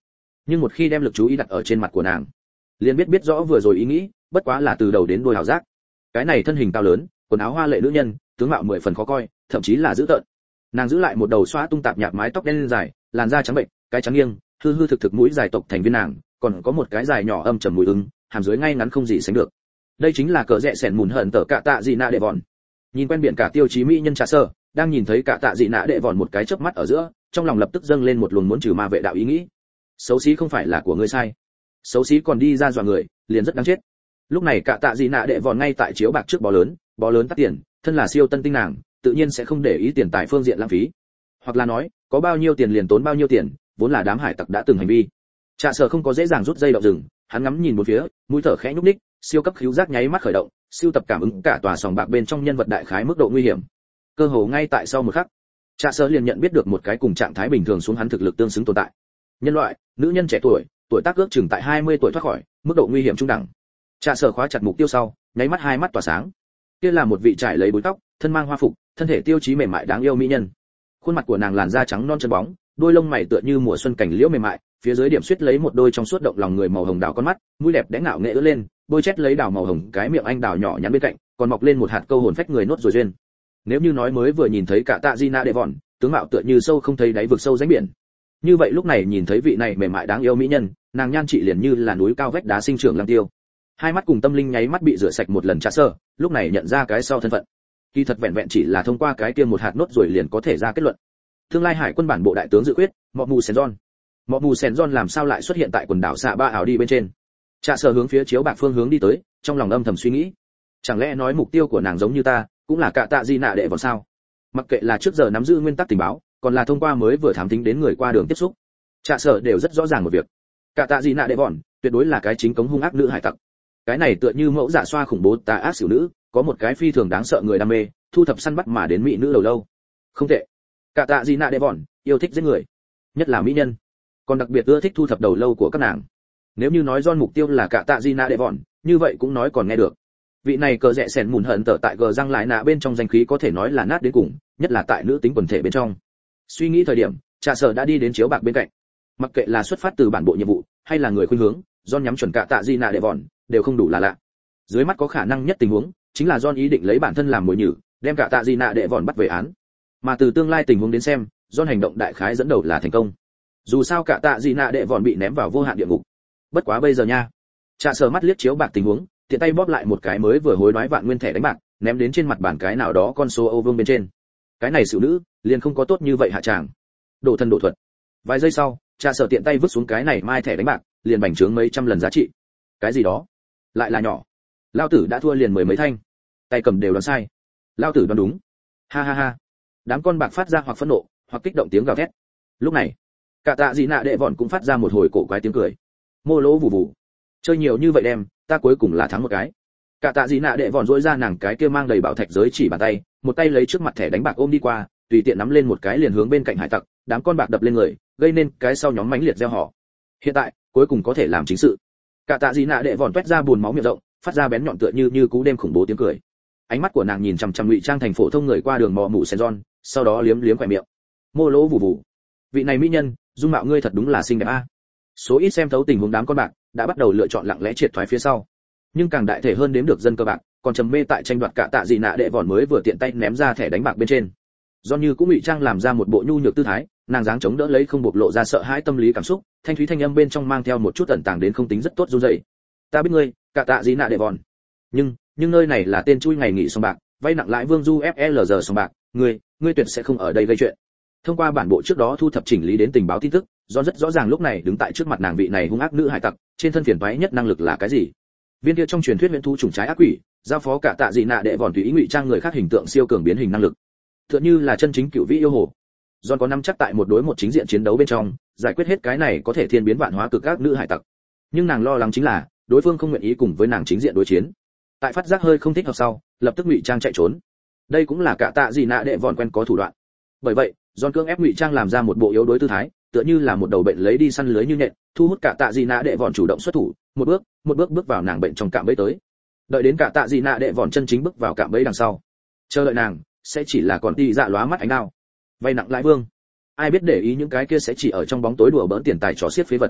nhưng một khi đem lực chú ý đặt ở trên mặt của nàng, liền biết rõ vừa rồi ý nghĩ bất quá là từ đầu đến đuôi hảo giác. Cái này thân hình cao lớn, quần áo hoa lệ nữ nhân, tướng mạo 10 phần khó coi, thậm chí là dữ tợn. Nàng giữ lại một đầu xóa tung tạp nhạp mái tóc đen dài, làn da trắng bệnh, cái trắng nghiêng, hư hư thực thực mũi dài tộc thành viên nàng, còn có một cái dài nhỏ âm trầm mùi ứng, hàm dưới ngay ngắn không gì sánh được. Đây chính là cờ rẽ sẻn mùn hận tở cạ tạ dị nạ đệ vòn. Nhìn quen biển cả tiêu chí mỹ nhân trà sơ, đang nhìn thấy cạ tạ dị nạ đệ vòn một cái chớp mắt ở giữa, trong lòng lập tức dâng lên một luồng muốn trừ ma vệ đạo ý nghĩ. Xấu xí không phải là của ngươi sai, xấu xí còn đi ra dọa người, liền rất đáng chết. Lúc này cạ tạ dị nạ đệ vòn ngay tại chiếu bạc trước bó lớn tắt tiền, thân là siêu tân tinh nàng, tự nhiên sẽ không để ý tiền tài phương diện lãng phí. Hoặc là nói, có bao nhiêu tiền liền tốn bao nhiêu tiền, vốn là đám hải tặc đã từng hành vi. Trạ Sở không có dễ dàng rút dây động rừng, hắn ngắm nhìn một phía, mũi thở khẽ nhúc nhích, siêu cấp khứu giác nháy mắt khởi động, siêu tập cảm ứng cả tòa sòng bạc bên trong nhân vật đại khái mức độ nguy hiểm. Cơ hồ ngay tại sau một khắc, Trạ Sở liền nhận biết được một cái cùng trạng thái bình thường xuống hắn thực lực tương xứng tồn tại. Nhân loại, nữ nhân trẻ tuổi, tuổi tác ước chừng tại 20 tuổi thoát khỏi, mức độ nguy hiểm trung đẳng. Trạ Sở khóa chặt mục tiêu sau, nháy mắt hai mắt tỏa sáng. Kia là một vị trải lấy búi tóc, thân mang hoa phục, thân thể tiêu chí mềm mại đáng yêu mỹ nhân. Khuôn mặt của nàng làn da trắng non chân bóng, đôi lông mày tựa như mùa xuân cảnh liễu mềm mại, phía dưới điểm xuyết lấy một đôi trong suốt động lòng người màu hồng đào con mắt, mũi đẹp đẽ ngạo nghệ ưỡn lên, bôi chét lấy đào màu hồng, cái miệng anh đào nhỏ nhắn bên cạnh, còn mọc lên một hạt câu hồn phách người nốt rồi duyên. Nếu như nói mới vừa nhìn thấy cả tạ Gina đệ vòn, tướng mạo tựa như sâu không thấy đáy vực sâu rãnh biển. Như vậy lúc này nhìn thấy vị này mềm mại đáng yêu mỹ nhân, nàng nhan trị liền như là núi cao vách đá sinh trưởng lăng tiêu. Hai mắt cùng tâm linh nháy mắt bị rửa sạch một lần. Trà Sơ, lúc này nhận ra cái sau thân phận. Kỳ thật vẹn vẹn chỉ là thông qua cái kia một hạt nốt rồi liền có thể ra kết luận. Tương lai hải quân bản bộ đại tướng dự quyết, Mọ Mù Sèn Giòn làm sao lại xuất hiện tại quần đảo xạ ba ảo đi bên trên. Trà Sơ hướng phía chiếu bạc phương hướng đi tới, trong lòng âm thầm suy nghĩ, chẳng lẽ nói mục tiêu của nàng giống như ta, cũng là cả tạ di nạ đệ vào sao? Mặc kệ là trước giờ nắm giữ nguyên tắc tình báo, còn là thông qua mới vừa thám thính đến người qua đường tiếp xúc, Trà Sơ đều rất rõ ràng một việc, cả tạ di nạ đệ vòn tuyệt đối là cái chính cống hung ác nữ hải tặc. Cái này tựa như mẫu dạ xoa khủng bố tà ác xỉu nữ, có một cái phi thường đáng sợ người đam mê, thu thập săn bắt mà đến mỹ nữ đầu lâu. Không tệ, cả tạ gì nạ đệ vòn yêu thích giết người, nhất là mỹ nhân, còn đặc biệt ưa thích thu thập đầu lâu của các nàng. Nếu như nói John mục tiêu là cả tạ gì nạ đệ vòn, như vậy cũng nói còn nghe được. Vị này cờ rẽ sèn mùn hận tở tại gờ răng lại nạ bên trong danh khí có thể nói là nát đến cùng, nhất là tại nữ tính quần thể bên trong. Suy nghĩ thời điểm, Trà Sở đã đi đến chiếu bạc bên cạnh. Mặc kệ là xuất phát từ bản bộ nhiệm vụ hay là người khuynh hướng, John nhắm chuẩn cả tạ gì nạ đệ vòn đều không đủ là lạ. Dưới mắt có khả năng nhất tình huống chính là John ý định lấy bản thân làm mồi nhử, đem cả tạ gì nạ đệ vòn bắt về án. Mà từ tương lai tình huống đến xem, John hành động đại khái dẫn đầu là thành công. Dù sao cả tạ gì nạ đệ vòn bị ném vào vô hạn địa ngục. Bất quá bây giờ nha. Trà Sở mắt liếc chiếu bạc tình huống, tiện tay bóp lại một cái mới vừa hối đoái vạn nguyên thẻ đánh bạc, ném đến trên mặt bàn cái nào đó con số Âu vương bên trên. Cái này xỉu nữ, liền không có tốt như vậy hạ tràng. Đổ thân đổ thuật. Vài giây sau, Trà Sở tiện tay vứt xuống cái này mai thẻ đánh bạc, liền bành trướng mấy trăm lần giá trị. Cái gì đó? Lại là nhỏ. Lao tử đã thua liền mười mấy thanh. Tay cầm đều đoán sai. Lao tử đoán đúng. Ha ha ha. Đám con bạc phát ra hoặc phẫn nộ, hoặc kích động tiếng gào thét. Lúc này, cả tạ dị nạ đệ vòn cũng phát ra một hồi cổ quái tiếng cười. Mô lỗ vù vù. Chơi nhiều như vậy đem, ta cuối cùng là thắng một cái. Cả tạ dị nạ đệ vòn rỗi ra nàng cái kia mang đầy bảo thạch giới chỉ bàn tay, một tay lấy trước mặt thẻ đánh bạc ôm đi qua, tùy tiện nắm lên một cái liền hướng bên cạnh hải tặc, đám con bạc đập lên người, gây nên cái sau nhóm mãnh liệt reo hò. Hiện tại, cuối cùng có thể làm chính sự. Cả tạ dị nạ đệ vòn toét ra buồn máu miệng rộng, phát ra bén nhọn tựa như cú đêm khủng bố tiếng cười. Ánh mắt của nàng nhìn chằm chằm Ngụy Trang thành phổ thông người qua đường Mọ Mù Sèn Giòn, sau đó liếm liếm khóe miệng. Mô lỗ vù vù. Vị này mỹ nhân, dung mạo ngươi thật đúng là xinh đẹp a. Số ít xem thấu tình huống đám con bạc, đã bắt đầu lựa chọn lặng lẽ triệt thoái phía sau. Nhưng càng đại thể hơn đếm được dân cơ bạc, còn trầm mê tại tranh đoạt cả tạ dị nạ đệ vòn mới vừa tiện tay ném ra thẻ đánh bạc bên trên. Do như cũng Ngụy Trang làm ra một bộ nhu nhược tư thái, nàng dáng chống đỡ lấy không bộc lộ ra sợ hãi tâm lý cảm xúc, thanh thúy thanh âm bên trong mang theo một chút ẩn tàng đến không tính rất tốt run rẩy. Ta biết ngươi, cả tạ dị nạ đệ vòn. Nhưng nơi này là tên chui ngày nghỉ sòng bạc, vay nặng lãi vương du FLR sòng bạc, ngươi tuyệt sẽ không ở đây gây chuyện. Thông qua bản bộ trước đó thu thập chỉnh lý đến tình báo tin tức, do rất rõ ràng lúc này đứng tại trước mặt nàng vị này hung ác nữ hải tặc, trên thân phiền toái nhất năng lực là cái gì? Viên kia trong truyền thuyết huyền thu trùng trái ác quỷ, giao phó cả tạ dị nạ đệ vòn tùy ý ngụy trang người khác hình tượng siêu cường biến hình năng lực. Tựa như là chân chính cựu vĩ yêu hồ. John có nắm chắc tại một đối một chính diện chiến đấu bên trong, giải quyết hết cái này có thể thiên biến vạn hóa cực ác nữ hải tặc. Nhưng nàng lo lắng chính là, đối phương không nguyện ý cùng với nàng chính diện đối chiến. Tại phát giác hơi không thích hợp sau, lập tức ngụy trang chạy trốn. Đây cũng là cả tạ dị nạ đệ vòn quen có thủ đoạn. Bởi vậy, John cưỡng ép ngụy trang làm ra một bộ yếu đối tư thái, tựa như là một đầu bệnh lấy đi săn lưới như nhện, thu hút cả tạ dị nạ đệ vòn chủ động xuất thủ, một bước bước vào nàng bệnh trong cạm bẫy tới. Đợi đến cả tạ dị nạ đệ vòn chân chính bước vào cạm bẫy đằng sau, chờ đợi nàng sẽ chỉ là còn đi dạ lóa mắt ánh đao. Vay nặng lãi vương, ai biết để ý những cái kia sẽ chỉ ở trong bóng tối đùa bỡn tiền tài trò xiết phế vật.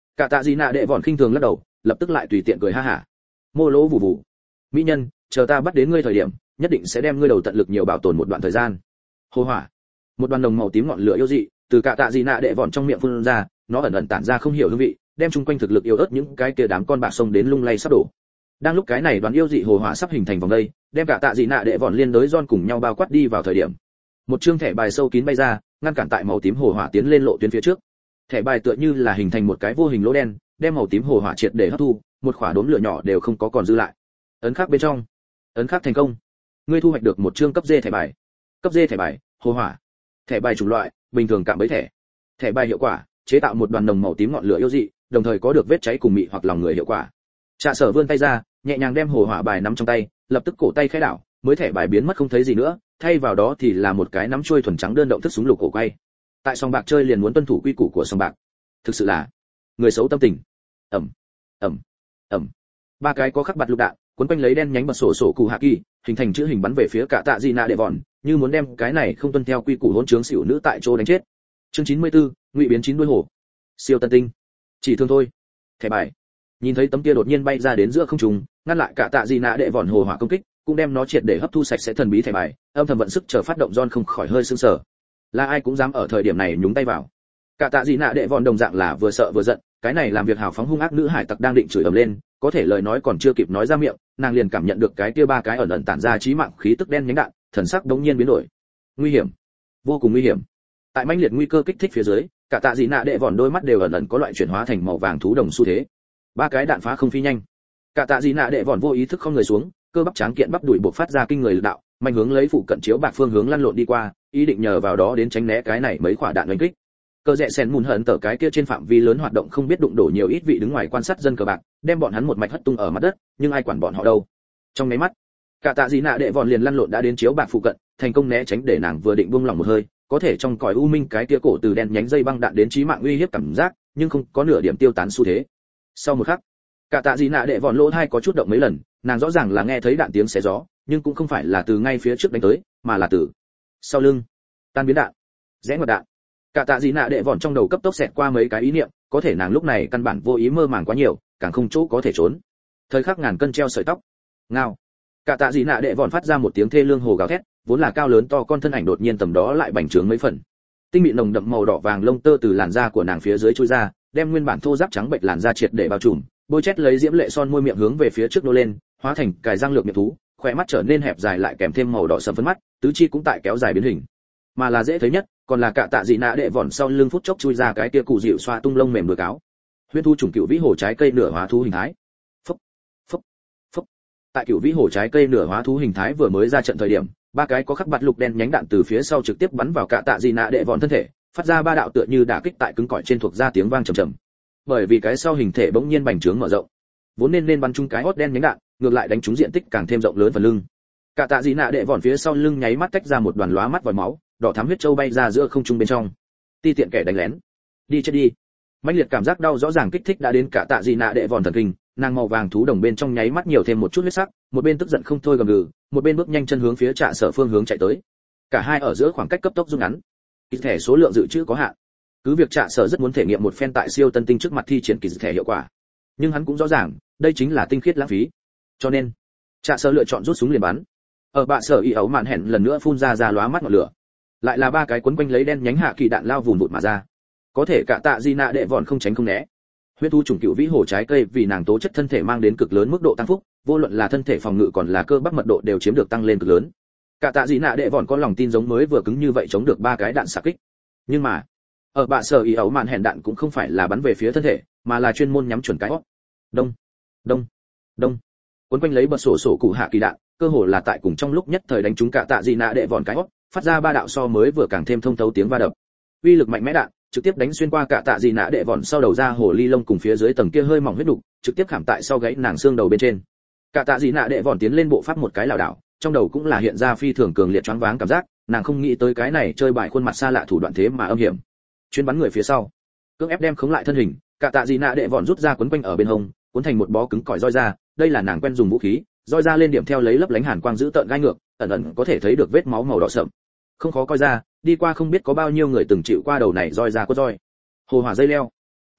Cả tạ gì nạ đệ vòn khinh thường lắc đầu, lập tức lại tùy tiện cười ha hả. Mô lỗ vụ vụ. Mỹ nhân, chờ ta bắt đến ngươi thời điểm, nhất định sẽ đem ngươi đầu tận lực nhiều bảo tồn một đoạn thời gian. Hồ hỏa. Một đoàn đồng màu tím ngọn lửa yêu dị từ cả tạ gì nạ đệ vòn trong miệng phun ra, nó ẩn ẩn tản ra không hiểu hương vị, đem chung quanh thực lực yếu ớt những cái kia đám con bạc sông đến lung lay sắp đổ. Đang lúc cái này đoàn yêu dị hồ hỏa sắp hình thành vòng đây, đem cả tạ dị nạ đệ vòn liên đối John cùng nhau bao quát đi vào thời điểm, một chương thẻ bài sâu kín bay ra, ngăn cản tại màu tím hồ hỏa tiến lên lộ tuyến phía trước. Thẻ bài tựa như là hình thành một cái vô hình lỗ đen, đem màu tím hồ hỏa triệt để hấp thu, một quả đốm lửa nhỏ đều không có còn dư lại. Ấn khắc bên trong, ấn khắc thành công. Ngươi thu hoạch được một chương cấp D thẻ bài. Cấp D thẻ bài, hồ hỏa. Thẻ bài chủng loại, bình thường cạm bẫy thẻ. Thẻ bài hiệu quả, chế tạo một đoàn nồng màu tím ngọn lửa yêu dị, đồng thời có được vết cháy cùng mị hoặc lòng người hiệu quả. Trạ Sở vươn tay ra, nhẹ nhàng đem hồ hỏa bài nắm trong tay, lập tức cổ tay khẽ đảo, mới thẻ bài biến mất không thấy gì nữa, thay vào đó thì là một cái nắm chuôi thuần trắng đơn động thức súng lục cổ quay. Tại sòng bạc chơi liền muốn tuân thủ quy củ của sòng bạc. Thực sự là người xấu tâm tình. Ầm, ầm, ầm. Ba cái có khắc bạt lục đạn, cuốn quanh lấy đen nhánh bật sổ sổ cụ hạ kỳ, hình thành chữ hình bắn về phía cả tạ dị nạ đệ vòn, như muốn đem cái này không tuân theo quy củ hỗn trướng xỉu nữ tại chỗ đánh chết. Chương 94, ngụy biến chín đuôi hổ. Siêu tân tinh. Chỉ thương thôi. Thẻ bài. Nhìn thấy tấm kia đột nhiên bay ra đến giữa không trung, ngăn lại cả tạ dị nạ đệ vòn hồ hỏa công kích, cũng đem nó triệt để hấp thu sạch sẽ thần bí thẻ bài, âm thầm vận sức chờ phát động John không khỏi hơi sững sờ. Là ai cũng dám ở thời điểm này nhúng tay vào. Cả tạ dị nạ đệ vòn đồng dạng là vừa sợ vừa giận, cái này làm việc hào phóng hung ác nữ hải tặc đang định chửi ầm lên, có thể lời nói còn chưa kịp nói ra miệng, nàng liền cảm nhận được cái kia ba cái ẩn ẩn tản ra chí mạng khí tức đen nhánh đạn, thần sắc đống nhiên biến đổi. Nguy hiểm, vô cùng nguy hiểm. Tại mãnh liệt nguy cơ kích thích phía dưới, cả tạ dị nạ đệ vòn đôi mắt đều ẩn ẩn có loại chuyển hóa thành màu vàng thú đồng xu thế. Ba cái đạn phá không phi nhanh. Cả tạ dị nạ đệ vòn vô ý thức không người xuống, cơ bắp tráng kiện bắp đùi buộc phát ra kinh người lực đạo, mạnh hướng lấy phụ cận chiếu bạc phương hướng lăn lộn đi qua, ý định nhờ vào đó đến tránh né cái này mấy quả đạn đánh kích. Cơ rẽ sen mùn hận tờ cái kia trên phạm vi lớn hoạt động không biết đụng đổ nhiều ít vị đứng ngoài quan sát dân cờ bạc, đem bọn hắn một mạch hất tung ở mặt đất, nhưng ai quản bọn họ đâu. Trong mấy mắt, cả tạ dị nạ đệ vòn liền lăn lộn đã đến chiếu bạc phụ cận, thành công né tránh để nàng vừa định buông lỏng một hơi, có thể trong còi u minh cái kia cổ từ đen nhánh dây băng đạn đến chí mạng uy hiếp cảm giác, nhưng không có nửa điểm tiêu tán xu thế. Sau một khắc, cả tạ dị nạ đệ vòn lỗ tai có chút động mấy lần, nàng rõ ràng là nghe thấy đạn tiếng xé gió, nhưng cũng không phải là từ ngay phía trước đánh tới, mà là từ sau lưng. Tan biến đạn, rẽ ngoặt đạn. Cả tạ dị nạ đệ vòn trong đầu cấp tốc xẹt qua mấy cái ý niệm, có thể nàng lúc này căn bản vô ý mơ màng quá nhiều, càng không chỗ có thể trốn. Thời khắc ngàn cân treo sợi tóc. Ngao. Cả tạ dị nạ đệ vòn phát ra một tiếng thê lương hồ gào thét, vốn là cao lớn to con thân ảnh đột nhiên tầm đó lại bành trướng mấy phần. Tinh mịn nồng đậm màu đỏ vàng lông tơ từ làn da của nàng phía dưới chui ra, đem nguyên bản thô ráp trắng bệch làn da triệt để bao trùm, bôi chét lấy diễm lệ son môi miệng hướng về phía trước nô lên, hóa thành cài răng lược miệng thú, khóe mắt trở nên hẹp dài lại kèm thêm màu đỏ sẫm phấn mắt, tứ chi cũng tại kéo dài biến hình. Mà là dễ thấy nhất, còn là cả tạ dị nạ đệ vòn sau lưng phút chốc chui ra cái kia cụ dịu xoa tung lông mềm đuôi cáo. Huyễn thu trùng cựu vĩ hồ trái cây nửa hóa thú hình thái. Phốc, phốc, phốc. Tại cựu vĩ hồ trái cây nửa hóa thú hình thái vừa mới ra trận thời điểm, ba cái có khắc bạt lục đen nhánh đạn từ phía sau trực tiếp bắn vào cả tạ dị nạ đệ vòn thân thể, phát ra ba đạo tựa như đả kích tại cứng cỏi trên thuộc ra tiếng vang trầm trầm. Bởi vì cái sau hình thể bỗng nhiên bành trướng mở rộng, vốn nên bắn trúng cái hốt đen nhánh đạn, ngược lại đánh trúng diện tích càng thêm rộng lớn phần lưng. Cả tạ dị nạ đệ vòn phía sau lưng nháy mắt tách ra một đoàn lóa mắt vòi máu, đỏ thắm huyết châu bay ra giữa không trung bên trong. Ti tiện kẻ đánh lén, đi chết đi. Mãnh liệt cảm giác đau rõ ràng kích thích đã đến cả tạ dị nạ đệ vòn thần kinh, nàng màu vàng thú đồng bên trong nháy mắt nhiều thêm một chút huyết sắc, một bên tức giận không thôi gầm gừ, một bên bước nhanh chân hướng phía Trạ Sở phương hướng chạy tới. Cả hai ở giữa khoảng cách cấp tốc rút ngắn. Kỳ thẻ số lượng dự trữ có hạn. Cứ việc Trạ Sở rất muốn thể nghiệm một phen tại siêu tân tinh trước mặt thi triển kỳ thẻ hiệu quả, nhưng hắn cũng rõ ràng, đây chính là tinh khiết lãng phí. Cho nên, Trạ Sở lựa chọn rút súng liền bắn. Ở bạ sở y ấu mạn hẹn lần nữa phun ra lóa mắt ngọn lửa. Lại là ba cái quấn quanh lấy đen nhánh hạ kỳ đạn lao vùn vụt mà ra. Có thể cả tạ di nạ đệ vòn không tránh không né. Huyết thu trùng cựu vĩ hồ trái cây vì nàng tố chất thân thể mang đến cực lớn mức độ tăng phúc, vô luận là thân thể phòng ngự còn là cơ bắp mật độ đều chiếm được tăng lên cực lớn. Cả tạ di nạ đệ vòn có lòng tin giống mới vừa cứng như vậy chống được ba cái đạn xạ kích. Nhưng mà, ở bạ sở y ấu mạn hẹn đạn cũng không phải là bắn về phía thân thể, mà là chuyên môn nhắm chuẩn cái hót. Đông, đông, đông. Quấn quanh lấy bật sổ cụ hạ kỳ đạn, cơ hồ là tại cùng trong lúc nhất thời đánh trúng cả tạ dị nạ đệ vòn cái hót, phát ra ba đạo so mới vừa càng thêm thông thấu tiếng va đập. Uy lực mạnh mẽ đạn, trực tiếp đánh xuyên qua cả tạ dị nạ đệ vòn sau đầu ra hồ ly lông cùng phía dưới tầng kia hơi mỏng huyết đục, trực tiếp khảm tại sau gãy nàng xương đầu bên trên. Cả tạ dị nạ đệ vòn tiến lên bộ pháp một cái lảo đảo, trong đầu cũng là hiện ra phi thường cường liệt choáng váng cảm giác, nàng không nghĩ tới cái này chơi bài khuôn mặt xa lạ thủ đoạn thế mà âm hiểm. Chuyên bắn người phía sau, cưỡng ép đem khống lại thân hình, cả tạ dị nạ đệ vòn rút ra quấn quanh ở bên hông, cuốn thành một bó cứng cỏi roi ra, đây là nàng quen dùng vũ khí, roi ra lên điểm theo lấy lấp lánh hàn quang giữ tợn gai ngược, ẩn ẩn có thể thấy được vết máu màu đỏ sậm. Không khó coi ra, đi qua không biết có bao nhiêu người từng chịu qua đầu này roi ra có roi. Hồ hỏa dây leo,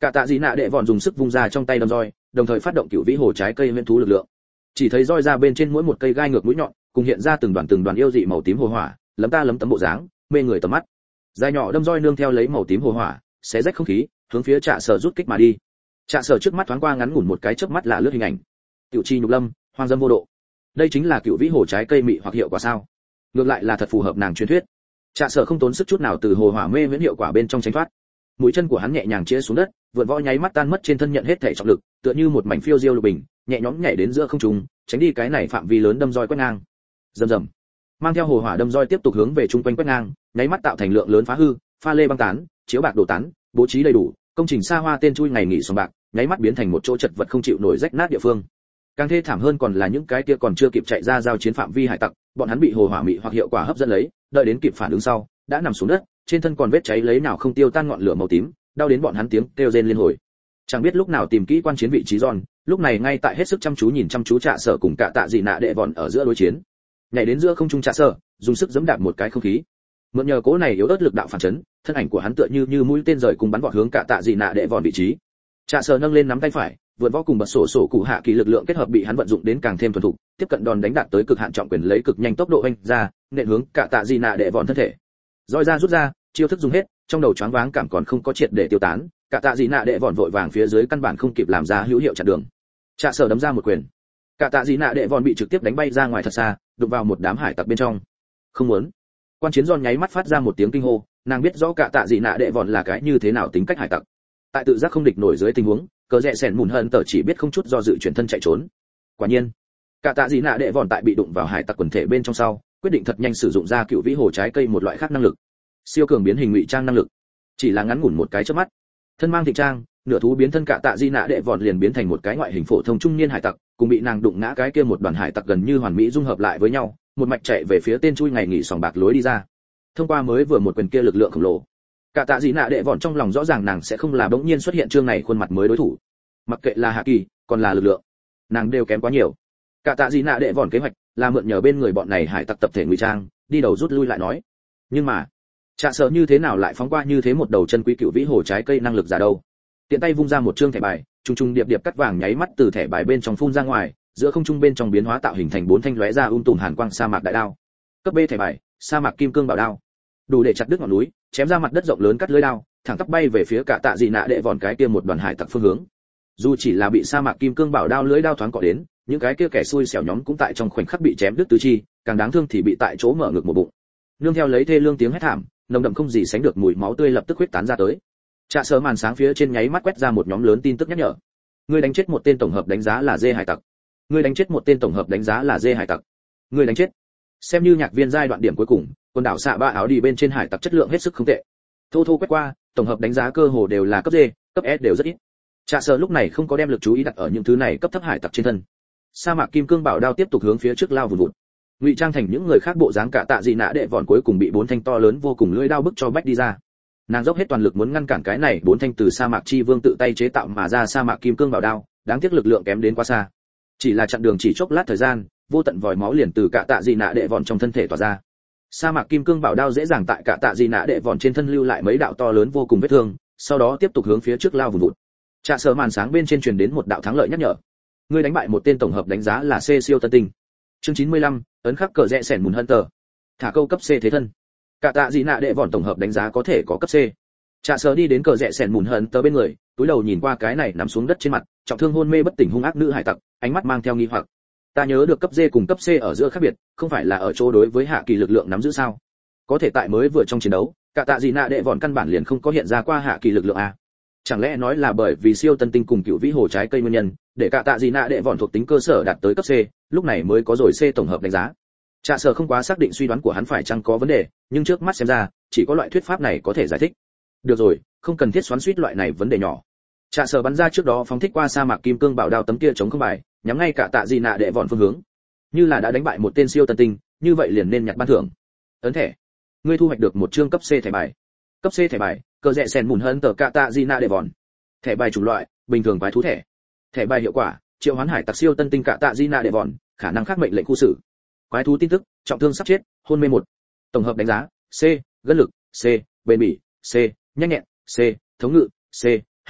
Cả tạ dị nạ đệ vòn dùng sức vung ra trong tay đâm roi, đồng thời phát động cựu vĩ hồ trái cây huyễn thú lực lượng. Chỉ thấy roi ra bên trên mỗi một cây gai ngược mũi nhọn, cùng hiện ra từng đoàn yêu dị màu tím hồ hỏa, lấm ta lấm tấm bộ dáng, mê người tầm mắt. Dài nhỏ đâm roi nương theo lấy màu tím hồ hỏa, xé rách không khí, hướng phía Trạ Sở rút kích mà đi. Trạ Sở trước mắt thoáng qua ngắn ngủn một cái chớp mắt là lướt hình ảnh. Tiểu chi nhục lâm, hoang dâm vô độ. Đây chính là cựu vĩ hồ trái cây mị hoặc hiệu quả sao? Ngược lại là thật phù hợp nàng truyền thuyết. Trạ Sở không tốn sức chút nào từ hồ hỏa mê viễn hiệu quả bên trong tránh thoát. Mũi chân của hắn nhẹ nhàng chĩa xuống đất, vượn võ nháy mắt tan mất trên thân nhận hết thể trọng lực, tựa như một mảnh phiêu diêu lục bình, nhẹ nhõm nhảy đến giữa không trung, tránh đi cái này phạm vi lớn đâm roi quét ngang. Rầm rầm. Mang theo hồ hỏa đâm roi tiếp tục hướng về trung quanh quét ngang, nháy mắt tạo thành lượng lớn phá hư, pha lê băng tán, chiếu bạc đổ tán, bố trí đầy đủ, công trình xa hoa tên chui ngày nghỉ sòng bạc, nháy mắt biến thành một chỗ chật vật không chịu nổi rách nát địa phương. Càng thê thảm hơn còn là những cái kia còn chưa kịp chạy ra giao chiến phạm vi hải tặc, bọn hắn bị hồ hỏa mị hoặc hiệu quả hấp dẫn lấy, đợi đến kịp phản ứng sau, đã nằm xuống đất, trên thân còn vết cháy lấy nào không tiêu tan ngọn lửa màu tím, đau đến bọn hắn tiếng kêu rên liên hồi. Chẳng biết lúc nào tìm kỹ quan chiến vị trí John, lúc này ngay tại hết sức chăm chú nhìn chăm chú Trạ Sở cùng cả tạ dị nạ đệ vòn ở giữa đối chiến. Nhảy đến giữa không trung Trạ Sở, dùng sức giẫm đạp một cái không khí. Mượn nhờ cố này yếu ớt lực đạo phản chấn, thân ảnh của hắn tựa như mũi tên rời cùng bắn vọt hướng cả tạ dị nạ đệ vòn vị trí. Trạ Sở nâng lên nắm tay phải, vượn võ cùng bật sổ cụ hạ kỳ lực lượng kết hợp bị hắn vận dụng đến càng thêm thuần thục, tiếp cận đòn đánh đạt tới cực hạn trọng quyền lấy cực nhanh tốc độ anh ra, nện hướng cả tạ dị nạ đệ vòn thân thể. Roi ra rút ra, chiêu thức dùng hết, trong đầu choáng váng cảm còn không có triệt để tiêu tán, cả tạ dị nạ đệ vòn vội vàng phía dưới căn bản không kịp làm ra hữu hiệu chặn đường. Trạ Sở đấm ra một quyền, cả tạ dị nạ đệ vòn bị trực tiếp đánh bay ra ngoài thật xa, đụng vào một đám hải tặc bên trong. Không muốn. Quan chiến Giòn nháy mắt phát ra một tiếng kinh hô, nàng biết rõ cả tạ dị nạ đệ vòn là cái như thế nào tính cách hải tặc. Tại tự giác không địch nổi dưới tình huống, cờ rẽ sèn mùn hận tờ chỉ biết không chút do dự chuyển thân chạy trốn. Quả nhiên, cả tạ dị nạ đệ vòn tại bị đụng vào hải tặc quần thể bên trong sau, quyết định thật nhanh sử dụng ra cựu vĩ hồ trái cây một loại khác năng lực, siêu cường biến hình ngụy trang năng lực. Chỉ là ngắn ngủn một cái chớp mắt, thân mang thịnh trang, nửa thú biến thân cả tạ di nạ đệ vòn liền biến thành một cái ngoại hình phổ thông trung niên hải tặc, cùng bị nàng đụng ngã cái kia một đoàn hải tặc gần như hoàn mỹ dung hợp lại với nhau, một mạch chạy về phía tên chui ngày nghỉ sòng bạc lối đi ra. Thông qua mới vừa một quyền kia lực lượng khổng lồ, cả tạ di nạ đệ vòn trong lòng rõ ràng nàng sẽ không là bỗng nhiên xuất hiện chương này khuôn mặt mới đối thủ. Mặc kệ là hạ kỳ, còn là lực lượng, nàng đều kém quá nhiều. Cả tạ di nạ đệ vòn kế hoạch là mượn nhờ bên người bọn này hải tặc tập thể ngụy trang, đi đầu rút lui lại nói. Nhưng mà Trạ Sở như thế nào lại phóng qua như thế một đầu chân quý cựu vĩ hồ trái cây năng lực giả đâu? Tiện tay vung ra một trương thẻ bài, trùng trùng điệp điệp cắt vàng nháy mắt từ thẻ bài bên trong phun ra ngoài, giữa không trung bên trong biến hóa tạo hình thành bốn thanh lóe ra tùm hàn quang sa mạc đại đao. Cấp B thẻ bài, sa mạc kim cương bảo đao. Đủ để chặt đứt ngọn núi, chém ra mặt đất rộng lớn cắt lưỡi đao, thẳng tắp bay về phía cả tạ dị nạ đệ vòn cái kia một đoàn hải tặc phương hướng. Dù chỉ là bị sa mạc kim cương bảo đao lưỡi đao thoáng cọ đến, những cái kia kẻ xui xẻo nhóm cũng tại trong khoảnh khắc bị chém đứt tứ chi, càng đáng thương thì bị tại chỗ mở ngực một bụng. Nương theo lấy thê lương tiếng hét thảm, nồng đậm không gì sánh được mùi máu tươi lập tức huyết tán ra tới. Trạ Sở màn sáng phía trên nháy mắt quét ra một nhóm lớn tin tức nhắc nhở. Ngươi đánh chết một tên tổng hợp đánh giá là dê hải tặc. Ngươi đánh chết một tên tổng hợp đánh giá là dê hải tặc. Ngươi đánh chết. Xem như nhạc viên giai đoạn điểm cuối cùng, quần đảo xạ ba áo đi bên trên hải tặc chất lượng hết sức không tệ. Thô thô quét qua, tổng hợp đánh giá cơ hồ đều là cấp D, cấp S đều rất ít. Trạ Sở lúc này không có đem lực chú ý đặt ở những thứ này cấp thấp hải tặc trên thân. Sa mạc kim cương bảo đao tiếp tục hướng phía trước lao vụt vụt. Ngụy trang thành những người khác bộ dáng cả tạ dị nạ đệ vòn cuối cùng bị bốn thanh to lớn vô cùng lưỡi đao bức cho bách đi ra. Nàng dốc hết toàn lực muốn ngăn cản cái này bốn thanh từ sa mạc chi vương tự tay chế tạo mà ra sa mạc kim cương bảo đao, đáng tiếc lực lượng kém đến quá xa. Chỉ là chặn đường chỉ chốc lát thời gian, vô tận vòi máu liền từ cả tạ dị nạ đệ vòn trong thân thể tỏa ra. Sa mạc kim cương bảo đao dễ dàng tại cả tạ dị nạ đệ vòn trên thân lưu lại mấy đạo to lớn vô cùng vết thương, sau đó tiếp tục hướng phía trước lao vụt vụt. Trạ Sở màn sáng bên trên truyền đến một đạo thắng lợi nhắc nhở. Ngươi đánh bại một tên tổng hợp đánh giá là C siêu tân tinh. Chương 95, ấn khắc cờ rẽ sẻn mùn hunter. Thả câu cấp C thế thân. Cả tạ dị nạ đệ vòn tổng hợp đánh giá có thể có cấp C. Trạ Sở đi đến cờ rẽ sẻn mùn hunter bên người, túi đầu nhìn qua cái này nằm xuống đất trên mặt, trọng thương hôn mê bất tỉnh hung ác nữ hải tặc, ánh mắt mang theo nghi hoặc. Ta nhớ được cấp D cùng cấp C ở giữa khác biệt, không phải là ở chỗ đối với hạ kỳ lực lượng nắm giữ sao? Có thể tại mới vừa trong chiến đấu, cả tạ dị nạ đệ vòn căn bản liền không có hiện ra qua hạ kỳ lực lượng a. Chẳng lẽ nói là bởi vì siêu tân tinh cùng cựu vĩ hồ trái cây nguyên nhân, để cả tạ dị nạ đệ vòn thuộc tính cơ sở đạt tới cấp C, lúc này mới có rồi C tổng hợp đánh giá. Trạ Sở không quá xác định suy đoán của hắn phải chăng có vấn đề, nhưng trước mắt xem ra, chỉ có loại thuyết pháp này có thể giải thích. Được rồi, không cần thiết xoắn xuýt loại này vấn đề nhỏ. Trạ Sở bắn ra trước đó phóng thích qua sa mạc kim cương bảo đao tấm kia chống không bài, nhắm ngay cả tạ dị nạ đệ vòn phương hướng. Như là đã đánh bại một tên siêu tân tinh, như vậy liền nên nhặt ban thưởng. Ấn thẻ. Ngươi thu hoạch được một chương cấp C thẻ bài. Cấp C thẻ bài, cờ rẽ sèn mùn hơn tờ cả tạ dị nạ đệ vòn. Thẻ bài chủng loại, bình thường quái thú thẻ. Thẻ bài hiệu quả, triệu hoán hải tặc siêu tân tinh cả tạ di nạ đệ vòn, khả năng khác mệnh lệnh khu xử. Quái thú tin tức, trọng thương sắp chết, hôn mê 1. Tổng hợp đánh giá, C, gân lực, C, bền bỉ, C, nhanh nhẹn, C, thống ngự, C, hạ kỳ,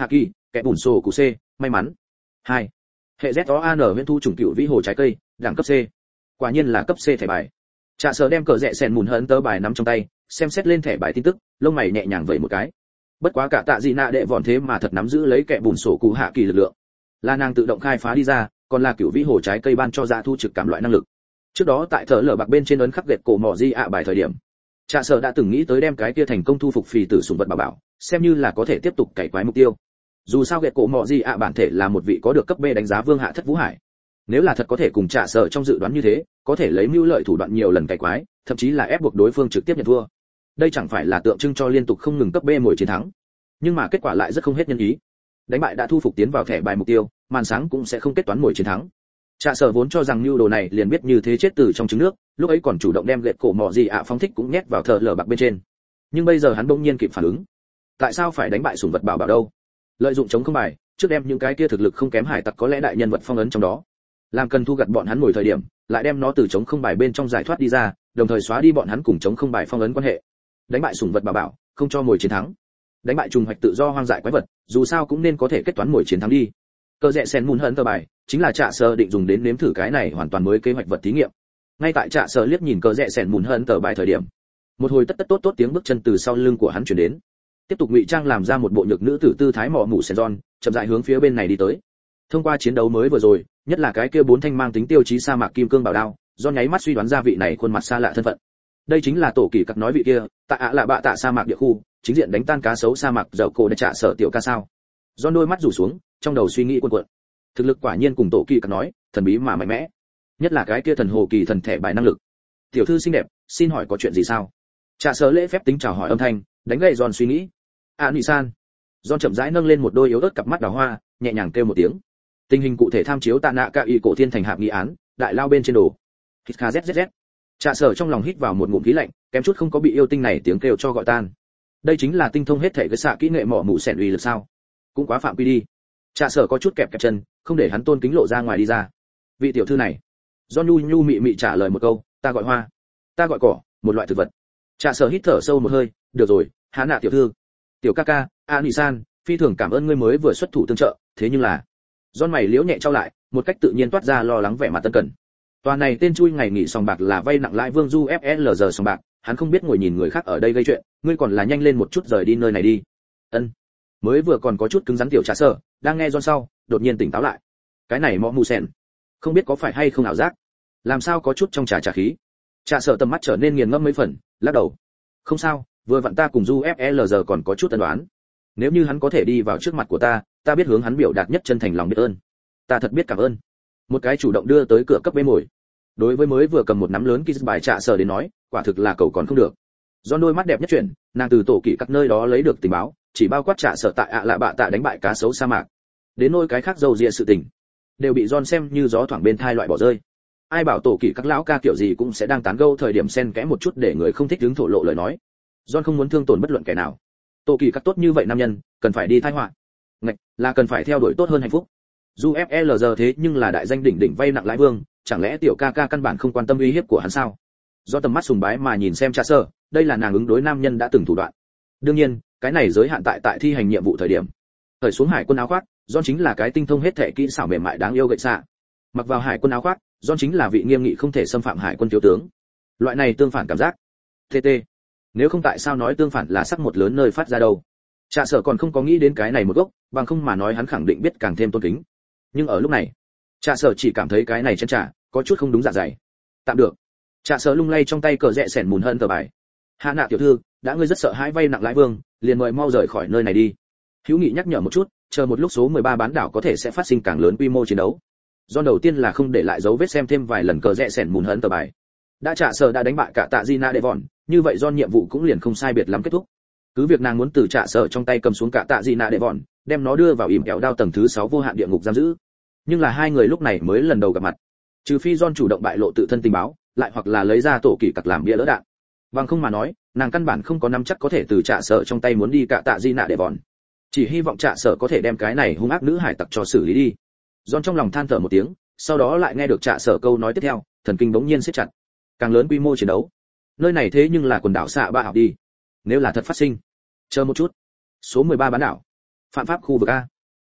kẻ bùn sổ cụ C, may mắn. 2. Hệ ZOAN huyễn thu trùng cựu vĩ hồ trái cây, đẳng cấp C. Quả nhiên là cấp C thẻ bài. Trạ Sở đem cờ rẽ sèn mùn hận tờ bài nắm trong tay, xem xét lên thẻ bài tin tức, lông mày nhẹ nhàng vẩy một cái. Bất quá cả tạ gì nạ đệ vòn thế mà thật nắm giữ lấy kẻ bùn sổ cụ hạ kỳ lực lượng. Là nàng tự động khai phá đi ra, còn là cựu vĩ hồ trái cây ban cho dạ thu trực cảm loại năng lực. Trước đó tại thở lở bạc bên trên ấn khắc gạch cổ mỏ di ạ bài thời điểm, Trạ Sở đã từng nghĩ tới đem cái kia thành công thu phục phì tử sủng vật bảo bảo, xem như là có thể tiếp tục cày quái mục tiêu. Dù sao gạch cổ mỏ di ạ bản thể là một vị có được cấp B đánh giá vương hạ thất vũ hải. Nếu là thật có thể cùng Trạ Sở trong dự đoán như thế, có thể lấy mưu lợi thủ đoạn nhiều lần cày quái, thậm chí là ép buộc đối phương trực tiếp nhận thua. Đây chẳng phải là tượng trưng cho liên tục không ngừng cấp B mồi chiến thắng. Nhưng mà kết quả lại rất không hết nhân ý. Đánh bại đã thu phục tiến vào thẻ bài mục tiêu, màn sáng cũng sẽ không kết toán mồi chiến thắng. Trạ Sở vốn cho rằng nưu đồ này liền biết như thế chết từ trong trứng nước, lúc ấy còn chủ động đem gạch cổ mỏ gì ạ phóng thích cũng nhét vào thợ lở bạc bên trên. Nhưng bây giờ hắn bỗng nhiên kịp phản ứng. Tại sao phải đánh bại sủng vật bảo bảo đâu? Lợi dụng chống không bài, trước đem những cái kia thực lực không kém hải tặc có lẽ đại nhân vật phong ấn trong đó. Làm cần thu gặt bọn hắn ngồi thời điểm, lại đem nó từ chống không bài bên trong giải thoát đi ra, đồng thời xóa đi bọn hắn cùng chống không bài phong ấn quan hệ. Đánh bại sủng vật bảo bảo, không cho mồi chiến thắng. Đánh bại trùng hoạch tự do hoang dại quái vật, dù sao cũng nên có thể kết toán mồi chiến thắng đi. Cờ rẽ sen mùn hận tờ bài, chính là Trạ Sở định dùng đến nếm thử cái này hoàn toàn mới kế hoạch vật thí nghiệm. Ngay tại Trạ Sở liếc nhìn cờ rẽ sen mùn hận tờ bài thời điểm, một hồi tất tất tốt tốt tiếng bước chân từ sau lưng của hắn truyền đến. Tiếp tục ngụy trang làm ra một bộ nhược nữ tử tư thái mỏ mủ sen giòn, chậm rãi hướng phía bên này đi tới. Thông qua chiến đấu mới vừa rồi, nhất là cái kia 4 thanh mang tính tiêu chí sa mạc kim cương bảo đao, do nháy mắt suy đoán ra vị này khuôn mặt xa lạ thân phận. Đây chính là tổ kỳ cặc nói vị kia, tại ạ lạ bạ tạ sa mạc địa khu, chính diện đánh tan cá sấu sa mạc dầu cổ để Trạ Sở tiểu ca sao. Do đôi mắt rủ xuống, trong đầu suy nghĩ cuộn cuộn. Thực lực quả nhiên cùng tổ kỳ cặc nói, thần bí mà mạnh mẽ. Nhất là cái kia thần hồ kỳ thần thẻ bài năng lực. Tiểu thư xinh đẹp, xin hỏi có chuyện gì sao? Trạ Sở lễ phép tính chào hỏi âm thanh, đánh gậy giòn suy nghĩ. Nị-san. Giòn chậm rãi nâng lên một đôi yếu ớt cặp mắt đào hoa, nhẹ nhàng kêu một tiếng. Tình hình cụ thể tham chiếu tạ nạ ca y cổ thiên thành hạp nghị án, đại lao bên trên đồ. Hít kzzz. Trạ Sở trong lòng hít vào một ngụm khí lạnh, kém chút không có bị yêu tinh này tiếng kêu cho gọi tan. Đây chính là tinh thông hết thể cái xạ kỹ nghệ mỏ mụ sẹn uy lực sao? Cũng quá phạm quy đi. Trạ Sở có chút kẹp chân, không để hắn tôn kính lộ ra ngoài đi ra. Vị tiểu thư này. Do nhu mị mị trả lời một câu, ta gọi hoa, ta gọi cỏ, một loại thực vật. Trạ Sở hít thở sâu một hơi, được rồi, há nạ tiểu thư. Tiểu ca ca, Nị-san, phi thường cảm ơn ngươi mới vừa xuất thủ tương trợ, thế nhưng là. Giòn mày liễu nhẹ trao lại, một cách tự nhiên toát ra lo lắng vẻ mặt tân cẩn. Toàn này tên chui ngày nghỉ sòng bạc là vay nặng lãi Vương Du FLR sòng bạc, hắn không biết ngồi nhìn người khác ở đây gây chuyện, ngươi còn là nhanh lên một chút rời đi nơi này đi. Ân. Mới vừa còn có chút cứng rắn tiểu Trạ Sở, đang nghe Giòn sau, đột nhiên tỉnh táo lại. Cái này mọ mù sen, không biết có phải hay không ảo giác, làm sao có chút trong trà khí. Trạ Sở tầm mắt trở nên nghiền ngẫm mấy phần, lắc đầu. Không sao, vừa vặn ta cùng Du FLR còn có chút ân đoán. Nếu như hắn có thể đi vào trước mặt của ta biết hướng hắn biểu đạt nhất chân thành lòng biết ơn. Ta thật biết cảm ơn. Một cái chủ động đưa tới cửa cấp bê mồi. Đối với mới vừa cầm một nắm lớn kiss bài Trạ Sở đến nói, quả thực là cầu còn không được. Do đôi mắt đẹp nhất chuyển, nàng từ tổ kỵ các nơi đó lấy được tình báo, chỉ bao quát Trạ Sở tại ạ lạ bạ tạ đánh bại cá sấu sa mạc. Đến nỗi cái khác dầu dịa sự tình, đều bị John xem như gió thoảng bên thai loại bỏ rơi. Ai bảo tổ kỵ các lão ca kiểu gì cũng sẽ đang tán gẫu thời điểm xen kẽ một chút để người không thích hứng thổ lộ lời nói. John không muốn thương tổn bất luận kẻ nào. Tổ kỵ các tốt như vậy nam nhân, cần phải đi thai họa. Ngạch, là cần phải theo đuổi tốt hơn hạnh phúc. Dù FLR thế nhưng là đại danh đỉnh vay nặng lãi vương, chẳng lẽ tiểu ca ca căn bản không quan tâm uy hiếp của hắn sao? Do tầm mắt sùng bái mà nhìn xem Trạ Sở, đây là nàng ứng đối nam nhân đã từng thủ đoạn. Đương nhiên, cái này giới hạn tại thi hành nhiệm vụ thời điểm. Thời xuống hải quân áo khoác, John chính là cái tinh thông hết thể kỹ xảo mềm mại đáng yêu gậy xạ. Mặc vào hải quân áo khoác, John chính là vị nghiêm nghị không thể xâm phạm hải quân thiếu tướng. Loại này tương phản cảm giác. TT. Nếu không tại sao nói tương phản là sắc một lớn nơi phát ra đâu? Trạ Sở còn không có nghĩ đến cái này một gốc, bằng không mà nói hắn khẳng định biết càng thêm tôn kính. Nhưng ở lúc này, Trạ Sở chỉ cảm thấy cái này chân trả có chút không đúng dạ dày. Tạm được. Trạ Sở lung lay trong tay cờ rẽ sẻn mùn hận tờ bài. Hạ nạ tiểu thư, đã ngươi rất sợ hãi vay nặng lãi vương, liền mời mau rời khỏi nơi này đi. Hữu Nghị nhắc nhở một chút, chờ một lúc số 13 bán đảo có thể sẽ phát sinh càng lớn quy mô chiến đấu. Do đầu tiên là không để lại dấu vết xem thêm vài lần cờ rẽ sẻn mùn hận tờ bài. Đã Trạ Sở đã đánh bại cả tạ Gina Devon, như vậy do nhiệm vụ cũng liền không sai biệt lắm kết thúc. Cứ việc nàng muốn từ Trạ Sở trong tay cầm xuống cả tạ Gina Devon, đem nó đưa vào ỉm kẹo đao tầng thứ 6 vô hạn địa ngục giam giữ. Nhưng là hai người lúc này mới lần đầu gặp mặt. Trừ phi John chủ động bại lộ tự thân tình báo, lại hoặc là lấy ra tổ kỷ cặc làm bia lỡ đạn. Bằng không mà nói, nàng căn bản không có nắm chắc có thể từ Trạ Sở trong tay muốn đi cả tạ Gina Devon. Chỉ hy vọng Trạ Sở có thể đem cái này hung ác nữ hải tặc cho xử lý đi. John trong lòng than thở một tiếng, sau đó lại nghe được Trạ Sở câu nói tiếp theo, thần kinh bỗng nhiên siết chặt. Càng lớn quy mô chiến đấu. Nơi này thế nhưng là quần đảo xạ ba học đi. Nếu là thật phát sinh, chờ một chút. Số 13 bán đảo. Phạm pháp khu vực A.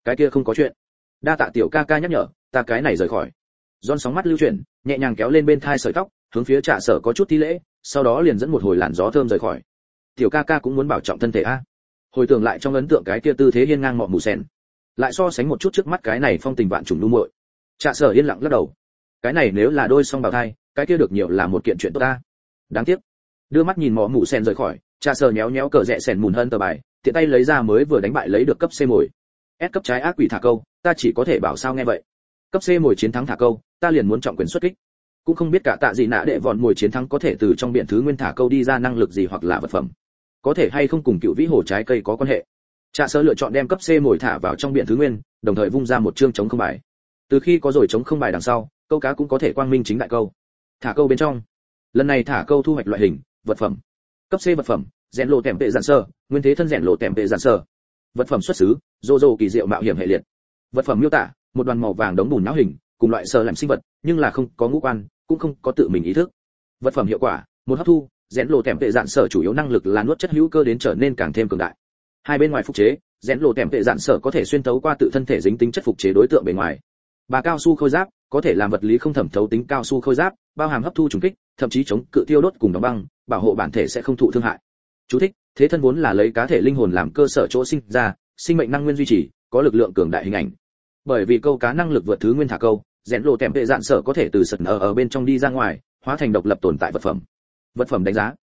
cái kia không có chuyện. Đa tạ tiểu ca ca nhắc nhở, ta cái này rời khỏi. John sóng mắt lưu chuyển, nhẹ nhàng kéo lên bên thai sợi tóc, hướng phía Trạ Sở có chút thi lễ, sau đó liền dẫn một hồi làn gió thơm rời khỏi. Tiểu ca ca cũng muốn bảo trọng thân thể a. Hồi tưởng lại trong ấn tượng cái kia tư thế hiên ngang mọ mù sen, lại so sánh một chút trước mắt cái này phong tình vạn trùng nu muội. Trạ Sở yên lặng lắc đầu. Cái này nếu là đôi song bào thai, cái kia được nhiều là một kiện chuyện tốt ta. Đáng tiếc. Đưa mắt nhìn mọ mù sen rời khỏi, Trạ Sở nhéo nhéo cờ rẽ sèn mùn hơn tờ bài, tiện tay lấy ra mới vừa đánh bại lấy được cấp C mồi. S cấp trái ác quỷ thả câu, ta chỉ có thể bảo sao nghe vậy. Cấp C mồi chiến thắng thả câu, ta liền muốn trọng quyền xuất kích. Cũng không biết cả tạ gì nã đệ vòn mồi chiến thắng có thể từ trong biển thứ nguyên thả câu đi ra năng lực gì hoặc là vật phẩm. Có thể hay không cùng cựu vĩ hồ trái cây có quan hệ. Trạ Sở lựa chọn đem cấp C mồi thả vào trong biển thứ nguyên, đồng thời vung ra một chương chống không bài. Từ khi có rồi chống không bài đằng sau, câu cá cũng có thể quang minh chính đại câu. Thả câu bên trong. Lần này thả câu thu hoạch loại hình, vật phẩm. Cấp C vật phẩm, rèn lộ tèm vệ giản sơ, nguyên thế thân rèn lộ tèm vệ giản sơ. Vật phẩm xuất xứ, Jojo kỳ diệu mạo hiểm hệ liệt. Vật phẩm miêu tả, một đoàn màu vàng đống bùn nhão hình, cùng loại sờ làm sinh vật, nhưng là không có ngũ quan, cũng không có tự mình ý thức. Vật phẩm hiệu quả, một hấp thu, rèn lộ tèm vệ dạn sở chủ yếu năng lực là nuốt chất hữu cơ đến trở nên càng thêm cường đại. Hai bên ngoài phục chế, rèn lộ tèm vệ dạn sở có thể xuyên tấu qua tự thân thể dính tính chất phục chế đối tượng bề ngoài. Bà cao su khôi giáp, có thể làm vật lý không thẩm thấu tính cao su khôi giáp, bao hàm hấp thu trùng kích, thậm chí chống cự tiêu đốt cùng đóng băng, bảo hộ bản thể sẽ không thụ thương hại. Chú thích: thế thân vốn là lấy cá thể linh hồn làm cơ sở chỗ sinh ra, sinh mệnh năng nguyên duy trì, có lực lượng cường đại hình ảnh. Bởi vì câu cá năng lực vượt thứ nguyên thả câu, rèn lộ tèm vệ dạn sở có thể từ sật ở bên trong đi ra ngoài, hóa thành độc lập tồn tại vật phẩm. Vật phẩm đánh giá,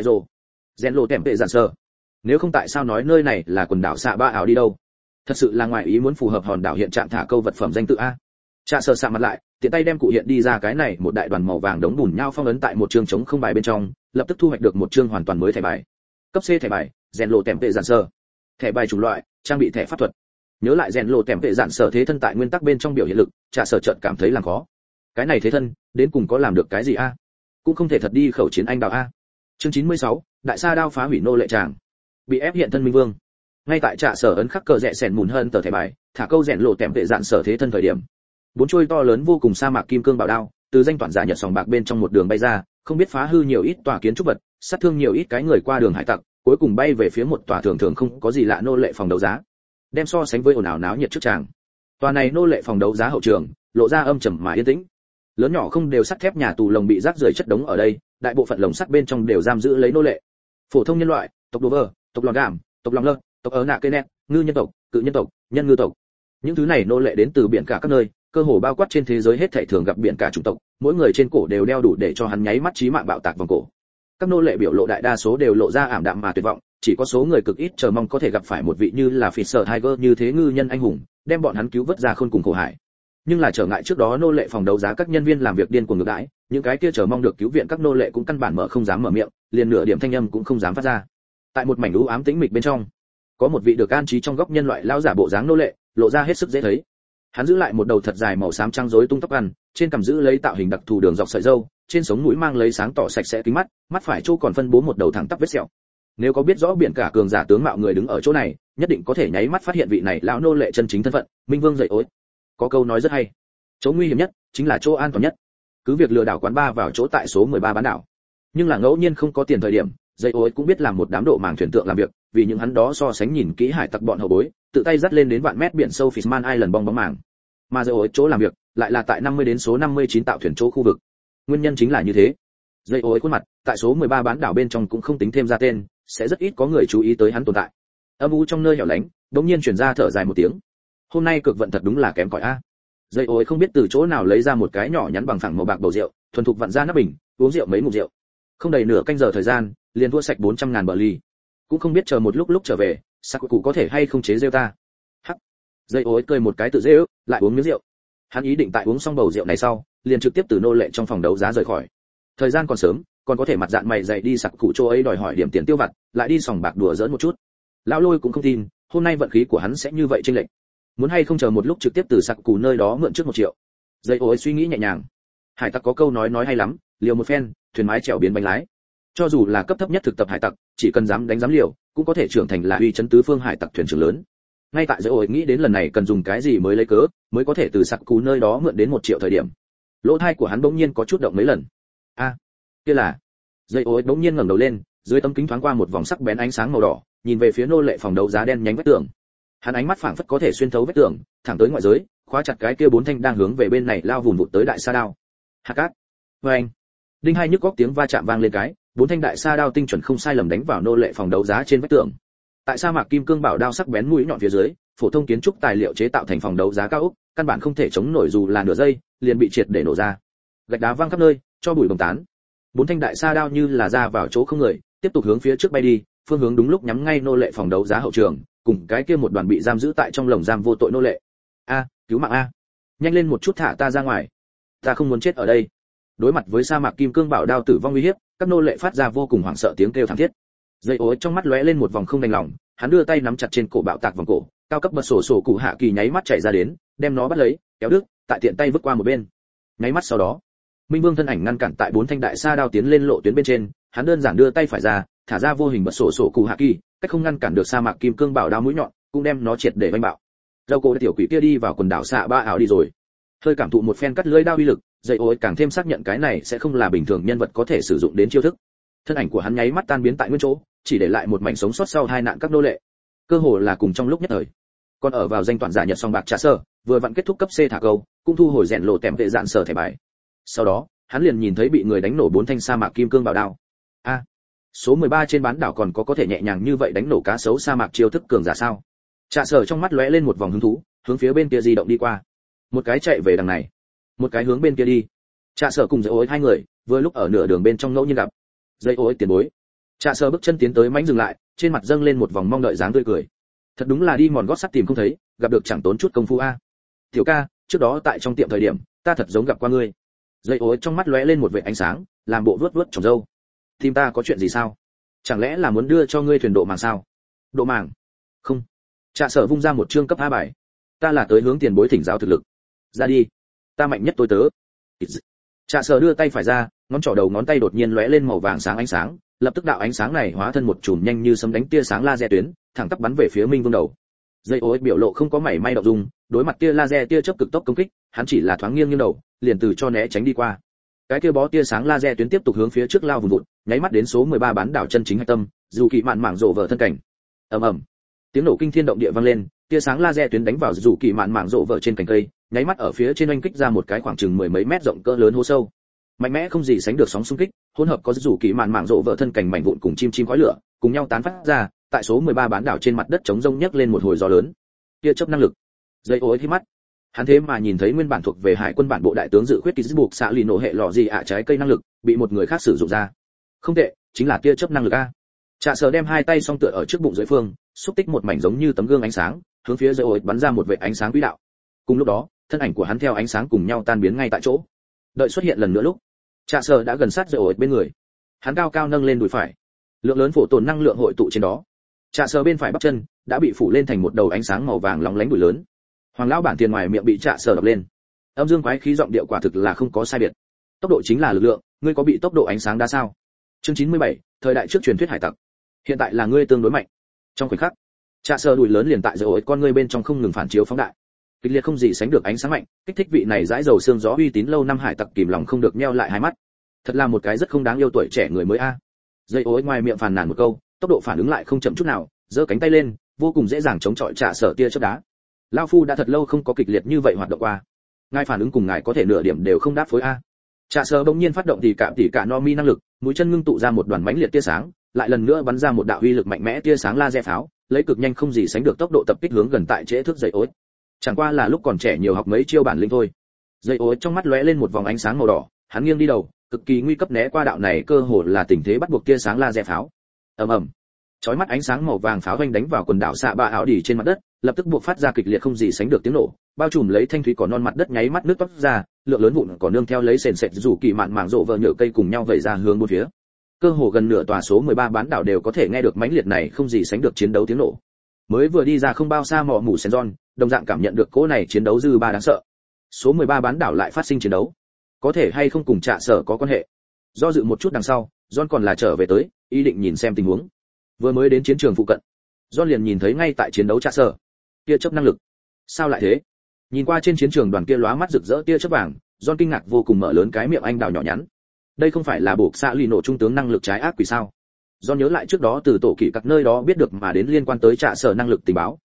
rèn lộ tèm vệ dạn sở. Nếu không tại sao nói nơi này là quần đảo xạ ba ảo đi đâu? Thật sự là ngoài ý muốn phù hợp hòn đảo hiện trạng thả câu vật phẩm danh tự a. Trạ Sở sạm mặt lại, tiện tay đem cụ hiện đi ra cái này một đại đoàn màu vàng đống bùn nhau phong ấn tại một chương chống không bài bên trong, lập tức thu hoạch được một chương hoàn toàn mới thẻ bài. Cấp C thẻ bài, rèn lộ tèm vệ dạn sở. Thẻ bài chủng loại, trang bị thẻ pháp thuật. Nhớ lại rèn lộ tèm vệ dạn sở thế thân tại nguyên tắc bên trong biểu hiện lực, Trạ Sở chợt cảm thấy làm khó. Cái này thế thân, đến cùng có làm được cái gì a? Cũng không thể thật đi khẩu chiến anh đào a. Chương 96, đại sa đao phá hủy nô lệ tràng. Bị ép hiện thân minh vương. Ngay tại Trạ Sở ấn khắc cờ rẽ sèn mùn hơn tờ thẻ bài, thả câu rèn lộ tèm vệ dạn sở thế thân thời điểm. Bốn chuôi to lớn vô cùng sa mạc kim cương bảo đao, từ danh toàn giả nhật sòng bạc bên trong một đường bay ra, không biết phá hư nhiều ít tòa kiến trúc vật, sát thương nhiều ít cái người qua đường hải tặc, cuối cùng bay về phía một tòa thường thường không có gì lạ nô lệ phòng đấu giá. Đem so sánh với ồn ào náo nhiệt trước tràng. Tòa này nô lệ phòng đấu giá hậu trường, lộ ra âm trầm mà yên tĩnh. Lớn nhỏ không đều sắt thép nhà tù lồng bị rác rưởi chất đống ở đây, đại bộ phận lồng sắt bên trong đều giam giữ lấy nô lệ. Phổ thông nhân loại, tộc đồ vơ, tộc lòn gàm, tộc lòng lơ, tộc ở nạ cây nẹt, ngư nhân tộc, cự nhân tộc, nhân ngư tộc. Những thứ này nô lệ đến từ biển cả các nơi, cơ hồ bao quát trên thế giới hết thảy thường gặp biển cả chủng tộc, mỗi người trên cổ đều đeo đủ để cho hắn nháy mắt chí mạng bạo tạc vòng cổ. Các nô lệ biểu lộ đại đa số đều lộ ra ảm đạm mà tuyệt vọng, chỉ có số người cực ít chờ mong có thể gặp phải một vị như là Fisher Tiger như thế ngư nhân anh hùng, đem bọn hắn cứu vớt ra khôn cùng khổ hải. Nhưng là trở ngại trước đó nô lệ phòng đấu giá các nhân viên làm việc điên cuồng ngược đãi, những cái kia chờ mong được cứu viện các nô lệ cũng căn bản mở không dám mở miệng, liền nửa điểm thanh âm cũng không dám phát ra. Tại một mảnh u ám tĩnh mịch bên trong, có một vị được an trí trong góc nhân loại lão giả bộ dáng nô lệ, lộ ra hết sức dễ thấy. Hắn giữ lại một đầu thật dài màu xám trắng rối tung tóc ăn, trên cằm giữ lấy tạo hình đặc thù đường dọc sợi râu, trên sống mũi mang lấy sáng tỏ sạch sẽ kính mắt, mắt phải chỗ còn phân bố một đầu thẳng tắp vết sẹo. Nếu có biết rõ biển cả cường giả tướng mạo người đứng ở chỗ này, nhất định có thể nháy mắt phát hiện vị này lão nô lệ chân chính thân phận, Minh Vương dậy ối. Có câu nói rất hay, chỗ nguy hiểm nhất chính là chỗ an toàn nhất. Cứ việc lừa đảo quán bar vào chỗ tại số 13 bán đảo, nhưng là ngẫu nhiên không có tiền thời điểm, dậy ối cũng biết làm một đám độ màng thuyền tượng làm việc, vì những hắn đó so sánh nhìn kỹ hải tặc bọn hậu bối, tự tay dắt lên đến vạn mét biển sâu Fishman Island bong bóng màng. Mà dậy ối chỗ làm việc lại là tại 50 đến số 59 tạo thuyền chỗ khu vực. Nguyên nhân chính là như thế. Dậy ối khuôn mặt, tại số 13 bán đảo bên trong cũng không tính thêm ra tên, sẽ rất ít có người chú ý tới hắn tồn tại. Âm u trong nơi hẻo lánh, đống nhiên truyền ra thở dài một tiếng. Hôm nay cực vận thật đúng là kém cỏi a. Dậy ối không biết từ chỗ nào lấy ra một cái nhỏ nhắn bằng phẳng màu bạc bầu rượu, thuần thục vặn ra nắp bình, uống rượu mấy ngụm rượu. Không đầy nửa canh giờ thời gian, liền thua sạch 400.000 bờ ly. Cũng không biết chờ một lúc trở về, Sakuku có thể hay không chế rêu ta. Hắc. Dậy ối cười một cái tự dễ ước, lại uống miếng rượu. Hắn ý định tại uống xong bầu rượu này sau, liền trực tiếp từ nô lệ trong phòng đấu giá rời khỏi. Thời gian còn sớm, còn có thể mặt dạn mày dày đi Sakuku chỗ ấy đòi hỏi điểm tiền tiêu vặt, lại đi sòng bạc đùa giỡn một chút. Lão Lôi cũng không tin, hôm nay vận khí của hắn sẽ như vậy chênh lệch. Muốn hay không chờ một lúc trực tiếp từ Sakuku nơi đó mượn trước 1 triệu. Dậy ối suy nghĩ nhẹ nhàng. Hải tặc có câu nói hay lắm, liều một phen, thuyền mái chèo biến bánh lái. Cho dù là cấp thấp nhất thực tập hải tặc, chỉ cần dám đánh dám liều, cũng có thể trưởng thành là uy chấn tứ phương hải tặc thuyền trưởng lớn. Ngay tại Dậy ối nghĩ đến lần này cần dùng cái gì mới lấy cớ, mới có thể từ Sakuku nơi đó mượn đến 1 triệu thời điểm, lỗ tai của hắn bỗng nhiên có chút động mấy lần. A, kia là. Dậy ối bỗng nhiên ngẩng đầu lên, dưới tấm kính thoáng qua một vòng sắc bén ánh sáng màu đỏ, nhìn về phía nô lệ phòng đấu giá đen nhánh vách tường. Hắn ánh mắt phảng phất có thể xuyên thấu vết tường, thẳng tới ngoại giới, khóa chặt cái kia 4 thanh đang hướng về bên này lao vùn vụt tới đại sa đao. Hạt cát. Oeng. Đinh hai nhức góc tiếng va chạm vang lên cái, 4 thanh đại sa đao tinh chuẩn không sai lầm đánh vào nô lệ phòng đấu giá trên vách tường. Tại sa mạc kim cương bảo đao sắc bén mũi nhọn phía dưới, phổ thông kiến trúc tài liệu chế tạo thành phòng đấu giá cao ốc, căn bản không thể chống nổi dù là nửa giây, liền bị triệt để nổ ra. Gạch đá văng khắp nơi, cho bụi bồng tán. 4 thanh đại sa đao như là ra vào chỗ không người, tiếp tục hướng phía trước bay đi, phương hướng đúng lúc nhắm ngay nô lệ phòng đấu giá hậu trường, cùng cái kia một đoàn bị giam giữ tại trong lồng giam vô tội nô lệ. A, cứu mạng a. Nhanh lên một chút thả ta ra ngoài. Ta không muốn chết ở đây. Đối mặt với sa mạc kim cương bảo đao tử vong uy hiếp, các nô lệ phát ra vô cùng hoảng sợ tiếng kêu thảm thiết. Dây ối trong mắt lóe lên một vòng không đành lòng, hắn đưa tay nắm chặt trên cổ bạo tạc vòng cổ, cao cấp bật sổ cụ hạ kỳ nháy mắt chạy ra đến, đem nó bắt lấy, kéo đứt, tại tiện tay vứt qua một bên. Nháy mắt sau đó, Minh Vương thân ảnh ngăn cản tại 4 thanh đại sa đao tiến lên lộ tuyến bên trên, hắn đơn giản đưa tay phải ra, thả ra vô hình bật sổ cụ hạ kỳ, cách không ngăn cản được sa mạc kim cương bảo đao mũi nhọn, cũng đem nó triệt để vênh bạo. Râu cổ tiểu quỷ kia đi vào quần đảo xạ ba ảo đi rồi. Hơi cảm thụ một phen cắt lưỡi đao uy lực, dây ối càng thêm xác nhận cái này sẽ không là bình thường nhân vật có thể sử dụng đến chiêu thức. Thân ảnh của hắn nháy mắt tan biến tại nguyên chỗ, chỉ để lại một mảnh sống sót sau hai nạn các nô lệ. Cơ hồ là cùng trong lúc nhất thời. Còn ở vào danh toàn giả Nhật song bạc trà sơ, vừa vặn kết thúc cấp C thả câu, cũng thu hồi rèn lộ tèm vệ dạn sở thẻ bài. Sau đó, hắn liền nhìn thấy bị người đánh nổ 4 thanh sa mạc kim cương bảo đao. A, số 13 trên bán đảo còn có thể nhẹ nhàng như vậy đánh nổ cá sấu sa mạc chiêu thức cường giả sao? Trà sở trong mắt lóe lên một vòng hứng thú, hướng phía bên kia di động đi qua. Một cái chạy về đằng này, một cái hướng bên kia đi. Trà sở cùng dây ối hai người, vừa lúc ở nửa đường bên trong ngẫu nhiên gặp. Dây ối tiền bối. Trà sở bước chân tiến tới mãnh dừng lại, trên mặt dâng lên một vòng mong đợi dáng tươi cười. Thật đúng là đi mòn gót sắt tìm không thấy, gặp được chẳng tốn chút công phu a. Tiểu ca, trước đó tại trong tiệm thời điểm, ta thật giống gặp qua ngươi. Dây ối trong mắt lóe lên một vệt ánh sáng, làm bộ vuốt vuốt trồng râu. Tìm ta có chuyện gì sao? Chẳng lẽ là muốn đưa cho ngươi thuyền độ màng sao? Độ màng? Không. Trà sở vung ra một chương cấp A bài. Ta là tới hướng tiền bối thỉnh giáo thực lực. Ra đi. Ta mạnh nhất tôi tớ. Trà sở đưa tay phải ra, ngón trỏ đầu ngón tay đột nhiên lóe lên màu vàng sáng ánh sáng, lập tức đạo ánh sáng này hóa thân một chùm nhanh như sấm đánh tia sáng laser tuyến, thẳng tắp bắn về phía Minh Vương đầu. Dây ối biểu lộ không có mảy may động dung, đối mặt tia laser tia chớp cực tốc công kích, hắn chỉ là thoáng nghiêng nghiêng đầu, liền từ cho né tránh đi qua. Cái kia bó tia sáng laser tuyến tiếp tục hướng phía trước lao vùn vụt, nháy mắt đến số 13 bán đảo chân chính hạch tâm, dù kỳ mạn mảng rộ vỡ thân cảnh. Ầm ầm. Tiếng nổ kinh thiên động địa vang lên, tia sáng laser tuyến đánh vào dù kỳ mạn mảng rộ vỡ trên cành cây, nháy mắt ở phía trên oanh kích ra một cái khoảng chừng mười mấy mét rộng cỡ lớn hố sâu. Mạnh mẽ không gì sánh được sóng xung kích, hỗn hợp có dù kỳ mạn mảng rộ vỡ thân cảnh mảnh vụn cùng chim chim khói lửa, cùng nhau tán phát ra, tại số 13 bán đảo trên mặt đất trống rông nhấc lên một hồi gió lớn. Tia chớp năng lực. Dây ối khi mắt. Hắn thế mà nhìn thấy nguyên bản thuộc về hải quân bản bộ đại tướng dự khuyết ký buộc xạ lì nổ hệ lọ gì ạ trái cây năng lực bị một người khác sử dụng ra. Không tệ, chính là tia chớp năng lực a. Trạ sở đem hai tay song tựa ở trước bụng dưới phương, xúc tích một mảnh giống như tấm gương ánh sáng, hướng phía dây ối bắn ra một vệt ánh sáng quỹ đạo. Cùng lúc đó, thân ảnh của hắn theo ánh sáng cùng nhau tan biến ngay tại chỗ. Đợi xuất hiện lần nữa lúc, Trạ sở đã gần sát dây ối bên người. Hắn cao cao nâng lên đùi phải, lượng lớn phổ tồn năng lượng hội tụ trên đó. Trạ sở bên phải bắp chân đã bị phủ lên thành một đầu ánh sáng màu vàng lóng lánh đùi lớn. Hoàng lão bản tiền ngoài miệng bị Trạ sở đập lên. Âm dương quái khí giọng điệu quả thực là không có sai biệt. Tốc độ chính là lực lượng, ngươi có bị tốc độ ánh sáng đa sao? Chương 97, thời đại trước truyền thuyết hải tặc. Hiện tại là ngươi tương đối mạnh. Trong khoảnh khắc, Trạ sở đùi lớn liền tại giữa ối con ngươi bên trong không ngừng phản chiếu phóng đại. Kịch liệt không gì sánh được ánh sáng mạnh, kích thích vị này dãi dầu xương gió uy tín lâu năm hải tặc kìm lòng không được nheo lại hai mắt. Thật là một cái rất không đáng yêu tuổi trẻ người mới a. Dây ối ngoài miệng phàn nàn một câu, tốc độ phản ứng lại không chậm chút nào, giơ cánh tay lên, vô cùng dễ dàng chống chọi Trạ sở tia chớp đá. Lão phu đã thật lâu không có kịch liệt như vậy hoạt động qua. Ngài phản ứng cùng ngài có thể nửa điểm đều không đáp phối a. Trạ sở bỗng nhiên phát động tỉ cả no mi năng lực, mũi chân ngưng tụ ra một đoàn mãnh liệt tia sáng, lại lần nữa bắn ra một đạo uy lực mạnh mẽ tia sáng laser pháo, lấy cực nhanh không gì sánh được tốc độ tập kích hướng gần tại trễ thước dây ối. Chẳng qua là lúc còn trẻ nhiều học mấy chiêu bản lĩnh thôi. Dây ối trong mắt lóe lên một vòng ánh sáng màu đỏ, hắn nghiêng đi đầu, cực kỳ nguy cấp né qua đạo này cơ hồ là tình thế bắt buộc tia sáng laser pháo. Ầm ầm. Chói mắt ánh sáng màu vàng pháo vành đánh vào quần đảo xạ ba ảo đỉ trên mặt đất, lập tức buộc phát ra kịch liệt không gì sánh được tiếng nổ, bao trùm lấy thanh thúy cỏ non mặt đất nháy mắt nước toát ra, lượng lớn vụn cỏ nương theo lấy sền sệt rủ kỳ mạn mảng rộ vỡ nhựa cây cùng nhau vẩy ra hướng bốn phía. Cơ hồ gần nửa tòa số 13 bán đảo đều có thể nghe được mãnh liệt này không gì sánh được chiến đấu tiếng nổ. Mới vừa đi ra không bao xa mọ mủ Senjon, đồng dạng cảm nhận được cỗ này chiến đấu dư ba đáng sợ. Số 13 bán đảo lại phát sinh chiến đấu, có thể hay không cùng Trạ sở có quan hệ. Do dự một chút đằng sau, John còn là trở về tới, ý định nhìn xem tình huống. Vừa mới đến chiến trường phụ cận, John liền nhìn thấy ngay tại chiến đấu Trạ sở, tia chớp năng lực. Sao lại thế? Nhìn qua trên chiến trường đoàn kia lóa mắt rực rỡ tia chớp vàng, John kinh ngạc vô cùng mở lớn cái miệng anh đào nhỏ nhắn. Đây không phải là buộc xạ lì nổ trung tướng năng lực trái ác quỷ sao? John nhớ lại trước đó từ tổ kỷ các nơi đó biết được mà đến liên quan tới Trạ sở năng lực tình báo,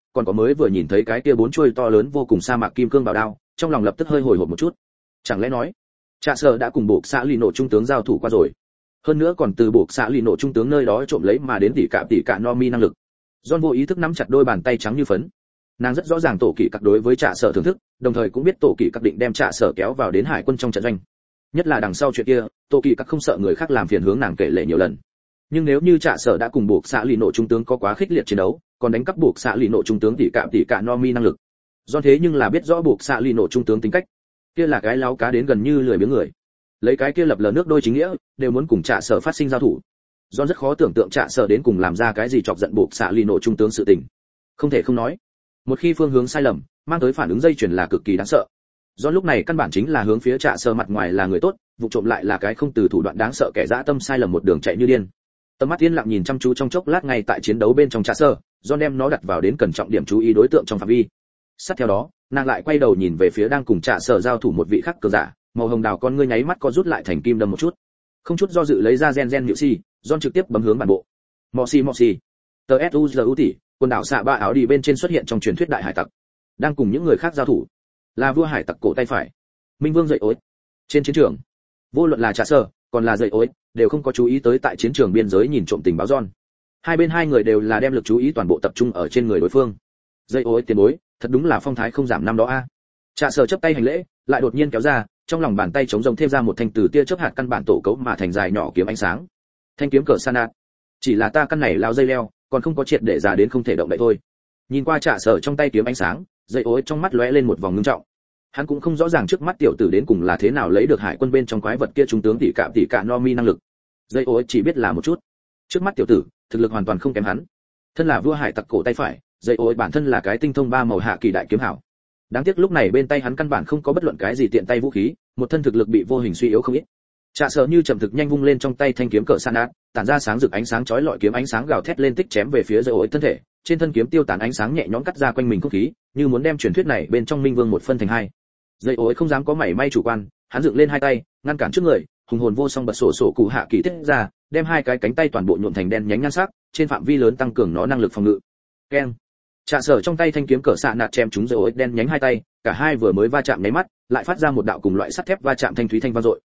còn có mới vừa nhìn thấy cái kia 4 chuôi to lớn vô cùng sa mạc kim cương bảo đao, trong lòng lập tức hơi hồi hộp một chút. Chẳng lẽ nói, Trạ Sở đã cùng buộc xã lì nổ trung tướng giao thủ qua rồi, hơn nữa còn từ buộc xã lì nổ trung tướng nơi đó trộm lấy mà đến tỷ cả Nomi năng lực. John vô ý thức nắm chặt đôi bàn tay trắng như phấn. Nàng rất rõ ràng tổ kỵ các đối với Trạ Sở thưởng thức, đồng thời cũng biết tổ kỵ các định đem Trạ Sở kéo vào đến hải quân trong trận doanh. Nhất là đằng sau chuyện kia, tổ kỵ các không sợ người khác làm phiền hướng nàng kể lể nhiều lần. Nhưng nếu như Trạ Sở đã cùng buộc xã lì nổ trung tướng có quá khích liệt chiến đấu, còn đánh cắp buộc xã lì nổ trung tướng tỷ cả Nomi năng lực. John thế nhưng là biết rõ buộc xã lì nổ trung tướng tính cách, kia là cái láo cá đến gần như lười biếng người. Lấy cái kia lập lờ nước đôi chính nghĩa, đều muốn cùng Trạ Sở phát sinh giao thủ. John rất khó tưởng tượng Trạ Sở đến cùng làm ra cái gì chọc giận buộc xã lì nổ trung tướng sự tình. Không thể không nói, một khi phương hướng sai lầm, mang tới phản ứng dây chuyền là cực kỳ đáng sợ. John lúc này căn bản chính là hướng phía Trạ Sở mặt ngoài là người tốt, vụ trộm lại là cái không từ thủ đoạn đáng sợ kẻ dã tâm sai lầm một đường chạy như điên. Tầm mắt yên lặng nhìn chăm chú trong chốc lát ngay tại chiến đấu bên trong Trạ Sở, John đem nó đặt vào đến cần trọng điểm chú ý đối tượng trong phạm vi. Sát theo đó, nàng lại quay đầu nhìn về phía đang cùng Trạ Sở giao thủ một vị khác cường giả, màu hồng đào con ngươi nháy mắt co rút lại thành kim đâm một chút. Không chút do dự lấy ra gen nhự si, John trực tiếp bấm hướng bản bộ. Mọ xì. Tờ SUZU tỷ, quần đảo xạ ba áo đi bên trên xuất hiện trong truyền thuyết đại hải tặc, đang cùng những người khác giao thủ. Là vua hải tặc cổ tay phải, Minh Vương dậy ối. Trên chiến trường, vô luận là Trạ Sở, còn là dậy ối, đều không có chú ý tới tại chiến trường biên giới nhìn trộm tình báo John. Hai người đều là đem lực chú ý toàn bộ tập trung ở trên người đối phương. Dậy ối tiền bối, thật đúng là phong thái không giảm năm đó a. Trạ Sở chấp tay hành lễ, lại đột nhiên kéo ra, trong lòng bàn tay chống rồng thêm ra một thanh từ tia chớp hạt căn bản tổ cấu mà thành dài nhỏ kiếm ánh sáng. Thanh kiếm cỡ Sanat. Chỉ là ta căn này lao dây leo, còn không có triệt để già đến không thể động đậy thôi. Nhìn qua Trạ Sở trong tay kiếm ánh sáng, dây ối trong mắt lóe lên một vòng ngưng trọng. Hắn cũng không rõ ràng trước mắt tiểu tử đến cùng là thế nào lấy được hải quân bên trong quái vật kia trung tướng tỷ cả Nomi năng lực. Dây ối chỉ biết là một chút. Trước mắt tiểu tử, thực lực hoàn toàn không kém hắn. Thân là vua hải tặc cổ tay phải, dây ối bản thân là cái tinh thông ba màu hạ kỳ đại kiếm hảo. Đáng tiếc lúc này bên tay hắn căn bản không có bất luận cái gì tiện tay vũ khí, một thân thực lực bị vô hình suy yếu không ít. Trạ Sở như chậm thực nhanh vung lên trong tay thanh kiếm cỡ Sanat, tản ra sáng rực ánh sáng chói lọi kiếm ánh sáng gào thét lên tích chém về phía dây ối thân thể, trên thân kiếm tiêu tán ánh sáng nhẹ nhõm cắt ra quanh mình không khí, như muốn đem truyền thuyết này bên trong Minh Vương một phân thành hai. Dây ối không dám có mảy may chủ quan, hắn dựng lên hai tay, ngăn cản trước người, hùng hồn vô song bật sổ cụ hạ kỳ tiết ra, đem hai cái cánh tay toàn bộ nhuộm thành đen nhánh nhan sắc, trên phạm vi lớn tăng cường nó năng lực phòng ngự. Keng. Trạ Sở trong tay thanh kiếm cỡ xạ nạt chém chúng dây ối đen nhánh hai tay, cả hai vừa mới va chạm nháy mắt, lại phát ra một đạo cùng loại sắt thép va chạm thanh thúy thanh vang dội.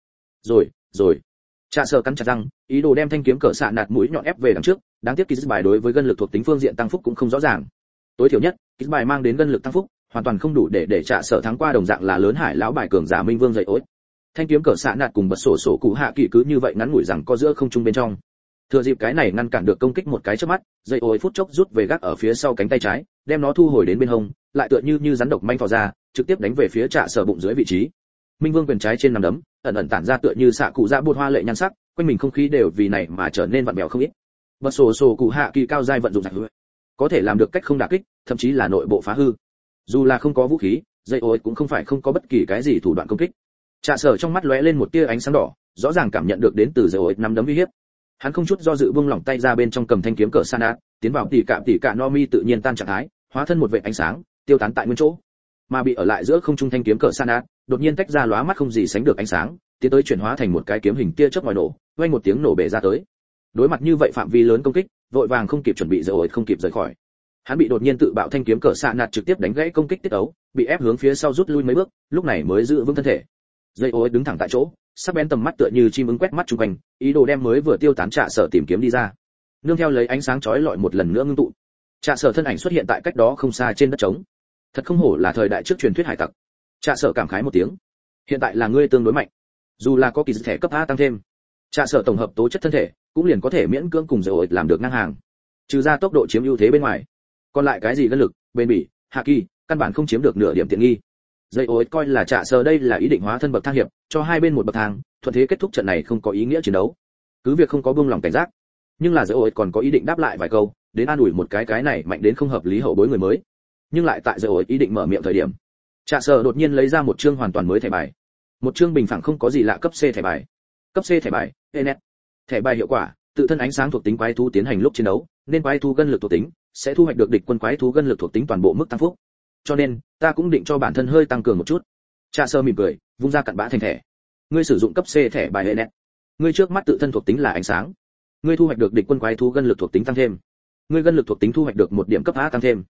Rồi. Trạ Sở cắn chặt răng, ý đồ đem thanh kiếm cỡ xạ nạt mũi nhọn ép về đằng trước, đáng tiếc kỹ bài đối với gân lực thuộc tính phương diện tăng phúc cũng không rõ ràng. Tối thiểu nhất, kỹ bài mang đến gân lực tăng phúc, hoàn toàn không đủ để Trạ Sở thắng qua đồng dạng là lớn hải lão bài cường giả Minh Vương dậy ối. Thanh kiếm cỡ xạ nạt cùng bật sổ cụ hạ kỳ cứ như vậy ngắn ngủi rằng có giữa không trung bên trong. Thừa dịp cái này ngăn cản được công kích một cái chớp mắt, dây ối phút chốc rút về gác ở phía sau cánh tay trái, đem nó thu hồi đến bên hông, lại tựa như rắn độc manh thò ra, trực tiếp đánh về phía Trạ Sở bụng dưới vị trí. Minh Vương quyền trái trên nắm đấm, ẩn ẩn tản ra tựa như xạ cụ dạ buôn hoa lệ nhan sắc, quanh mình không khí đều vì này mà trở nên vặn vẹo không ít. Bật sổ cụ hạ kỳ cao giai vận dụng giặc hứa, có thể làm được cách không đả kích, thậm chí là nội bộ phá hư. Dù là không có vũ khí, dây ối cũng không phải không có bất kỳ cái gì thủ đoạn công kích. Trạ Sở trong mắt lóe lên một tia ánh sáng đỏ, rõ ràng cảm nhận được đến từ dây ối nắm đấm uy hiếp. Hắn không chút do dự buông lỏng tay ra bên trong cầm thanh kiếm cỡ Sanat, tiến vào tỷ cả Nomi tự nhiên tan trạng thái, hóa thân một vệt ánh sáng, tiêu tán tại nguyên chỗ. Mà bị ở lại giữa không trung thanh kiếm cỡ Sanat, đột nhiên tách ra lóa mắt không gì sánh được ánh sáng, tiến tới chuyển hóa thành một cái kiếm hình tia chớp ngoài nổ, vang một tiếng nổ bể ra tới. Đối mặt như vậy phạm vi lớn công kích, vội vàng không kịp chuẩn bị rồi không kịp rời khỏi. Hắn bị đột nhiên tự bạo thanh kiếm cỡ Sanat trực tiếp đánh gãy công kích tiết ấu, bị ép hướng phía sau rút lui mấy bước, lúc này mới giữ vững thân thể. Dây ối đứng thẳng tại chỗ, sắc bén tầm mắt tựa như chim ưng quét mắt xung quanh, ý đồ đem mới vừa tiêu tán Trạ Sở tìm kiếm đi ra. Nương theo lấy ánh sáng chói lọi một lần nữa ngưng tụ, Trạ Sở thân ảnh xuất hiện tại cách đó không xa trên đất trống. Thật không hổ là thời đại trước truyền thuyết hải tặc. Trạ Sở cảm khái một tiếng. Hiện tại là ngươi tương đối mạnh, dù là có kỳ thẻ cấp A tăng thêm, Trạ Sở tổng hợp tố chất thân thể cũng liền có thể miễn cưỡng cùng dầu làm được ngang hàng. Trừ ra tốc độ chiếm ưu thế bên ngoài, còn lại cái gì gân lực, bền bỉ, hạ kỳ, căn bản không chiếm được nửa điểm tiện nghi. Dây ối coi là Trạ Sở đây là ý định hóa thân bậc thang hiệp, cho hai bên một bậc thang, thuận thế kết thúc trận này không có ý nghĩa chiến đấu. Cứ việc không có buông lòng cảnh giác, nhưng là dây ối còn có ý định đáp lại vài câu, đến an ủi một cái này mạnh đến không hợp lý hậu bối người mới. Nhưng lại tại dây ối ý định mở miệng thời điểm, Trạ Sở đột nhiên lấy ra một chương hoàn toàn mới thẻ bài. Một chương bình phẳng không có gì lạ cấp C thẻ bài. Cấp C thẻ bài, Enet. Thẻ bài hiệu quả, tự thân ánh sáng thuộc tính quái thú tiến hành lúc chiến đấu, nên quái thú gân lực thuộc tính sẽ thu hoạch được địch quân quái thú gân lực thuộc tính toàn bộ mức tăng phúc. Cho nên, ta cũng định cho bản thân hơi tăng cường một chút. Trạ Sở mỉm cười, vung ra cặn bã thành thẻ. Ngươi sử dụng cấp C thẻ bài Enet. Ngươi trước mắt tự thân thuộc tính là ánh sáng. Ngươi thu hoạch được địch quân quái thú gân lực thuộc tính tăng thêm. Ngươi gân lực thuộc tính thu hoạch được một điểm cấp A tăng thêm.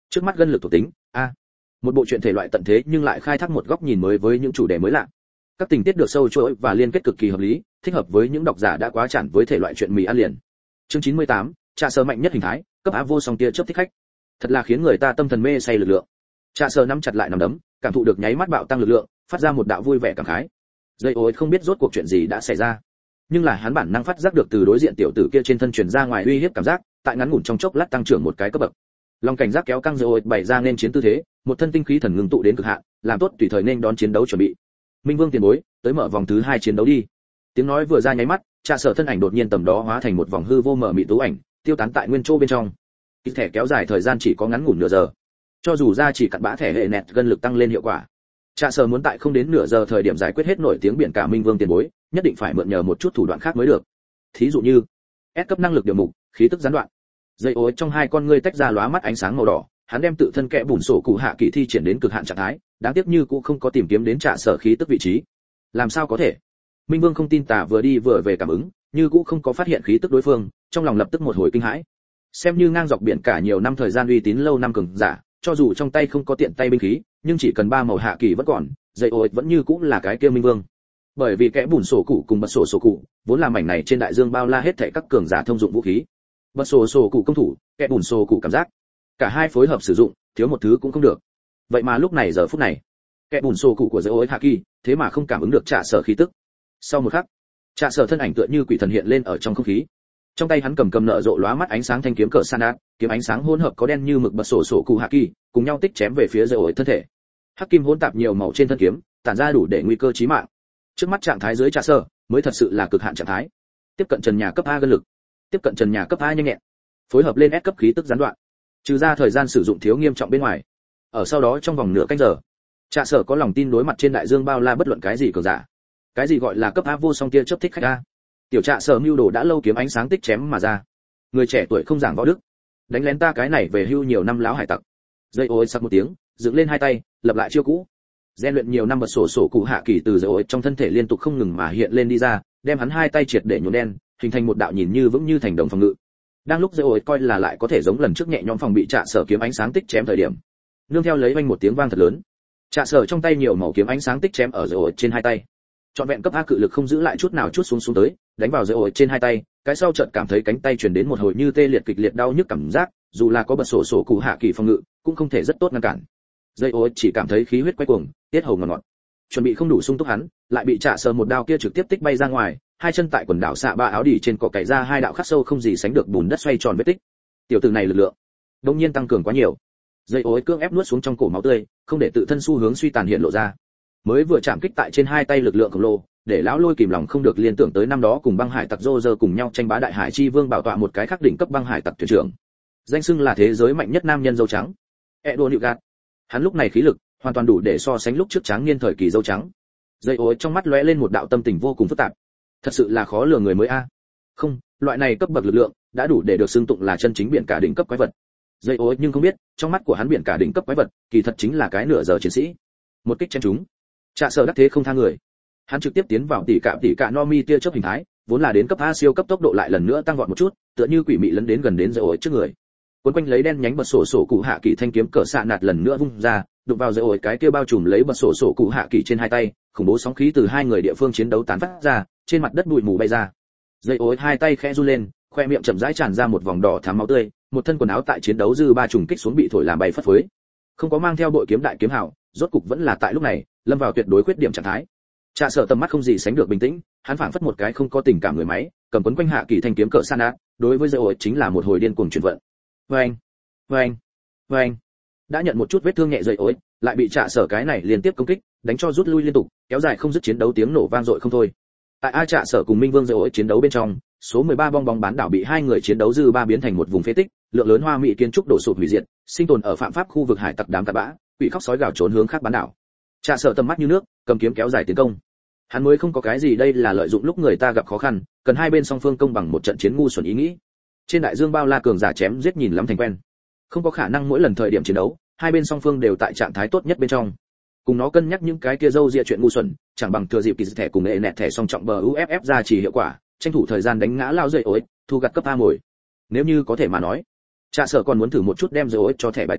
Trước mắt gân lực thuộc tính a, một bộ truyện thể loại tận thế nhưng lại khai thác một góc nhìn mới với những chủ đề mới lạ. Các tình tiết được sâu chuỗi và liên kết cực kỳ hợp lý, thích hợp với những độc giả đã quá chán với thể loại truyện mì ăn liền. Chương 98, Trạ Sở mạnh nhất hình thái, cấp áp vô song tia chớp thích khách. Thật là khiến người ta tâm thần mê say lực lượng. Trạ Sở nắm chặt lại nắm đấm, cảm thụ được nháy mắt bạo tăng lực lượng, phát ra một đạo vui vẻ cảm khái. Dây ối không biết rốt cuộc chuyện gì đã xảy ra, nhưng là hắn bản năng phát giác được từ đối diện tiểu tử kia trên thân truyền ra ngoài uy hiếp cảm giác, tại ngắn ngủn trong chốc lát tăng trưởng một cái cấp bậc. Lòng cảnh giác kéo căng rồi bày ra nên chiến tư thế, một thân tinh khí thần ngưng tụ đến cực hạn, làm tốt tùy thời nên đón chiến đấu chuẩn bị. Minh Vương tiền bối, tới mở vòng thứ 2 chiến đấu đi. Tiếng nói vừa ra nháy mắt, Trạ Sở thân ảnh đột nhiên tầm đó hóa thành một vòng hư vô mờ mịt tú ảnh, tiêu tán tại nguyên chỗ bên trong. Kỹ thẻ kéo dài thời gian chỉ có ngắn ngủn nửa giờ. Cho dù ra chỉ cặn bã thẻ hệ nẹt gân lực tăng lên hiệu quả. Trạ Sở muốn tại không đến nửa giờ thời điểm giải quyết hết nổi tiếng biển cả Minh Vương tiền bối, nhất định phải mượn nhờ một chút thủ đoạn khác mới được. Thí dụ như S cấp năng lực điều mục, khí tức gián đoạn. Dây ối trong hai con ngươi tách ra lóa mắt ánh sáng màu đỏ, hắn đem tự thân kẽ bùn sổ cụ hạ kỳ thi triển đến cực hạn trạng thái, đáng tiếc như cũng không có tìm kiếm đến Trạ Sở khí tức vị trí. Làm sao có thể? Minh Vương không tin tả vừa đi vừa về cảm ứng, như cũng không có phát hiện khí tức đối phương, trong lòng lập tức một hồi kinh hãi. Xem như ngang dọc biển cả nhiều năm thời gian uy tín lâu năm cường giả, cho dù trong tay không có tiện tay binh khí, nhưng chỉ cần ba màu hạ kỳ vẫn còn, dây ối vẫn như cũng là cái kia Minh Vương. Bởi vì kẽ bùn sổ cụ cùng bật sổ cụ vốn là mảnh này trên đại dương bao la hết thảy các cường giả thông dụng vũ khí. Bật sổ cụ công thủ, kẽ bùn sổ cụ cảm giác, cả hai phối hợp sử dụng, thiếu một thứ cũng không được. Vậy mà lúc này giờ phút này, kẽ bùn sổ cụ của dây ối hạ kỳ thế mà không cảm ứng được Trạ Sở khí tức. Sau một khắc, Trạ Sở thân ảnh tựa như quỷ thần hiện lên ở trong không khí. Trong tay hắn cầm nợ rộ lóa mắt ánh sáng thanh kiếm cỡ sanat, kiếm ánh sáng hỗn hợp có đen như mực bật sổ cụ hạ kỳ, cùng nhau tích chém về phía dây ối thân thể. Hắc kim hỗn tạp nhiều màu trên thân kiếm, tản ra đủ để nguy cơ chí mạng. Trước mắt trạng thái dưới Trạ Sở mới thật sự là cực hạn trạng thái. Tiếp cận trần nhà cấp A gân lực, tiếp cận trần nhà cấp A nhanh nhẹn, phối hợp lên S cấp khí tức gián đoạn. Trừ ra thời gian sử dụng thiếu nghiêm trọng bên ngoài, ở sau đó trong vòng nửa canh giờ, Trạ Sở có lòng tin đối mặt trên đại dương bao la bất luận cái gì cường giả. Cái gì gọi là cấp A vô song tia chớp thích khách a? Tiểu Trạ Sở mưu đồ đã lâu kiếm ánh sáng tích chém mà ra. Người trẻ tuổi không giảng võ đức, đánh lén ta cái này về hưu nhiều năm láo hải tặc. Dây ối sắc một tiếng, dựng lên hai tay, lập lại chiêu cũ. Gen luyện nhiều năm bật sổ cụ hạ kỳ từ dây ối trong thân thể liên tục không ngừng mà hiện lên đi ra, đem hắn hai tay triệt để nhuộm đen, hình thành một đạo nhìn như vững như thành đồng phòng ngự. Đang lúc dây ối coi là lại có thể giống lần trước nhẹ nhõm phòng bị Trạ Sở kiếm ánh sáng tích chém thời điểm, nương theo lấy vang một tiếng vang thật lớn, Trạ Sở trong tay nhiều màu kiếm ánh sáng tích chém ở dây ối trên hai tay. Trọn vẹn cấp A cự lực không giữ lại chút nào chút xuống tới, đánh vào dây ối trên hai tay, cái sau chợt cảm thấy cánh tay truyền đến một hồi như tê liệt kịch liệt đau nhức cảm giác, dù là có bật sổ cụ hạ kỳ phòng ngự, cũng không thể rất tốt ngăn cản. Dây ối chỉ cảm thấy khí huyết quay cuồng, tiết hầu ngọt ngọt. Chuẩn bị không đủ sung túc hắn, lại bị Trạ Sở một đao kia trực tiếp tích bay ra ngoài, hai chân tại quần đảo xạ ba áo đỉ trên cỏ cày ra hai đạo khắc sâu không gì sánh được bùn đất xoay tròn vết tích. Tiểu tử này lực lượng đột nhiên tăng cường quá nhiều. Dây ối cưỡng ép nuốt xuống trong cổ máu tươi, không để tự thân xu hướng suy tàn hiện lộ ra. Mới vừa chạm kích tại trên hai tay lực lượng khổng lồ, để lão lôi kìm lòng không được liên tưởng tới năm đó cùng băng hải tặc Roger cùng nhau tranh bá đại hải chi vương bảo tọa một cái khắc đỉnh cấp băng hải tặc thuyền trưởng, danh xưng là thế giới mạnh nhất nam nhân dâu trắng, Edo Newgard. Hắn lúc này khí lực hoàn toàn đủ để so sánh lúc trước tráng niên thời kỳ dâu trắng. Dây ối trong mắt lóe lên một đạo tâm tình vô cùng phức tạp. Thật sự là khó lường người mới a. Không, loại này cấp bậc lực lượng đã đủ để được xưng tụng là chân chính biển cả đỉnh cấp quái vật. Dây ối nhưng không biết, trong mắt của hắn biển cả đỉnh cấp quái vật, kỳ thật chính là cái nửa giờ chiến sĩ. Một kích chém chúng. Trạ Sở đắc thế không tha người. Hắn trực tiếp tiến vào tỉ cả Nomi tia chớp hình thái, vốn là đến cấp A siêu cấp tốc độ lại lần nữa tăng vọt một chút, tựa như quỷ mị lấn đến gần đến dây ối trước người. Cuốn quanh lấy đen nhánh bật sổ cụ hạ kỳ thanh kiếm cỡ xạ nạt lần nữa vung ra, đụng vào dây ối cái kia bao trùm lấy bật sổ cụ hạ kỳ trên hai tay, khủng bố sóng khí từ hai người địa phương chiến đấu tán phát ra, trên mặt đất bụi mù bay ra. Dây ối hai tay khẽ run lên, khoe miệng chậm rãi tràn ra một vòng đỏ thắm máu tươi, một thân quần áo tại chiến đấu dư ba trùng kích xuống bị thổi làm bay phất phới. Không có mang theo bội kiếm đại kiếm hảo, rốt cục vẫn là tại lúc này, lâm vào tuyệt đối khuyết điểm trạng thái. Trạ Sở tầm mắt không gì sánh được bình tĩnh, hắn phảng phất một cái không có tình cảm người máy, cầm quấn quanh hạ kỳ thanh kiếm cỡ sanat, đối với dây ối chính là một hồi điên cuồng chuyển vận. Vâng. Đã nhận một chút vết thương nhẹ dây ối, lại bị Trạ Sở cái này liên tiếp công kích, đánh cho rút lui liên tục, kéo dài không dứt chiến đấu tiếng nổ vang dội không thôi. Tại A Trạ Sở cùng Minh Vương dây ối chiến đấu bên trong, số 13 bong bóng bán đảo bị hai người chiến đấu dư ba biến thành một vùng phế tích, lượng lớn hoa mỹ kiến trúc đổ sụp hủy diệt, sinh tồn ở phạm pháp khu vực hải tặc đám tạt bã, quỷ khóc sói gào trốn hướng khác bán đảo. Trạ Sở tầm mắt như nước, cầm kiếm kéo dài tiến công. Hắn mới không có cái gì đây là lợi dụng lúc người ta gặp khó khăn, cần hai bên song phương công bằng một trận chiến ngu xuẩn ý nghĩ. Trên đại dương bao la cường giả chém giết nhìn lắm thành quen, không có khả năng mỗi lần thời điểm chiến đấu, hai bên song phương đều tại trạng thái tốt nhất bên trong. Cùng nó cân nhắc những cái kia dâu dịa chuyện ngu xuẩn, chẳng bằng thừa dịp kỳ thẻ cùng nghệ nẹt thẻ song trọng bờ UFF ra chỉ hiệu quả, tranh thủ thời gian đánh ngã lao dậy ối, thu gặt cấp A mồi. Nếu như có thể mà nói, Trạ Sở còn muốn thử một chút đem dây ối cho thẻ bài tan,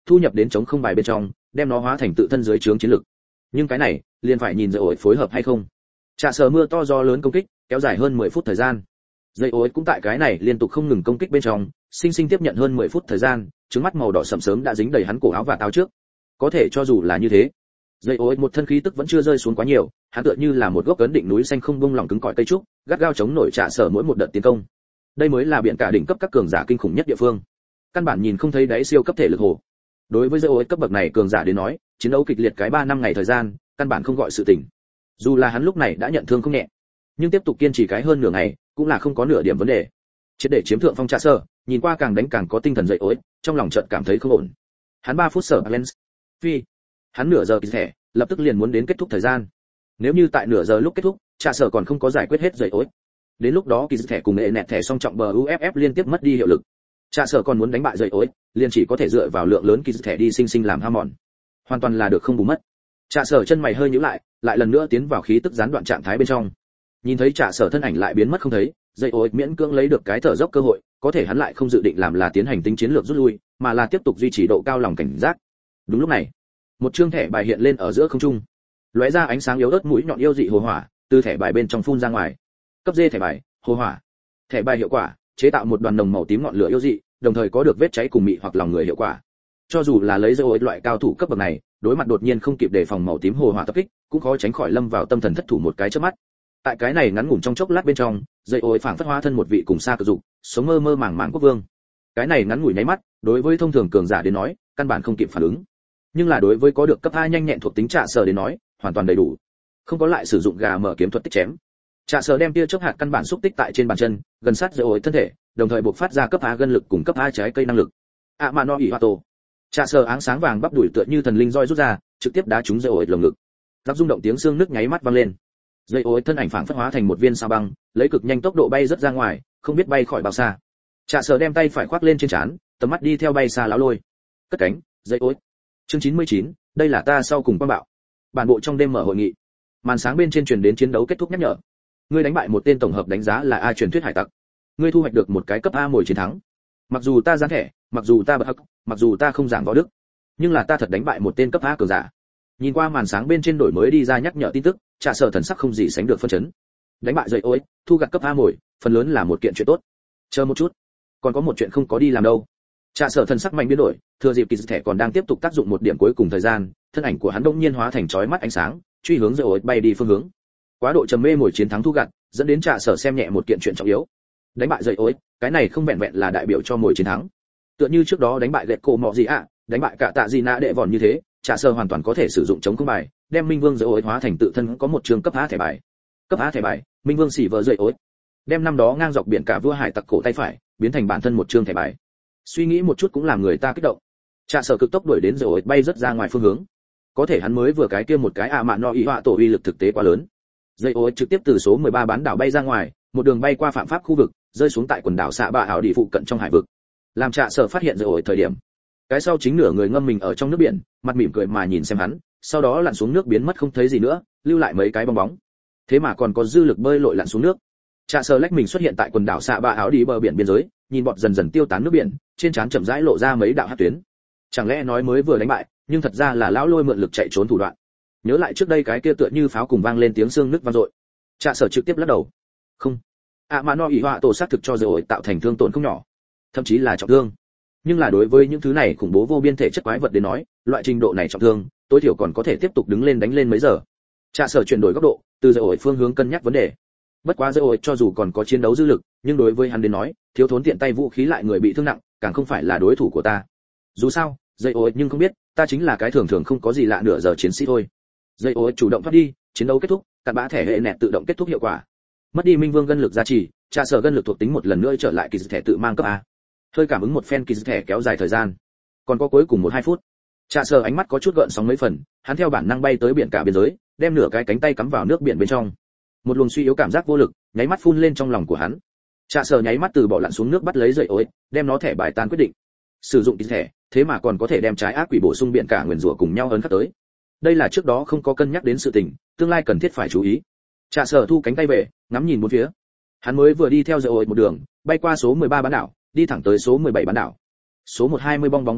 thu nhập đến chống không bài bên trong, đem nó hóa thành tự thân dưới trướng chiến lực. Nhưng cái này, liền phải nhìn dây ổi phối hợp hay không. Trả sở mưa to gió lớn công kích, kéo dài hơn 10 phút thời gian. Dây ổi cũng tại cái này liên tục không ngừng công kích bên trong, sinh sinh tiếp nhận hơn 10 phút thời gian, trứng mắt màu đỏ sẫm sớm đã dính đầy hắn cổ áo và táo trước. Có thể cho dù là như thế, dây ổi một thân khí tức vẫn chưa rơi xuống quá nhiều, hắn tựa như là một gốc cấn định núi xanh không bông lỏng cứng cỏi cây trúc, gắt gao chống nổi Trả sở mỗi một đợt tiến công. Đây mới là biển cả đỉnh cấp các cường giả kinh khủng nhất địa phương. Căn bản nhìn không thấy đáy siêu cấp thể lực hồ. Đối với dây ổi cấp bậc này cường giả đến nói, chiến đấu kịch liệt cái 3 năm ngày thời gian, căn bản không gọi sự tỉnh. Dù là hắn lúc này đã nhận thương không nhẹ, nhưng tiếp tục kiên trì cái hơn nửa ngày, cũng là không có nửa điểm vấn đề. Triệt để chiếm thượng phong Trả sở, nhìn qua càng đánh càng có tinh thần dậy ối, trong lòng chợt cảm thấy không ổn. Hắn 3 phút sở balance. Phi. Hắn nửa giờ kỳ thẻ, lập tức liền muốn đến kết thúc thời gian. Nếu như tại nửa giờ lúc kết thúc, Trả sở còn không có giải quyết hết dậy ối. Đến lúc đó kỳ thẻ cùng nghệ nẹt thẻ song trọng bờ UFF liên tiếp mất đi hiệu lực. Trả sở còn muốn đánh bại dậy ối, liền chỉ có thể dựa vào lượng lớn kỳ thẻ đi sinh sinh làm ham mòn. Hoàn toàn là được không bù mất. Trả sở chân mày hơi nhíu lại, lại lần nữa tiến vào khí tức gián đoạn trạng thái bên trong. Nhìn thấy Trả sở thân ảnh lại biến mất không thấy, dây ối miễn cưỡng lấy được cái thở dốc cơ hội, có thể hắn lại không dự định làm là tiến hành tính chiến lược rút lui, mà là tiếp tục duy trì độ cao lòng cảnh giác. Đúng lúc này, một chương thẻ bài hiện lên ở giữa không trung, lóe ra ánh sáng yếu ớt mũi nhọn yêu dị hồ hỏa, từ thẻ bài bên trong phun ra ngoài. Cấp D thẻ bài, hồ hỏa. Thẻ bài hiệu quả, chế tạo một đoàn nồng màu tím ngọn lửa yêu dị, đồng thời có được vết cháy cùng mị hoặc lòng người hiệu quả. Cho dù là lấy dây ối loại cao thủ cấp bậc này, đối mặt đột nhiên không kịp đề phòng màu tím hồ hỏa tập kích, cũng khó tránh khỏi lâm vào tâm thần thất thủ một cái chớp mắt. Tại cái này ngắn ngủn trong chốc lát bên trong, dây ối phảng phất hóa thân một vị cùng xa cực dục, sống mơ mơ màng màng quốc vương. Cái này ngắn ngủi nháy mắt, đối với thông thường cường giả đến nói, căn bản không kịp phản ứng. Nhưng là đối với có được cấp A nhanh nhẹn thuộc tính Trả sở đến nói, hoàn toàn đầy đủ. Không có lại sử dụng gà mở kiếm thuật tích chém. Trả sở đem tia chớp hạt căn bản xúc tích tại trên bàn chân, gần sát dây ối thân thể, đồng thời bộc phát ra cấp A gân lực cùng cấp A trái cây năng lực. Mà no ỉ hoa tổ. Trả sở áng sáng vàng bắp đuổi tựa như thần linh roi rút ra, trực tiếp đá trúng dây ối lồng ngực. Giáp rung động tiếng xương nứt nháy mắt vang lên. Dây ối thân ảnh phảng phất hóa thành một viên sao băng, lấy cực nhanh tốc độ bay rất ra ngoài, không biết bay khỏi bao xa. Trả sở đem tay phải khoác lên trên trán, tầm mắt đi theo bay xa lão lôi. Cất cánh, dây ối. Chương 99, đây là ta sau cùng quang bạo. Bản bộ trong đêm mở hội nghị. Màn sáng bên trên truyền đến chiến đấu kết thúc nhắc nhở. Ngươi đánh bại một tên tổng hợp đánh giá là A truyền thuyết hải tặc. Ngươi thu hoạch được một cái cấp A mồi chiến thắng. Mặc dù ta gián thẻ, mặc dù ta bật hắc, mặc dù ta không giảng võ đức, nhưng là ta thật đánh bại một tên cấp A cường giả. Nhìn qua màn sáng bên trên đổi mới đi ra nhắc nhở tin tức, Trả sở thần sắc không gì sánh được phân chấn. Đánh bại dậy ối, thu gặt cấp A mồi, phần lớn là một kiện chuyện tốt. Chờ một chút, còn có một chuyện không có đi làm đâu. Trả sở thần sắc mạnh biến đổi, thừa dịp kỳ thẻ còn đang tiếp tục tác dụng một điểm cuối cùng thời gian, thân ảnh của hắn đột nhiên hóa thành chói mắt ánh sáng, truy hướng dậy ối bay đi phương hướng. Quá độ trầm mê mồi chiến thắng thu gặt, dẫn đến Trả sở xem nhẹ một kiện chuyện trọng yếu. Đánh bại dậy ối, cái này không vẹn vẹn là đại biểu cho mồi chiến thắng. Tựa như trước đó đánh bại Gecko Mọ gì ạ, đánh bại cả tạ gì nã đệ vòn như thế, Trả sở hoàn toàn có thể sử dụng chống không bài, đem Minh Vương dậy ối hóa thành tự thân có một trường cấp A thẻ bài. Cấp A thẻ bài, Minh Vương xỉ vợ dậy ối. Đem năm đó ngang dọc biển cả vua hải tặc cổ tay phải, biến thành bản thân một trường thẻ bài. Suy nghĩ một chút cũng làm người ta kích động. Trả sở cực tốc đuổi đến dậy ối bay rất ra ngoài phương hướng. Có thể hắn mới vừa cái kia một cái mạn no ý họa tổ uy lực thực tế quá lớn. Dậy ối trực tiếp từ số 13 bán đảo bay ra ngoài, một đường bay qua phạm pháp khu vực, rơi xuống tại quần đảo xạ bạ ảo đi phụ cận trong hải vực. Làm Trả sở phát hiện dậy ối thời điểm, cái sau chính nửa người ngâm mình ở trong nước biển, mặt mỉm cười mà nhìn xem hắn, sau đó lặn xuống nước biến mất không thấy gì nữa, lưu lại mấy cái bong bóng. Thế mà còn có dư lực bơi lội lặn xuống nước. Trả sở lách mình xuất hiện tại quần đảo xạ bạ áo đi bờ biển biên giới, nhìn bọt dần dần tiêu tán nước biển, trên trán chậm rãi lộ ra mấy đạo hắc tuyến. Chẳng lẽ nói mới vừa đánh bại, nhưng thật ra là lão lôi mượn lực chạy trốn thủ đoạn. Nhớ lại trước đây cái kia tựa như pháo cùng vang lên tiếng xương nứt vang dội. Trả sở trực tiếp lắc đầu. Không. Mà no ỷ họa tổ sát thực cho rồi tạo thành thương tổn không nhỏ, thậm chí là trọng thương. Nhưng là đối với những thứ này khủng bố vô biên thể chất quái vật đến nói, loại trình độ này trọng thương, tối thiểu còn có thể tiếp tục đứng lên đánh lên mấy giờ. Trả sở chuyển đổi góc độ, từ dây ổi phương hướng cân nhắc vấn đề. Bất quá dây ổi cho dù còn có chiến đấu dư lực, nhưng đối với hắn đến nói, thiếu thốn tiện tay vũ khí lại người bị thương nặng, càng không phải là đối thủ của ta. Dù sao, dây ổi nhưng không biết, ta chính là cái thường thường không có gì lạ nửa giờ chiến sĩ thôi. Dây ổi chủ động thoát đi, chiến đấu kết thúc, cặn bã thẻ hệ nẹt tự động kết thúc hiệu quả. Mất đi Minh Vương gân lực gia trì, Trả sở gân lực thuộc tính một lần nữa trở lại kỳ dư thẻ tự mang cấp A. Hơi cảm ứng một phen kỳ dư thẻ kéo dài thời gian, còn có cuối cùng 1-2 phút. Trả sở ánh mắt có chút gợn sóng mấy phần, hắn theo bản năng bay tới biển cả biên giới, đem nửa cái cánh tay cắm vào nước biển bên trong. Một luồng suy yếu cảm giác vô lực nháy mắt phun lên trong lòng của hắn. Trả sở nháy mắt từ bỏ lặn xuống nước bắt lấy dậy ối, đem nó thẻ bài tan quyết định. Sử dụng kỳ thẻ, thế mà còn có thể đem trái ác quỷ bổ sung biển cả nguyền rủa cùng nhau ấn khắc tới. Đây là trước đó không có cân nhắc đến sự tình, tương lai cần thiết phải chú ý. Trả sở thu cánh tay về, ngắm nhìn bốn phía. Hắn mới vừa đi theo dậy ối một đường, bay qua số 13 bán đảo, đi thẳng tới số 17 bán đảo. Số 120 bong bóng bán đảo,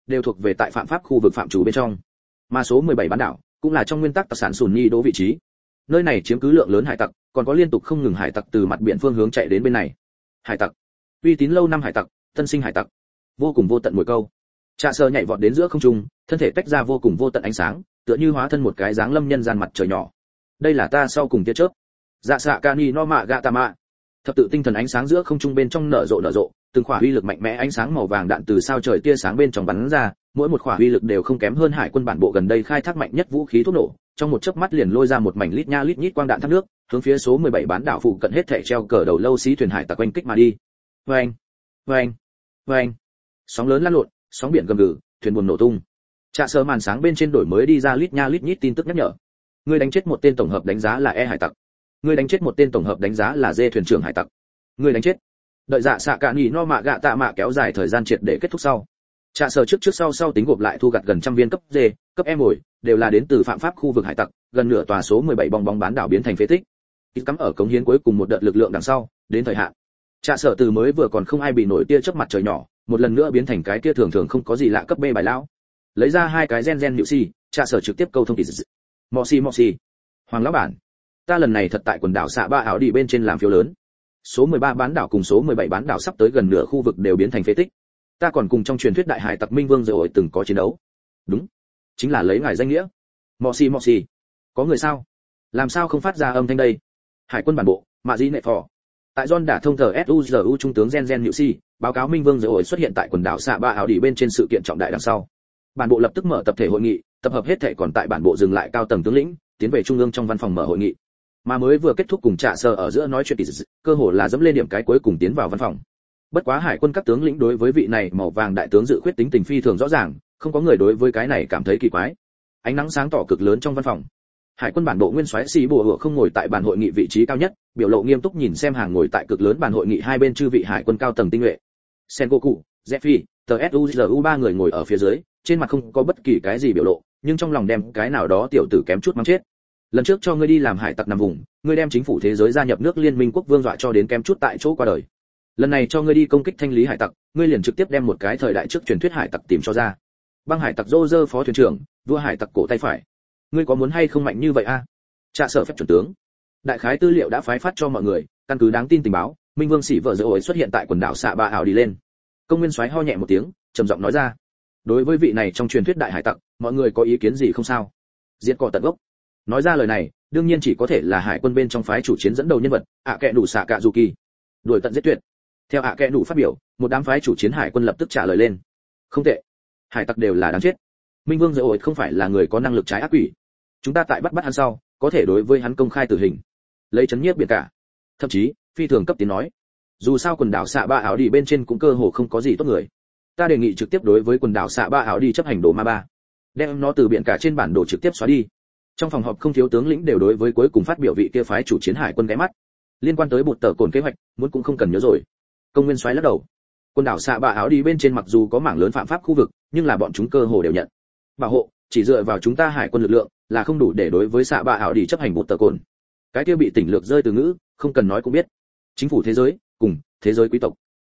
đều thuộc về tại phạm pháp khu vực phạm trù bên trong. Mà số 17 bán đảo cũng là trong nguyên tắc đặc sản Sunni đỗ vị trí. Nơi này chiếm cứ lượng lớn hải tặc, còn có liên tục không ngừng hải tặc từ mặt biển phương hướng chạy đến bên này. Hải tặc, uy tín lâu năm hải tặc, tân sinh hải tặc, vô cùng vô tận mùi câu. Trạ Sở nhảy vọt đến giữa không trung, thân thể tách ra vô cùng vô tận ánh sáng, tựa như hóa thân một cái dáng lâm nhân gian mặt trời nhỏ. Đây là ta sau cùng tia chớp. Dạ xạ Kani no mạ gạ tà mạ. Thập tự tinh thần ánh sáng giữa không trung bên trong nở rộ, từng khỏa uy lực mạnh mẽ ánh sáng màu vàng đạn từ sao trời tia sáng bên trong bắn ra, mỗi một khỏa uy lực đều không kém hơn hải quân bản bộ gần đây khai thác mạnh nhất vũ khí thuốc nổ, trong một chớp mắt liền lôi ra một mảnh lít nha lít nhít quang đạn thác nước, hướng phía số 17 bán đảo phụ cận hết thảy treo cờ đầu lâu xí thuyền hải tặc quanh kích mà đi. Oeng, oeng, oeng. Sóng lớn lăn lộn, sóng biển gầm gừ, thuyền buồm nổ tung. Trạ Sở màn sáng bên trên đổi mới đi ra lít nha lít nhít tin tức nhắc nhở. Ngươi đánh chết một tên tổng hợp đánh giá là E hải tặc. Ngươi đánh chết một tên tổng hợp đánh giá là D thuyền trưởng hải tặc. Ngươi đánh chết. Đợi dạ xạ cả nhỉ no mạ gạ tạ mạ kéo dài thời gian triệt để kết thúc sau. Trạ Sở trước sau tính gộp lại thu gặt gần trăm viên cấp D, cấp E mồi, đều là đến từ phạm pháp khu vực hải tặc, gần nửa tòa số 17 bong bóng bán đảo biến thành phế tích. Ít cắm ở cống hiến cuối cùng một đợt lực lượng đằng sau, đến thời hạn. Trạ Sở từ mới vừa còn không ai bị nổi tia chớp mặt trời nhỏ, một lần nữa biến thành cái kia thường thường không có gì lạ cấp B bài lão. Lấy ra hai cái gen nhự xì, Trạ Sở trực tiếp câu thông kỳ dị. Mọ xì. Hoàng lão bản, ta lần này thật tại quần đảo xạ ba ảo đi bên trên làm phiếu lớn. Số 13 bán đảo cùng số 17 bán đảo sắp tới gần nửa khu vực đều biến thành phế tích. Ta còn cùng trong truyền thuyết đại hải tặc Minh Vương rồi từng có chiến đấu. Đúng, chính là lấy ngài danh nghĩa. Mọ xì. Có người sao? Làm sao không phát ra âm thanh đây? Hải quân bản bộ, Mạ Dĩ Nệ Phò. Tại John đã thông tờ SUZU trung tướng Gen Nhự Si, báo cáo Minh Vương rồi xuất hiện tại quần đảo xạ ba ảo đi bên trên sự kiện trọng đại đằng sau. Bản bộ lập tức mở tập thể hội nghị, tập hợp hết thể còn tại bản bộ dừng lại cao tầng tướng lĩnh, tiến về trung ương trong văn phòng mở hội nghị. Mà mới vừa kết thúc cùng Trạ Sở ở giữa nói chuyện kỳ dị, cơ hồ là dẫm lên điểm cái cuối cùng tiến vào văn phòng. Bất quá hải quân các tướng lĩnh đối với vị này màu vàng đại tướng dự khuyết tính tình phi thường rõ ràng, không có người đối với cái này cảm thấy kỳ quái. Ánh nắng sáng tỏ cực lớn trong văn phòng. Hải quân bản bộ nguyên soái Sĩ Bùa Hựa không ngồi tại bàn hội nghị vị trí cao nhất, biểu lộ nghiêm túc nhìn xem hàng ngồi tại cực lớn bàn hội nghị hai bên chư vị hải quân cao tầng tinh nhuệ. Sengoku, Zephy, TSUZU ba người ngồi ở phía dưới, trên mặt không có bất kỳ cái gì biểu lộ, nhưng trong lòng đem cái nào đó tiểu tử kém chút mắng chết. Lần trước cho ngươi đi làm hải tặc nằm vùng, ngươi đem chính phủ thế giới gia nhập nước liên minh quốc vương dọa cho đến kém chút tại chỗ qua đời. Lần này cho ngươi đi công kích thanh lý hải tặc, ngươi liền trực tiếp đem một cái thời đại trước truyền thuyết hải tặc tìm cho ra. Băng hải tặc Roger phó thuyền trưởng, vua hải tặc cổ tay phải. Ngươi có muốn hay không mạnh như vậy a? Trạ Sở phép chuẩn tướng. Đại khái tư liệu đã phái phát cho mọi người, căn cứ đáng tin tình báo, Minh Vương Sĩ vợ rồi xuất hiện tại quần đảo xạ ba ảo đi lên. Công nguyên soái ho nhẹ một tiếng, trầm giọng nói ra. Đối với vị này trong truyền thuyết đại hải tặc, mọi người có ý kiến gì không sao? Diệt cỏ tận gốc. Nói ra lời này, đương nhiên chỉ có thể là hải quân bên trong phái chủ chiến dẫn đầu nhân vật, Kẹ Đủ Xạ Cạ Dù Kỳ. Đuổi tận giết tuyệt. Theo Kẹ Đủ phát biểu, một đám phái chủ chiến hải quân lập tức trả lời lên. Không tệ. Hải tặc đều là đáng chết. Minh Vương rồi không phải là người có năng lực trái ác quỷ. Chúng ta tại bắt hắn sau, có thể đối với hắn công khai tử hình, lấy chấn nhiếp biển cả. Thậm chí, phi thường cấp tiến nói, dù sao quần đảo xạ ba ảo đi bên trên cũng cơ hồ không có gì tốt người. Ta đề nghị trực tiếp đối với quần đảo xạ ba ảo đi chấp hành đồ ma ba, đem nó từ biển cả trên bản đồ trực tiếp xóa đi. Trong phòng họp không thiếu tướng lĩnh đều đối với cuối cùng phát biểu vị kia phái chủ chiến hải quân ghé mắt. Liên quan tới bột tờ cồn kế hoạch, muốn cũng không cần nhớ rồi. Công nguyên soái lắc đầu. Quần đảo xạ ba ảo đi bên trên mặc dù có mảng lớn phạm pháp khu vực, nhưng là bọn chúng cơ hồ đều nhận bảo hộ, chỉ dựa vào chúng ta hải quân lực lượng là không đủ để đối với xạ ba ảo đi chấp hành bột tờ cồn. Cái kia bị tỉnh lược rơi từ ngữ, không cần nói cũng biết. Chính phủ thế giới cùng thế giới quý tộc.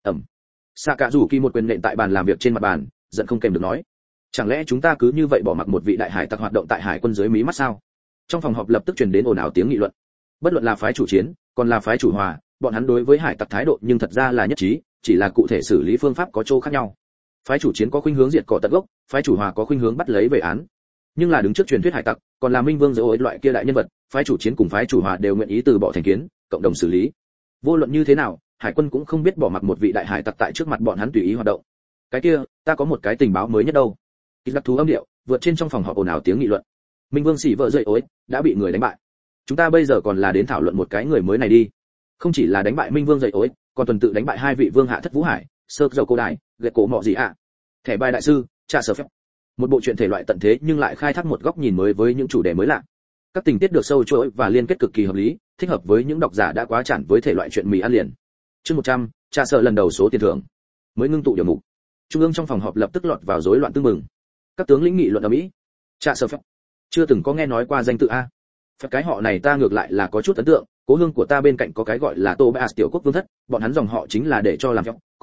Xạ Cạ Rủ Kỳ một quyền nện tại bàn làm việc trên mặt bàn, giận không kèm được nói, chẳng lẽ chúng ta cứ như vậy bỏ mặc một vị đại hải tặc hoạt động tại hải quân dưới mí mắt sao? Trong phòng họp lập tức truyền đến ồn ào tiếng nghị luận. Bất luận là phái chủ chiến, còn là phái chủ hòa, bọn hắn đối với hải tặc thái độ nhưng thật ra là nhất trí, chỉ là cụ thể xử lý phương pháp có chỗ khác nhau. Phái chủ chiến có khuynh hướng diệt cỏ tận gốc, phái chủ hòa có khuynh hướng bắt lấy về án. Nhưng là đứng trước truyền thuyết hải tặc, còn là Minh Vương giới loại kia đại nhân vật, phái chủ chiến cùng phái chủ hòa đều nguyện ý từ bỏ thành kiến, cộng đồng xử lý. Vô luận như thế nào, hải quân cũng không biết bỏ mặc một vị đại hải tặc tại trước mặt bọn hắn tùy ý hoạt động. Cái kia, ta có một cái tình báo mới nhất đâu. Kịch đặc thú âm điệu vượt trên trong phòng họp ồn ào tiếng nghị luận. Minh Vương Sĩ vợ dậy ối đã bị người đánh bại. Chúng ta bây giờ còn là đến thảo luận một cái người mới này đi. Không chỉ là đánh bại Minh Vương dậy ối, còn tuần tự đánh bại hai vị vương hạ thất vũ hải, sơ dầu cô đại, gậy cổ mọ gì ạ. Thẻ bài đại sư, Trạ Sở phép. Một bộ truyện thể loại tận thế nhưng lại khai thác một góc nhìn mới với những chủ đề mới lạ. Các tình tiết được sâu chuỗi và liên kết cực kỳ hợp lý, thích hợp với những độc giả đã quá chán với thể loại truyện mì ăn liền. Chương 100, Trạ Sở lần đầu số tiền thưởng. Mới ngưng tụ điểm mục. Trung ương trong phòng họp lập tức lọt vào rối loạn tương mừng. Các tướng lĩnh nghị luận ở Mỹ. Trạ Sở phép. Chưa từng có nghe nói qua danh tự a. Phép cái họ này ta ngược lại là có chút ấn tượng, cố hương của ta bên cạnh có cái gọi là Tobias tiểu quốc vương thất, bọn hắn dòng họ chính là để cho làm phép,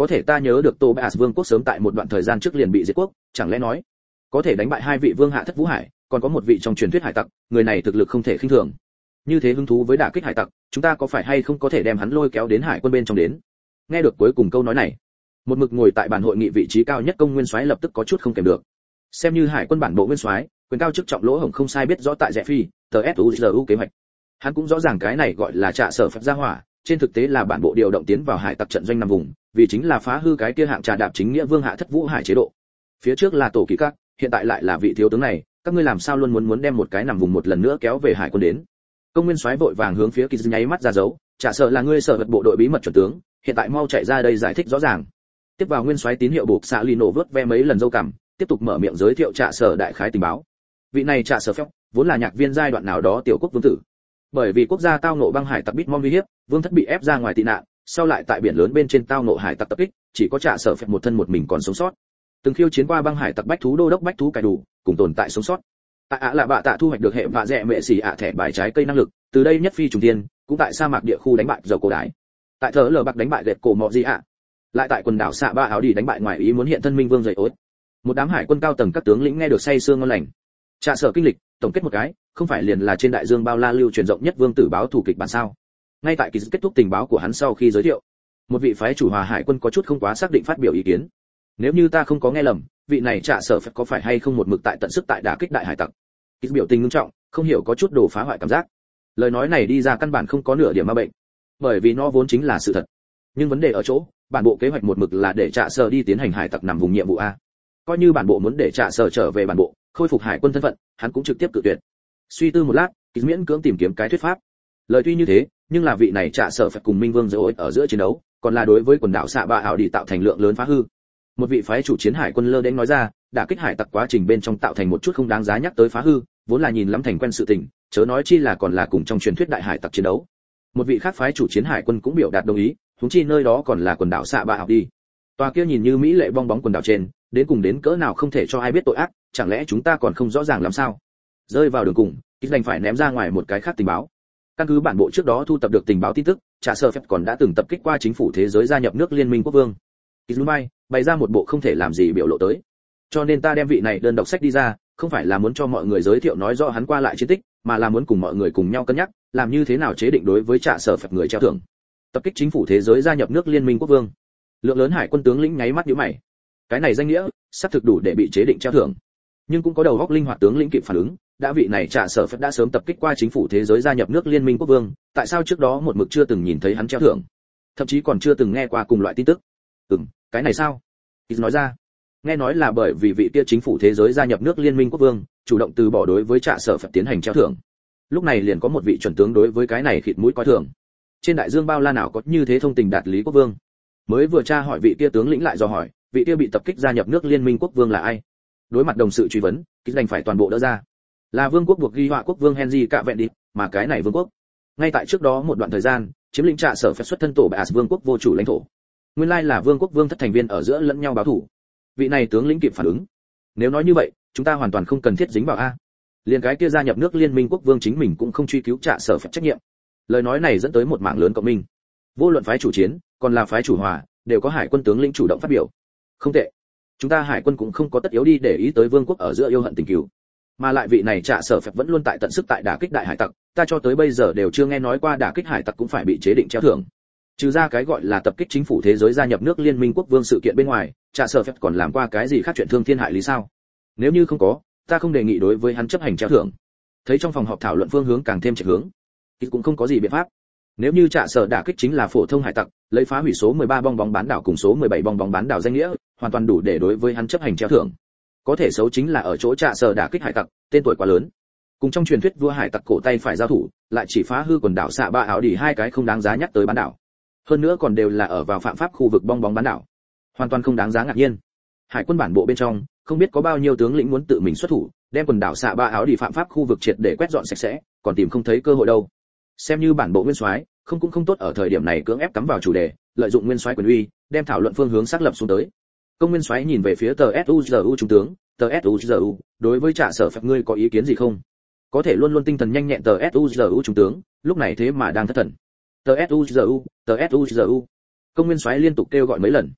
có thể ta nhớ được Tobias vương quốc sớm tại một đoạn thời gian trước liền bị diệt quốc, chẳng lẽ nói có thể đánh bại hai vị vương hạ thất vũ hải, còn có một vị trong truyền thuyết hải tặc, người này thực lực không thể khinh thường. Như thế hứng thú với đả kích hải tặc, chúng ta có phải hay không có thể đem hắn lôi kéo đến hải quân bên trong đến? Nghe được cuối cùng câu nói này, một mực ngồi tại bàn hội nghị vị trí cao nhất Công Nguyên Soái lập tức có chút không kèm được. Xem như hải quân bản bộ nguyên soái, quyền cao chức trọng Lỗ Hổng không sai biết rõ tại Rẽ Phi, TSUZU kế hoạch. Hắn cũng rõ ràng cái này gọi là trạ sở phép gia hỏa, trên thực tế là bản bộ điều động tiến vào hải tặc trận doanh nằm vùng, vì chính là phá hư cái kia hạng trà đạp chính nghĩa vương hạ thất vũ hải chế độ. Phía trước là tổ kỳ các, hiện tại lại là vị thiếu tướng này, các ngươi làm sao luôn muốn đem một cái nằm vùng một lần nữa kéo về hải quân đến? Công Nguyên Soái vội vàng hướng phía Kiz nháy mắt ra dấu, trả sợ là ngươi sở vật bộ đội bí mật chuẩn tướng, hiện tại mau chạy ra đây giải thích rõ ràng. Tiếp vào Nguyên Soái tín hiệu buộc xạ lì nổ vớt ve mấy lần dâu cằm, tiếp tục mở miệng giới thiệu trả sở đại khái tình báo. Vị này trả sở phép vốn là nhạc viên giai đoạn nào đó tiểu quốc vương tử, bởi vì quốc gia tao nộ băng hải tặc Bitmon uy hiếp, vương thất bị ép ra ngoài tị nạn, sau lại tại biển lớn bên trên tao nộ hải tặc tập kích, chỉ có trả sở phép một thân một mình còn sống sót. Từng khiêu chiến qua băng hải tặc bách thú đô đốc bách thú cải đủ, cùng tồn tại sống sót. Tại là bạ tạ thu hoạch được hệ vạ rẻ mẹ xỉ thẻ bài trái cây năng lực, từ đây nhất phi trùng thiên, cũng tại sa mạc địa khu đánh bại dầu cổ đái. Tại thở lờ bạc đánh bại gẹt cổ mọ gì ạ. Lại tại quần đảo xạ ba áo đi đánh bại ngoài ý muốn hiện thân minh vương dậy ối. Một đám hải quân cao tầng các tướng lĩnh nghe được say sương ngon lành. Trả sở kinh lịch, tổng kết một cái, không phải liền là trên đại dương bao la lưu truyền rộng nhất vương tử báo thủ kịch bản sao? Ngay tại kỳ kết thúc tình báo của hắn sau khi giới thiệu, một vị phái chủ hòa hải quân có chút không quá xác định phát biểu ý kiến. Nếu như ta không có nghe lầm, vị này trả sở phải có phải hay không một mực tại tận sức tại đả kích đại hải tặc? Kỳ biểu tình nghiêm trọng, không hiểu có chút đồ phá hoại cảm giác. Lời nói này đi ra căn bản không có nửa điểm ma bệnh, bởi vì nó vốn chính là sự thật. Nhưng vấn đề ở chỗ, bản bộ kế hoạch một mực là để trả sở đi tiến hành hải tặc nằm vùng nhiệm vụ a. Coi như bản bộ muốn để trả sở trở về bản bộ, khôi phục hải quân thân phận, hắn cũng trực tiếp cự tuyệt. Suy tư một lát, Kỳ miễn cưỡng tìm kiếm cái thuyết pháp. Lời tuy như thế, nhưng là vị này trả sở phải cùng Minh Vương Dối ở giữa chiến đấu, còn là đối với quần đảo xạ ba ảo đi tạo thành lượng lớn phá hư. Một vị phái chủ chiến hải quân lơ đến nói ra, đả kích hải tặc quá trình bên trong tạo thành một chút không đáng giá nhắc tới phá hư, vốn là nhìn lắm thành quen sự tình, chớ nói chi là còn là cùng trong truyền thuyết đại hải tặc chiến đấu. Một vị khác phái chủ chiến hải quân cũng biểu đạt đồng ý, huống chi nơi đó còn là quần đảo xạ ba ảo đi. Tòa kia nhìn như mỹ lệ bong bóng quần đảo trên, đến cùng đến cỡ nào không thể cho ai biết tội ác, chẳng lẽ chúng ta còn không rõ ràng làm sao? Rơi vào đường cùng, Kít đành phải ném ra ngoài một cái khác tình báo. Căn cứ bản bộ trước đó thu tập được tình báo tin tức, trả sở phép còn đã từng tập kích qua chính phủ thế giới gia nhập nước liên minh quốc vương. Kít bay, bày ra một bộ không thể làm gì biểu lộ tới. Cho nên ta đem vị này đơn độc sách đi ra, không phải là muốn cho mọi người giới thiệu nói rõ hắn qua lại chiến tích, mà là muốn cùng mọi người cùng nhau cân nhắc, làm như thế nào chế định đối với trả sở phép người treo thưởng. Tập kích chính phủ thế giới gia nhập nước liên minh quốc vương. Lượng lớn hải quân tướng lĩnh nháy mắt nhíu mày. Cái này danh nghĩa, sắp thực đủ để bị chế định treo thưởng. Nhưng cũng có đầu óc linh hoạt tướng lĩnh kịp phản ứng, đã vị này trả sở phép đã sớm tập kích qua chính phủ thế giới gia nhập nước liên minh quốc vương, tại sao trước đó một mực chưa từng nhìn thấy hắn treo thưởng, thậm chí còn chưa từng nghe qua cùng loại tin tức. Cái này sao? Ít nói ra, nghe nói là bởi vì vị kia chính phủ thế giới gia nhập nước liên minh quốc vương, chủ động từ bỏ đối với trả sở phép tiến hành treo thưởng. Lúc này liền có một vị chuẩn tướng đối với cái này khịt mũi coi thường. Trên đại dương bao la nào có như thế thông tình đạt lý quốc vương? Mới vừa tra hỏi vị kia tướng lĩnh lại dò hỏi, vị kia bị tập kích gia nhập nước liên minh quốc vương là ai? Đối mặt đồng sự truy vấn, Kít đành phải toàn bộ đỡ ra. Là vương quốc buộc ghi họa quốc vương Henry cạ vẹn đi, mà cái này vương quốc ngay tại trước đó một đoạn thời gian chiếm lĩnh trả sở phép xuất thân tổ bệ vương quốc vô chủ lãnh thổ. Nguyên lai là vương quốc vương thất thành viên ở giữa lẫn nhau báo thủ. Vị này tướng lĩnh kịp phản ứng. Nếu nói như vậy, chúng ta hoàn toàn không cần thiết dính vào a. Liên cái kia gia nhập nước liên minh quốc vương chính mình cũng không truy cứu trả sở phép trách nhiệm. Lời nói này dẫn tới một mảng lớn cộng minh. Vô luận phái chủ chiến, còn là phái chủ hòa, đều có hải quân tướng lĩnh chủ động phát biểu. Không tệ. Chúng ta hải quân cũng không có tất yếu đi để ý tới vương quốc ở giữa yêu hận tình cừu, mà lại vị này trả sở phép vẫn luôn tại tận sức tại đả kích đại hải tặc, ta cho tới bây giờ đều chưa nghe nói qua đả kích hải tặc cũng phải bị chế định treo thưởng. Trừ ra cái gọi là tập kích chính phủ thế giới gia nhập nước liên minh quốc vương sự kiện bên ngoài, trả sở phép còn làm qua cái gì khác chuyện thương thiên hại lý sao? Nếu như không có, ta không đề nghị đối với hắn chấp hành treo thưởng. Thấy trong phòng họp thảo luận phương hướng càng thêm chạy hướng, thì cũng không có gì biện pháp. Nếu như trả sở đả kích chính là phổ thông hải tặc, lấy phá hủy số 13 bong bóng bán đảo cùng số 17 bong bóng bán đảo danh nghĩa, hoàn toàn đủ để đối với hắn chấp hành treo thưởng. Có thể xấu chính là ở chỗ trả sở đả kích hải tặc, tên tuổi quá lớn. Cùng trong truyền thuyết vua hải tặc cổ tay phải giao thủ, lại chỉ phá hư quần đảo xạ ba áo đỉ hai cái không đáng giá nhắc tới bán đảo. Hơn nữa còn đều là ở vào phạm pháp khu vực bong bóng bán đảo. Hoàn toàn không đáng giá ngạc nhiên. Hải quân bản bộ bên trong, không biết có bao nhiêu tướng lĩnh muốn tự mình xuất thủ, đem quần đảo xạ ba áo đỉ phạm pháp khu vực triệt để quét dọn sạch sẽ, còn tìm không thấy cơ hội đâu. Xem như bản bộ nguyên soái, không cũng không tốt ở thời điểm này cưỡng ép cắm vào chủ đề, lợi dụng nguyên soái quyền uy, đem thảo luận phương hướng xác lập xuống tới. Công nguyên soái nhìn về phía tờ SUZU trung tướng, tờ SUZU, đối với trả sở phép ngươi có ý kiến gì không? Có thể luôn luôn tinh thần nhanh nhẹn tờ SUZU trung tướng, lúc này thế mà đang thất thần. Tờ SUZU, tờ SUZU. Công nguyên soái liên tục kêu gọi mấy lần.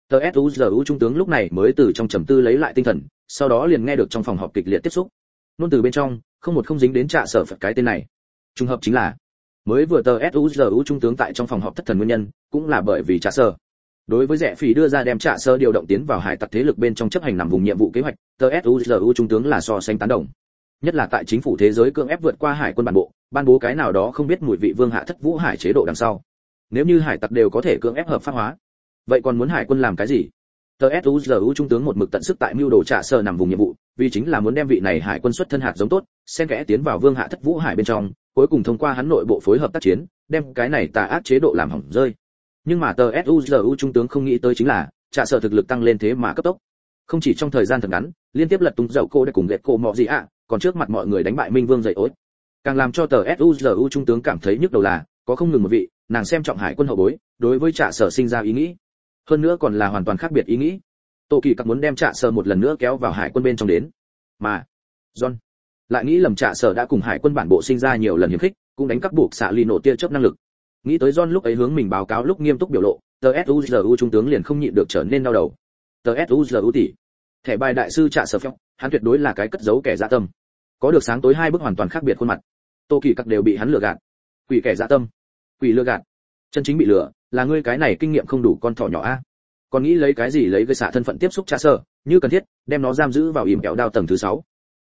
tsuzu trung tướng lúc này mới từ trong trầm tư lấy lại tinh thần, sau đó liền nghe được trong phòng họp kịch liệt tiếp xúc. Nôn từ bên trong, không dính đến Trạ Sở Phật cái tên này. Trùng hợp chính là, mới vừa tsuzu trung tướng tại trong phòng họp thất thần nguyên nhân, cũng là bởi vì Trạ Sở. Đối với Rẽ Phỉ đưa ra đem Trạ Sở điều động tiến vào hải tặc thế lực bên trong chấp hành nằm vùng nhiệm vụ kế hoạch, tsuzu trung tướng là so sánh tán đồng. Nhất là tại chính phủ thế giới cưỡng ép vượt qua hải quân bản bộ, ban bố cái nào đó không biết mùi vị vương hạ thất vũ hải chế độ đằng sau. Nếu như hải tặc đều có thể cưỡng ép hợp pháp hóa, vậy còn muốn hải quân làm cái gì? tsuzu trung tướng một mực tận sức tại mưu đồ Trạ Sở nằm vùng nhiệm vụ, vì chính là muốn đem vị này hải quân xuất thân hạt giống tốt, xen kẽ tiến vào vương hạ thất vũ hải bên trong, cuối cùng thông qua hắn nội bộ phối hợp tác chiến, đem cái này tà ác chế độ làm hỏng rơi. Nhưng mà tsuzu trung tướng không nghĩ tới chính là, Trạ Sở thực lực tăng lên thế mà cấp tốc. Không chỉ trong thời gian thật ngắn, liên tiếp lật tung dậu cô để cùng ghét cô mọ gì ạ, còn trước mặt mọi người đánh bại Minh Vương dậy ối. Càng làm cho tsuzu trung tướng cảm thấy nhức đầu là, có không ngừng một vị, nàng xem trọng hải quân hậu bối, đối với Trạ Sở sinh ra ý nghĩ. Hơn nữa còn là hoàn toàn khác biệt ý nghĩ. Tô Kỳ Cặc muốn đem Trạ Sở một lần nữa kéo vào hải quân bên trong đến. Mà John lại nghĩ lầm Trạ Sở đã cùng hải quân bản bộ sinh ra nhiều lần hiểm khích, cũng đánh cắp buộc xạ ly nổ tia chớp năng lực. Nghĩ tới John lúc ấy hướng mình báo cáo lúc nghiêm túc biểu lộ, tsuzu trung tướng liền không nhịn được trở nên đau đầu. tsuzu tỷ, thẻ bài đại sư Trạ Sở phèo, hắn tuyệt đối là cái cất giấu kẻ dạ tâm. Có được sáng tối hai bức hoàn toàn khác biệt khuôn mặt. Tô Kỳ Cặc đều bị hắn lừa gạt. Quỷ kẻ dạ tâm, quỷ lừa gạt. Chân chính bị lừa, là ngươi cái này kinh nghiệm không đủ con thỏ nhỏ a. Còn nghĩ lấy cái gì lấy gây xạ thân phận tiếp xúc Trạ Sở, như cần thiết, đem nó giam giữ vào ỉm kẹo đao tầng thứ 6.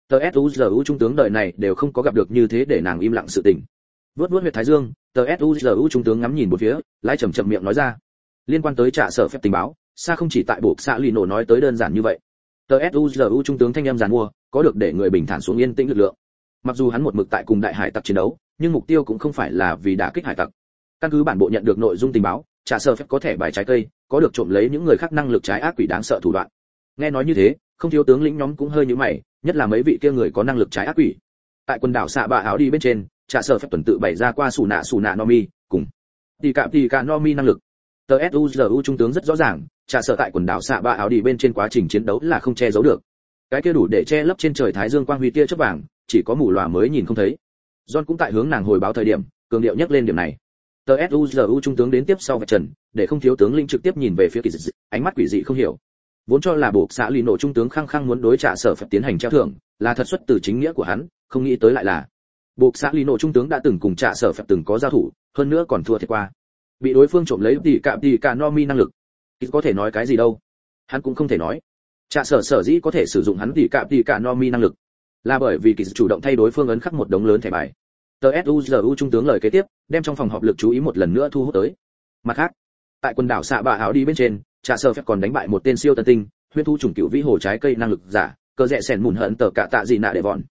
tsuzu trung tướng đời này đều không có gặp được như thế để nàng im lặng sự tình. Vuốt huyệt thái dương, tsuzu trung tướng ngắm nhìn một phía, lại chậm chậm miệng nói ra. Liên quan tới Trạ Sở phép tình báo, xa không chỉ tại buộc xạ lì nổ nói tới đơn giản như vậy. tsuzu trung tướng thanh em giàn mua, có được để người bình thản xuống yên tĩnh lực lượng. Mặc dù hắn một mực tại cùng đại hải tặc chiến đấu, nhưng mục tiêu cũng không phải là vì đả kích hải tặc. Căn cứ bản bộ nhận được nội dung tình báo, Trạ Sở phép có thể bài trái cây, có được trộm lấy những người khác năng lực trái ác quỷ đáng sợ thủ đoạn. Nghe nói như thế, không thiếu tướng lĩnh nhóm cũng hơi nhíu mày, nhất là mấy vị kia người có năng lực trái ác quỷ. Tại quần đảo xạ bạ áo đi bên trên, Trạ Sở phép tuần tự bày ra qua sủ nạ nomi cùng tỷ cả nomi năng lực. tsuzu trung tướng rất rõ ràng, Trạ Sở tại quần đảo xạ bạ áo đi bên trên quá trình chiến đấu là không che giấu được. Cái kia đủ để che lấp trên trời thái dương quang huy tia chớp vàng, chỉ có mù lòa mới nhìn không thấy. John cũng tại hướng nàng hồi báo thời điểm, cường điệu nhắc lên điểm này. tsuzu trung tướng đến tiếp sau vạch trần, để không thiếu tướng lĩnh trực tiếp nhìn về phía kỳ dị, ánh mắt quỷ dị không hiểu. Vốn cho là buộc xã lì nổ trung tướng khăng khăng muốn đối Trạ Sở phép tiến hành treo thưởng, là thật xuất từ chính nghĩa của hắn, không nghĩ tới lại là buộc xã lì nổ trung tướng đã từng cùng Trạ Sở phép từng có giao thủ, hơn nữa còn thua thiệt qua. Bị đối phương trộm lấy tỷ cả nomi năng lực, ít có thể nói cái gì đâu. Hắn cũng không thể nói. Trạ Sở sở dĩ có thể sử dụng hắn tỷ cả nomi năng lực, là bởi vì kỳ chủ động thay đối phương ấn khắc một đống lớn thẻ bài. tsuzu trung tướng lời kế tiếp, đem trong phòng họp lực chú ý một lần nữa thu hút tới. Mặt khác, tại quần đảo xạ bạ áo đi bên trên, Trạ Sở phép còn đánh bại một tên siêu tân tinh, huyễn thu chủng cựu vĩ hồ trái cây năng lực giả, cơ rẽ sèn mùn hận tờ cả tạ gì nạ để vòn.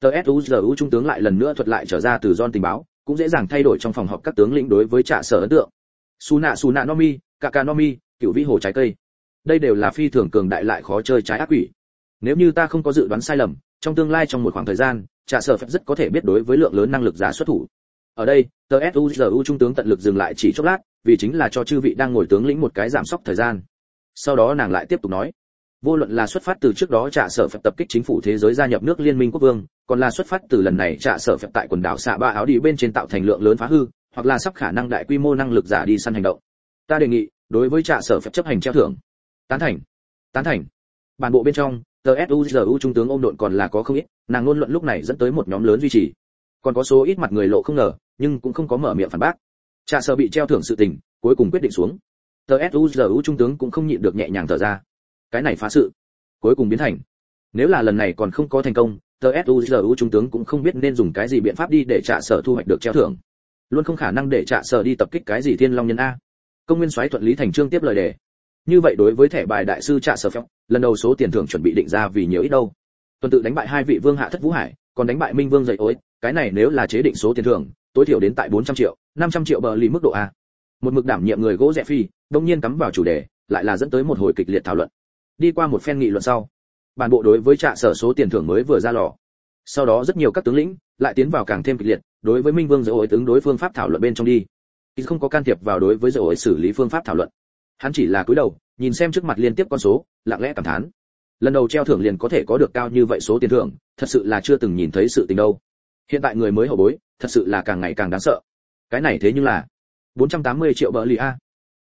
tsuzu trung tướng lại lần nữa thuật lại trở ra từ John tình báo, cũng dễ dàng thay đổi trong phòng họp các tướng lĩnh đối với Trạ Sở ấn tượng. Su nạ nomi, cả nomi, cựu vĩ hồ trái cây. Đây đều là phi thường cường đại lại khó chơi trái ác quỷ. Nếu như ta không có dự đoán sai lầm, trong tương lai trong một khoảng thời gian, Trạ Sở phép rất có thể biết đối với lượng lớn năng lực giả xuất thủ. Ở đây, tsuzu trung tướng tận lực dừng lại chỉ chốc lát, vì chính là cho chư vị đang ngồi tướng lĩnh một cái giảm sốc thời gian. Sau đó nàng lại tiếp tục nói, vô luận là xuất phát từ trước đó Trạ Sở phép tập kích chính phủ thế giới gia nhập nước liên minh quốc vương, còn là xuất phát từ lần này Trạ Sở phép tại quần đảo xạ ba áo đi bên trên tạo thành lượng lớn phá hư, hoặc là sắp khả năng đại quy mô năng lực giả đi săn hành động, ta đề nghị đối với Trạ Sở phép chấp hành treo thưởng. Tán thành. Bản bộ bên trong, tsuzu trung tướng ôm độn còn là có không ít, nàng ngôn luận lúc này dẫn tới một nhóm lớn duy trì, còn có số ít mặt người lộ không ngờ, nhưng cũng không có mở miệng phản bác. Trạ Sở bị treo thưởng sự tình, cuối cùng quyết định xuống. tsuzu trung tướng cũng không nhịn được nhẹ nhàng thở ra. Cái này phá sự, cuối cùng biến thành. Nếu là lần này còn không có thành công, tsuzu trung tướng cũng không biết nên dùng cái gì biện pháp đi để Trạ Sở thu hoạch được treo thưởng. Luôn không khả năng để Trạ Sở đi tập kích cái gì Thiên Long nhân a. Công nguyên soái thuận lý thành chương tiếp lời đề. Như vậy đối với thẻ bài đại sư Trạ Sở phép, lần đầu số tiền thưởng chuẩn bị định ra vì nhiều ít đâu. Tuần tự đánh bại hai vị vương hạ thất vũ hải, còn đánh bại Minh Vương dậy ối, cái này nếu là chế định số tiền thưởng, tối thiểu đến tại 400 triệu, 500 triệu bờ lì mức độ a. Một mực đảm nhiệm người gỗ Rẽ Phi, đột nhiên cắm vào chủ đề, lại là dẫn tới một hồi kịch liệt thảo luận. Đi qua một phen nghị luận sau, bản bộ đối với Trạ Sở số tiền thưởng mới vừa ra lò. Sau đó rất nhiều các tướng lĩnh lại tiến vào càng thêm kịch liệt, đối với Minh Vương dậy ối ứng đối phương pháp thảo luận bên trong đi. Thì không có can thiệp vào đối với dậy ối xử lý phương pháp thảo luận. Hắn chỉ là cúi đầu, nhìn xem trước mặt liên tiếp con số, lặng lẽ cảm thán. Lần đầu treo thưởng liền có thể có được cao như vậy số tiền thưởng, thật sự là chưa từng nhìn thấy sự tình đâu. Hiện tại người mới hậu bối, thật sự là càng ngày càng đáng sợ. Cái này thế nhưng là 480 triệu bờ lì a.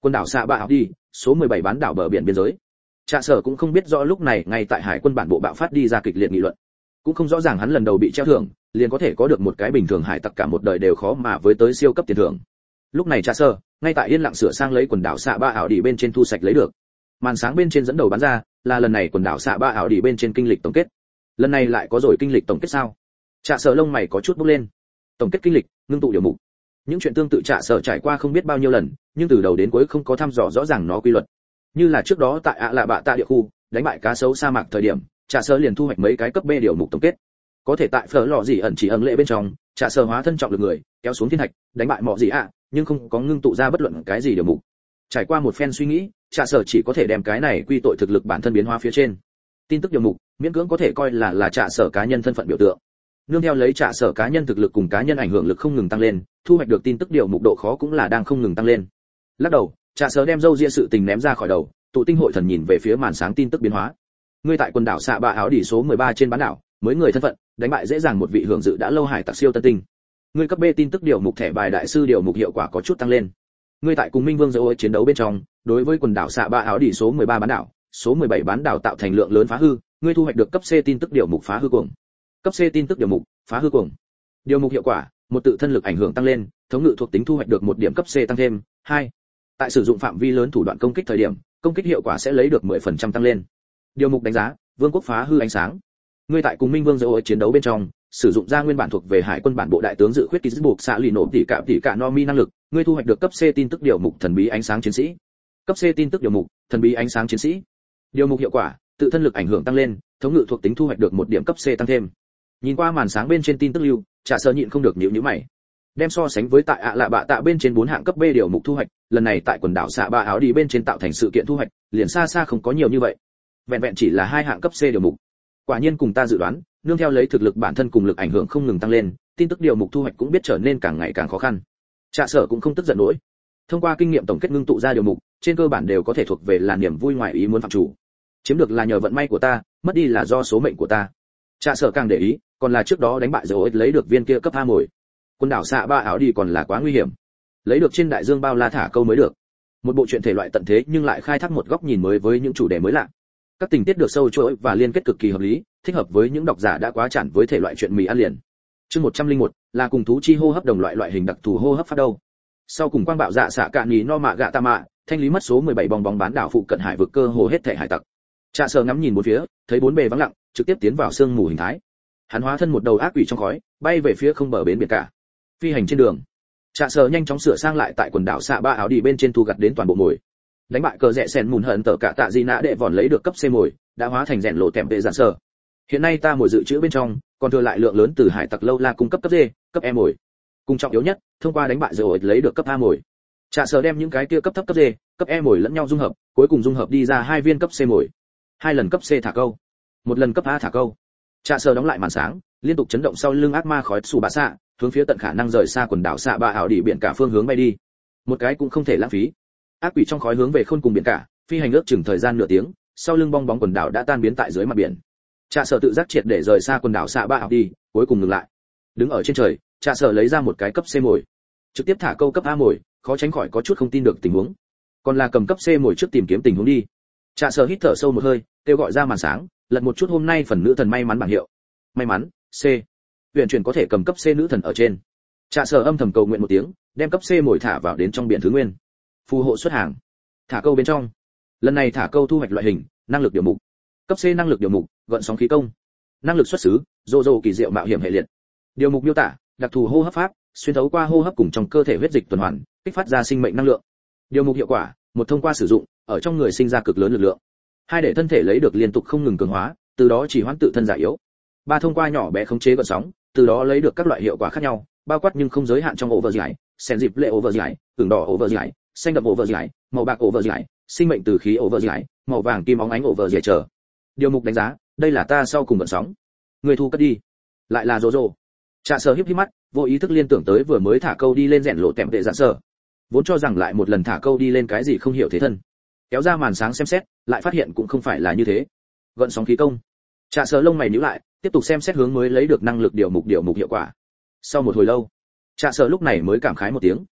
Quần đảo xạ bạ ảo đi, số 17 bán đảo bờ biển biên giới. Trạ Sở cũng không biết rõ lúc này ngay tại hải quân bản bộ bạo phát đi ra kịch liệt nghị luận, cũng không rõ ràng hắn lần đầu bị treo thưởng liền có thể có được một cái bình thường hải tặc cả một đời đều khó mà với tới siêu cấp tiền thưởng. Lúc này Trạ Sở ngay tại yên lặng sửa sang lấy quần đảo xạ bạ ảo đi bên trên thu sạch lấy được. Màn sáng bên trên dẫn đầu bắn ra là lần này quần đảo xạ bạ ảo đi bên trên kinh lịch tổng kết. Lần này lại có rồi kinh lịch tổng kết sao? Trạ Sở lông mày có chút bốc lên. Tổng kết kinh lịch, ngưng tụ điều mục. Những chuyện tương tự Trạ Sở trải qua không biết bao nhiêu lần, nhưng từ đầu đến cuối không có thăm dò rõ ràng nó quy luật. Như là trước đó tại ạ lạ bạ tạ địa khu đánh bại cá sấu sa mạc thời điểm, Trạ Sở liền thu hoạch mấy cái cấp B điều mục tổng kết. Có thể tại phở lò gì ẩn chỉ ẩn lệ bên trong, Trạ Sở hóa thân trọng lực người, kéo xuống thiên thạch, đánh bại mọ gì ạ, nhưng không có ngưng tụ ra bất luận cái gì điều mục. Trải qua một phen suy nghĩ, Trạ Sở chỉ có thể đem cái này quy tội thực lực bản thân biến hóa phía trên. Tin tức điều mục, miễn cưỡng có thể coi là Trạ Sở cá nhân thân phận biểu tượng. Nương theo lấy Trạ Sở cá nhân thực lực cùng cá nhân ảnh hưởng lực không ngừng tăng lên, thu hoạch được tin tức điều mục độ khó cũng là đang không ngừng tăng lên. Lắc đầu, Trạ Sở đem dâu ria sự tình ném ra khỏi đầu, tụ tinh hội thần nhìn về phía màn sáng tin tức biến hóa. Ngươi tại quần đảo xạ bạ áo đỉ số 13 trên bán đảo, mới người thân phận, đánh bại dễ dàng một vị hưởng dự đã lâu hải tặc siêu tân tinh. Ngươi cấp B tin tức điều mục thẻ bài đại sư điều mục hiệu quả có chút tăng lên. Ngươi tại cùng Minh Vương Dâu chiến đấu bên trong, đối với quần đảo xạ bạ áo đỉ số 13 bán đảo, số 17 bán đảo tạo thành lượng lớn phá hư, ngươi thu hoạch được cấp C tin tức điều mục phá hư cuồng. Cấp C tin tức điều mục phá hư cuồng. Điều mục hiệu quả, một tự thân lực ảnh hưởng tăng lên, thống ngự thuộc tính thu hoạch được một điểm cấp C tăng thêm. 2. Tại sử dụng phạm vi lớn thủ đoạn công kích thời điểm, công kích hiệu quả sẽ lấy được 10% tăng lên. Điều mục đánh giá, vương quốc phá hư ánh sáng. Ngươi tại cùng Minh Vương Dâu chiến đấu bên trong, sử dụng ra nguyên bản thuộc về hải quân bản bộ đại tướng dự khuyết ký buộc xạ lì nổ tỉ cả no mi năng lực, ngươi thu hoạch được cấp C tin tức điều mục thần bí ánh sáng chiến sĩ. Cấp C tin tức điều mục thần bí ánh sáng chiến sĩ. Điều mục hiệu quả, tự thân lực ảnh hưởng tăng lên, thống ngự thuộc tính thu hoạch được một điểm cấp C tăng thêm. Nhìn qua màn sáng bên trên tin tức lưu, Trạ Sở nhịn không được nhíu mày. Đem so sánh với tại ạ lạ bạ tạ bên trên 4 hạng cấp B điều mục thu hoạch, lần này tại quần đảo xạ bạ áo đi bên trên tạo thành sự kiện thu hoạch, liền xa xa không có nhiều như vậy. Vẹn vẹn chỉ là 2 hạng cấp C điều mục. Quả nhiên cùng ta dự đoán, nương theo lấy thực lực bản thân cùng lực ảnh hưởng không ngừng tăng lên, tin tức điều mục thu hoạch cũng biết trở nên càng ngày càng khó khăn. Trạ Sở cũng không tức giận nổi. Thông qua kinh nghiệm tổng kết ngưng tụ ra điều mục, trên cơ bản đều có thể thuộc về là niềm vui ngoài ý muốn phạm chủ. Chiếm được là nhờ vận may của ta, mất đi là do số mệnh của ta. Trạ Sở càng để ý, còn là trước đó đánh bại rồi lấy được viên kia cấp A mồi. Quần đảo xạ ba áo đi còn là quá nguy hiểm. Lấy được trên đại dương bao la thả câu mới được. Một bộ truyện thể loại tận thế nhưng lại khai thác một góc nhìn mới với những chủ đề mới lạ. Các tình tiết được sâu chuỗi và liên kết cực kỳ hợp lý, thích hợp với những độc giả đã quá chán với thể loại truyện mì ăn liền. Chương 101 là cùng thú chi hô hấp đồng loại hình đặc thù hô hấp phát đâu. Sau cùng quang bạo dạ xạ cạn nhì no mạ gạ ta mạ, thanh lý mất số 17 bong bóng bán đảo phụ cận hải vực cơ hồ hết thể hải tặc. Trạ Sở ngắm nhìn bốn phía, thấy bốn bề vắng lặng, trực tiếp tiến vào sương mù hình thái. Hắn hóa thân một đầu ác quỷ trong khói, bay về phía không bờ bến biển cả. Phi hành trên đường, Trạ Sở nhanh chóng sửa sang lại tại quần đảo xạ ba áo đi bên trên thu gặt đến toàn bộ mồi. Đánh bại cờ rẽ sen mùn hận tở cả tạ di nã đệ vòn lấy được cấp C mồi, đã hóa thành rèn lộ tèm vệ giản sở. Hiện nay ta mồi dự trữ bên trong, còn thừa lại lượng lớn từ hải tặc lâu la cung cấp cấp D, cấp E mồi. Cùng trọng yếu nhất, thông qua đánh bại rồi lấy được cấp A mồi. Trạ Sở đem những cái kia cấp thấp cấp D, cấp E mồi lẫn nhau dung hợp, cuối cùng dung hợp đi ra 2 viên cấp C mồi. 2 lần cấp C thả câu, 1 lần cấp A thả câu. Trạ Sở đóng lại màn sáng, liên tục chấn động sau lưng ác ma khói xù bạ xạ, hướng phía tận khả năng rời xa quần đảo xạ ba ảo đi biển cả phương hướng bay đi. Một cái cũng không thể lãng phí. Ác quỷ trong khói hướng về khôn cùng biển cả, phi hành ước chừng thời gian nửa tiếng, sau lưng bong bóng quần đảo đã tan biến tại dưới mặt biển. Trạ Sở tự giác triệt để rời xa quần đảo xạ ba ảo đi, cuối cùng ngừng lại. Đứng ở trên trời, Trạ Sở lấy ra một cái cấp C mồi, trực tiếp thả câu cấp A mồi, khó tránh khỏi có chút không tin được tình huống. Còn là cầm cấp C mồi trước tìm kiếm tình huống đi. Trạ Sở hít thở sâu một hơi, kêu gọi ra màn sáng, lật một chút hôm nay phần nữ thần may mắn bảng hiệu. May mắn, C. Huyền chuyển có thể cầm cấp C nữ thần ở trên. Trạ Sở âm thầm cầu nguyện một tiếng, đem cấp C mồi thả vào đến trong biển thứ nguyên. Phù hộ xuất hàng. Thả câu bên trong. Lần này thả câu thu hoạch loại hình, năng lực điều mục. Cấp C năng lực điều mục, gợn sóng khí công. Năng lực xuất xứ, rô kỳ diệu mạo hiểm hệ liệt. Điều mục miêu tả, đặc thù hô hấp pháp, xuyên thấu qua hô hấp cùng trong cơ thể huyết dịch tuần hoàn, kích phát ra sinh mệnh năng lượng. Điều mục hiệu quả, một thông qua sử dụng, ở trong người sinh ra cực lớn lực lượng. 2 để thân thể lấy được liên tục không ngừng cường hóa, từ đó chỉ hoãn tự thân già yếu. 3 thông qua nhỏ bé khống chế gợn sóng, từ đó lấy được các loại hiệu quả khác nhau, bao quát nhưng không giới hạn trong override, sen dịp lệ override, ửng đỏ override, xanh đậm override, màu bạc override, sinh mệnh từ khí override, màu vàng kim óng ánh override chờ. Điều mục đánh giá, đây là ta sau cùng gợn sóng. Người thu cất đi. Lại là Jojo. Trạ Sở híp mắt, vô ý thức liên tưởng tới vừa mới thả câu đi lên rèn lộ tèm vệ giản sở. Vốn cho rằng lại một lần thả câu đi lên cái gì không hiểu thế thân. Kéo ra màn sáng xem xét, lại phát hiện cũng không phải là như thế. Gợn sóng khí công. Trạ Sở lông mày nhíu lại, tiếp tục xem xét hướng mới lấy được năng lực điều mục hiệu quả. Sau một hồi lâu, Trạ Sở lúc này mới cảm khái một tiếng.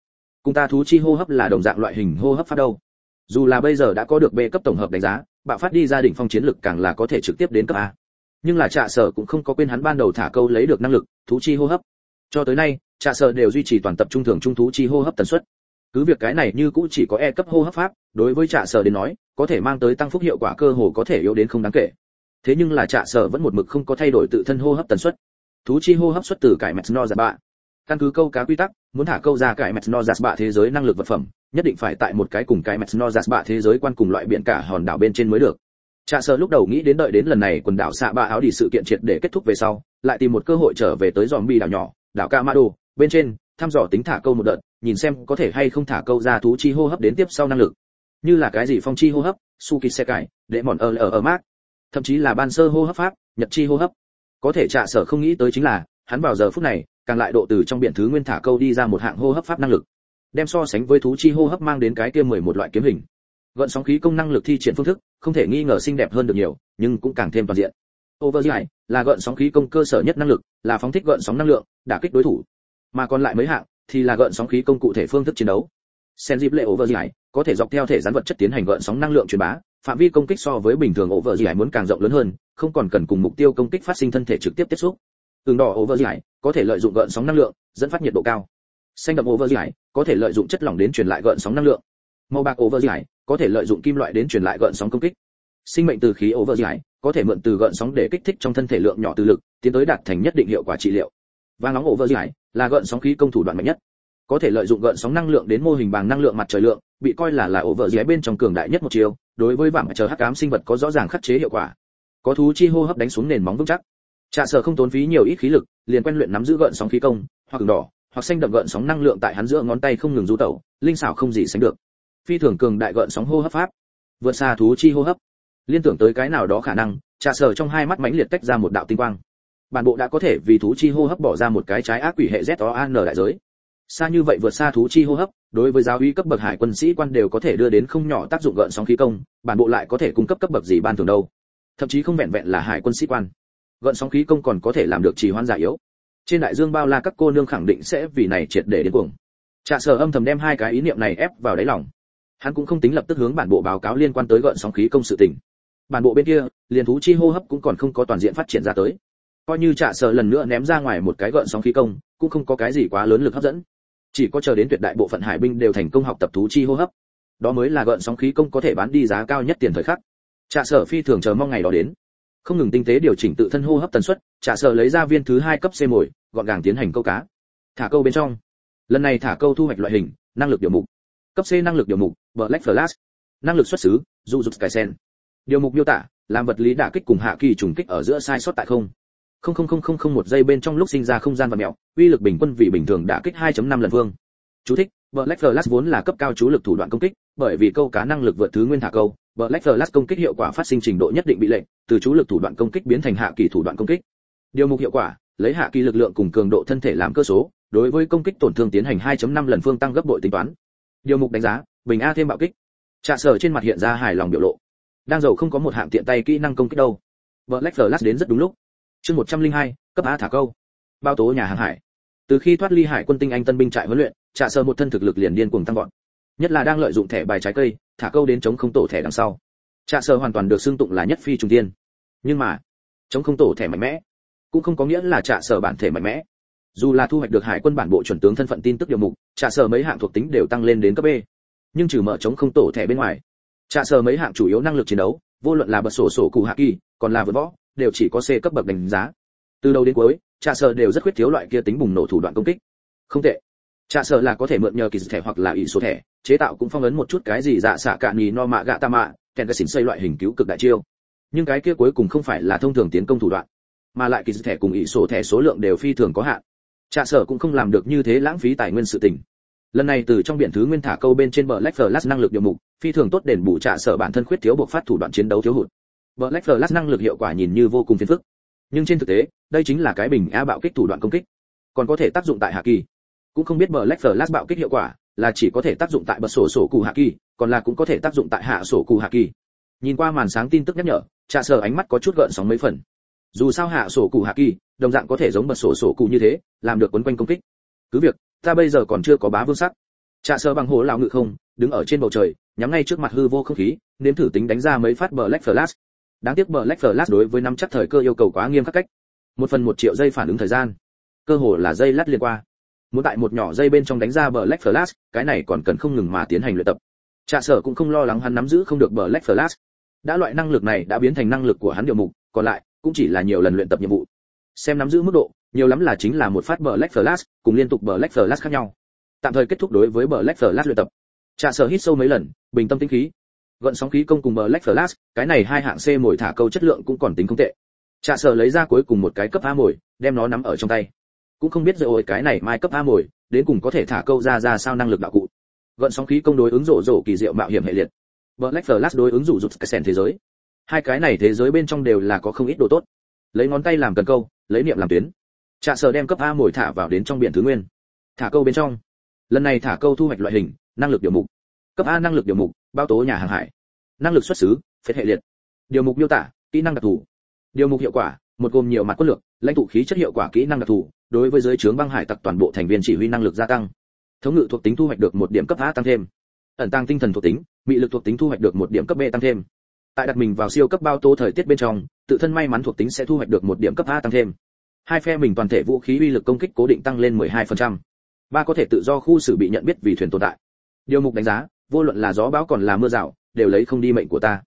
cùng ta thú chi hô hấp là đồng dạng loại hình hô hấp pháp đâu. Dù là bây giờ đã có được B cấp tổng hợp đánh giá, bạo phát đi ra đỉnh phong chiến lực càng là có thể trực tiếp đến cấp A. Nhưng là Trạ Sở cũng không có quên hắn ban đầu thả câu lấy được năng lực, thú chi hô hấp. Cho tới nay, Trạ Sở đều duy trì toàn tập trung thường trung thú chi hô hấp tần suất. Cứ việc cái này như cũng chỉ có E cấp hô hấp pháp, đối với Trạ Sở đến nói, có thể mang tới tăng phúc hiệu quả cơ hồ có thể yếu đến không đáng kể. Thế nhưng là Trạ Sở vẫn một mực không có thay đổi tự thân hô hấp tần suất. Thú chi hô hấp xuất từ cải Metsno giả bạ. Căn cứ câu cá quy tắc, muốn thả câu ra cải Metsno giả bạ thế giới năng lực vật phẩm, nhất định phải tại một cái cùng cái Metsno giả bạ thế giới quan cùng loại biển cả hòn đảo bên trên mới được. Trạ Sở lúc đầu nghĩ đến đợi đến lần này quần đảo xạ ba áo đi sự kiện triệt để kết thúc về sau, lại tìm một cơ hội trở về tới zombie đảo nhỏ, đảo Kamado, bên trên, thăm dò tính thả câu một đợt, nhìn xem có thể hay không thả câu ra thú chi hô hấp đến tiếp sau năng lực. Như là cái gì phong chi hô hấp, Suki Sekai, để mòn ở mát, thậm chí là ban sơ hô hấp pháp, nhật chi hô hấp. Có thể Trạ Sở không nghĩ tới chính là, hắn vào giờ phút này, càng lại độ từ trong biển thứ nguyên thả câu đi ra một hạng hô hấp pháp năng lực. Đem so sánh với thú chi hô hấp mang đến cái kia 11 loại kiếm hình. Gợn sóng khí công năng lực thi triển phương thức, không thể nghi ngờ xinh đẹp hơn được nhiều, nhưng cũng càng thêm toàn diện. Overdrive là gợn sóng khí công cơ sở nhất năng lực, là phóng thích gợn sóng năng lượng, đả kích đối thủ. Mà còn lại mấy hạng thì là gợn sóng khí công cụ thể phương thức chiến đấu. Sensible Overdrive có thể dọc theo thể gián vật chất tiến hành gợn sóng năng lượng truyền bá, phạm vi công kích so với bình thường Overdrive muốn càng rộng lớn hơn, không còn cần cùng mục tiêu công kích phát sinh thân thể trực tiếp tiếp xúc. Tường đỏ Overdrive có thể lợi dụng gợn sóng năng lượng, dẫn phát nhiệt độ cao. Xanh đậm Overdrive có thể lợi dụng chất lỏng đến truyền lại gợn sóng năng lượng. Màu bạc Overdrive có thể lợi dụng kim loại đến truyền lại gợn sóng công kích. Sinh mệnh từ khí Overdrive có thể mượn từ gợn sóng để kích thích trong thân thể lượng nhỏ từ lực, tiến tới đạt thành nhất định hiệu quả trị liệu. Vàng nóng Overdrive là gợn sóng khí công thủ đoạn mạnh nhất, có thể lợi dụng gợn sóng năng lượng đến mô hình bằng năng lượng mặt trời lượng, bị coi là Overdrive bên trong cường đại nhất một chiều, đối với vạm chờ hắc ám sinh vật có rõ ràng khắc chế hiệu quả. Có thú chi hô hấp đánh xuống nền móng vững chắc. Trạ Sở không tốn phí nhiều ít khí lực, liền quen luyện nắm giữ gợn sóng khí công, hoặc đỏ, hoặc xanh đậm gợn sóng năng lượng tại hắn giữa ngón tay không ngừng du tẩu, linh xảo không gì sánh được. Phi thường cường đại gợn sóng hô hấp pháp, vượt xa thú chi hô hấp. Liên tưởng tới cái nào đó khả năng, Trạ Sở trong hai mắt mãnh liệt tách ra một đạo tinh quang. Bản bộ đã có thể vì thú chi hô hấp bỏ ra một cái trái ác quỷ hệ ZOAN đại giới. Xa như vậy vượt xa thú chi hô hấp, đối với giáo uy cấp bậc hải quân sĩ quan đều có thể đưa đến không nhỏ tác dụng gợn sóng khí công, bản bộ lại có thể cung cấp cấp bậc gì ban thường đâu. Thậm chí không vẹn vẹn là hải quân sĩ quan, gợn sóng khí công còn có thể làm được trì hoãn già yếu. Trên đại dương bao la các cô nương khẳng định sẽ vì này triệt để đến cuồng. Trạ Sở âm thầm đem hai cái ý niệm này ép vào đáy lòng. Hắn cũng không tính lập tức hướng bản bộ báo cáo liên quan tới gợn sóng khí công sự tình. Bản bộ bên kia, liền thú chi hô hấp cũng còn không có toàn diện phát triển ra tới. Coi như Trạ Sở lần nữa ném ra ngoài một cái gợn sóng khí công, cũng không có cái gì quá lớn lực hấp dẫn. Chỉ có chờ đến tuyệt đại bộ phận hải binh đều thành công học tập thú chi hô hấp, đó mới là gợn sóng khí công có thể bán đi giá cao nhất tiền thời khắc. Trạ Sở phi thường chờ mong ngày đó đến. Không ngừng tinh tế điều chỉnh tự thân hô hấp tần suất, Trạ Sở lấy ra viên thứ 2 cấp C mồi, gọn gàng tiến hành câu cá. Thả câu bên trong. Lần này thả câu thu hoạch loại hình, năng lực điều mục. Cấp C năng lực điều mục, Black Flash. Năng lực xuất xứ, Jujutsu. Điều mục miêu tả, làm vật lý đả kích cùng hạ kỳ trùng kích ở giữa sai sót tại 0,00001 giây bên trong lúc sinh ra không gian và mèo, uy lực bình quân vì bình thường đả kích 2.5 lần vương. Chú thích: Black Flash vốn là cấp cao chú lực thủ đoạn công kích, bởi vì câu cá năng lực vượt thứ nguyên thả câu, Black Flash công kích hiệu quả phát sinh trình độ nhất định bị lệch, từ chú lực thủ đoạn công kích biến thành hạ kỳ thủ đoạn công kích. Điều mục hiệu quả, lấy hạ kỳ lực lượng cùng cường độ thân thể làm cơ số, đối với công kích tổn thương tiến hành 2.5 lần phương tăng gấp bội tính toán. Điều mục đánh giá, bình A thêm bạo kích. Trạ Sở trên mặt hiện ra hài lòng biểu lộ. Đang giàu không có một hạng tiện tay kỹ năng công kích đâu. Black Flash đến rất đúng lúc. Chương 102, cấp A thả câu. Bao tố nhà hàng hải. Từ khi thoát ly hải quân tinh anh tân binh trại huấn luyện, Trạ Sở một thân thực lực liền điên cuồng tăng vọt. Nhất là đang lợi dụng thẻ bài trái cây, thả câu đến chống không tổ thẻ đằng sau. Trạ Sở hoàn toàn được xưng tụng là nhất phi trùng thiên. Nhưng mà, chống không tổ thẻ mạnh mẽ, cũng không có nghĩa là Trạ Sở bản thể mạnh mẽ. Dù là thu hoạch được hải quân bản bộ chuẩn tướng thân phận tin tức điều mục, Trạ Sở mấy hạng thuộc tính đều tăng lên đến cấp B. Nhưng trừ mở chống không tổ thẻ bên ngoài, Trạ Sở mấy hạng chủ yếu năng lực chiến đấu, vô luận là bật sổ cụ hạ kỳ, còn là vượt võ, đều chỉ có C cấp bậc đánh giá. Từ đầu đến cuối, Trạ Sở đều rất khuyết thiếu loại kia tính bùng nổ thủ đoạn công kích. Không tệ. Trạ Sở là có thể mượn nhờ kỳ thẻ hoặc là ỷ số thẻ, chế tạo cũng phong ấn một chút cái gì dạ xạ cạn nhì no mạ gạ ta mạ, kèn cái xỉn xây loại hình cứu cực đại chiêu. Nhưng cái kia cuối cùng không phải là thông thường tiến công thủ đoạn, mà lại kỳ thẻ cùng ỷ số thẻ số lượng đều phi thường có hạn. Trạ Sở cũng không làm được như thế lãng phí tài nguyên sự tình. Lần này từ trong biển thứ nguyên thả câu bên trên Black Flash năng lực điều mục, phi thường tốt đền bù Trạ Sở bản thân khuyết thiếu bộc phát thủ đoạn chiến đấu thiếu hụt. Black Flash năng lực hiệu quả nhìn như vô cùng phiền phức, nhưng trên thực tế, đây chính là cái bình A bạo kích thủ đoạn công kích, còn có thể tác dụng tại hạ kỳ. Cũng không biết Black Flash bạo kích hiệu quả là chỉ có thể tác dụng tại bật sổ cụ hạ kỳ, còn là cũng có thể tác dụng tại hạ sổ cụ hạ kỳ. Nhìn qua màn sáng tin tức nhắc nhở, Trạ Sở ánh mắt có chút gợn sóng mấy phần. Dù sao hạ sổ cụ hạ kỳ, đồng dạng có thể giống bật sổ cụ như thế, làm được quấn quanh công kích. Cứ việc, ta bây giờ còn chưa có bá vương sắc, Trạ Sở bằng hổ lão ngự không, đứng ở trên bầu trời, nhắm ngay trước mặt hư vô không khí, nếm thử tính đánh ra mấy phát Black Flash. Đáng tiếc Black Flash đối với nắm chắc thời cơ yêu cầu quá nghiêm khắc cách. 1/1 triệu giây phản ứng thời gian, cơ hồ là giây lát liền qua. Muốn tại một nhỏ giây bên trong đánh ra Black Flash, cái này còn cần không ngừng mà tiến hành luyện tập. Trạ Sở cũng không lo lắng hắn nắm giữ không được Black Flash. Đã loại năng lực này đã biến thành năng lực của hắn điều mục, còn lại cũng chỉ là nhiều lần luyện tập nhiệm vụ. Xem nắm giữ mức độ, nhiều lắm là chính là một phát Black Flash, cùng liên tục Black Flash khác nhau. Tạm thời kết thúc đối với Black Flash luyện tập. Trạ Sở hít sâu mấy lần, bình tâm tĩnh khí. Gợn sóng khí công cùng Black Flash, cái này hai hạng C mồi thả câu chất lượng cũng còn tính không tệ. Trạ Sở lấy ra cuối cùng một cái cấp A mồi, đem nó nắm ở trong tay. Cũng không biết rồi cái này mai cấp A mồi, đến cùng có thể thả câu ra sao năng lực đạo cụ. Gợn sóng khí công đối ứng rổ kỳ diệu mạo hiểm hệ liệt. Black Flash đối ứng rụt cái sèn thế giới. Hai cái này thế giới bên trong đều là có không ít đồ tốt. Lấy ngón tay làm cần câu, lấy niệm làm tuyến. Trạ Sở đem cấp A mồi thả vào đến trong biển thứ nguyên. Thả câu bên trong. Lần này thả câu thu hoạch loại hình, năng lực điều mục. Cấp A năng lực điều mục, bao tố nhà hàng hải. Năng lực xuất xứ, phết hệ liệt. Điều mục miêu tả, kỹ năng đặc thù. Điều mục hiệu quả, một gồm nhiều mặt quân lược, lãnh tụ khí chất hiệu quả kỹ năng đặc thù, đối với giới trướng băng hải tặc toàn bộ thành viên chỉ huy năng lực gia tăng. Thống ngự thuộc tính thu hoạch được 1 điểm cấp A tăng thêm. Ẩn tăng tinh thần thuộc tính, mị lực thuộc tính thu hoạch được 1 điểm cấp B tăng thêm. Tại đặt mình vào siêu cấp bao tố thời tiết bên trong, tự thân may mắn thuộc tính sẽ thu hoạch được 1 điểm cấp A tăng thêm. Hai phe mình toàn thể vũ khí uy lực công kích cố định tăng lên 12%. Ba có thể tự do khu xử bị nhận biết vì thuyền tồn tại. Điều mục đánh giá, vô luận là gió bão còn là mưa rào, đều lấy không đi mệnh của ta.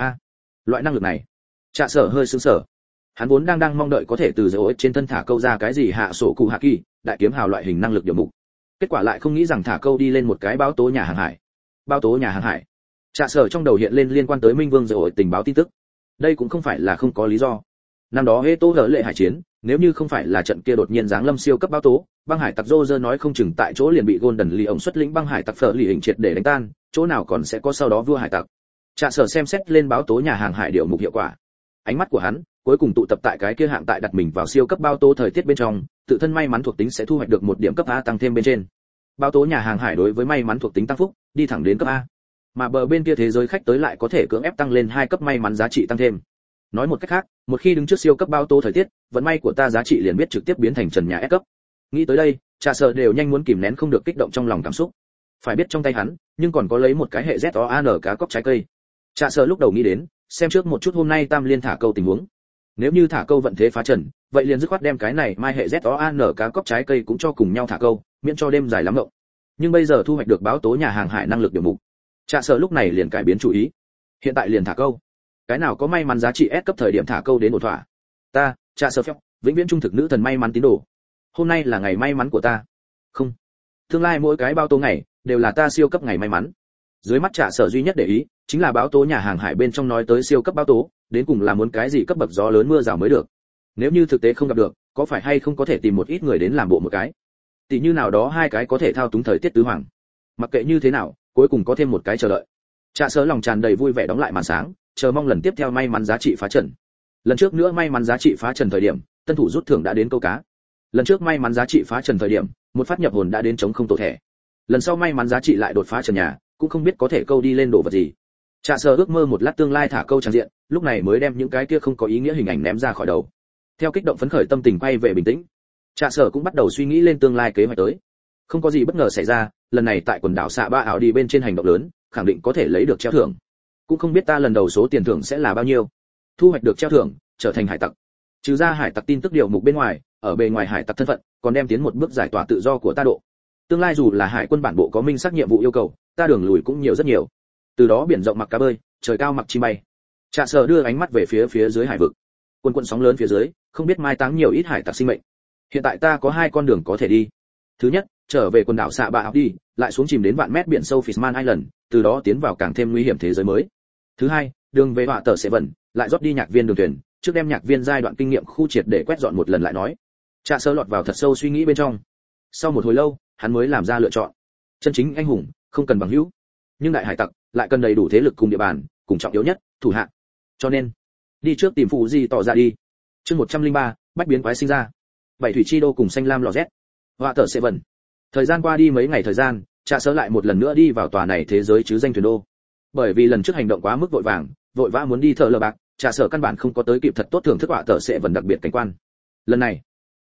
Loại năng lực này. Trạ Sở hơi sững sờ. Hắn vốn đang mong đợi có thể từ dấu trên thân thả câu ra cái gì hạ sổ cụ hạ kỳ, đại kiếm hào loại hình năng lực điều mục. Kết quả lại không nghĩ rằng thả câu đi lên một cái báo tố nhà hàng hải. Báo tố nhà hàng hải. Trạ Sở trong đầu hiện lên liên quan tới Minh Vương dấu tình báo tin tức. Đây cũng không phải là không có lý do. Năm đó Hê Tô hở lệ hải chiến, nếu như không phải là trận kia đột nhiên giáng lâm siêu cấp báo tố, băng hải tặc Roger nói không chừng tại chỗ liền bị Golden Lee ổng xuất lĩnh băng hải tặc phở lì hình triệt để đánh tan, chỗ nào còn sẽ có sau đó vua hải tặc. Trạ Sở xem xét lên báo tố nhà hàng hải điều mục hiệu quả. Ánh mắt của hắn cuối cùng tụ tập tại cái kia hạng tại đặt mình vào siêu cấp báo tố thời tiết bên trong, tự thân may mắn thuộc tính sẽ thu hoạch được 1 điểm cấp A tăng thêm bên trên. Báo tố nhà hàng hải đối với may mắn thuộc tính tăng phúc, đi thẳng đến cấp A. Mà bờ bên kia thế giới khách tới lại có thể cưỡng ép tăng lên 2 cấp may mắn giá trị tăng thêm. Nói một cách khác, một khi đứng trước siêu cấp báo tố thời tiết, vận may của ta giá trị liền biết trực tiếp biến thành trần nhà S cấp. Nghĩ tới đây, Trạ Sở đều nhanh muốn kìm nén không được kích động trong lòng cảm xúc. Phải biết trong tay hắn, nhưng còn có lấy một cái hệ ZOAN cá cóc trái cây. Trạ Sở lúc đầu nghĩ đến, xem trước một chút hôm nay Tam Liên thả câu tình huống. Nếu như thả câu vận thế phá trần, vậy liền dứt khoát đem cái này mai hệ ZOAN cá cóc trái cây cũng cho cùng nhau thả câu, miễn cho đêm dài lắm ngộng. Nhưng bây giờ thu hoạch được báo tố nhà hàng hải năng lực điều mục. Trạ Sở lúc này liền cải biến chủ ý. Hiện tại liền thả câu. Cái nào có may mắn giá trị S cấp thời điểm thả câu đến ổn thỏa. Ta, Trạ Sở phép, vĩnh viễn trung thực nữ thần may mắn tín đồ. Hôm nay là ngày may mắn của ta. Không. Tương lai mỗi cái báo tố ngày đều là ta siêu cấp ngày may mắn. Dưới mắt Trạ Sở duy nhất để ý chính là báo tố nhà hàng hải bên trong nói tới siêu cấp báo tố, đến cùng là muốn cái gì cấp bậc gió lớn mưa rào mới được. Nếu như thực tế không gặp được, có phải hay không có thể tìm một ít người đến làm bộ một cái. Tỷ như nào đó hai cái có thể thao túng thời tiết tứ hoàng. Mặc kệ như thế nào, cuối cùng có thêm một cái chờ đợi. Trạ Sở lòng tràn đầy vui vẻ đóng lại màn sáng, chờ mong lần tiếp theo may mắn giá trị phá trần. Lần trước nữa may mắn giá trị phá trần thời điểm, tân thủ rút thưởng đã đến câu cá. Lần trước may mắn giá trị phá trần thời điểm, một phát nhập hồn đã đến chống không tổ thẻ. Lần sau may mắn giá trị lại đột phá trần nhà, cũng không biết có thể câu đi lên đồ vật gì. Trạ Sở ước mơ một lát tương lai thả câu tràn diện, lúc này mới đem những cái kia không có ý nghĩa hình ảnh ném ra khỏi đầu. Theo kích động phấn khởi tâm tình quay về bình tĩnh, Trạ Sở cũng bắt đầu suy nghĩ lên tương lai kế hoạch tới. Không có gì bất ngờ xảy ra, lần này tại quần đảo xạ ba ảo đi bên trên hành động lớn, khẳng định có thể lấy được treo thưởng. Cũng không biết ta lần đầu số tiền thưởng sẽ là bao nhiêu. Thu hoạch được treo thưởng, trở thành hải tặc. Trừ ra hải tặc tin tức điều mục bên ngoài, ở bề ngoài hải tặc thân phận, còn đem tiến một bước giải tỏa tự do của ta độ. Tương lai dù là hải quân bản bộ có minh xác nhiệm vụ yêu cầu, ta đường lùi cũng nhiều rất nhiều. Từ đó biển rộng mặc cá bơi, trời cao mặc chim bay. Trạ Sở đưa ánh mắt về phía dưới hải vực. Quần quần sóng lớn phía dưới, không biết mai táng nhiều ít hải tặc sinh mệnh. Hiện tại ta có 2 con đường có thể đi. Thứ nhất, trở về quần đảo xạ bạ học đi, lại xuống chìm đến vạn mét biển sâu Fishman Island, từ đó tiến vào càng thêm nguy hiểm thế giới mới. Thứ hai, đường về họa tờ sẽ vẩn, lại rót đi nhạc viên đường thuyền, trước đem nhạc viên giai đoạn kinh nghiệm khu triệt để quét dọn một lần lại nói. Trạ Sở lọt vào thật sâu suy nghĩ bên trong. Sau một hồi lâu, hắn mới làm ra lựa chọn. Chân chính anh hùng, không cần bằng hữu, nhưng đại hải tặc lại cần đầy đủ thế lực cùng địa bàn, cùng trọng yếu nhất, thủ hạ. Cho nên, đi trước tìm phụ gì tỏ ra đi. Chương 103, bách biến quái sinh ra. Bảy thủy chi đô cùng xanh lam lò rét. Họa tờ sẽ vẩn. Thời gian qua đi mấy ngày thời gian, Trạ Sở lại một lần nữa đi vào tòa này thế giới chứ danh thuyền đô. Bởi vì lần trước hành động quá mức vội vàng, vội vã muốn đi thợ lờ bạc, Trạ Sở căn bản không có tới kịp thật tốt thưởng thức họa tờ sẽ vẩn đặc biệt cảnh quan. Lần này,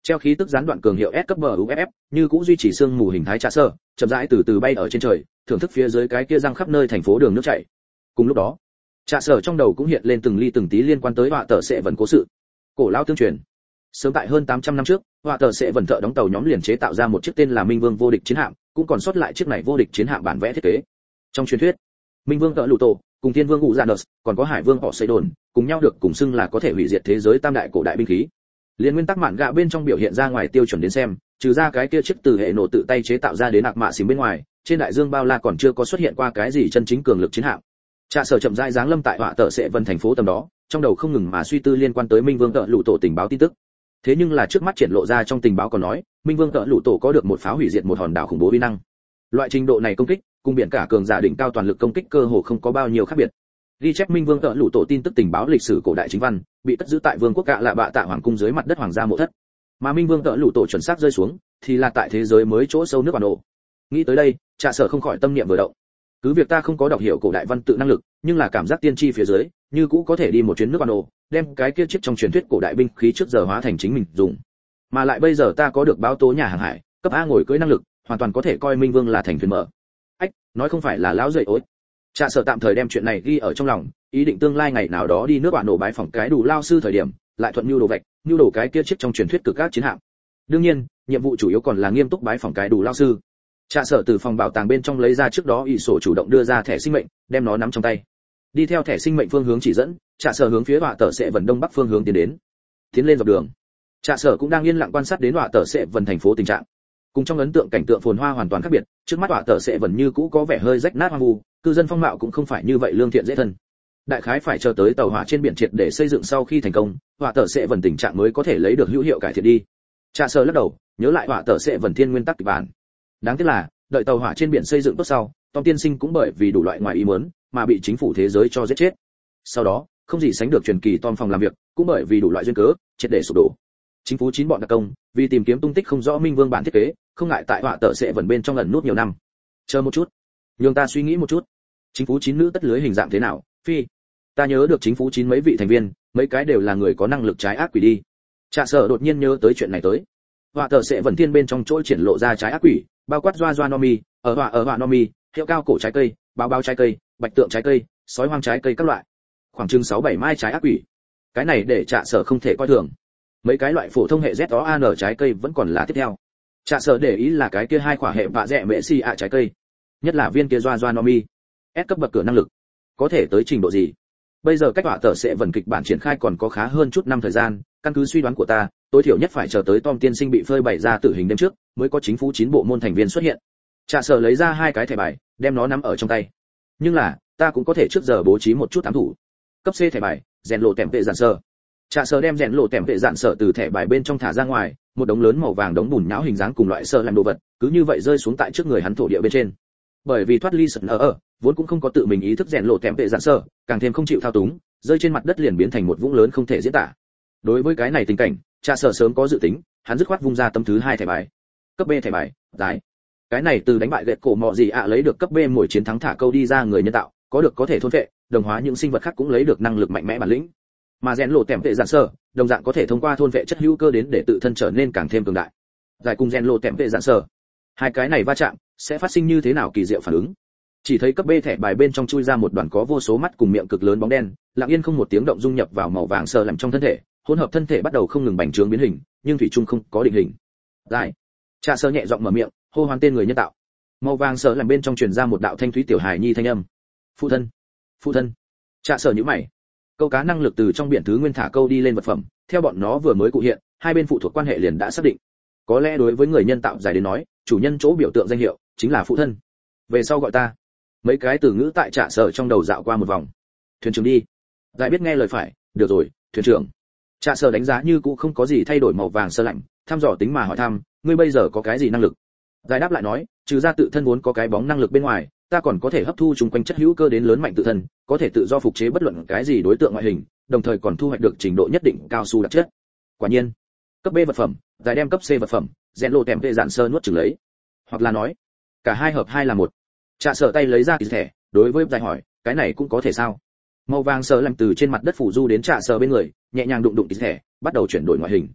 Treo khí tức gián đoạn cường hiệu S cấp BUFF, như cũng duy trì xương mù hình thái trạ sở, chậm rãi từ từ bay ở trên trời, thưởng thức phía dưới cái kia răng khắp nơi thành phố đường nước chảy. Cùng lúc đó, trạ sở trong đầu cũng hiện lên từng ly từng tí liên quan tới họa tờ sẽ vẫn cố sự. Cổ lão tương truyền. Sớm tại hơn 800 năm trước, họa tờ sẽ vẫn thợ đóng tàu nhóm liền chế tạo ra một chiếc tên là Minh Vương vô địch chiến hạm, cũng còn sót lại chiếc này vô địch chiến hạm bản vẽ thiết kế. Trong truyền thuyết, Minh Vương Tợ Lụ Tổ cùng Thiên Vương Ngụ Dạ Nus, còn có Hải Vương họ xây đồn, cùng nhau được cùng xưng là có thể hủy diệt thế giới tam đại cổ đại binh khí. Liên nguyên tắc mạn gạ bên trong biểu hiện ra ngoài tiêu chuẩn đến xem, trừ ra cái kia chiếc từ hệ nổ tự tay chế tạo ra đến ạc mạ xìm bên ngoài, trên đại dương bao la còn chưa có xuất hiện qua cái gì chân chính cường lực chiến hạm. Trạ sở chậm rãi giáng lâm tại họa tờ sẽ vân thành phố tầm đó, trong đầu không ngừng mà suy tư liên quan tới Minh Vương Tợ Lụ Tổ tình báo tin tức. Thế nhưng là trước mắt triển lộ ra trong tình báo còn nói, Minh Vương Tợ Lụ Tổ có được một pháo hủy diệt một hòn đảo khủng bố uy năng. Loại trình độ này công kích, cùng biển cả cường giả đỉnh cao toàn lực công kích cơ hồ không có bao nhiêu khác biệt. Ghi chép Minh Vương Tợ Lụ Tổ tin tức tình báo lịch sử cổ đại chính văn, bị cất giữ tại Vương quốc Cạ Lạ Bạ Tạ Hoàng cung dưới mặt đất hoàng gia mộ thất. Mà Minh Vương Tợ Lụ Tổ chuẩn xác rơi xuống, thì là tại thế giới mới chỗ sâu nước bản đồ. Nghĩ tới đây, Trạ sở không khỏi tâm niệm vừa động. Cứ việc ta không có đọc hiểu cổ đại văn tự năng lực, nhưng là cảm giác tiên tri phía dưới, như cũ có thể đi một chuyến nước bản đồ, đem cái kia chiếc trong truyền thuyết cổ đại binh khí trước giờ hóa thành chính mình dùng. Mà lại bây giờ ta có được báo tố nhà hàng hải, cấp A ngồi cưỡi năng lực, hoàn toàn có thể coi Minh Vương là thành thuyền mở. Ách, nói không phải là lão dậy ối. Trạ sở tạm thời đem chuyện này ghi ở trong lòng, ý định tương lai ngày nào đó đi nước bạn nổ bái phỏng cái đủ lao sư thời điểm, lại thuận nhu đồ vạch, nhu đồ cái kia chiếc trong truyền thuyết cực các chiến hạm. Đương nhiên, nhiệm vụ chủ yếu còn là nghiêm túc bái phỏng cái đủ lao sư. Trạ sở từ phòng bảo tàng bên trong lấy ra trước đó y sổ chủ động đưa ra thẻ sinh mệnh, đem nó nắm trong tay. Đi theo thẻ sinh mệnh phương hướng chỉ dẫn, Trạ sở hướng phía họa tờ sẽ vần đông bắc phương hướng tiến đến. Tiến lên dọc đường, Trạ sở cũng đang yên lặng quan sát đến họa tờ sẽ vần thành phố tình trạng. Cùng trong ấn tượng cảnh tượng phồn hoa hoàn toàn khác biệt, trước mắt họa tờ sẽ vần như cũ có vẻ hơi rách nát hoang vu, cư dân phong mạo cũng không phải như vậy lương thiện dễ thân. Đại khái phải chờ tới tàu hỏa trên biển triệt để xây dựng sau khi thành công, họa tờ sẽ vần tình trạng mới có thể lấy được hữu hiệu cải thiện đi. Trạ sở lắc đầu, nhớ lại họa tờ sẽ vần thiên nguyên tắc kịch bản. Đáng tiếc là, đợi tàu hỏa trên biển xây dựng tốt sau, Tom tiên sinh cũng bởi vì đủ loại ngoài ý muốn mà bị chính phủ thế giới cho giết chết. Sau đó, không gì sánh được truyền kỳ Tom phòng làm việc, cũng bởi vì đủ loại duyên cớ, triệt để sụp đổ. Chính phủ chín bọn đặc công, vì tìm kiếm tung tích không rõ Minh Vương bản thiết kế, không ngại tại họa tờ sẽ vần bên trong ẩn nút nhiều năm. Chờ một chút, nhường ta suy nghĩ một chút. Chính phủ chín nữ tất lưới hình dạng thế nào? Phi, ta nhớ được chính phủ chín mấy vị thành viên, mấy cái đều là người có năng lực trái ác quỷ đi. Trạ sở đột nhiên nhớ tới chuyện này tới. Họa tờ sẽ vần thiên bên trong chỗ triển lộ ra trái ác quỷ, bao quát doa nomi, ở họa nomi, hiệu cao cổ trái cây, báo trái cây, bạch tượng trái cây, sói hoang trái cây các loại. Khoảng chừng 6-7 mai trái ác quỷ. Cái này để Trạ sở không thể coi thường. Mấy cái loại phổ thông hệ ZOAN trái cây vẫn còn là tiếp theo. Trạ sở để ý là cái kia hai quả hệ vạ rẻ mẹ si ạ trái cây, nhất là viên kia doa nomi. S cấp bậc cửa năng lực, có thể tới trình độ gì? Bây giờ cách họa tờ sẽ vần kịch bản triển khai còn có khá hơn chút năm thời gian, căn cứ suy đoán của ta, tối thiểu nhất phải chờ tới Tom tiên sinh bị phơi bày ra tử hình đêm trước, mới có chính phủ 9 bộ môn thành viên xuất hiện. Trạ sở lấy ra hai cái thẻ bài, đem nó nắm ở trong tay. Nhưng là, ta cũng có thể trước giờ bố trí một chút ám thủ. Cấp C thẻ bài, rèn lộ tèm vệ giản sở. Trạ sở đem rèn lộ tèm vệ giản sở từ thẻ bài bên trong thả ra ngoài, một đống lớn màu vàng đống bùn nhão hình dáng cùng loại sơ làm đồ vật, cứ như vậy rơi xuống tại trước người hắn thổ địa bên trên. Bởi vì thoát ly sẩn vốn cũng không có tự mình ý thức rèn lộ tèm vệ giản sở, càng thêm không chịu thao túng, rơi trên mặt đất liền biến thành một vũng lớn không thể diễn tả. Đối với cái này tình cảnh, Trạ sở sớm có dự tính, hắn dứt khoát vung ra tấm thứ hai thẻ bài. Cấp B thẻ bài, giải. Cái này từ đánh bại gẹt cổ mọ gì ạ lấy được cấp B mỗi chiến thắng thả câu đi ra người nhân tạo, có được có thể thôn vệ, đồng hóa những sinh vật khác cũng lấy được năng lực mạnh mẽ bản lĩnh. Mà rèn lộ tèm vệ giản sở, đồng dạng có thể thông qua thôn vệ chất hữu cơ đến để tự thân trở nên càng thêm cường đại. Giải cùng rèn lộ tèm vệ giản sở, hai cái này va chạm sẽ phát sinh như thế nào kỳ diệu phản ứng? Chỉ thấy cấp B thẻ bài bên trong chui ra một đoàn có vô số mắt cùng miệng cực lớn bóng đen, lặng yên không một tiếng động dung nhập vào màu vàng sờ làm trong thân thể, hỗn hợp thân thể bắt đầu không ngừng bành trướng biến hình, nhưng thủy chung không có định hình. Giải. Trạ sở nhẹ giọng mở miệng, hô hoán tên người nhân tạo. Màu vàng sờ làm bên trong truyền ra một đạo thanh thúy tiểu hài nhi thanh âm. Phụ thân, phụ thân. Trạ sở nhíu mày. Câu cá năng lực từ trong biển thứ nguyên thả câu đi lên vật phẩm, theo bọn nó vừa mới cụ hiện, hai bên phụ thuộc quan hệ liền đã xác định. Có lẽ đối với người nhân tạo giải đến nói, chủ nhân chỗ biểu tượng danh hiệu chính là phụ thân. Về sau gọi ta. Mấy cái từ ngữ tại Trạ sở trong đầu dạo qua một vòng. Thuyền trưởng đi. Giải biết nghe lời phải, được rồi, thuyền trưởng. Trạ sở đánh giá như cũ không có gì thay đổi màu vàng sơ lạnh, thăm dò tính mà hỏi thăm, ngươi bây giờ có cái gì năng lực? Giải đáp lại nói, trừ ra tự thân vốn có cái bóng năng lực bên ngoài, ta còn có thể hấp thu chung quanh chất hữu cơ đến lớn mạnh tự thân, có thể tự do phục chế bất luận cái gì đối tượng ngoại hình, đồng thời còn thu hoạch được trình độ nhất định cao su đặc chất. Quả nhiên, cấp B vật phẩm, giải đem cấp C vật phẩm, rèn lộ tèm vệ giản sơ nuốt chửng lấy. Hoặc là nói, cả hai hợp hai là một. Trạ sở tay lấy ra kỳ thẻ, đối với giải hỏi, cái này cũng có thể sao? Màu vàng sờ làm từ trên mặt đất phủ du đến Trạ sở bên người, nhẹ nhàng đụng đụng kỳ thẻ, bắt đầu chuyển đổi ngoại hình.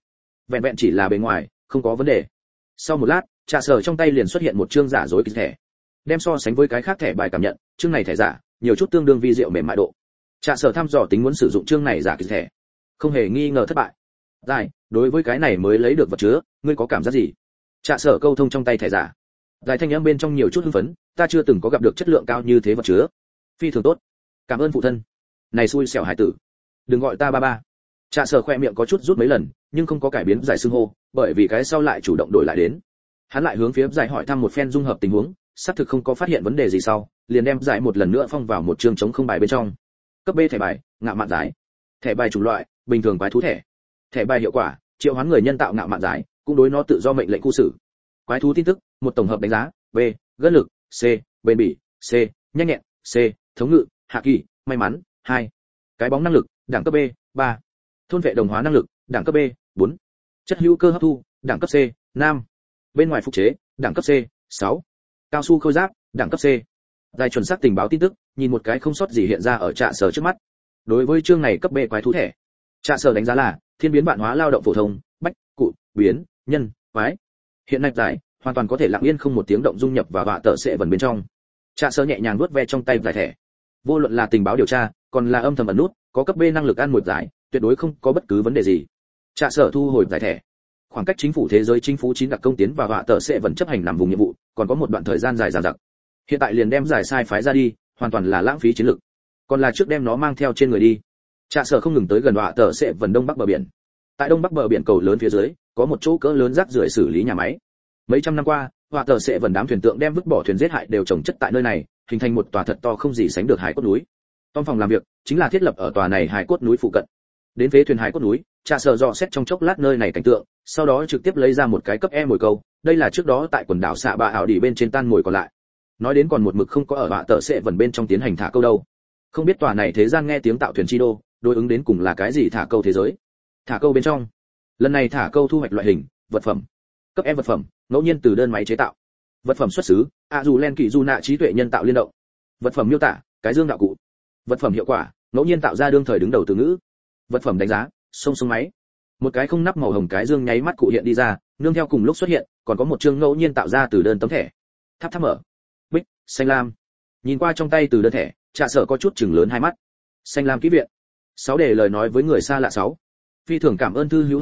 vẹn vẹn chỉ là bề ngoài, không có vấn đề. Sau một lát, Trạ Sở trong tay liền xuất hiện một chương giả dối kịch thẻ. Đem so sánh với cái khác thẻ bài cảm nhận, chương này thẻ giả, nhiều chút tương đương vi diệu mềm mại độ. Trạ Sở thăm dò tính muốn sử dụng chương này giả kịch thẻ, không hề nghi ngờ thất bại. Dài, đối với cái này mới lấy được vật chứa, ngươi có cảm giác gì? Trạ Sở câu thông trong tay thẻ giả. Dài thanh âm bên trong nhiều chút hưng phấn, ta chưa từng có gặp được chất lượng cao như thế vật chứa. Phi thường tốt. Cảm ơn phụ thân. Này xui xẻo hải tử. Đừng gọi ta ba ba. Trạ Sở khoe miệng có chút rút mấy lần, nhưng không có cải biến giải xưng hô, bởi vì cái sau lại chủ động đổi lại đến. Hắn lại hướng phía Giải hỏi thăm một phen dung hợp tình huống, xác thực không có phát hiện vấn đề gì sau, liền đem Giải một lần nữa phong vào một chương trống không bài bên trong. Cấp B thẻ bài, ngạo mạn Giải. Thẻ bài chủng loại, bình thường quái thú thẻ. Thẻ bài hiệu quả, triệu hoán người nhân tạo ngạo mạn Giải, cũng đối nó tự do mệnh lệnh khu xử. Quái thú tin tức, một tổng hợp đánh giá, B, gân lực, C, bền bỉ, C, nhanh nhẹn, C, thống ngự, hạ kỳ, may mắn, 2. Cái bóng năng lực, đẳng cấp B, 3. Thôn vệ đồng hóa năng lực, đẳng cấp B, 4. Chất hữu cơ hấp thu, đẳng cấp C, 5. Bên ngoài phục chế, đẳng cấp C, 6. Cao su khôi giáp, đẳng cấp C. Giải chuẩn xác tình báo tin tức, nhìn một cái không sót gì hiện ra ở Trạ Sở trước mắt. Đối với chương này cấp B quái thú thẻ, Trạ Sở đánh giá là thiên biến vạn hóa lao động phổ thông, bách, cụ, biến, nhân, quái. Hiện nay Giải hoàn toàn có thể lặng yên không một tiếng động dung nhập vào vạ tờ sẽ vần bên trong. Trạ Sở nhẹ nhàng vuốt ve trong tay giải thẻ. Vô luận là tình báo điều tra, còn là âm thầm ẩn nút, có cấp B năng lực ăn một giải, tuyệt đối không có bất cứ vấn đề gì. Trạ Sở thu hồi giải thẻ. Khoảng cách chính phủ thế giới chính phủ 9 đặc công tiến vào vạ tờ sẽ vẫn chấp hành nằm vùng nhiệm vụ, còn có một đoạn thời gian dài dằng dặc. Hiện tại liền đem giải sai phái ra đi, hoàn toàn là lãng phí chiến lực. Còn là trước đem nó mang theo trên người đi. Trạ Sở không ngừng tới gần vạ tờ sẽ vẫn đông bắc bờ biển. Tại đông bắc bờ biển cầu lớn phía dưới, có một chỗ cỡ lớn rác rưởi xử lý nhà máy. Mấy trăm năm qua, vạ tờ sẽ vẫn đám thuyền tượng đem vứt bỏ thuyền giết hại đều trồng chất tại nơi này, hình thành một tòa thật to không gì sánh được hải cốt núi. Tom phòng làm việc chính là thiết lập ở tòa này hải cốt núi phụ cận. Đến phế thuyền hải cốt núi, Trạ Sở dò xét trong chốc lát nơi này cảnh tượng, sau đó trực tiếp lấy ra một cái cấp E mồi câu, đây là trước đó tại quần đảo xạ bạ ảo đỉ bên trên tan mồi còn lại. Nói đến còn một mực không có ở vạ tờ sẽ vần bên trong tiến hành thả câu đâu. Không biết tòa này thế gian nghe tiếng tạo thuyền chi đô, đối ứng đến cùng là cái gì thả câu thế giới. Thả câu bên trong, lần này thả câu thu hoạch loại hình, vật phẩm. Cấp E vật phẩm, ngẫu nhiên từ đơn máy chế tạo. Vật phẩm xuất xứ, dù len kỳ du nạ trí tuệ nhân tạo liên động. Vật phẩm miêu tả, cái dương đạo cụ. Vật phẩm hiệu quả, ngẫu nhiên tạo ra đương thời đứng đầu từ ngữ. Vật phẩm đánh giá, sông máy. Một cái không nắp màu hồng cái dương nháy mắt cụ hiện đi ra, nương theo cùng lúc xuất hiện, còn có một chương ngẫu nhiên tạo ra từ đơn tấm thẻ. Tháp mở. Bích, xanh lam. Nhìn qua trong tay từ đơn thẻ, Trạ Sở có chút chừng lớn hai mắt. Xanh lam ký viện. 6 để lời nói với người xa lạ 6. Phi thường cảm ơn thư hữu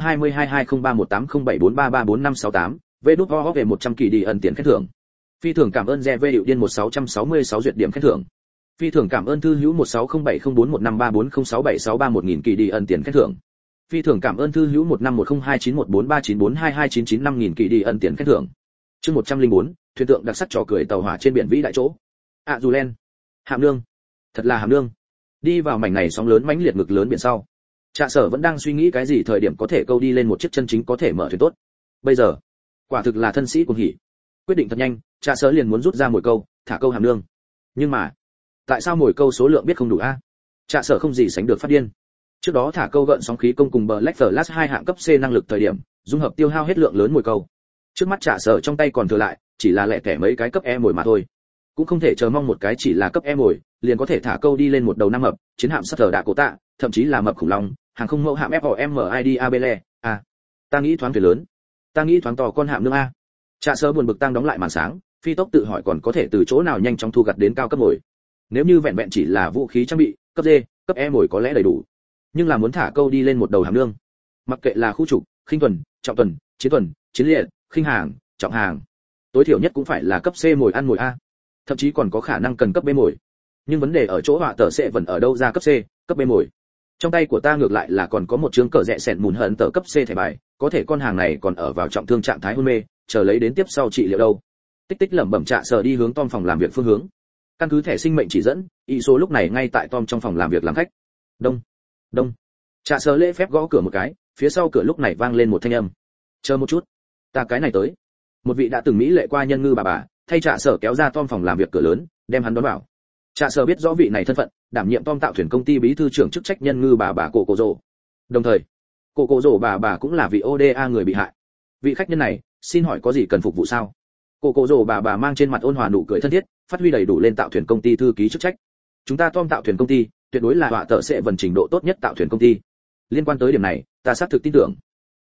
2220318074334568, VĐO về 100 kỳ đi ẩn tiền khen thưởng. Phi thường cảm ơn Re Điệu Điên 1666 duyệt điểm khen thưởng. Phi thường cảm ơn thư hữu 1607041534067631.000 kỳ đi ẩn tiền khen thưởng. Phi thường cảm ơn thư hữu 1510291439429995.000 kỳ đi ẩn tiền khen thưởng. Chương 104, thuyền tượng đặc sắc trò cười tàu hỏa trên biển vĩ đại chỗ. Dù len. Hàm nương. Thật là hàm nương. Đi vào mảnh này sóng lớn mãnh liệt ngực lớn biển sau. Trạ Sở vẫn đang suy nghĩ cái gì thời điểm có thể câu đi lên một chiếc chân chính có thể mở thuyền tốt. Bây giờ, quả thực là thân sĩ cuồng hỉ. Quyết định thật nhanh, Trạ Sở liền muốn rút ra mồi câu, thả câu hàm nương. Nhưng mà, tại sao mồi câu số lượng biết không đủ a? Trạ Sở không gì sánh được phát điên. Trước đó thả câu gợn sóng khí công cùng Black Flash 2 hạng cấp C năng lực thời điểm, dung hợp tiêu hao hết lượng lớn mồi câu. Trước mắt Trạ Sở trong tay còn thừa lại, chỉ là lẻ tẻ mấy cái cấp E mồi mà thôi. Cũng không thể chờ mong một cái chỉ là cấp E mồi, liền có thể thả câu đi lên một đầu năm mập, chiến hạm sắt thở đạ cổ tạ, thậm chí là mập khủng long, hàng không mẫu hạm FOMID Abele. Ta nghĩ thoáng thuyền lớn, ta nghĩ thoáng to con hạm nương a. Trạ Sở buồn bực tăng đóng lại màn sáng, phi tốc tự hỏi còn có thể từ chỗ nào nhanh chóng thu gặt đến cao cấp mồi. Nếu như vẹn vẹn chỉ là vũ khí trang bị, cấp D, cấp E mồi có lẽ đầy đủ. Nhưng là muốn thả câu đi lên một đầu hàm nương. Mặc kệ là khu trục, khinh tuần, trọng tuần, chiến liệt, khinh hàng, trọng hàng, tối thiểu nhất cũng phải là cấp C mồi ăn mồi a. Thậm chí còn có khả năng cần cấp B mồi. Nhưng vấn đề ở chỗ họa tờ sẽ vẫn ở đâu ra cấp C, cấp B mồi. Trong tay của ta ngược lại là còn có một chương cờ rẽ sẹn mùn hận tờ cấp C thẻ bài, có thể con hàng này còn ở vào trọng thương trạng thái hôn mê, chờ lấy đến tiếp sau trị liệu đâu. Tích tích lẩm bẩm Trạ Sở đi hướng Tom phòng làm việc phương hướng. Căn cứ thẻ sinh mệnh chỉ dẫn, y số lúc này ngay tại Tom trong phòng làm việc làm khách. Đông, đông. Trạ Sở lễ phép gõ cửa một cái, phía sau cửa lúc này vang lên một thanh âm. Chờ một chút, ta cái này tới. Một vị đã từng mỹ lệ qua nhân ngư bà thay Trạ Sở kéo ra Tom phòng làm việc cửa lớn, đem hắn đón vào. Trạ Sở biết rõ vị này thân phận, đảm nhiệm Tom tạo thuyền công ty bí thư trưởng chức trách nhân ngư bà cổ cổ rồ. Đồng thời, cổ cổ rồ bà cũng là vị ODA người bị hại. Vị khách nhân này, xin hỏi có gì cần phục vụ sao? Cổ cổ rồ bà mang trên mặt ôn hòa nụ cười thân thiết, phát huy đầy đủ lên tạo thuyền công ty thư ký chức trách. Chúng ta Tom tạo thuyền công ty, tuyệt đối là họa tợ sẽ vận trình độ tốt nhất tạo thuyền công ty. Liên quan tới điểm này, ta xác thực tin tưởng.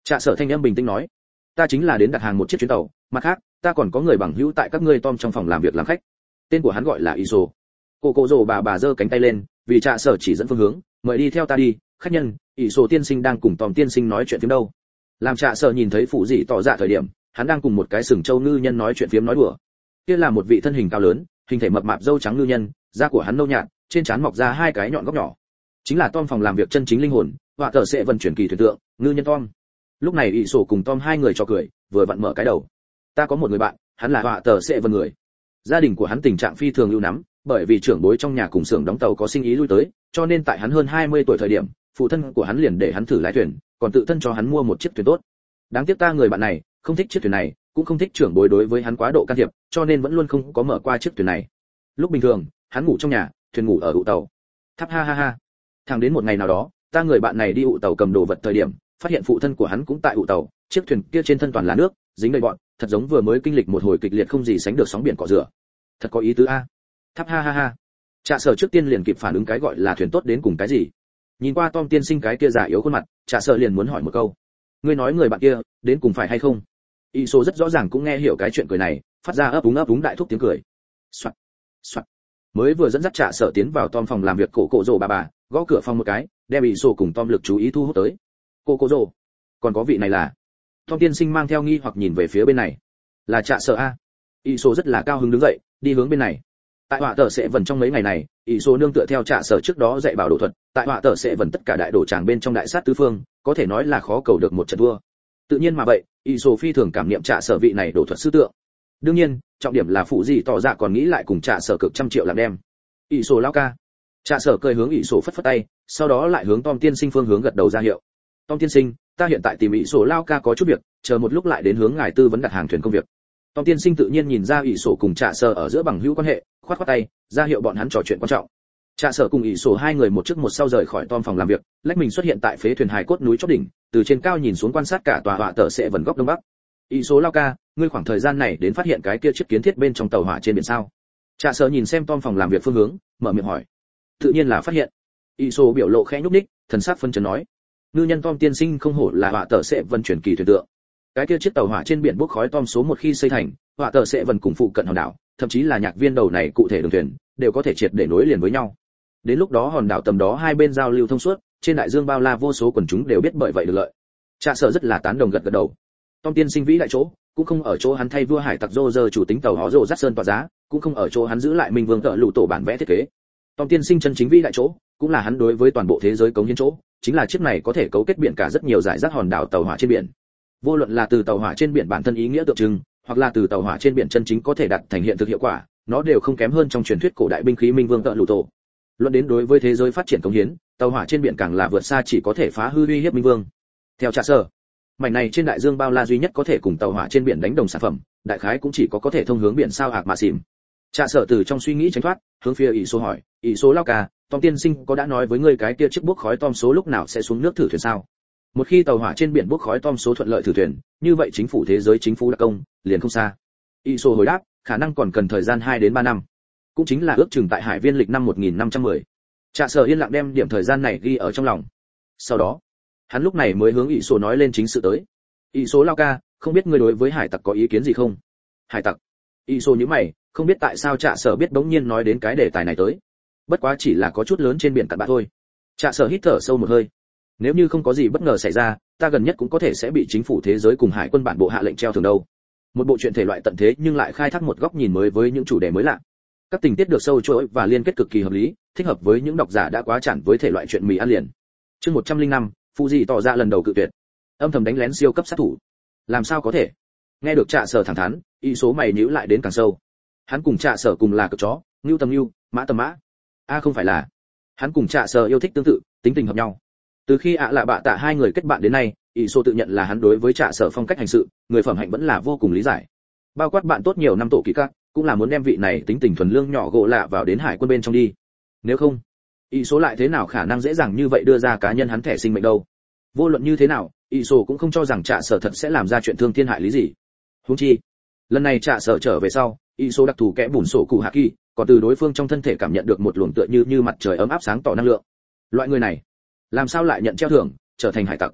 Trạ Sở thanh âm bình tĩnh nói, ta chính là đến đặt hàng một chiếc chuyến tàu, mặt khác ta còn có người bằng hữu tại các ngươi Tom trong phòng làm việc làm khách. Tên của hắn gọi là Iso. Cô rồ bà giơ cánh tay lên, vì Trạ Sở chỉ dẫn phương hướng, mời đi theo ta đi. Khách nhân, Iso tiên sinh đang cùng Tom tiên sinh nói chuyện phiếm đâu. Làm Trạ Sở nhìn thấy phụ dị tỏ dạ thời điểm, hắn đang cùng một cái sừng châu ngư nhân nói chuyện phiếm nói đùa. Kia là một vị thân hình cao lớn, hình thể mập mạp râu trắng ngư nhân, da của hắn nâu nhạt, trên trán mọc ra hai cái nhọn góc nhỏ. Chính là Tom phòng làm việc chân chính linh hồn, họa tờ sẽ vận chuyển kỳ thuyền tượng, ngư nhân Tom. Lúc này ỷ sổ cùng Tom hai người trò cười, vừa vặn mở cái đầu. Ta có một người bạn, hắn là họa tờ sẽ vận người. Gia đình của hắn tình trạng phi thường ưu nắm, bởi vì trưởng bối trong nhà cùng xưởng đóng tàu có sinh ý lui tới, cho nên tại hắn hơn 20 tuổi thời điểm, phụ thân của hắn liền để hắn thử lái thuyền, còn tự thân cho hắn mua một chiếc thuyền tốt. Đáng tiếc ta người bạn này không thích chiếc thuyền này, cũng không thích trưởng bối đối với hắn quá độ can thiệp, cho nên vẫn luôn không có mở qua chiếc thuyền này. Lúc bình thường, hắn ngủ trong nhà, thuyền ngủ ở ụ tàu. Thắp ha ha ha. Thẳng đến một ngày nào đó, ta người bạn này đi ụ tàu cầm đồ vật thời điểm, phát hiện phụ thân của hắn cũng tại ụ tàu, chiếc thuyền kia trên thân toàn là nước, dính đầy bọn, thật giống vừa mới kinh lịch một hồi kịch liệt không gì sánh được sóng biển cọ rửa. Thật có ý tứ a. Thắp ha ha ha. Trạ Sở trước tiên liền kịp phản ứng cái gọi là thuyền tốt đến cùng cái gì. Nhìn qua Tom tiên sinh cái kia già yếu khuôn mặt, Trạ Sở liền muốn hỏi một câu. Ngươi nói người bạn kia, đến cùng phải hay không? Iso rất rõ ràng cũng nghe hiểu cái chuyện cười này, phát ra ấp úng đại thúc tiếng cười. Soạt, soạt. Mới vừa dẫn dắt Trạ Sở tiến vào Tom phòng làm việc cổ rồ bà, gõ cửa phòng một cái, đem Iso cùng Tom lực chú ý thu hút tới. Cổ rồ, còn có vị này là? Tom tiên sinh mang theo nghi hoặc nhìn về phía bên này. Là Trạ Sở a. Iso rất là cao hứng đứng dậy, đi hướng bên này. Tại họa tờ sẽ vần trong mấy ngày này, Iso nương tựa theo Trạ Sở trước đó dạy bảo đồ thuật, tại họa tờ sẽ vần tất cả đại đồ tràng bên trong đại sát tứ phương, có thể nói là khó cầu được một trận thua. Tự nhiên mà vậy, Iso phi thường cảm niệm Trạ Sở vị này đồ thuật sư tượng. Đương nhiên, trọng điểm là phụ gì tỏ dạ còn nghĩ lại cùng Trạ Sở cực trăm triệu làm đem. Iso lao ca. Trạ Sở cười hướng Iso phất phất tay, sau đó lại hướng Tom tiên sinh phương hướng gật đầu ra hiệu. Tom tiên sinh, ta hiện tại tìm Iso lao ca có chút việc, chờ một lúc lại đến hướng ngài tư vấn đặt hàng thuyền công việc. Tom tiên sinh tự nhiên nhìn ra Iso cùng Trạ Sở ở giữa bằng hữu quan hệ, khoát khoát tay, ra hiệu bọn hắn trò chuyện quan trọng. Trạ Sở cùng Iso hai người một trước một sau rời khỏi Tom phòng làm việc, lách mình xuất hiện tại phế thuyền hài cốt núi chót đỉnh, từ trên cao nhìn xuống quan sát cả tòa họa tờ sẽ vần góc đông bắc. Iso lao ca, ngươi khoảng thời gian này đến phát hiện cái kia chiếc kiến thiết bên trong tàu hỏa trên biển sao? Trạ Sở nhìn xem Tom phòng làm việc phương hướng, mở miệng hỏi. Tự nhiên là phát hiện. Iso biểu lộ khẽ nhúc nhích, thần sắc phân chấn nói. Ngư nhân Tom tiên sinh không hổ là họa tờ sẽ vần chuyển kỳ thuyền tượng. Cái kia chiếc tàu hỏa trên biển bốc khói Tom số một khi xây thành, họa tờ sẽ vần cùng phụ cận hòn đảo, thậm chí là nhạc viên đầu này cụ thể đường thuyền, đều có thể triệt để nối liền với nhau. Đến lúc đó hòn đảo tầm đó hai bên giao lưu thông suốt, trên đại dương bao la vô số quần chúng đều biết bởi vậy được lợi. Trạ Sở rất là tán đồng gật đầu. Tom tiên sinh vĩ đại chỗ, cũng không ở chỗ hắn thay vua hải tặc Roger chủ tính tàu họ rồ dắt sơn tỏa giá, cũng không ở chỗ hắn giữ lại Minh Vương tợ lũ tổ bản vẽ thiết kế. Tom tiên sinh chân chính vĩ đại chỗ, cũng là hắn đối với toàn bộ thế giới cống hiến chỗ, chính là chiếc này có thể cấu kết biển cả rất nhiều giải rác hòn đảo tàu hỏa trên biển. Vô luận là từ tàu hỏa trên biển bản thân ý nghĩa tượng trưng, hoặc là từ tàu hỏa trên biển chân chính có thể đạt thành hiện thực hiệu quả, nó đều không kém hơn trong truyền thuyết cổ đại binh khí Minh Vương tợ lũ tổ. Luận đến đối với thế giới phát triển cống hiến, tàu hỏa trên biển càng là vượt xa chỉ có thể phá hư uy hiếp Minh Vương. Theo Trạ Sở, mảnh này trên đại dương bao la duy nhất có thể cùng tàu hỏa trên biển đánh đồng sản phẩm, đại khái cũng chỉ có thể thông hướng biển sao Hạc mà xỉm. Trạ Sở từ trong suy nghĩ tránh thoát, hướng phía Iso hỏi, Iso lao ca, Tom tiên sinh có đã nói với ngươi cái kia chiếc bốc khói Tom số lúc nào sẽ xuống nước thử thuyền sao? Một khi tàu hỏa trên biển bốc khói Tom số thuận lợi thử thuyền, như vậy chính phủ thế giới chính phủ đặc công liền không xa. Iso hồi đáp, khả năng còn cần thời gian 2 đến 3 năm, cũng chính là ước chừng tại hải viên lịch năm 1510. Trạ Sở yên lặng đem điểm thời gian này ghi ở trong lòng. Sau đó, hắn lúc này mới hướng Iso nói lên chính sự tới. Iso lao ca, không biết ngươi đối với hải tặc có ý kiến gì không? Hải tặc? Iso nhíu mày, không biết tại sao Trạ Sở biết bỗng nhiên nói đến cái đề tài này tới. Bất quá chỉ là có chút lớn trên biển cạn bã thôi. Trạ Sở hít thở sâu một hơi. Nếu như không có gì bất ngờ xảy ra, ta gần nhất cũng có thể sẽ bị chính phủ thế giới cùng hải quân bản bộ hạ lệnh treo thưởng đâu. Một bộ truyện thể loại tận thế nhưng lại khai thác một góc nhìn mới với những chủ đề mới lạ. Các tình tiết được sâu chuỗi và liên kết cực kỳ hợp lý, thích hợp với những độc giả đã quá chản với thể loại truyện mì ăn liền. Chương 105, phụ gì tỏ ra lần đầu cự tuyệt. Âm thầm đánh lén siêu cấp sát thủ. Làm sao có thể? Nghe được Trạ Sở thẳng thắn, y số mày nhíu lại đến càng sâu. Hắn cùng Trạ Sở cùng là cực chó, nưu tầm nưu, mã tầm mã. Không phải là. Hắn cùng Trạ Sở yêu thích tương tự, tính tình hợp nhau. Từ khi lạ bạ tạ hai người kết bạn đến nay, y số tự nhận là hắn đối với Trạ Sở phong cách hành sự, người phẩm hạnh vẫn là vô cùng lý giải. Bao quát bạn tốt nhiều năm tổ ký các, cũng là muốn đem vị này tính tình thuần lương nhỏ gỗ lạ vào đến hải quân bên trong đi. Nếu không, y số lại thế nào khả năng dễ dàng như vậy đưa ra cá nhân hắn thẻ sinh mệnh đâu. Vô luận như thế nào, y số cũng không cho rằng Trạ Sở thật sẽ làm ra chuyện thương thiên hại lý gì. Huống chi, lần này Trạ Sở trở về sau, y số đặc thù kẽ bùn sổ cụ hạ kỳ, còn từ đối phương trong thân thể cảm nhận được một luồng tựa như mặt trời ấm áp sáng tỏ năng lượng. Loại người này, làm sao lại nhận treo thưởng, trở thành hải tặc?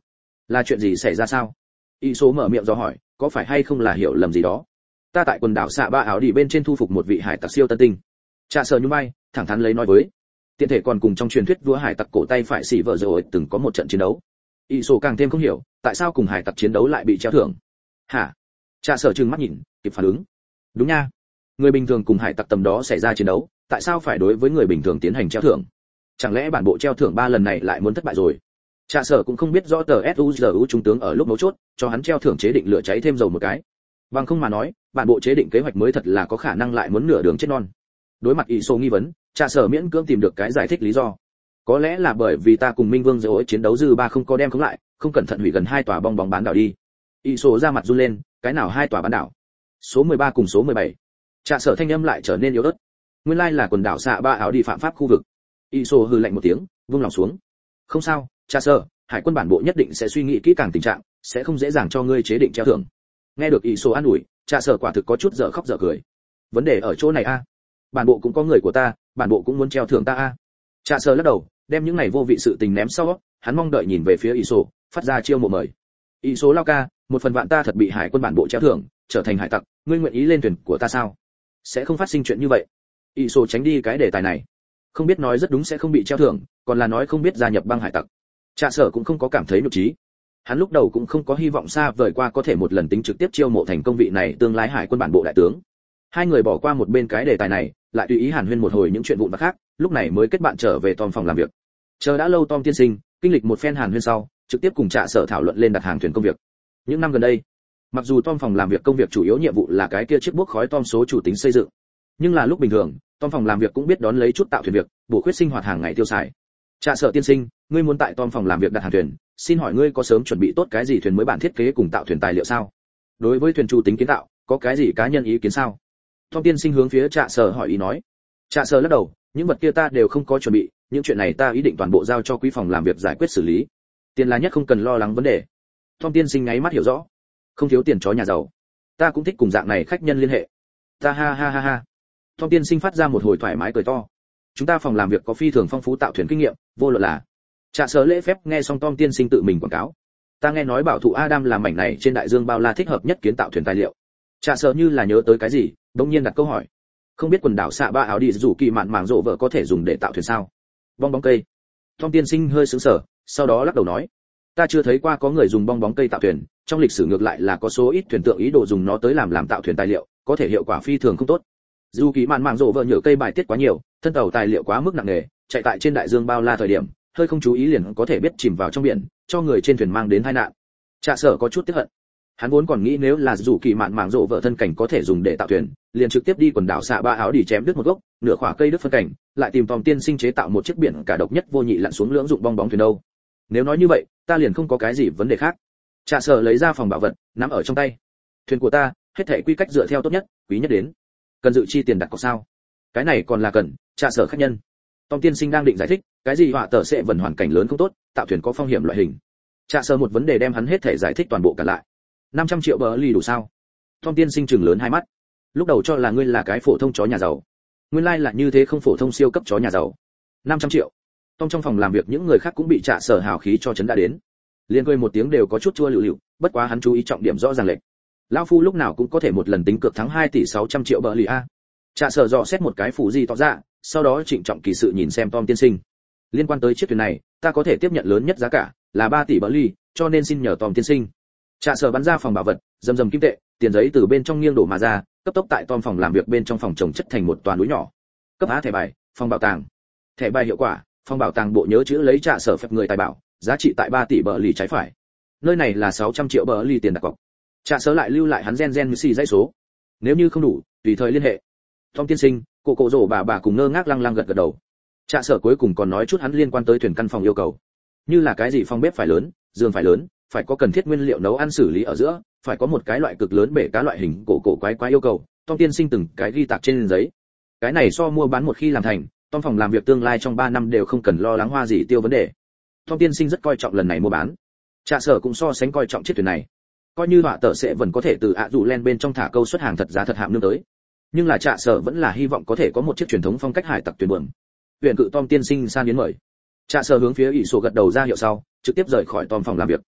Là chuyện gì xảy ra sao? Y số mở miệng do hỏi, có phải hay không là hiểu lầm gì đó? Ta tại quần đảo xạ ba áo đi bên trên thu phục một vị hải tặc siêu tân tinh. Trạ Sở nhún vai, thẳng thắn lấy nói với. Tiện thể còn cùng trong truyền thuyết vua hải tặc cổ tay phải xỉ vợ rồi từng có một trận chiến đấu. Y số càng thêm không hiểu, tại sao cùng hải tặc chiến đấu lại bị treo thưởng? Hả? Trạ Sở trừng mắt nhìn, kịp phản ứng. Đúng nha, người bình thường cùng hải tặc tầm đó xảy ra chiến đấu, tại sao phải đối với người bình thường tiến hành treo thưởng? Chẳng lẽ bản bộ treo thưởng 3 lần này lại muốn thất bại rồi? Trạ Sở cũng không biết rõ tờ SUZU trung tướng ở lúc mấu chốt, cho hắn treo thưởng chế định lửa cháy thêm dầu một cái. Bằng không mà nói, bản bộ chế định kế hoạch mới thật là có khả năng lại muốn nửa đường chết non. Đối mặt Y số nghi vấn, Trạ Sở miễn cưỡng tìm được cái giải thích lý do. Có lẽ là bởi vì ta cùng Minh Vương rồi chiến đấu dư ba không có đem khống lại, không cẩn thận hủy gần 2 tòa bong bóng bán đảo đi. Y số ra mặt run lên, cái nào 2 tòa bán đảo? Số 13 cùng số 17. Trạ Sở thanh âm lại trở nên yếu ớt. Nguyên lai là quần đảo xạ ba áo đi phạm pháp khu vực. Y số hừ lạnh một tiếng, vung lòng xuống. Không sao, Trạ Sở, hải quân bản bộ nhất định sẽ suy nghĩ kỹ càng tình trạng, sẽ không dễ dàng cho ngươi chế định treo thưởng. Nghe được Y số an ủi, Trạ Sở quả thực có chút dở khóc dở cười. Vấn đề ở chỗ này a. Bản bộ cũng có người của ta, bản bộ cũng muốn treo thưởng ta a. Trạ Sở lắc đầu, đem những này vô vị sự tình ném sau, hắn mong đợi nhìn về phía Y số, phát ra chiêu mộ mời. Y số lao ca, một phần vạn ta thật bị hải quân bản bộ treo thưởng, trở thành hải tặc, ngươi nguyện ý lên thuyền của ta sao? Sẽ không phát sinh chuyện như vậy. Y số tránh đi cái đề tài này. Không biết nói rất đúng sẽ không bị treo thưởng, còn là nói không biết gia nhập băng hải tặc. Trạ Sở cũng không có cảm thấy nhục trí. Hắn lúc đầu cũng không có hy vọng xa vời qua có thể một lần tính trực tiếp chiêu mộ thành công vị này tương lai hải quân bản bộ đại tướng. Hai người bỏ qua một bên cái đề tài này, lại tùy ý hàn huyên một hồi những chuyện vụn vặt khác, lúc này mới kết bạn trở về Tom phòng làm việc. Chờ đã lâu Tom tiên sinh, kinh lịch một phen hàn huyên sau, trực tiếp cùng Trạ Sở thảo luận lên đặt hàng thuyền công việc. Những năm gần đây, mặc dù Tom phòng làm việc công việc chủ yếu nhiệm vụ là cái kia chiếc bốc khói Tom số chủ tính xây dựng, nhưng là lúc bình thường, Tom phòng làm việc cũng biết đón lấy chút tạo thuyền việc, bổ khuyết sinh hoạt hàng ngày tiêu xài. Trạ Sở tiên sinh, ngươi muốn tại Tom phòng làm việc đặt hàng thuyền, xin hỏi ngươi có sớm chuẩn bị tốt cái gì thuyền mới bản thiết kế cùng tạo thuyền tài liệu sao? Đối với thuyền chủ tính kiến tạo, có cái gì cá nhân ý kiến sao? Tom tiên sinh hướng phía Trạ Sở hỏi ý nói. Trạ Sở lắc đầu, những vật kia ta đều không có chuẩn bị, những chuyện này ta ý định toàn bộ giao cho quý phòng làm việc giải quyết xử lý. Tiền là nhất không cần lo lắng vấn đề. Tom tiên sinh ngáy mắt hiểu rõ, không thiếu tiền chó nhà giàu. Ta cũng thích cùng dạng này khách nhân liên hệ. Ta ha ha ha ha. Tom tiên sinh phát ra một hồi thoải mái cười to. Chúng ta phòng làm việc có phi thường phong phú tạo thuyền kinh nghiệm, vô luận là. Trạ Sở lễ phép nghe xong Tom tiên sinh tự mình quảng cáo. Ta nghe nói bảo thủ Adam làm mảnh này trên đại dương bao la thích hợp nhất kiến tạo thuyền tài liệu. Trạ Sở như là nhớ tới cái gì, đột nhiên đặt câu hỏi. Không biết quần đảo xạ ba áo đi dù kỳ mạn màng rộ vợ có thể dùng để tạo thuyền sao? Bong bóng cây. Tom tiên sinh hơi sững sờ, sau đó lắc đầu nói, ta chưa thấy qua có người dùng bong bóng cây tạo thuyền, trong lịch sử ngược lại là có số ít thuyền tượng ý đồ dùng nó tới làm tạo thuyền tài liệu, có thể hiệu quả phi thường không tốt. Dù kỳ mạn màng rộ vợ nhựa cây bài tiết quá nhiều, thân tàu tài liệu quá mức nặng nề, chạy tại trên đại dương bao la thời điểm, hơi không chú ý liền có thể biết chìm vào trong biển, cho người trên thuyền mang đến tai nạn. Trạ Sở có chút tiếc hận. Hắn vốn còn nghĩ nếu là dù kỳ mạn màng rộ vợ thân cảnh có thể dùng để tạo thuyền, liền trực tiếp đi quần đảo xạ ba áo đi chém đứt một gốc, nửa khỏa cây đứt phân cảnh, lại tìm Tom tiên sinh chế tạo một chiếc biển cả độc nhất vô nhị lặn xuống lưỡng dụng bong bóng thuyền đâu. Nếu nói như vậy, ta liền không có cái gì vấn đề khác. Trạ Sở lấy ra phòng bảo vật, nắm ở trong tay. Thuyền của ta, hết thảy quy cách dựa theo tốt nhất, quý nhất đến. Cần dự chi tiền đặt cọc sao? Cái này còn là cần. Trạ Sở khách nhân. Tom tiên sinh đang định giải thích, cái gì họa tờ sẽ vần hoàn cảnh lớn không tốt, tạo thuyền có phong hiểm loại hình. Trạ Sở một vấn đề đem hắn hết thảy giải thích toàn bộ cả lại. 500 triệu bờ ly đủ sao? Tom tiên sinh trừng lớn hai mắt. Lúc đầu cho là ngươi là cái phổ thông chó nhà giàu, nguyên lai là như thế không phổ thông siêu cấp chó nhà giàu. 500 triệu. Tom trong phòng làm việc những người khác cũng bị Trạ Sở hào khí cho chấn đã đến. Liên cười một tiếng đều có chút chua lựu lựu, bất quá hắn chú ý trọng điểm rõ ràng lệch. Lão phu lúc nào cũng có thể một lần tính cược thắng 2 tỷ 600 triệu bờ ly a. Trạ Sở dò xét một cái phủ gì tỏ ra, sau đó trịnh trọng kỳ sự nhìn xem Tom tiên sinh. Liên quan tới chiếc thuyền này, ta có thể tiếp nhận lớn nhất giá cả là 3 tỷ bờ ly, cho nên xin nhờ Tom tiên sinh. Trạ Sở bắn ra phòng bảo vật, rầm rầm kim tệ, tiền giấy từ bên trong nghiêng đổ mà ra, cấp tốc tại Tom phòng làm việc bên trong phòng trồng chất thành một toàn núi nhỏ. Cấp A thẻ bài, phòng bảo tàng. Thẻ bài hiệu quả, phòng bảo tàng bộ nhớ chữ lấy Trạ Sở phép người tài bảo, giá trị tại 3 tỷ bờ lì trái phải. Nơi này là 600 triệu bờ lì tiền đặt cọc. Trạ Sở lại lưu lại hắn gen xì dãy số. Nếu như không đủ, tùy thời liên hệ. Tom tiên sinh, cô rồ bà cùng ngơ ngác lăng lăng gật gật đầu. Trạ Sở cuối cùng còn nói chút hắn liên quan tới thuyền căn phòng yêu cầu, như là cái gì phòng bếp phải lớn, giường phải lớn, phải có cần thiết nguyên liệu nấu ăn xử lý ở giữa, phải có một cái loại cực lớn bể cá loại hình cổ quái yêu cầu. Tom tiên sinh từng cái ghi tạc trên giấy. Cái này so mua bán một khi làm thành, Tom phòng làm việc tương lai trong 3 năm đều không cần lo lắng hoa gì tiêu vấn đề. Tom tiên sinh rất coi trọng lần này mua bán. Trạ Sở cũng so sánh coi trọng chiếc thuyền này. Coi như họa tờ sẽ vẫn có thể từ ạ dụ len bên trong thả câu xuất hàng thật giá thật hạm nương tới. Nhưng là Trạ Sở vẫn là hy vọng có thể có một chiếc truyền thống phong cách hải tặc tuyệt vời. Huyền cự Tom tiên sinh san biến mời. Trạ Sở hướng phía ỷ sổ gật đầu ra hiệu sau, trực tiếp rời khỏi Tom phòng làm việc.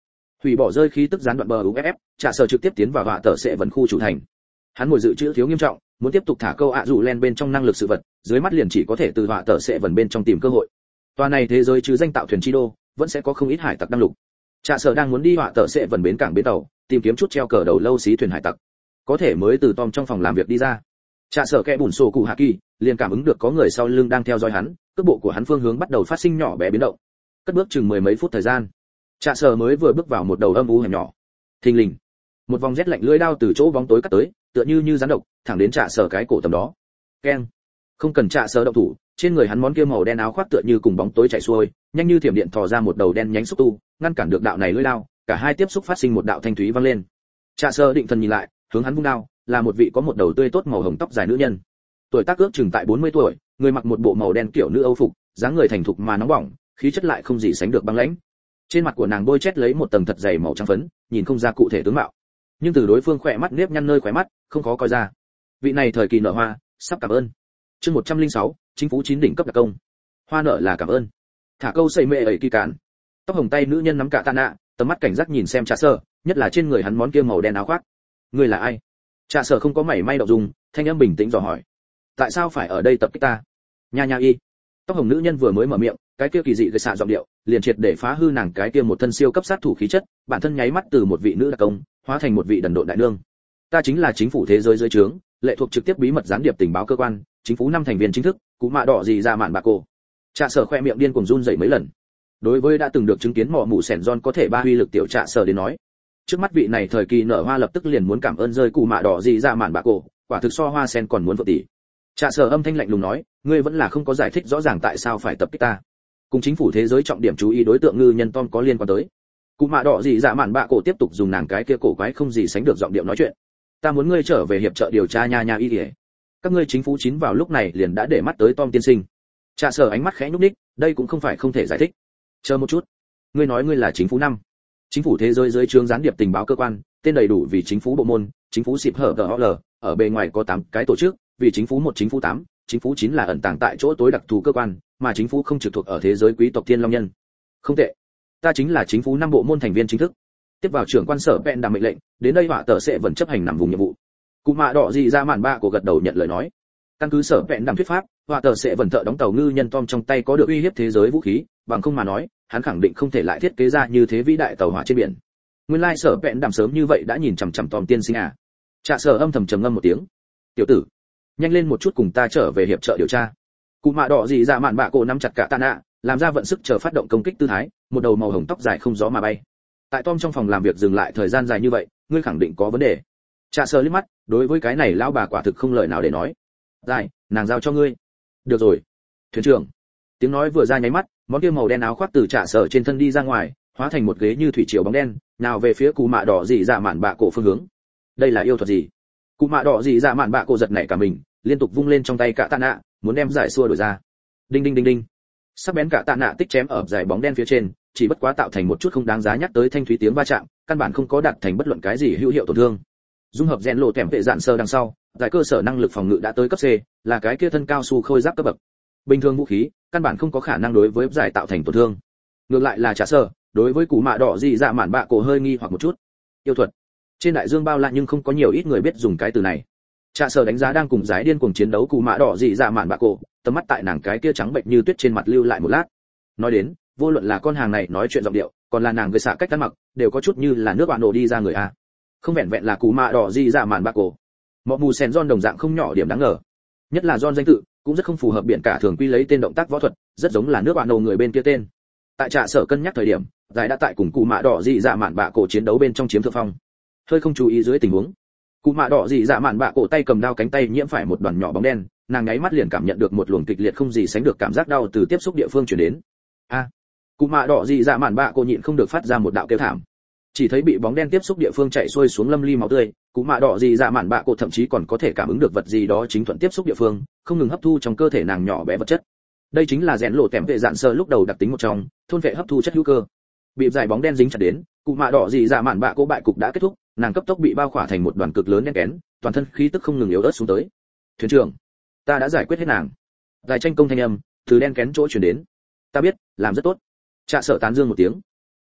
hủy bỏ rơi khí tức gián đoạn bờ UFF, Trạ Sở trực tiếp tiến vào họa tờ sẽ vận khu chủ thành. Hắn ngồi dự trữ thiếu nghiêm trọng, muốn tiếp tục thả câu ạ dụ len bên trong năng lực sự vật, dưới mắt liền chỉ có thể từ họa tờ sẽ vận bên trong tìm cơ hội. Toàn này thế giới chứ danh tạo thuyền chi đô, vẫn sẽ có không ít hải tặc đăng lục. Trạ Sở đang muốn đi họa tờ sẽ vận bến cảng bến tàu, tìm kiếm chút treo cờ đầu lâu xí thuyền hải tặc. Có thể mới từ Tom trong phòng làm việc đi ra. Trạ Sở kẽ bùn sổ cụ hạ kỳ, liền cảm ứng được có người sau lưng đang theo dõi hắn, cước bộ của hắn phương hướng bắt đầu phát sinh nhỏ bé biến động. Cất bước chừng mười mấy phút thời gian, Trạ Sở mới vừa bước vào một đầu âm u hẻm nhỏ. Thình lình, một vòng rét lạnh lưỡi đao từ chỗ bóng tối cắt tới, tựa như rắn độc, thẳng đến Trạ Sở cái cổ tầm đó. Keng. Không cần Trạ Sở động thủ, trên người hắn món kia màu đen áo khoác tựa như cùng bóng tối chạy xuôi, nhanh như thiểm điện thò ra một đầu đen nhánh xúc tu, ngăn cản được đạo này lưỡi đao, cả hai tiếp xúc phát sinh một đạo thanh thúy vang lên. Trạ Sở định thần nhìn lại, hướng hắn vung đao, là một vị có một đầu tươi tốt màu hồng tóc dài nữ nhân. Tuổi tác ước chừng tại 40 tuổi, người mặc một bộ màu đen kiểu nữ Âu phục, dáng người thành thục mà nóng bỏng, khí chất lại không gì sánh được băng lãnh. Trên mặt của nàng bôi chét lấy một tầng thật dày màu trắng phấn, nhìn không ra cụ thể tướng mạo, nhưng từ đối phương khỏe mắt nếp nhăn nơi khóe mắt, không khó coi ra. Vị này thời kỳ nợ hoa, sắp cảm ơn. Chương 106, chính phủ 9 đỉnh cấp đặc công. Hoa nợ là cảm ơn. Thả câu xây mê ấy kỳ cản. Tóc hồng tay nữ nhân nắm cả tạ nạ, tầm mắt cảnh giác nhìn xem Trạ Sở, nhất là trên người hắn món kia màu đen áo khoác. Ngươi là ai? Trạ Sở không có mảy may động dung, thanh âm bình tĩnh dò hỏi. Tại sao phải ở đây tập kích ta? Nha nha y. Tóc hồng nữ nhân vừa mới mở miệng, cái kia kỳ dị gây xạ giọng điệu, liền triệt để phá hư nàng cái kia một thân siêu cấp sát thủ khí chất, bản thân nháy mắt từ một vị nữ đặc công, hóa thành một vị đần độn đại nương. Ta chính là chính phủ thế giới dưới trướng, lệ thuộc trực tiếp bí mật gián điệp tình báo cơ quan, chính phủ 5 thành viên chính thức, cụ mạ đỏ gì ra mạn bạc cổ. Trạ Sở khoe miệng điên cuồng run rẩy mấy lần. Đối với đã từng được chứng kiến mọ mụ sẻn giòn có thể ba huy lực tiểu Trạ Sở đến nói, trước mắt vị này thời kỳ nở hoa lập tức liền muốn cảm ơn rơi cụ mạ đỏ gì ra mạn bạc cổ, quả thực so hoa sen còn muốn vượt tỷ. Trạ Sở âm thanh lạnh lùng nói, ngươi vẫn là không có giải thích rõ ràng tại sao phải tập kích ta. Cùng chính phủ thế giới trọng điểm chú ý đối tượng ngư nhân Tom có liên quan tới. Cụ mạ đỏ gì dạ mạn bạ cổ tiếp tục dùng nàng cái kia cổ quái không gì sánh được giọng điệu nói chuyện. Ta muốn ngươi trở về hiệp trợ điều tra nha nha y thể. Các ngươi chính phủ 9 vào lúc này liền đã để mắt tới Tom tiên sinh. Trạ Sở ánh mắt khẽ nhúc nhích, đây cũng không phải không thể giải thích. Chờ một chút, ngươi nói ngươi là chính phủ 5. Chính phủ thế giới dưới trướng gián điệp tình báo cơ quan, tên đầy đủ vì chính phủ bộ môn, chính phủ xịp hở GOL, ở bề ngoài có 8 cái tổ chức, vì chính phủ 1 chính phủ 8, chính phủ 9 là ẩn tàng tại chỗ tối đặc thù cơ quan, mà chính phủ không trực thuộc ở thế giới quý tộc Thiên Long Nhân. Không tệ, ta chính là chính phủ 5 bộ môn thành viên chính thức. Tiếp vào trưởng quan sở Ben đàm mệnh lệnh, đến đây họa tờ sẽ vẫn chấp hành nằm vùng nhiệm vụ. Cụ mạ đỏ gì ra màn ba của gật đầu nhận lời nói. Căn cứ sở Ben đàm thuyết pháp, họa tờ sẽ vẫn thợ đóng tàu ngư nhân Tom trong tay có được uy hiếp thế giới vũ khí, bằng không mà nói, hắn khẳng định không thể lại thiết kế ra như thế vĩ đại tàu hỏa trên biển. Nguyên lai sở Ben đàm sớm như vậy đã nhìn chằm chằm Tom tiên sinh à? Trạ Sở âm thầm trầm ngâm một tiếng. Tiểu tử, nhanh lên một chút cùng ta trở về hiệp trợ điều tra. Cụ mạ đỏ gì dạ mạn bạ cổ nắm chặt cả tạ nạ, làm ra vận sức chờ phát động công kích tư thái, một đầu màu hồng tóc dài không gió mà bay. Tại Tom trong phòng làm việc dừng lại thời gian dài như vậy, ngươi khẳng định có vấn đề. Trạ Sở liếc mắt, đối với cái này lão bà quả thực không lời nào để nói. Dài, nàng giao cho ngươi. Được rồi. Thuyền trưởng. Tiếng nói vừa ra nháy mắt, món kia màu đen áo khoác từ Trạ Sở trên thân đi ra ngoài, hóa thành một ghế như thủy triều bóng đen, nào về phía cụ mạ đỏ gì dạ mạn bạ cổ phương hướng. Đây là yêu thuật gì? Cụ mạ đỏ gì dạ mạn bạ cổ giật nảy cả mình, liên tục vung lên trong tay cả tạ nạ, muốn đem giải xua đổi ra. Đinh đinh đinh đinh. Sắc bén cả tạ nạ tích chém ở giải bóng đen phía trên, chỉ bất quá tạo thành một chút không đáng giá nhắc tới thanh thúy tiếng va chạm, căn bản không có đạt thành bất luận cái gì hữu hiệu tổn thương. Dung hợp rèn lộ kèm vệ dạn sơ đằng sau, giải cơ sở năng lực phòng ngự đã tới cấp C, là cái kia thân cao su khôi giáp cấp bậc. Bình thường vũ khí, căn bản không có khả năng đối với giải tạo thành tổn thương. Ngược lại là Trạ Sở, đối với cụ mạ đỏ gì dạ mạn bạ cổ hơi nghi hoặc một chút. Yêu thuật. Trên đại dương bao la nhưng không có nhiều ít người biết dùng cái từ này. Trạ Sở đánh giá đang cùng giải điên cuồng chiến đấu cụ mạ đỏ gì dạ mạn bạ cổ, tầm mắt tại nàng cái kia trắng bệnh như tuyết trên mặt lưu lại một lát. Nói đến, vô luận là con hàng này nói chuyện giọng điệu, còn là nàng gây xạ cách ăn mặc, đều có chút như là nước bạn nổ đi ra người a. Không vẹn vẹn là cụ mạ đỏ gì dạ mạn bạ cổ. Mọ mù sen John đồng dạng không nhỏ điểm đáng ngờ. Nhất là John danh tự, cũng rất không phù hợp biển cả thường quy lấy tên động tác võ thuật, rất giống là nước bạn nổ người bên kia tên. Tại Trạ Sở cân nhắc thời điểm, giải đã tại cùng cụ mạ đỏ gì dạ mạn bạ cổ chiến đấu bên trong chiếm thượng phong. Hơi không chú ý dưới tình huống, cụ mạ đỏ gì dạ mạn bạ cổ tay cầm đao cánh tay nhiễm phải một đoàn nhỏ bóng đen, nàng nháy mắt liền cảm nhận được một luồng kịch liệt không gì sánh được cảm giác đau từ tiếp xúc địa phương truyền đến. A, cụ mạ đỏ gì dạ mạn bạ cổ nhịn không được phát ra một đạo kêu thảm. Chỉ thấy bị bóng đen tiếp xúc địa phương chạy xuôi xuống lâm ly máu tươi, cụ mạ đỏ gì dạ mạn bạ cổ thậm chí còn có thể cảm ứng được vật gì đó chính thuận tiếp xúc địa phương, không ngừng hấp thu trong cơ thể nàng nhỏ bé vật chất. Đây chính là rèn lộ kèm vệ dạn sơ lúc đầu đặc tính một trong, thôn vệ hấp thu chất hữu cơ. Bị giải bóng đen dính chặt đến, cụ mạ đỏ gì dạ mạn bạ cổ bại cục đã kết thúc, nàng cấp tốc bị bao khỏa thành một đoàn cực lớn đen kén, toàn thân khí tức không ngừng yếu ớt xuống tới. Thuyền trưởng, ta đã giải quyết hết nàng. Giải tranh công thanh âm từ đen kén chỗ truyền đến. Ta biết, làm rất tốt. Trạ Sở tán dương một tiếng.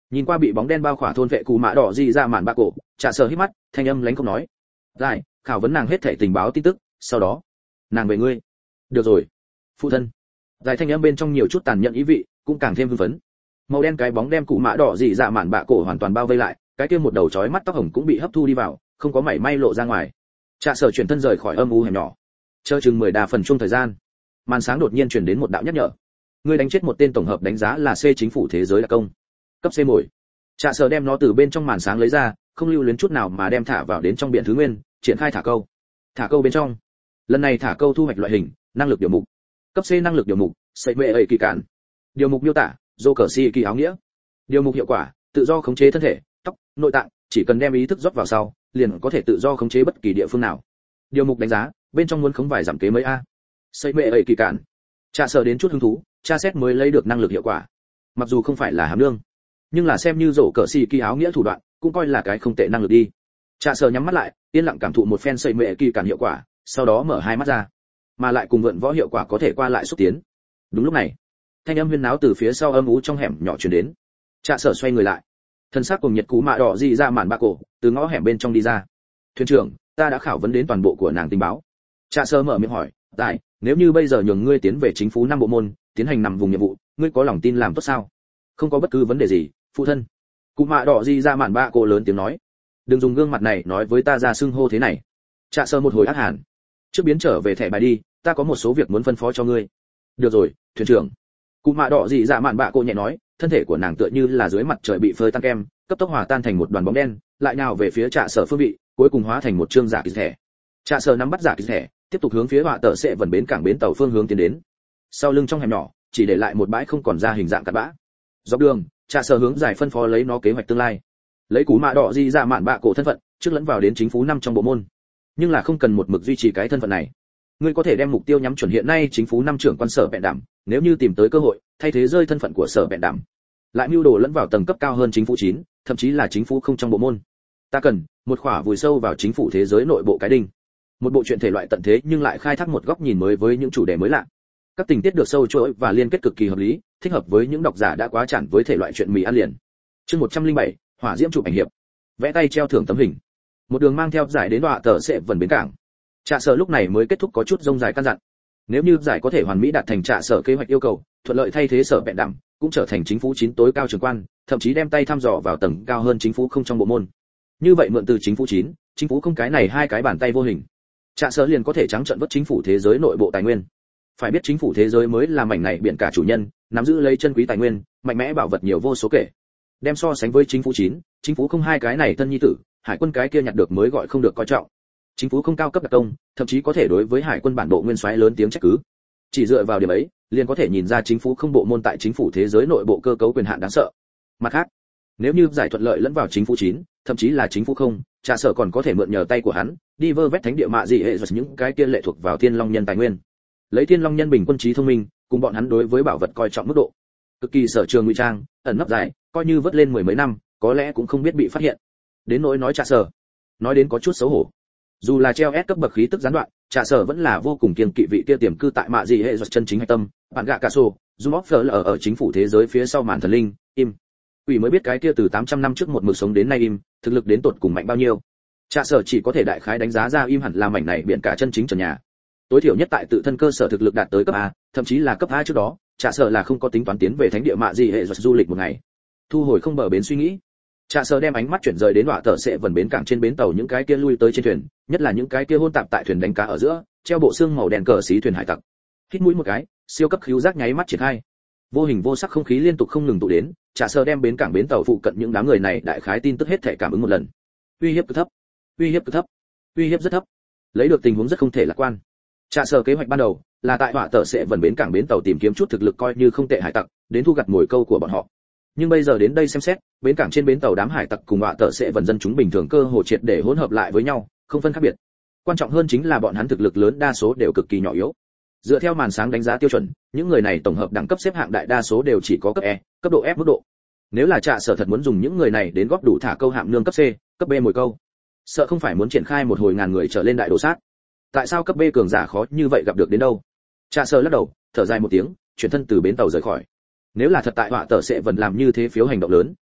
Nhìn qua bị bóng đen bao khỏa thôn vệ cù mạ đỏ gì ra màn bạ cổ, Trạ Sở hít mắt, thanh âm lánh không nói. Giải, khảo vấn nàng hết thảy tình báo tin tức, sau đó, nàng về ngươi. Được rồi, phụ thân. Giải thanh âm bên trong nhiều chút tàn nhẫn ý vị, cũng càng thêm hưng phấn. Màu đen cái bóng đem cù mạ đỏ gì ra màn bạ cổ hoàn toàn bao vây lại, cái kia một đầu chói mắt tóc hồng cũng bị hấp thu đi vào, không có mảy may lộ ra ngoài. Trạ Sở chuyển thân rời khỏi âm u hẻm nhỏ. Chờ chừng 10 đà phần chung thời gian, màn sáng đột nhiên truyền đến một đạo nhắc nhở. Ngươi đánh chết một tên tổng hợp đánh giá là C chính phủ thế giới đặc công. Cấp C mồi. Trạ Sở đem nó từ bên trong màn sáng lấy ra, không lưu luyến chút nào mà đem thả vào đến trong biển thứ nguyên, triển khai thả câu. Thả câu bên trong. Lần này thả câu thu hoạch loại hình, năng lực điều mục. Cấp C năng lực điều mục, sợi mệ ấy kỳ cản. Điều mục miêu tả, dô cờ si kỳ áo nghĩa. Điều mục hiệu quả, tự do khống chế thân thể, tóc, nội tạng, chỉ cần đem ý thức rót vào sau, liền có thể tự do khống chế bất kỳ địa phương nào. Điều mục đánh giá, bên trong muốn khống vài giảm kế mấy a. Sợi mệ ấy kỳ cản. Trạ Sở đến chút hứng thú, tra xét mới lấy được năng lực hiệu quả. Mặc dù không phải là hàm lương, nhưng là xem như rổ cờ xì kỳ áo nghĩa thủ đoạn, cũng coi là cái không tệ năng lực đi. Trạ Sở nhắm mắt lại, yên lặng cảm thụ một phen sợi mệ kỳ cản hiệu quả, sau đó mở hai mắt ra, mà lại cùng vượn võ hiệu quả có thể qua lại xúc tiến. Đúng lúc này, thanh âm huyên náo từ phía sau âm u trong hẻm nhỏ truyền đến. Trạ Sở xoay người lại, thân xác cùng nhiệt cú mạ đỏ gì ra màn bạ cổ, từ ngõ hẻm bên trong đi ra. Thuyền trưởng, ta đã khảo vấn đến toàn bộ của nàng tình báo. Trạ Sở mở miệng hỏi, tại nếu như bây giờ nhường ngươi tiến về chính phủ năm bộ môn, tiến hành nằm vùng nhiệm vụ, ngươi có lòng tin làm tốt sao? Không có bất cứ vấn đề gì, phụ thân. Cụ mạ đỏ gì ra màn bạ cổ lớn tiếng nói, đừng dùng gương mặt này nói với ta ra xưng hô thế này. Trạ Sở một hồi ác hàn, trước biến trở về thẻ bài đi, ta có một số việc muốn phân phó cho ngươi. Được rồi, thuyền trưởng. Cụ mạ đỏ gì ra màn bạ cổ nhẹ nói, thân thể của nàng tựa như là dưới mặt trời bị phơi tan kem, cấp tốc hòa tan thành một đoàn bóng đen, lại nào về phía Trạ Sở phương vị, cuối cùng hóa thành một trương giả kỳ thẻ. Trạ Sở nắm bắt giả kỳ thẻ, tiếp tục hướng phía họa tờ sẽ vần bến cảng bến tàu phương hướng tiến đến. Sau lưng trong hẻm nhỏ, chỉ để lại một bãi không còn ra hình dạng cặn bã. Dọc đường, Trạ Sở hướng giải phân phó lấy nó kế hoạch tương lai. Lấy cú mạ đỏ gì ra mạn bạ cổ thân phận, trước lẫn vào đến chính phủ năm trong bộ môn. Nhưng là không cần một mực duy trì cái thân phận này. Ngươi có thể đem mục tiêu nhắm chuẩn hiện nay chính phủ năm trưởng quan sở bẹn đảm, nếu như tìm tới cơ hội, thay thế rơi thân phận của sở bẹn đảm. Lại mưu đồ lẫn vào tầng cấp cao hơn chính phủ 9, thậm chí là chính phủ không trong bộ môn. Ta cần một khỏa vùi sâu vào chính phủ thế giới nội bộ cái đinh. Một bộ truyện thể loại tận thế nhưng lại khai thác một góc nhìn mới với những chủ đề mới lạ. Các tình tiết được sâu chuỗi và liên kết cực kỳ hợp lý, thích hợp với những độc giả đã quá chán với thể loại truyện mì ăn liền. Chương 107, hỏa diễm chụp ảnh hiệp. Vẽ tay treo thưởng tấm hình. Một đường mang theo giải đến đọa tờ sẽ vần bến cảng. Trạ Sở lúc này mới kết thúc có chút rông dài căn dặn. Nếu như giải có thể hoàn mỹ đạt thành Trạ Sở kế hoạch yêu cầu, thuận lợi thay thế sở bẹn đảm, cũng trở thành chính phủ 9 tối cao trưởng quan, thậm chí đem tay thăm dò vào tầng cao hơn chính phủ không trong bộ môn. Như vậy mượn từ chính phủ 9, chính phủ không cái này hai cái bàn tay vô hình. Trạ Sở liền có thể trắng trợn vất chính phủ thế giới nội bộ tài nguyên. Phải biết chính phủ thế giới mới là mảnh này biển cả chủ nhân, nắm giữ lấy chân quý tài nguyên, mạnh mẽ bảo vật nhiều vô số kể. Đem so sánh với chính phủ 9, chính phủ không hai cái này thân nhi tử, hải quân cái kia nhặt được mới gọi không được coi trọng. Chính phủ không cao cấp đặc công, thậm chí có thể đối với hải quân bản bộ nguyên soái lớn tiếng trách cứ. Chỉ dựa vào điểm ấy, liền có thể nhìn ra chính phủ không bộ môn tại chính phủ thế giới nội bộ cơ cấu quyền hạn đáng sợ. Mặt khác, nếu như giải thuận lợi lẫn vào chính phủ 9, thậm chí là chính phủ không, Trạ Sở còn có thể mượn nhờ tay của hắn, đi vơ vét thánh địa mạ gì hệ những cái kia lệ thuộc vào Thiên Long nhân tài nguyên. Lấy Thiên Long nhân bình quân trí thông minh, cùng bọn hắn đối với bảo vật coi trọng mức độ, cực kỳ sở trường ngụy trang, ẩn nấp dài, coi như vớt lên mười mấy năm, có lẽ cũng không biết bị phát hiện. Đến nỗi nói Trạ Sở, nói đến có chút xấu hổ. Dù là treo S cấp bậc khí tức gián đoạn, Trạ Sở vẫn là vô cùng kiêng kỵ vị kia tiềm cư tại mạ gì hệ chân chính hạch tâm, bạn gạ cả sổ, Zoom ở chính phủ thế giới phía sau màn thần linh, im. Quỷ mới biết cái kia từ 800 năm trước một mực sống đến nay im, thực lực đến tột cùng mạnh bao nhiêu. Trạ Sở chỉ có thể đại khái đánh giá ra im hẳn là mảnh này biển cả chân chính trần nhà. Tối thiểu nhất tại tự thân cơ sở thực lực đạt tới cấp A, thậm chí là cấp A trước đó, Trạ Sở là không có tính toán tiến về thánh địa mạ gì hệ du lịch một ngày. Thu hồi không bờ bến suy nghĩ, Trạ Sở đem ánh mắt chuyển rời đến đọa tờ sẽ vần bến cảng trên bến tàu những cái kia lui tới trên thuyền, nhất là những cái kia hôn tạp tại thuyền đánh cá ở giữa, treo bộ xương màu đen cờ xí thuyền hải tặc. Hít mũi một cái, siêu cấp khứu giác nháy mắt triển khai. Vô hình vô sắc không khí liên tục không ngừng tụ đến, Trạ Sở đem bến cảng bến tàu phụ cận những đám người này đại khái tin tức hết thể cảm ứng một lần. Uy hiếp cực thấp, uy hiếp cực thấp, uy hiếp rất thấp. Lấy được tình huống rất không thể lạc quan. Trạ Sở kế hoạch ban đầu là tại họa tờ sẽ vần bến cảng bến tàu tìm kiếm chút thực lực coi như không tệ hải tặc, đến thu gặt mồi câu của bọn họ. Nhưng bây giờ đến đây xem xét, bến cảng trên bến tàu đám hải tặc cùng họa tờ sẽ vần dân chúng bình thường cơ hồ triệt để hỗn hợp lại với nhau, không phân khác biệt. Quan trọng hơn chính là bọn hắn thực lực lớn đa số đều cực kỳ nhỏ yếu. Dựa theo màn sáng đánh giá tiêu chuẩn, những người này tổng hợp đẳng cấp xếp hạng đại đa số đều chỉ có cấp E, cấp độ F mức độ. Nếu là Trạ Sở thật muốn dùng những người này đến góp đủ thả câu hạm nương cấp C, cấp B mồi câu, sợ không phải muốn triển khai một hồi ngàn người trở lên đại đồ sát. Tại sao cấp B cường giả khó như vậy gặp được đến đâu? Trạ Sở lắc đầu, thở dài một tiếng, chuyển thân từ bến tàu rời khỏi. Nếu là thật tại họa tờ sẽ vẫn làm như thế phiếu hành động lớn,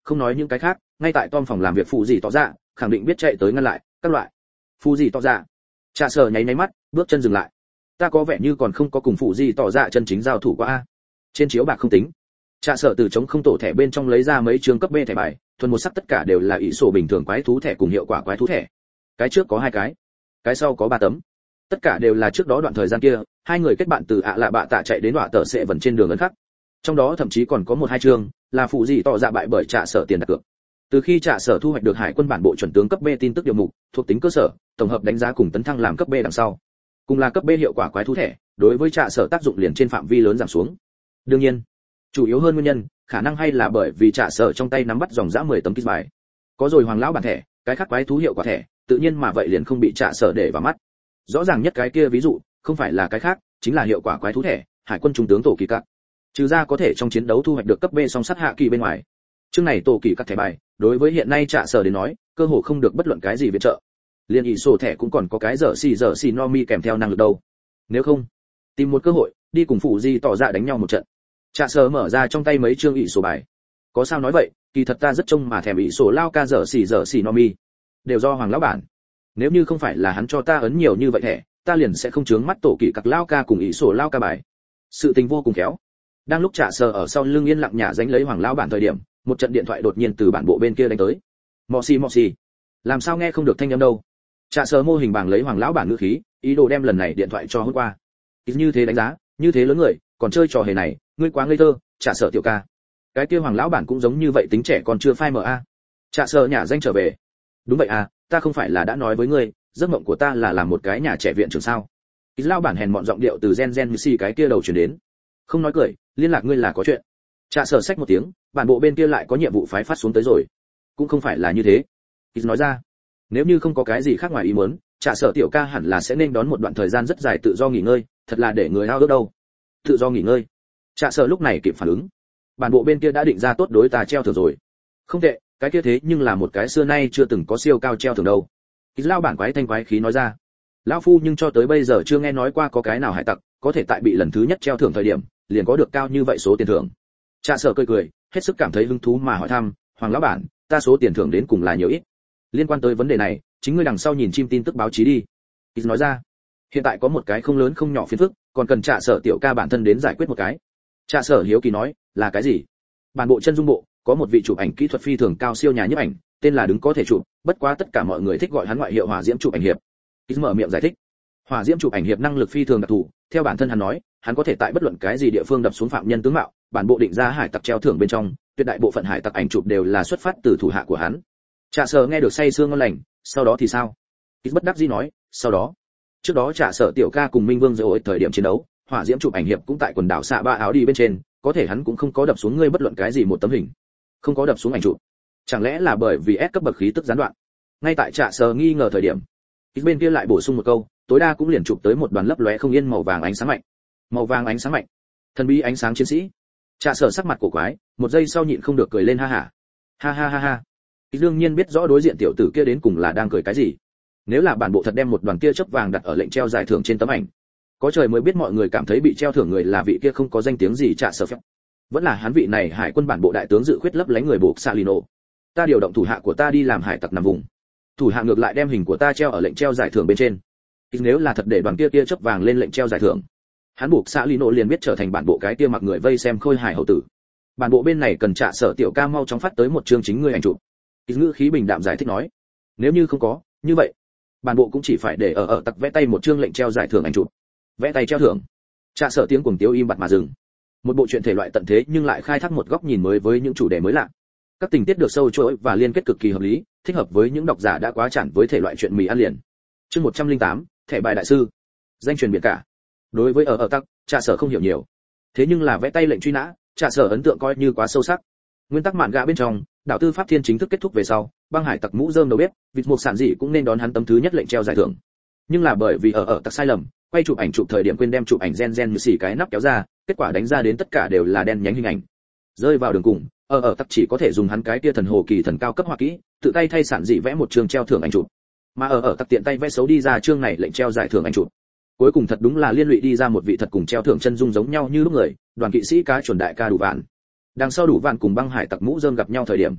không nói những cái khác, ngay tại Tom phòng làm việc phụ gì tỏ ra, khẳng định biết chạy tới ngăn lại, các loại. Phụ gì tỏ ra. Trà Sở nháy nháy mắt, bước chân dừng lại. Ta có vẻ như còn không có cùng phụ gì tỏ ra chân chính giao thủ qua a. Trên chiếu bạc không tính. Trà Sở từ chống không tổ thẻ bên trong lấy ra mấy trường cấp B thẻ bài, thuần một sắc tất cả đều là ý sổ bình thường quái thú thẻ cùng hiệu quả quái thú thẻ. Cái trước có 2 cái sau có 3 tấm. Tất cả đều là trước đó đoạn thời gian kia, hai người kết bạn từ lạ bạ tạ chạy đến đọa tờ sẽ vẫn trên đường ấn khắc. Trong đó thậm chí còn có 1-2 chương là phụ gì tỏ ra bại bởi Trà Sở tiền đặt cược. Từ khi Trà Sở thu hoạch được hải quân bản bộ chuẩn tướng cấp B tin tức điều mục, thuộc tính cơ sở, tổng hợp đánh giá cùng tấn thăng làm cấp B đằng sau. Cùng là cấp B hiệu quả quái thú thẻ, đối với Trà Sở tác dụng liền trên phạm vi lớn giảm xuống. Đương nhiên, chủ yếu hơn nguyên nhân, khả năng hay là bởi vì Trà Sở trong tay nắm bắt dòng dã 10 tấm kit bài. Có rồi hoàng lão bản thẻ, cái khác quái thú hiệu quả thẻ, tự nhiên mà vậy liền không bị Trà Sở để vào mắt. Rõ ràng nhất cái kia ví dụ, không phải là cái khác, chính là hiệu quả quái thú thẻ, hải quân trung tướng tổ kỳ cắt. Trừ ra có thể trong chiến đấu thu hoạch được cấp B song sắt hạ kỳ bên ngoài. Chương này tổ kỳ cắt thẻ bài, đối với hiện nay Trà Sở đến nói, cơ hồ không được bất luận cái gì viện trợ. Liên ý sổ thẻ cũng còn có cái dở xì no mi kèm theo năng lực đâu. Nếu không, tìm một cơ hội, đi cùng phụ di tỏ ra đánh nhau một trận. Trà Sở mở ra trong tay mấy chương ý sổ bài. Có sao nói vậy, kỳ thật ta rất trông mà thèm ý sổ lao ca dở xì no mi. Đều do hoàng lão bản. Nếu như không phải là hắn cho ta ấn nhiều như vậy thẻ, ta liền sẽ không chướng mắt tổ kỳ cặc lao ca cùng ý sổ lao ca bài. Sự tình vô cùng khéo. Đang lúc Trà Sở ở sau lưng yên lặng nhả dánh lấy hoàng lão bản thời điểm, một trận điện thoại đột nhiên từ bản bộ bên kia đánh tới. Mọ xì, làm sao nghe không được thanh âm đâu? Trà Sở mô hình bảng lấy hoàng lão bản ngữ khí, ý đồ đem lần này điện thoại cho hôm qua. Như thế đánh giá, như thế lớn người, còn chơi trò hề này, ngươi quá ngây thơ, Trà Sở tiểu ca. Cái kia hoàng lão bản cũng giống như vậy, tính trẻ còn chưa phai mờ a. Trà Sở nhả danh trở về. Đúng vậy à, ta không phải là đã nói với ngươi, giấc mộng của ta là làm một cái nhà trẻ viện trưởng sao? Cái lão bản hèn mọn giọng điệu từ gen như xì cái kia đầu truyền đến. Không nói cười, liên lạc ngươi là có chuyện. Trà Sở xách một tiếng, bản bộ bên kia lại có nhiệm vụ phái phát xuống tới rồi. Cũng không phải là như thế. Ít nói ra, nếu như không có cái gì khác ngoài ý muốn, Trà Sở tiểu ca hẳn là sẽ nên đón một đoạn thời gian rất dài tự do nghỉ ngơi, thật là để người hao ước đâu. Tự do nghỉ ngơi. Trà Sở lúc này kịp phản ứng. Bản bộ bên kia đã định ra tốt đối ta treo thưởng rồi. Không tệ, cái kia thế nhưng là một cái xưa nay chưa từng có siêu cao treo thưởng đâu. Ít lao bản quái thanh quái khí nói ra. Lão phu nhưng cho tới bây giờ chưa nghe nói qua có cái nào hải tặc có thể tại bị lần thứ nhất treo thưởng thời điểm, liền có được cao như vậy số tiền thưởng. Trà Sở cười, hết sức cảm thấy hứng thú mà hỏi thăm, hoàng lão bản, ta số tiền thưởng đến cùng là nhiều ít? Liên quan tới vấn đề này, chính ngươi đằng sau nhìn chim tin tức báo chí đi. Ít nói ra, hiện tại có một cái không lớn không nhỏ phiền phức, còn cần Trà Sở tiểu ca bản thân đến giải quyết một cái. Trà Sở hiếu kỳ nói, là cái gì? Bản bộ chân dung bộ có một vị chụp ảnh kỹ thuật phi thường cao siêu nhà nhiếp ảnh, tên là đứng có thể chụp, bất quá tất cả mọi người thích gọi hắn ngoại hiệu hỏa diễm chụp ảnh hiệp. Ít mở miệng giải thích, hỏa diễm chụp ảnh hiệp năng lực phi thường đặc thù, theo bản thân hắn nói, hắn có thể tại bất luận cái gì địa phương đập xuống phạm nhân tướng mạo, bản bộ định ra hải tặc treo thưởng bên trong, tuyệt đại bộ phận hải tặc ảnh chụp đều là xuất phát từ thủ hạ của hắn. Trà Sở nghe được say sương ngon lành, sau đó thì sao? Ít bất đắc dĩ nói, sau đó, trước đó Trà Sở tiểu ca cùng Minh Vương rồi thời điểm chiến đấu, hỏa diễm chụp ảnh hiệp cũng tại quần đảo xạ ba áo đi bên trên, có thể hắn cũng không có đập xuống ngươi bất luận cái gì một tấm hình, không có đập xuống ảnh chụp. Chẳng lẽ là bởi vì S cấp bậc khí tức gián đoạn? Ngay tại Trà Sở nghi ngờ thời điểm, ít bên kia lại bổ sung một câu, tối đa cũng liền chụp tới một đoàn lấp lóe không yên màu vàng ánh sáng mạnh. Màu vàng ánh sáng mạnh, thần bí ánh sáng chiến sĩ. Trà Sở sắc mặt cổ quái, một giây sau nhịn không được cười lên ha ha. Ha ha ha ha. Ít đương nhiên biết rõ đối diện tiểu tử kia đến cùng là đang cười cái gì. Nếu là bản bộ thật đem một đoàn tia chớp vàng đặt ở lệnh treo giải thưởng trên tấm ảnh, có trời mới biết mọi người cảm thấy bị treo thưởng người là vị kia không có danh tiếng gì Trà Sở phép. Vẫn là hắn vị này hải quân bản bộ đại tướng dự khuyết lấp lánh người buộc Salino. Ta điều động thủ hạ của ta đi làm hải tặc nằm vùng. Thủ hạ ngược lại đem hình của ta treo ở lệnh treo giải thưởng bên trên. Ít nếu là thật để đoàn kia tia chớp vàng lên lệnh treo giải thưởng, hắn buộc Salino liền biết trở thành bản bộ cái tia mặc người vây xem khôi hài hậu tử. Bản bộ bên này cần Trà Sở tiểu ca mau chóng phát tới một chương chính người ảnh chụp. Ít ngữ khí bình đạm giải thích nói, nếu như không có, như vậy, bản bộ cũng chỉ phải để ở tặc vẽ tay một chương lệnh treo giải thưởng ảnh chụp. Vẽ tay treo thưởng. Trà Sở tiếng cuồng tiếu im bặt mà dừng. Một bộ truyện thể loại tận thế nhưng lại khai thác một góc nhìn mới với những chủ đề mới lạ. Các tình tiết được sâu chuỗi và liên kết cực kỳ hợp lý, thích hợp với những độc giả đã quá chán với thể loại truyện mì ăn liền. Chương 108, thẻ bài đại sư. Danh truyền biển cả. Đối với ở tặc, Trà Sở không hiểu nhiều. Thế nhưng là vẽ tay lệnh truy nã, Trà Sở ấn tượng coi như quá sâu sắc. Nguyên tắc mạn gạ bên trong, đảo tư pháp thiên chính thức kết thúc về sau, băng hải tặc mũ rơm đầu bếp, vịt mục sản dị cũng nên đón hắn tấm thứ nhất lệnh treo giải thưởng. Nhưng là bởi vì ở tặc sai lầm, quay chụp ảnh chụp thời điểm quên đem chụp ảnh gen như xì cái nắp kéo ra, kết quả đánh ra đến tất cả đều là đen nhánh hình ảnh. Rơi vào đường cùng, ở tặc chỉ có thể dùng hắn cái kia thần hồ kỳ thần cao cấp hoa kỹ, tự tay thay sản dị vẽ một chương treo thưởng ảnh chụp. Mà ở tặc tiện tay vẽ xấu đi ra chương này lệnh treo giải thưởng ảnh chụp. Cuối cùng thật đúng là liên lụy đi ra một vị thật cùng treo thưởng chân dung giống nhau như lúc người, đoàn kỵ sĩ cá chuẩn đại ca Đủ Vạn. Đằng sau Đủ Vạn cùng băng hải tặc mũ rơm gặp nhau thời điểm,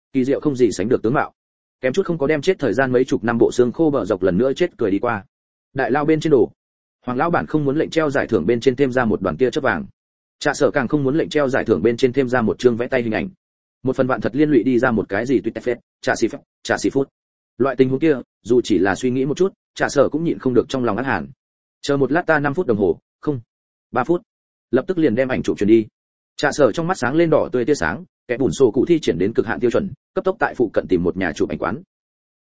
kỳ diệu không gì sánh được tướng mạo, kém chút không có đem chết thời gian mấy chục năm bộ xương khô bờ dọc lần nữa chết cười đi qua. Đại lao bên trên đồ, hoàng lão bản không muốn lệnh treo giải thưởng bên trên thêm ra một đoàn tia chớp vàng, Trạ Sở càng không muốn lệnh treo giải thưởng bên trên thêm ra một chương vẽ tay hình ảnh. Một phần vạn thật liên lụy đi ra một cái gì tuyệt phết, Trạ xì phút. Loại tình huống kia, dù chỉ là suy nghĩ một chút, Trạ Sở cũng nhịn không được trong lòng ác hàn. Chờ một lát ta 5 phút đồng hồ, không, 3 phút. Lập tức liền đem ảnh chụp truyền đi. Trạ Sở trong mắt sáng lên đỏ tươi tia sáng, kẻ bùn sổ cụ thi triển đến cực hạn tiêu chuẩn, cấp tốc tại phụ cận tìm một nhà chụp ảnh quán.